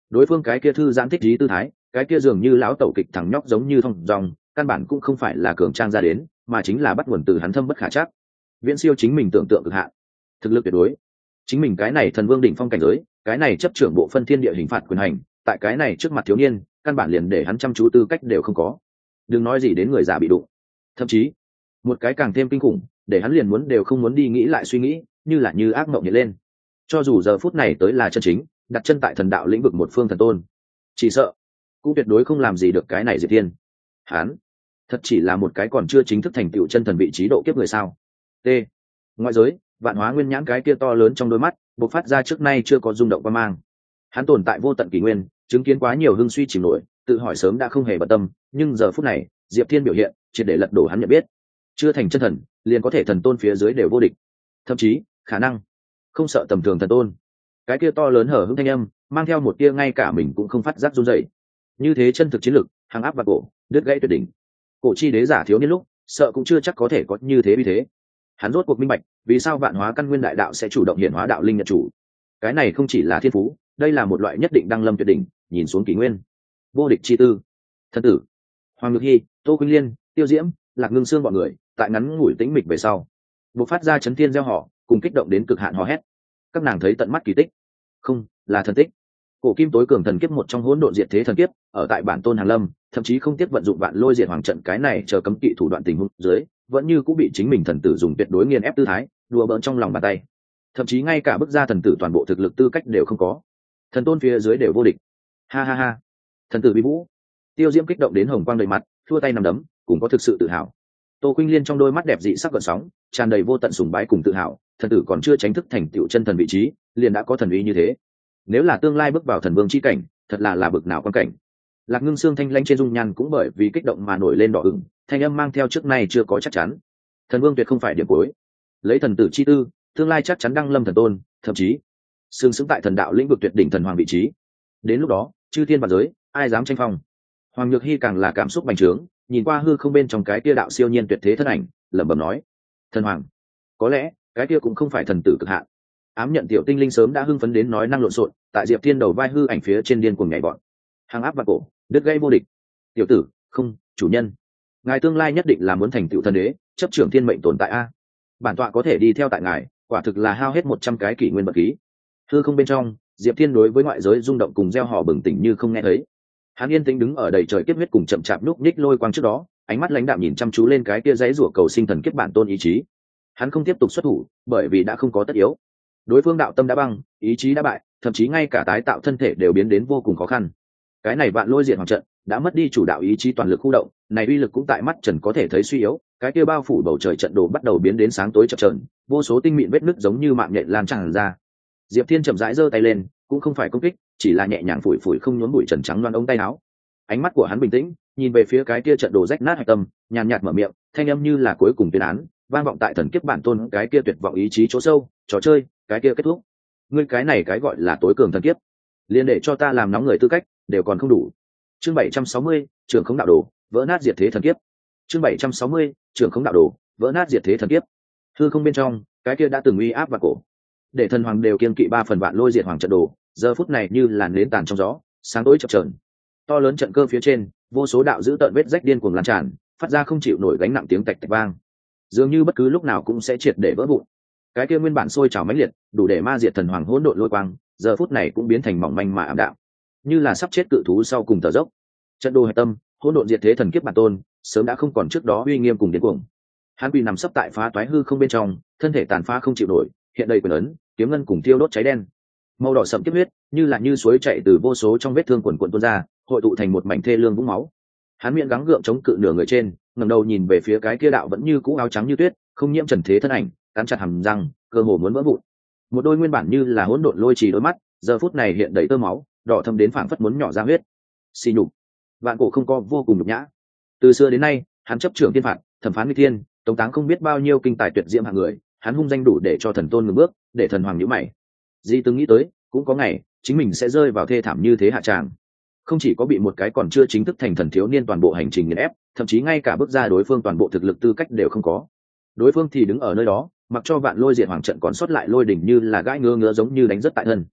đối phương cái kia thư giãn thích trí tư thái, cái kia dường như lão tẩu kịch thằng nhóc giống như thông dòng, căn bản cũng không phải là cường trang ra đến, mà chính là bắt nguồn từ hắn thâm bất khả trắc, viễn siêu chính mình tưởng tượng cực hạn, thực lực tuyệt đối. Chính mình cái này thần vương đỉnh phong cảnh giới, cái này chấp trưởng bộ phân thiên địa hình phạt quyền hành, tại cái này trước mặt thiếu niên, căn bản liền để hắn chăm chú tư cách đều không có. Đừng nói gì đến người già bị đụng, thậm chí một cái càng thêm kinh khủng, để hắn liền muốn đều không muốn đi nghĩ lại suy nghĩ, như là như ác mộng hiện lên. Cho dù giờ phút này tới là chân chính đặt chân tại thần đạo lĩnh vực một phương thần tôn, chỉ sợ cũng tuyệt đối không làm gì được cái này Diệp Thiên. Hắn thật chỉ là một cái còn chưa chính thức thành tựu chân thần vị trí độ kiếp người sao? T. Ngoại giới, vạn hóa nguyên nhãn cái kia to lớn trong đôi mắt bộc phát ra trước nay chưa có rung động qua mang. Hắn tồn tại vô tận kỷ nguyên, chứng kiến quá nhiều hưng suy chìm nổi, tự hỏi sớm đã không hề bận tâm, nhưng giờ phút này Diệp Thiên biểu hiện triệt để lật đổ hắn nhận biết. Chưa thành chân thần liền có thể thần tôn phía dưới đều vô địch, thậm chí khả năng không sợ tầm thường thần tôn. Cái kia to lớn hở hững thanh âm mang theo một tia ngay cả mình cũng không phát giác run rẩy. Như thế chân thực chiến lực, hàng áp và cổ đứt gãy tuyệt đỉnh. Cổ chi đế giả thiếu niên lúc sợ cũng chưa chắc có thể có như thế vì thế. Hắn rốt cuộc minh bạch vì sao vạn hóa căn nguyên đại đạo sẽ chủ động hiện hóa đạo linh nhật chủ. Cái này không chỉ là thiên phú, đây là một loại nhất định đăng lâm tuyệt đỉnh, nhìn xuống kỷ nguyên vô địch chi tư. Thần tử Hoàng Nhược Hy, Tô Khuynh Liên, Tiêu Diễm, Lạc Ngưng Sương bọn người tại ngắn ngủi tĩnh mịch về sau bộc phát ra chấn thiên gieo họ, cùng kích động đến cực hạn hò hét. Các nàng thấy tận mắt kỳ tích, không là thần tích. Cổ kim tối cường thần kiếp một trong hỗn độn diệt thế thần kiếp, ở tại bản tôn hàng lâm, thậm chí không tiếc vận dụng vạn lôi diệt hoàng trận cái này chờ cấm kỵ thủ đoạn tình huống dưới, vẫn như cũng bị chính mình thần tử dùng tuyệt đối nghiền ép tư thái đùa bỡn trong lòng bàn tay. Thậm chí ngay cả bức ra thần tử toàn bộ thực lực tư cách đều không có, thần tôn phía dưới đều vô địch. Ha ha ha, thần tử vi vũ. Tiêu Diễm kích động đến hồng quang đầy mặt, thua tay nằm đấm, cũng có thực sự tự hào. Tô Khuynh Liên trong đôi mắt đẹp dị sắc gợn sóng, tràn đầy vô tận sùng bái cùng tự hào. Thần tử còn chưa tránh thức thành tựu chân thần vị trí, liền đã có thần uy như thế. Nếu là tương lai bước vào thần vương chi cảnh, thật là là bực nào quan cảnh. Lạc Ngưng Sương thanh lãnh trên dung nhan cũng bởi vì kích động mà nổi lên đỏ ửng, thanh âm mang theo trước nay chưa có chắc chắn. Thần vương tuyệt không phải điểm cuối, lấy thần tử chi tư, tương lai chắc chắn đăng lâm thần tôn, thậm chí sừng sững tại thần đạo lĩnh vực tuyệt đỉnh thần hoàng vị trí. Đến lúc đó, chư thiên vạn giới, ai dám tranh phong? Hoàng Nhược Hy càng là cảm xúc bành trướng, nhìn qua hư không bên trong cái kia đạo siêu nhiên tuyệt thế thân ảnh, lẩm bẩm nói: thần hoàng, có lẽ cái kia cũng không phải thần tử cực hạn. Ám nhận tiểu tinh linh sớm đã hưng phấn đến nói năng lộn xộn, tại Diệp Thiên đầu vai hư ảnh phía trên điên cuồng nhảy bọn, hàng áp và cổ đứt gây vô địch. Tiểu tử, không, chủ nhân, ngài tương lai nhất định là muốn thành tựu thần đế, chấp trưởng thiên mệnh tồn tại a. Bản tọa có thể đi theo tại ngài, quả thực là hao hết một trăm cái kỷ nguyên bậc khí. Hư không bên trong, Diệp Thiên đối với ngoại giới rung động cùng gieo hò bừng tỉnh như không nghe thấy. Hắn yên tĩnh đứng ở đầy trời kiếp huyết cùng chậm chạp núp nhích lôi quang trước đó, ánh mắt lãnh đạm nhìn chăm chú lên cái kia dãy rủa cầu sinh thần kiếp bản tôn ý chí. Hắn không tiếp tục xuất thủ, bởi vì đã không có tất yếu. Đối phương đạo tâm đã băng, ý chí đã bại, thậm chí ngay cả tái tạo thân thể đều biến đến vô cùng khó khăn. Cái này vạn lôi diệt hoàng trận đã mất đi chủ đạo ý chí toàn lực khu động, này uy lực cũng tại mắt trần có thể thấy suy yếu. Cái kia bao phủ bầu trời trận đồ bắt đầu biến đến sáng tối chập chờn, vô số tinh mịn vết nứt giống như mạng nhện lan tràn ra. Diệp Thiên chậm rãi giơ tay lên, cũng không phải công kích, chỉ là nhẹ nhàng phủi phủi không nhốn bụi trần trắng loan ống tay áo. Ánh mắt của hắn bình tĩnh, nhìn về phía cái kia trận đồ rách nát hạch tâm, nhàn nhạt mở miệng, thanh âm như là cuối cùng tuyên án, vang vọng tại thần kiếp bản tôn cái kia tuyệt vọng ý chí chỗ sâu. Trò chơi, cái kia kết thúc. Ngươi cái này cái gọi là tối cường thần kiếp, liền để cho ta làm nóng người tư cách đều còn không đủ. Chương bảy trăm sáu mươi, trưởng khống đạo đồ, vỡ nát diệt thế thần kiếp. Chương bảy trăm sáu mươi, trưởng khống đạo đồ, vỡ nát diệt thế thần kiếp. Hư không bên trong, cái kia đã từng uy áp và cổ, để thần hoàng đều kiên kỵ ba phần vạn lôi diệt hoàng trận đồ, giờ phút này như là nến tàn trong gió, sáng tối chập chờn. To lớn trận cơ phía trên, vô số đạo dữ tợn vết rách điên cuồng lan tràn, phát ra không chịu nổi gánh nặng tiếng tạch tạch vang, dường như bất cứ lúc nào cũng sẽ triệt để vỡ vụn. Cái kia nguyên bản sôi trào mãnh liệt, đủ để ma diệt thần hoàng hỗn độn lôi quang, giờ phút này cũng biến thành mỏng manh mà ảm đạm, như là sắp chết cự thú sau cùng thở dốc. Trận đồ hạch tâm, hỗn độn diệt thế thần kiếp bản tôn, sớm đã không còn trước đó uy nghiêm cùng điên cuồng. Hắn quỳ nằm sấp tại phá toái hư không bên trong, thân thể tàn phá không chịu nổi, hiện đầy quyền ấn, kiếm ngân cùng thiêu đốt cháy đen. Màu đỏ sẫm kiếp huyết, như là như suối chảy từ vô số trong vết thương quần quần tuôn ra, hội tụ thành một mảnh thê lương vũng máu. Hắn miệng gắng gượng chống cự nửa người trên, ngẩng đầu nhìn về phía cái kia đạo vẫn như cũ áo trắng như tuyết, không nhiễm trần thế thân ảnh, cắn chặt hàm răng, cơ hồ muốn vỡ vụn. Một đôi nguyên bản như là hỗn độn lôi trì đôi mắt, giờ phút này hiện đầy tơ máu, đỏ thâm đến phảng phất muốn nhỏ ra huyết. Xỉ nhục, vạn cổ không có vô cùng nhục nhã. Từ xưa đến nay, hắn chấp trưởng thiên phạt, thẩm phán nguy thiên, tống táng không biết bao nhiêu kinh tài tuyệt diễm hạng người, hắn hung danh đủ để cho thần tôn ngừng bước, để thần hoàng nhíu mày. Di từng nghĩ tới, cũng có ngày chính mình sẽ rơi vào thê thảm như thế hạ tràng. Không chỉ có bị một cái còn chưa chính thức thành thần thiếu niên toàn bộ hành trình nghiền ép, thậm chí ngay cả bước ra đối phương toàn bộ thực lực tư cách đều không có. Đối phương thì đứng ở nơi đó, mặc cho vạn lôi diệt hoàng trận còn sót lại lôi đỉnh như là gãi ngứa ngứa giống như đánh rất tại thân.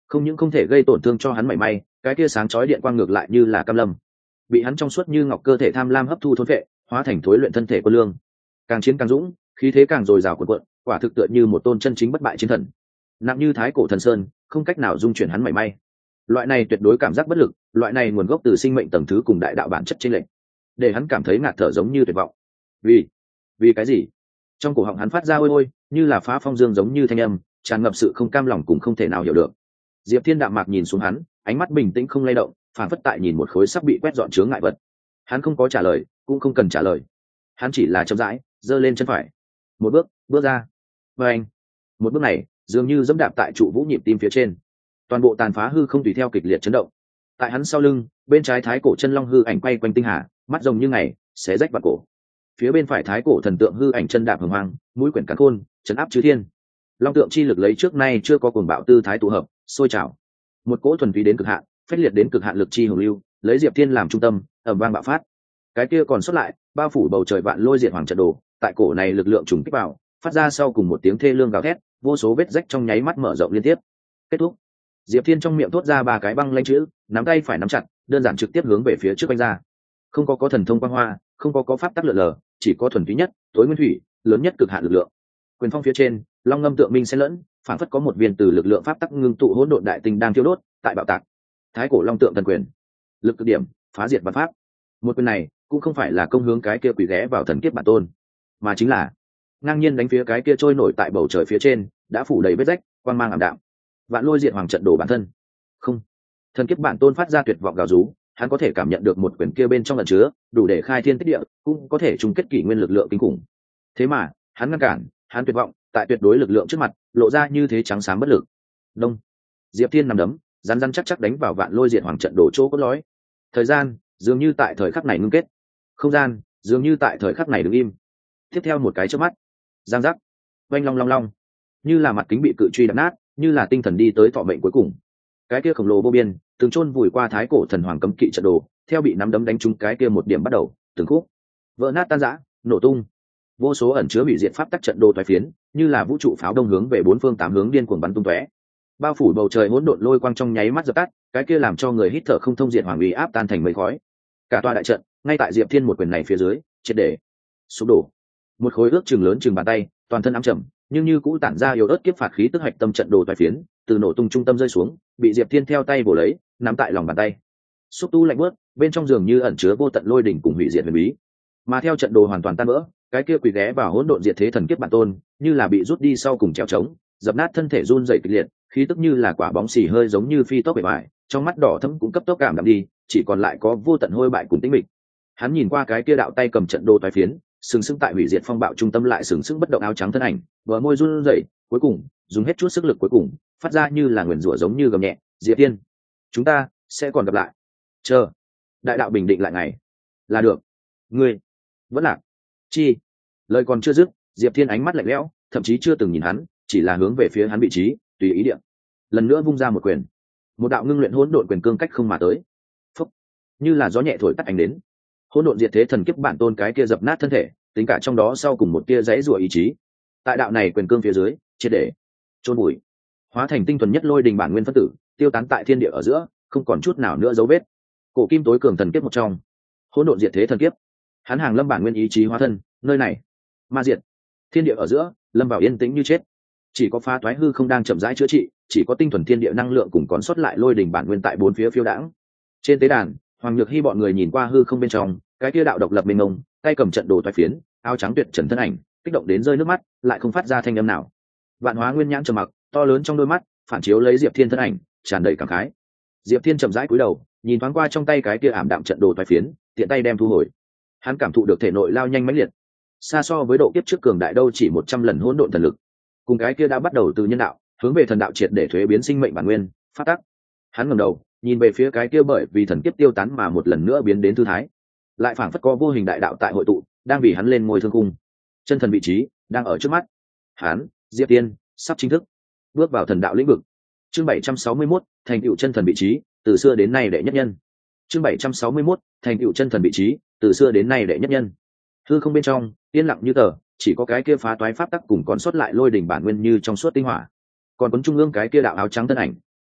không những không thể gây tổn thương cho hắn mảy may, cái kia sáng chói điện quang ngược lại như là cam lâm, bị hắn trong suốt như ngọc cơ thể tham lam hấp thu thôn vệ, hóa thành thối luyện thân thể của lương. Càng chiến càng dũng, khí thế càng dồi dào cuộn cuộn, quả thực tựa như một tôn chân chính bất bại chiến thần, nặng như thái cổ thần sơn, không cách nào dung chuyển hắn mảy may. Loại này tuyệt đối cảm giác bất lực, loại này nguồn gốc từ sinh mệnh tầng thứ cùng đại đạo bản chất chênh lệch, để hắn cảm thấy ngạt thở giống như tuyệt vọng. Vì, vì cái gì? Trong cổ họng hắn phát ra ôi ôi, như là phá phong dương giống như thanh âm, tràn ngập sự không cam lòng cùng không thể nào hiểu được. Diệp Thiên đạm mạc nhìn xuống hắn, ánh mắt bình tĩnh không lay động, phản phất tại nhìn một khối sắp bị quét dọn chướng ngại vật. Hắn không có trả lời, cũng không cần trả lời. Hắn chỉ là chậm rãi giơ lên chân phải, một bước, bước ra. Và anh, một bước này dường như dẫm đạp tại trụ vũ nhịp tim phía trên, toàn bộ tàn phá hư không tùy theo kịch liệt chấn động. Tại hắn sau lưng, bên trái thái cổ chân long hư ảnh quay quanh tinh hà, mắt rồng như ngày, xé rách vạt cổ. Phía bên phải thái cổ thần tượng hư ảnh chân đạp hồng hoang, mũi quyển cắn khôn, chấn áp chư thiên. Long tượng chi lực lấy trước nay chưa có cuồng bạo tư thái tụ hợp, sôi trào. Một cỗ thuần túy đến cực hạn, phách liệt đến cực hạn lực chi hồng lưu, lấy Diệp Thiên làm trung tâm, ầm vang bạo phát. Cái kia còn sót lại, bao phủ bầu trời vạn lôi diệt hoàng trận đồ, tại cổ này lực lượng trùng kích vào, phát ra sau cùng một tiếng thê lương gào thét, vô số vết rách trong nháy mắt mở rộng liên tiếp. Kết thúc. Diệp Thiên trong miệng thốt ra ba cái băng lanh chữ, nắm tay phải nắm chặt, đơn giản trực tiếp hướng về phía trước quanh ra. Không có có thần thông quang hoa, không có có pháp tắc lượn lờ, chỉ có thuần túy nhất, tối nguyên thủy, lớn nhất cực hạn lực lượng. Quyền phong phía trên, long ngâm tượng minh xen lẫn, phản phất có một viên từ lực lượng pháp tắc ngưng tụ hỗn độn đại tinh đang thiêu đốt, tại bạo tạc. Thái cổ long tượng thần quyền, lực cực điểm, phá diệt và pháp. Một quyền này cũng không phải là công hướng cái kia quỷ ghé vào thần kiếp bản tôn, mà chính là ngang nhiên đánh phía cái kia trôi nổi tại bầu trời phía trên, đã phủ đầy vết rách, quang mang ảm đạm. Vạn lôi diệt hoàng trận đổ bản thân. Không, thần kiếp bản tôn phát ra tuyệt vọng gào rú, hắn có thể cảm nhận được một quyền kia bên trong ẩn chứa, đủ để khai thiên tích địa, cũng có thể chung kết kỷ nguyên lực lượng kinh khủng. Thế mà, hắn ngăn cản, hắn tuyệt vọng, tại tuyệt đối lực lượng trước mặt, lộ ra như thế trắng xám bất lực. Đông. Diệp Thiên nằm đấm, rắn rắn chắc chắc đánh vào vạn lôi diệt hoàng trận đổ chỗ cốt lõi. Thời gian dường như tại thời khắc này ngưng kết, không gian dường như tại thời khắc này đứng im. Tiếp theo một cái chớp mắt, giang giác, oanh long long long, như là mặt kính bị cự truy đập nát, như là tinh thần đi tới thọ mệnh cuối cùng. Cái kia khổng lồ vô biên, từng chôn vùi qua thái cổ thần hoàng cấm kỵ trận đồ, theo bị nắm đấm đánh trúng cái kia một điểm bắt đầu, từng khúc vỡ nát tan rã, nổ tung. Vô số ẩn chứa hủy diệt pháp tắc trận đồ toái phiến, như là vũ trụ pháo đông hướng về bốn phương tám hướng điên cuồng bắn tung tóe. Bao phủ bầu trời hỗn độn lôi quang trong nháy mắt dập tắt, cái kia làm cho người hít thở không thông diệt hoàng uy áp tan thành mây khói. Cả tòa đại trận, ngay tại Diệp Thiên một quyền này phía dưới, triệt để sụp đổ. Một khối ước chừng lớn chừng bàn tay, toàn thân ám trầm, nhưng như cũ tản ra yếu ớt kiếp phạt khí tức hạch tâm trận đồ toái phiến, từ nổ tung trung tâm rơi xuống, bị Diệp Thiên theo tay bổ lấy, nắm tại lòng bàn tay. Xúc tu lạnh bước, bên trong giường như ẩn chứa vô tận lôi đỉnh cùng hủy diệt huyền bí. Mà theo trận đồ hoàn toàn tan vỡ, cái kia quỳ ghé vào hỗn độn diệt thế thần kiếp bản tôn, như là bị rút đi sau cùng treo trống, dập nát thân thể run rẩy kịch liệt, khí tức như là quả bóng xì hơi giống như phi tốc bề bại, trong mắt đỏ thẫm cũng cấp tốc cảm đạm đi, chỉ còn lại có vô tận hôi bại cùng tĩnh mịch. Hắn nhìn qua cái kia đạo tay cầm trận đồ toái phiến, sừng sững tại hủy diệt phong bạo trung tâm lại sừng sững bất động áo trắng thân ảnh, bờ môi run rẩy, cuối cùng dùng hết chút sức lực cuối cùng, phát ra như là nguyền rủa giống như gầm nhẹ, "Diệp Tiên, chúng ta sẽ còn gặp lại." Chờ, đại đạo bình định lại ngày. Là được. Ngươi vẫn lạc. Chi? Lời còn chưa dứt, Diệp Thiên ánh mắt lạnh lẽo, thậm chí chưa từng nhìn hắn, chỉ là hướng về phía hắn vị trí, tùy ý điện. Lần nữa vung ra một quyền. Một đạo ngưng luyện hỗn độn quyền cương cách không mà tới. Phúc, như là gió nhẹ thổi tắt ánh đến. Hỗn độn diệt thế thần kiếp bản tôn cái kia dập nát thân thể, tính cả trong đó sau cùng một tia giãy rủa ý chí. Tại đạo này quyền cương phía dưới, triệt để chôn bụi, hóa thành tinh thuần nhất lôi đình bản nguyên phân tử, tiêu tán tại thiên địa ở giữa, không còn chút nào nữa dấu vết. Cổ kim tối cường thần kiếp một trong, hỗn độn diệt thế thần kiếp. Hắn hàng lâm bản nguyên ý chí hóa thân, nơi này ma diệt, thiên địa ở giữa lâm vào yên tĩnh như chết, chỉ có phá toái hư không đang chậm rãi chữa trị, chỉ có tinh thuần thiên địa năng lượng cùng còn sót lại lôi đỉnh bản nguyên tại bốn phía phiêu đãng. Trên tế đàn, Hoàng Nhược Hy bọn người nhìn qua hư không bên trong, cái kia đạo độc lập mênh mông, tay cầm trận đồ toái phiến, áo trắng tuyệt trần thân ảnh, kích động đến rơi nước mắt, lại không phát ra thanh âm nào. Vạn Hóa Nguyên nhãn trầm mặc, to lớn trong đôi mắt, phản chiếu lấy Diệp Thiên thân ảnh, tràn đầy cảm khái. Diệp Thiên chậm rãi cúi đầu, nhìn thoáng qua trong tay cái kia ảm đạm trận đồ toái phiến, tiện tay đem thu hồi. Hắn cảm thụ được thể nội lao nhanh mãnh liệt, xa so với độ kiếp trước cường đại đâu chỉ một trăm lần hỗn độn thần lực. Cùng cái kia đã bắt đầu từ nhân đạo, hướng về thần đạo triệt để thuế biến sinh mệnh bản nguyên, phát tác. Hắn ngẩng đầu, nhìn về phía cái kia bởi vì thần kiếp tiêu tán mà một lần nữa biến đến thư thái, lại phảng phất có vô hình đại đạo tại hội tụ, đang vì hắn lên ngôi thương cung. Chân thần vị trí đang ở trước mắt. Hắn, Diệp Tiên, sắp chính thức bước vào thần đạo lĩnh vực. Chương bảy trăm sáu mươi mốt, thành tựu chân thần vị trí, từ xưa đến nay đệ nhất nhân. Chương bảy trăm sáu mươi mốt, thành tựu chân thần vị trí, từ xưa đến nay đệ nhất nhân. Hư không bên trong, yên lặng như tờ, chỉ có cái kia phá toái pháp tắc cùng còn sót lại lôi đỉnh bản nguyên như trong suốt tinh hỏa. Còn cuốn trung ương cái kia đạo áo trắng thân ảnh,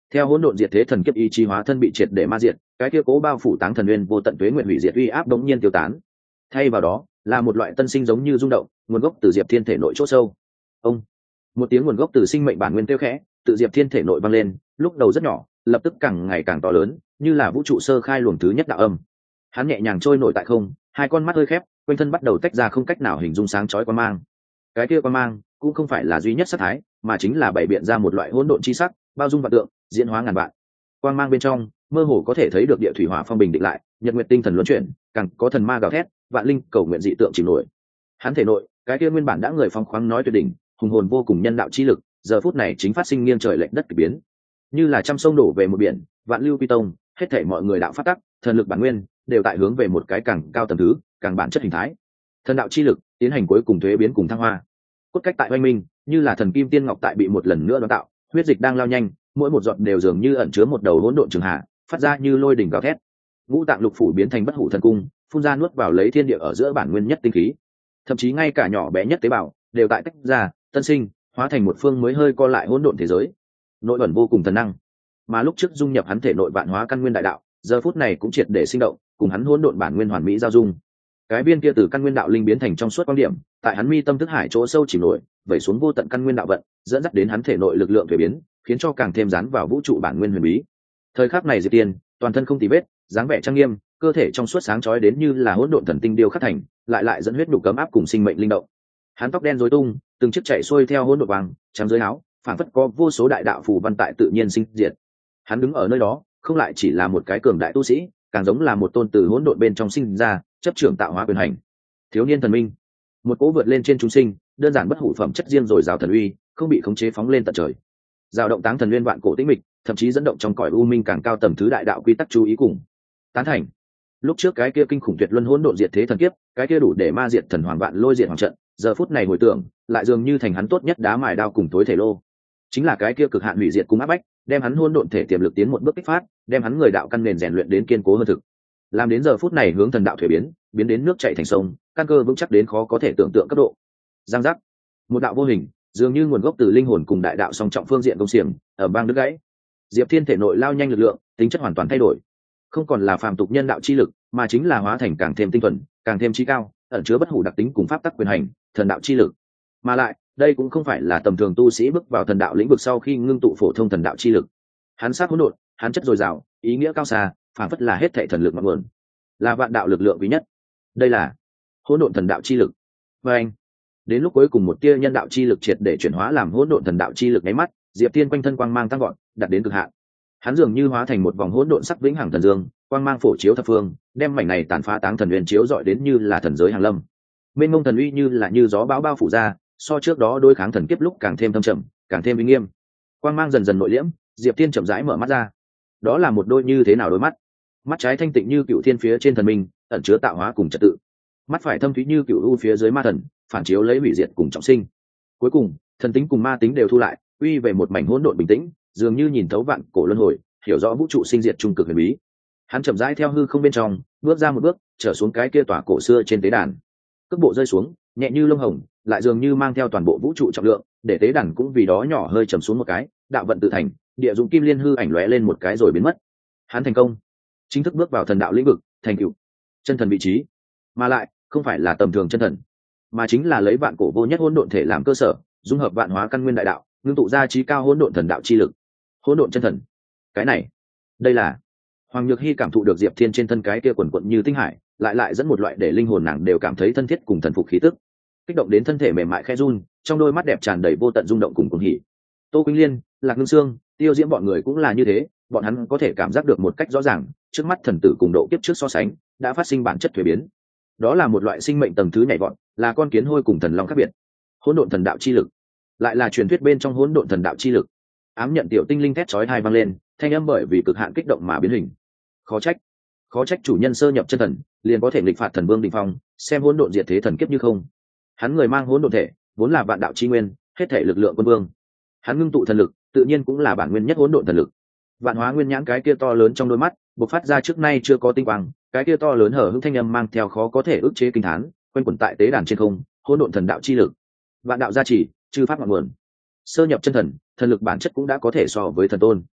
Theo hỗn độn diệt thế thần kiếp ý chí hóa thân bị triệt để ma diệt, cái kia cố bao phủ táng thần nguyên vô tận tuế nguyện hủy diệt uy áp đống nhiên tiêu tán. Thay vào đó là một loại tân sinh giống như rung động, nguồn gốc từ Diệp Thiên thể nội chỗ sâu. Ông, một tiếng nguồn gốc từ sinh mệnh bản nguyên kêu khẽ, tự Diệp Thiên thể nội vang lên, lúc đầu rất nhỏ, lập tức càng ngày càng to lớn, như là vũ trụ sơ khai luồng thứ nhất đạo âm. Hắn nhẹ nhàng trôi nổi tại không, hai con mắt hơi khép, quanh thân bắt đầu tách ra không cách nào hình dung sáng chói quang mang. Cái kia quang mang cũng không phải là duy nhất sắc thái, mà chính là bày biện ra một loại hỗn độn chi sắc, bao dung vạn tượng, diễn hóa ngàn vạn. Quang mang bên trong mơ hồ có thể thấy được địa thủy hỏa phong bình định lại, nhật nguyệt tinh thần luân chuyển, càng có thần ma gào thét, vạn linh cầu nguyện dị tượng chìm nổi. Hắn thể nội cái kia nguyên bản đã người phong khoáng nói tuyệt đỉnh, hùng hồn vô cùng nhân đạo chi lực, giờ phút này chính phát sinh nghiêng trời lệch đất kỳ biến, như là trăm sông đổ về một biển, vạn lưu quy tông, hết thảy mọi người đạo phát tắc, thần lực bản nguyên đều tại hướng về một cái càng cao tầng thứ, càng bản chất hình thái. Thần đạo chi lực tiến hành cuối cùng thuế biến cùng thăng hoa. Cốt cách tại oanh minh, như là thần kim tiên ngọc tại bị một lần nữa đón tạo, huyết dịch đang lao nhanh, mỗi một giọt đều dường như ẩn chứa một đầu hỗn độn trường hạ, phát ra như lôi đỉnh gào thét. Ngũ tạng lục phủ biến thành bất hủ thần cung, phun ra nuốt vào lấy thiên địa ở giữa bản nguyên nhất tinh khí. Thậm chí ngay cả nhỏ bé nhất tế bào đều tại tách ra, tân sinh, hóa thành một phương mới hơi co lại hỗn độn thế giới. Nội ẩn vô cùng thần năng, mà lúc trước dung nhập hắn thể nội vạn hóa căn nguyên đại đạo, giờ phút này cũng triệt để sinh động, cùng hắn hỗn độn bản nguyên hoàn mỹ giao dung. Cái viên kia từ căn nguyên đạo linh biến thành trong suốt quan điểm, tại hắn mi tâm thức hải chỗ sâu chìm nổi, vẩy xuống vô tận căn nguyên đạo vận, dẫn dắt đến hắn thể nội lực lượng thủy biến, khiến cho càng thêm dán vào vũ trụ bản nguyên huyền bí. Thời khắc này Diệp Tiên, toàn thân không tì vết, dáng vẻ trang nghiêm, cơ thể trong suốt sáng chói đến như là hỗn độn thần tinh điêu khắc thành, lại lại dẫn huyết đủ cấm áp cùng sinh mệnh linh động. Hắn tóc đen rối tung, từng chiếc chạy xuôi theo hỗn độn vàng, trắng dưới áo, phản phất có vô số đại đạo phù văn tại tự nhiên sinh diệt. Hắn đứng ở nơi đó, không lại chỉ là một cái cường đại tu sĩ, càng giống là một tôn từ hỗn độn bên trong sinh ra, chấp trưởng tạo hóa quyền hành. Thiếu niên thần minh, một cỗ vượt lên trên chúng sinh, đơn giản bất hủ phẩm chất riêng rồi rào thần uy, không bị khống chế phóng lên tận trời. Dao động táng thần nguyên vạn cổ tĩnh mịch, thậm chí dẫn động trong cõi u minh càng cao tầng thứ đại đạo quy tắc chú ý cùng tán thành. Lúc trước cái kia kinh khủng tuyệt luân hỗn độn diệt thế thần kiếp, cái kia đủ để ma diệt thần hoàng vạn lôi diệt hoàng trận, giờ phút này hồi tưởng, lại dường như thành hắn tốt nhất đá mài đao cùng tối thể lô. Chính là cái kia cực hạn hủy diệt cùng áp bách, đem hắn hỗn độn thể tiềm lực tiến một bước kích phát, đem hắn người đạo căn nền rèn luyện đến kiên cố hơn thực. Làm đến giờ phút này hướng thần đạo thuế biến, biến đến nước chảy thành sông, căn cơ vững chắc đến khó có thể tưởng tượng cấp độ. Giang giác, một đạo vô hình, dường như nguồn gốc từ linh hồn cùng đại đạo song trọng phương diện công xiềng, ở bang đứt gãy. Diệp Thiên thể nội lao nhanh lực lượng, tính chất hoàn toàn thay đổi, không còn là phàm tục nhân đạo chi lực, mà chính là hóa thành càng thêm tinh thuần, càng thêm trí cao, ẩn chứa bất hủ đặc tính cùng pháp tắc quyền hành, thần đạo chi lực. Mà lại, đây cũng không phải là tầm thường tu sĩ bước vào thần đạo lĩnh vực sau khi ngưng tụ phổ thông thần đạo chi lực. Hắn sát hỗn độn, hắn chất dồi dào, ý nghĩa cao xa, phản phất là hết thảy thần lực ngọn nguồn, là vạn đạo lực lượng quý nhất. Đây là hỗn độn thần đạo chi lực. Và anh, đến lúc cuối cùng một tia nhân đạo chi lực triệt để chuyển hóa làm hỗn độn thần đạo chi lực nháy mắt, Diệp Thiên quanh thân quang mang tăng vọt, đạt đến cực hạn. Hắn dường như hóa thành một vòng hỗn độn sắc vĩnh hằng thần dương, quang mang phổ chiếu thập phương, đem mảnh này tàn phá táng thần huyền chiếu dọi đến như là thần giới hàng lâm. Mênh mông thần uy như là như gió bão bao phủ ra, so trước đó đối kháng thần kiếp lúc càng thêm thâm trầm, càng thêm uy nghiêm. Quang mang dần dần nội liễm, Diệp Thiên chậm rãi mở mắt ra. Đó là một đôi như thế nào đôi mắt? Mắt trái thanh tịnh như cựu thiên phía trên thần minh, ẩn chứa tạo hóa cùng trật tự. Mắt phải thâm thúy như cựu u phía dưới ma thần, phản chiếu lấy hủy diệt cùng trọng sinh. Cuối cùng, thần tính cùng ma tính đều thu lại, uy về một mảnh hỗn độn bình tĩnh, dường như nhìn thấu vạn cổ luân hồi, hiểu rõ vũ trụ sinh diệt trung cực huyền bí. Hắn chậm rãi theo hư không bên trong, bước ra một bước, trở xuống cái kia tòa cổ xưa trên tế đàn. Cước bộ rơi xuống, nhẹ như lông hồng, lại dường như mang theo toàn bộ vũ trụ trọng lượng, để tế đàn cũng vì đó nhỏ hơi trầm xuống một cái, đạo vận tự thành, địa dụng kim liên hư ảnh lóe lên một cái rồi biến mất. Hắn thành công, chính thức bước vào thần đạo lĩnh vực, thành tựu chân thần vị trí, mà lại không phải là tầm thường chân thần, mà chính là lấy vạn cổ vô nhất hỗn độn thể làm cơ sở, dung hợp vạn hóa căn nguyên đại đạo, ngưng tụ ra trí cao hỗn độn thần đạo chi lực. Hỗn độn chân thần, cái này, đây là Hoàng Nhược Hy cảm thụ được Diệp Thiên trên thân cái kia quần quận như tinh hải, lại lại dẫn một loại để linh hồn nàng đều cảm thấy thân thiết cùng thần phục khí tức, kích động đến thân thể mềm mại khẽ run, trong đôi mắt đẹp tràn đầy vô tận rung động cùng cuồng hỉ. Tô Quỳnh Liên, Lạc Ngưng Sương, Tiêu Diễm bọn người cũng là như thế, bọn hắn có thể cảm giác được một cách rõ ràng, trước mắt thần tử cùng độ kiếp trước so sánh, đã phát sinh bản chất thuế biến. Đó là một loại sinh mệnh tầng thứ nhảy vọt, là con kiến hôi cùng thần long khác biệt. Hỗn độn thần đạo chi lực, lại là truyền thuyết bên trong hỗn độn thần đạo chi lực. Ám nhận tiểu tinh linh thét chói tai vang lên, thanh âm bởi vì cực hạn kích động mà biến hình. Khó trách, khó trách chủ nhân sơ nhập chân thần, liền có thể nghịch phạt thần vương đỉnh phong, xem hỗn độn diệt thế thần kiếp như không. Hắn người mang hỗn độn thể, vốn là vạn đạo chi nguyên, hết thể lực lượng quân vương. Hắn ngưng tụ thần lực, tự nhiên cũng là bản nguyên nhất hỗn độn thần lực. Vạn hóa nguyên nhãn cái kia to lớn trong đôi mắt, bộc phát ra trước nay chưa có tinh quang, cái kia to lớn hở hững thanh âm mang theo khó có thể ức chế kinh thán, quanh quẩn tại tế đàn trên không, hỗn độn thần đạo chi lực. Vạn đạo gia trì, chư pháp ngọn nguồn. Sơ nhập chân thần, thần lực bản chất cũng đã có thể so với thần tôn.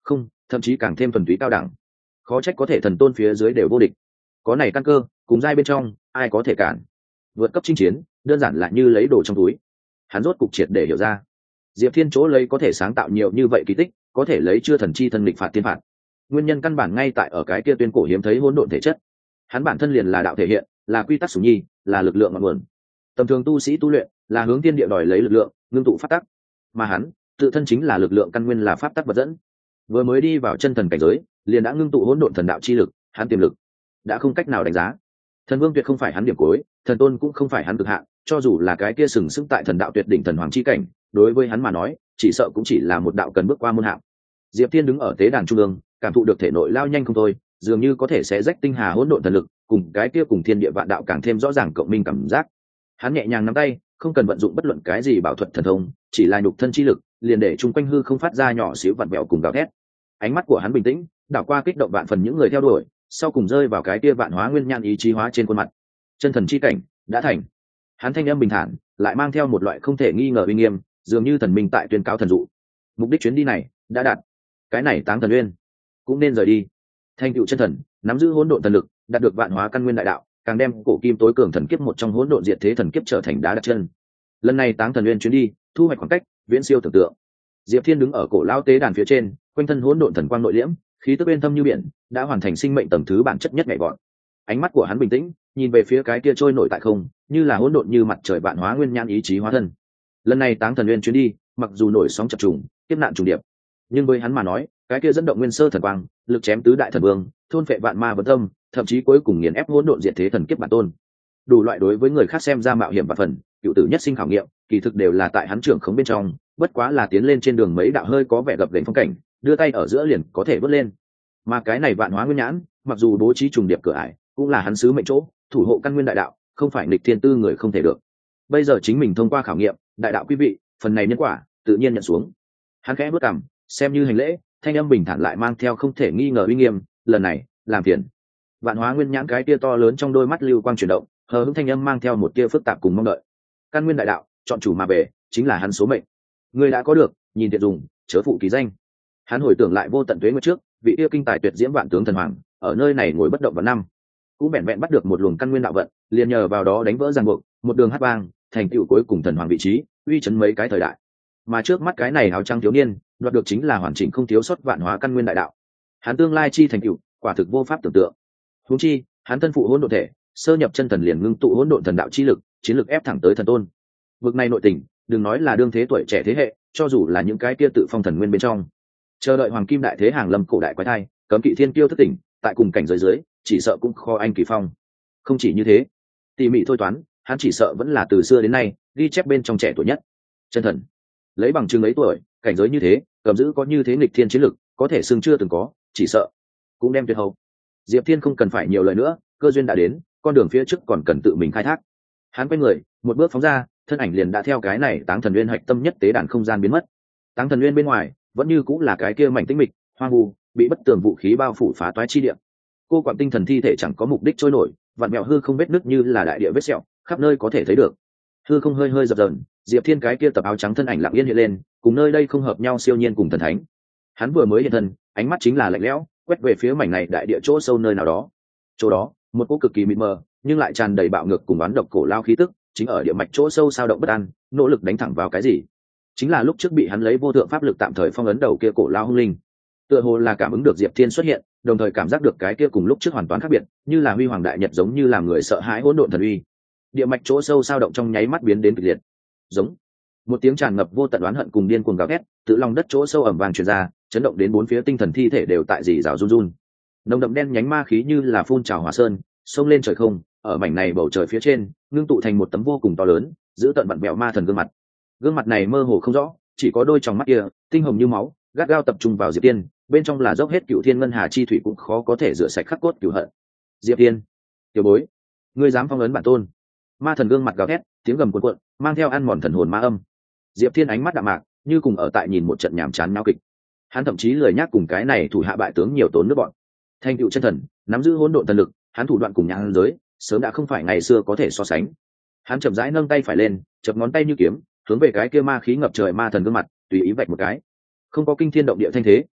không, thậm chí càng thêm thuần túy cao đẳng. Khó trách có thể thần tôn phía dưới đều vô địch. Có này căn cơ, cùng giai bên trong, ai có thể cản? Vượt cấp chinh chiến, đơn giản là như lấy đồ trong túi. Hắn rốt cục triệt để hiểu ra, Diệp Thiên chỗ lấy có thể sáng tạo nhiều như vậy kỳ tích, có thể lấy chưa thần chi thân lịch phạt tiên phạt. Nguyên nhân căn bản ngay tại ở cái kia tuyên cổ hiếm thấy hỗn độn thể chất. Hắn bản thân liền là đạo thể hiện, là quy tắc sủng nhi, là lực lượng ngọn nguồn. Tầm thường tu sĩ tu luyện, là hướng thiên địa đòi lấy lực lượng, ngưng tụ pháp tắc. Mà hắn, tự thân chính là lực lượng căn nguyên, là pháp tắc vật dẫn. Vừa mới đi vào chân thần cảnh giới, liền đã ngưng tụ hỗn độn thần đạo chi lực, hắn tiềm lực đã không cách nào đánh giá. Thần vương tuyệt không phải hắn điểm cuối, thần tôn cũng không phải hắn cực hạn, cho dù là cái kia sừng sững tại thần đạo tuyệt đỉnh thần hoàng chi cảnh, đối với hắn mà nói, chỉ sợ cũng chỉ là một đạo cần bước qua môn hạng. Diệp Thiên đứng ở tế đàn trung ương, cảm thụ được thể nội lao nhanh không thôi, dường như có thể sẽ rách tinh hà hỗn độn thần lực, cùng cái kia cùng thiên địa vạn đạo càng thêm rõ ràng cộng minh cảm giác. Hắn nhẹ nhàng nắm tay, không cần vận dụng bất luận cái gì bảo thuật thần thông, chỉ là nhục thân chi lực, liền để chung quanh hư không phát ra nhỏ xíu vặn vẹo cùng gào thét. Ánh mắt của hắn bình tĩnh, đảo qua kích động vạn phần những người theo đuổi, sau cùng rơi vào cái kia vạn hóa nguyên nhan ý chí hóa trên khuôn mặt. Chân thần chi cảnh đã thành. Hắn thanh âm bình thản, lại mang theo một loại không thể nghi ngờ uy nghiêm, dường như thần minh tại tuyên cáo thần dụ. Mục đích chuyến đi này đã đạt, cái này Táng Thần Uyên cũng nên rời đi. Thành tựu chân thần, nắm giữ hỗn độn thần lực, đạt được vạn hóa căn nguyên đại đạo, càng đem cổ kim tối cường thần kiếp một trong hỗn độn diệt thế thần kiếp trở thành đá đặt chân. Lần này Táng Thần Uyên chuyến đi, thu hoạch khoảng cách viễn siêu tưởng tượng. Diệp Thiên đứng ở cổ lão tế đàn phía trên, quanh thân hỗn độn thần quang nội liễm, khí tức bên thâm như biển, đã hoàn thành sinh mệnh tầng thứ bản chất nhất nhảy vọt. Ánh mắt của hắn bình tĩnh, nhìn về phía cái kia trôi nổi tại không, như là hỗn độn như mặt trời vạn hóa nguyên nhan ý chí hóa thân. Lần này Táng Thần Uyên chuyến đi, mặc dù nổi sóng chập trùng, kiếp nạn trùng điệp, nhưng với hắn mà nói, cái kia dẫn động nguyên sơ thần quang, lực chém tứ đại thần vương, thôn phệ vạn ma vấn tâm, thậm chí cuối cùng nghiền ép hỗn độn diệt thế thần kiếp bản tôn. Đủ loại đối với người khác xem ra mạo hiểm và phần, cựu tử nhất sinh khảo nghiệm, kỳ thực đều là tại hắn trưởng khống bên trong, bất quá là tiến lên trên đường mấy đạo hơi có vẻ gập ghềnh phong cảnh, đưa tay ở giữa liền có thể vớt lên. Mà cái này vạn hóa nguyên nhãn, mặc dù bố trí trùng điệp cửa ải, cũng là hắn sứ mệnh chỗ, thủ hộ căn nguyên đại đạo, không phải nghịch thiên tư người không thể được. Bây giờ chính mình thông qua khảo nghiệm, đại đạo quý vị, phần này nhân quả, tự nhiên nhận xuống. Hắn khẽ bước cằm, xem như hành lễ, thanh âm bình thản lại mang theo không thể nghi ngờ uy nghiêm, lần này, làm phiền. Vạn hóa nguyên nhãn cái tia to lớn trong đôi mắt lưu quang chuyển động, hờ hững thanh âm mang theo một tia phức tạp cùng mong đợi. Căn nguyên đại đạo, chọn chủ mà về, chính là hắn số mệnh. Người đã có được, nhìn tiện dùng, chớ phụ ký danh. Hắn hồi tưởng lại vô tận tuế nguyệt trước, vị yêu kinh tài tuyệt diễm vạn tướng thần hoàng, ở nơi này ngồi bất động vào năm, cũng vẹn vẹn bắt được một luồng căn nguyên đạo vận, liền nhờ vào đó đánh vỡ ràng buộc, một đường hát vang, thành tựu cuối cùng thần hoàng vị trí, uy chấn mấy cái thời đại. Mà trước mắt cái này áo trắng thiếu niên, đoạt được chính là hoàn chỉnh không thiếu sót vạn hóa căn nguyên đại đạo. Hắn tương lai chi thành tựu, quả thực vô pháp tưởng tượng. Huống chi, hắn thân phụ hỗn độn thể, sơ nhập chân thần liền ngưng tụ hỗn độn thần đạo chi lực, chiến lực ép thẳng tới thần tôn. Vực này nội tình, đừng nói là đương thế tuổi trẻ thế hệ, cho dù là những cái kia tự phong thần nguyên bên trong, chờ đợi hoàng kim đại thế hàng lâm cổ đại quái thai, cấm kỵ thiên kiêu thất tỉnh, tại cùng cảnh giới dưới, chỉ sợ cũng kho anh kỳ phong. Không chỉ như thế, tỉ mỉ thôi toán, hắn chỉ sợ vẫn là từ xưa đến nay ghi chép bên trong trẻ tuổi nhất. Chân thần, lấy bằng chứng ấy tuổi, cảnh giới như thế, cầm giữ có như thế nghịch thiên chiến lực, có thể xưng chưa từng có, chỉ sợ cũng đem tuyệt hậu. Diệp Thiên không cần phải nhiều lời nữa, cơ duyên đã đến, con đường phía trước còn cần tự mình khai thác. Hắn quay người, một bước phóng ra, thân ảnh liền đã theo cái này Táng Thần Uyên hạch tâm nhất tế đàn không gian biến mất. Táng Thần Uyên bên ngoài, vẫn như cũng là cái kia mảnh tĩnh mịch, hoang vu, bị bất tường vũ khí bao phủ phá toái chi địa. Cô quặng tinh thần thi thể chẳng có mục đích trôi nổi, vặn mèo hư không vết nứt như là đại địa vết sẹo, khắp nơi có thể thấy được. Hư không hơi hơi dập dờn, Diệp Thiên cái kia tập áo trắng thân ảnh lặng yên hiện lên, cùng nơi đây không hợp nhau siêu nhiên cùng thần thánh. Hắn vừa mới hiện thân, ánh mắt chính là lạnh lẽo, quét về phía mảnh này đại địa chỗ sâu nơi nào đó. Chỗ đó, một cỗ cực kỳ mịt mờ, nhưng lại tràn đầy bạo ngược cùng oán độc cổ lao khí tức, chính ở địa mạch chỗ sâu sao động bất an, nỗ lực đánh thẳng vào cái gì. Chính là lúc trước bị hắn lấy vô thượng pháp lực tạm thời phong ấn đầu kia cổ lao hung linh. Tựa hồ là cảm ứng được Diệp Thiên xuất hiện, đồng thời cảm giác được cái kia cùng lúc trước hoàn toàn khác biệt, như là huy hoàng đại nhật giống như làm người sợ hãi hỗn độn thần uy. Địa mạch chỗ sâu sao động trong nháy mắt biến đến kịch liệt. Giống một tiếng tràn ngập vô tận oán hận cùng điên cuồng gào thét, tự lòng đất chỗ sâu ẩm vàng truyền ra, chấn động đến bốn phía tinh thần thi thể đều tại rỉ rào run run. Nồng đậm đen nhánh ma khí như là phun trào hỏa sơn, xông lên trời không, ở mảnh này bầu trời phía trên, ngưng tụ thành một tấm vô cùng to lớn, giữ tận bặn bẹo ma thần gương mặt. Gương mặt này mơ hồ không rõ, chỉ có đôi tròng mắt kia, tinh hồng như máu, gắt gao tập trung vào Diệp Tiên, bên trong là dốc hết cựu thiên ngân hà chi thủy cũng khó có thể rửa sạch khắc cốt cựu hận. Diệp Tiên, tiểu bối, ngươi dám phong ấn bản tôn? Ma thần gương mặt gào thét, tiếng gầm cuộn cuộn, mang theo ăn mòn thần hồn ma âm. Diệp Thiên ánh mắt đạm mạc, như cùng ở tại nhìn một trận nhàm chán náo kịch. Hắn thậm chí lười nhác cùng cái này thủ hạ bại tướng nhiều tốn nước bọn. Thành tựu chân thần, nắm giữ hỗn độn thần lực, hắn thủ đoạn cùng nhãn giới, sớm đã không phải ngày xưa có thể so sánh. Hắn chậm rãi nâng tay phải lên, chập ngón tay như kiếm, hướng về cái kia ma khí ngập trời ma thần gương mặt, tùy ý vạch một cái. Không có kinh thiên động địa thanh thế,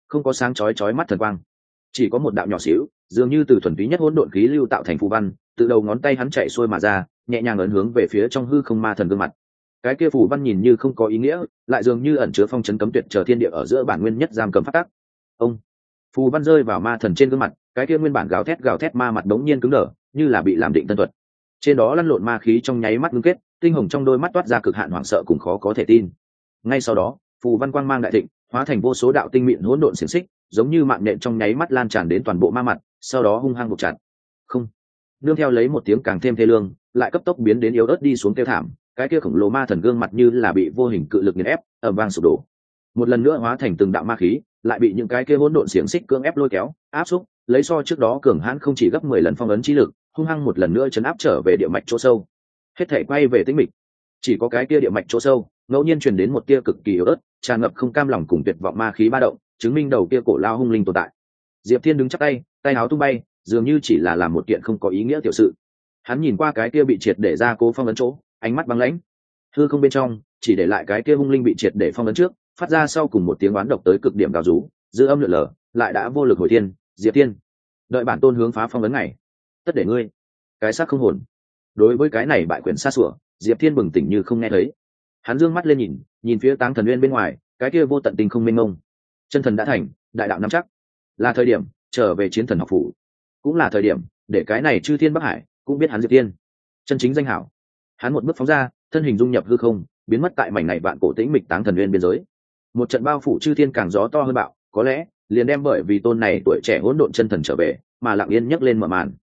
không có sáng chói chói mắt thần quang, chỉ có một đạo nhỏ xíu dường như từ thuần túy nhất hỗn độn khí lưu tạo thành phù văn, từ đầu ngón tay hắn chạy xuôi mà ra, nhẹ nhàng ấn hướng về phía trong hư không ma thần gương mặt. Cái kia phù văn nhìn như không có ý nghĩa, lại dường như ẩn chứa phong trấn cấm tuyệt chờ thiên địa ở giữa bản nguyên nhất giam cầm phát tác. Ông phù văn rơi vào ma thần trên gương mặt, cái kia nguyên bản gào thét gào thét ma mặt đống nhiên cứng đờ, như là bị làm định tân thuật. Trên đó lăn lộn ma khí trong nháy mắt ngưng kết, tinh hồng trong đôi mắt toát ra cực hạn hoảng sợ cùng khó có thể tin. Ngay sau đó, phù văn quang mang đại thịnh, hóa thành vô số đạo tinh mịn hỗn độn xiềng xích, giống như mạng nhện trong nháy mắt lan tràn đến toàn bộ ma mặt, sau đó hung hăng buộc chặt. Không, nương theo lấy một tiếng càng thêm thê lương, lại cấp tốc biến đến yếu ớt đi xuống kêu thảm, cái kia khổng lồ ma thần gương mặt như là bị vô hình cự lực nghiền ép, ầm vang sụp đổ. Một lần nữa hóa thành từng đạo ma khí, lại bị những cái kia hỗn độn xiềng xích cưỡng ép lôi kéo, áp xúc, lấy so trước đó cường hãn không chỉ gấp mười lần phong ấn chi lực, hung hăng một lần nữa chấn áp trở về địa mạch chỗ sâu. Hết thảy quay về tĩnh mịch, chỉ có cái kia địa mạch chỗ sâu, ngẫu nhiên truyền đến một tia cực kỳ yếu ớt, tràn ngập không cam lòng cùng tuyệt vọng ma khí ba động, chứng minh đầu kia cổ lao hung linh tồn tại. Diệp Thiên đứng chắp tay, tay áo tung bay, dường như chỉ là làm một kiện không có ý nghĩa tiểu sự. Hắn nhìn qua cái kia bị triệt để ra cố phong ấn chỗ, ánh mắt băng lãnh. Hư không bên trong, chỉ để lại cái kia hung linh bị triệt để phong ấn trước, phát ra sau cùng một tiếng oán độc tới cực điểm gào rú, dư âm lượn lờ, lại đã vô lực hồi thiên. Diệp Thiên, đợi bản tôn hướng phá phong ấn này, tất để ngươi cái xác không hồn. Đối với cái này bại quyền xa sủa, Diệp Thiên bừng tỉnh như không nghe thấy. Hắn dương mắt lên nhìn, nhìn phía Táng Thần Nguyên bên ngoài, cái kia vô tận tinh không mênh mông. Chân thần đã thành, đại đạo nắm chắc, là thời điểm trở về chiến thần học phủ, cũng là thời điểm để cái này chư thiên bắc hải cũng biết hắn Diệp Thiên chân chính danh hảo. Hắn một bước phóng ra, thân hình dung nhập hư không, biến mất tại mảnh này vạn cổ tĩnh mịch Táng Thần Nguyên biên giới. Một trận bao phủ chư thiên càng gió to hơn bạo, có lẽ liền đem bởi vì tôn này tuổi trẻ hỗn độn chân thần trở về mà lặng yên nhấc lên mở màn.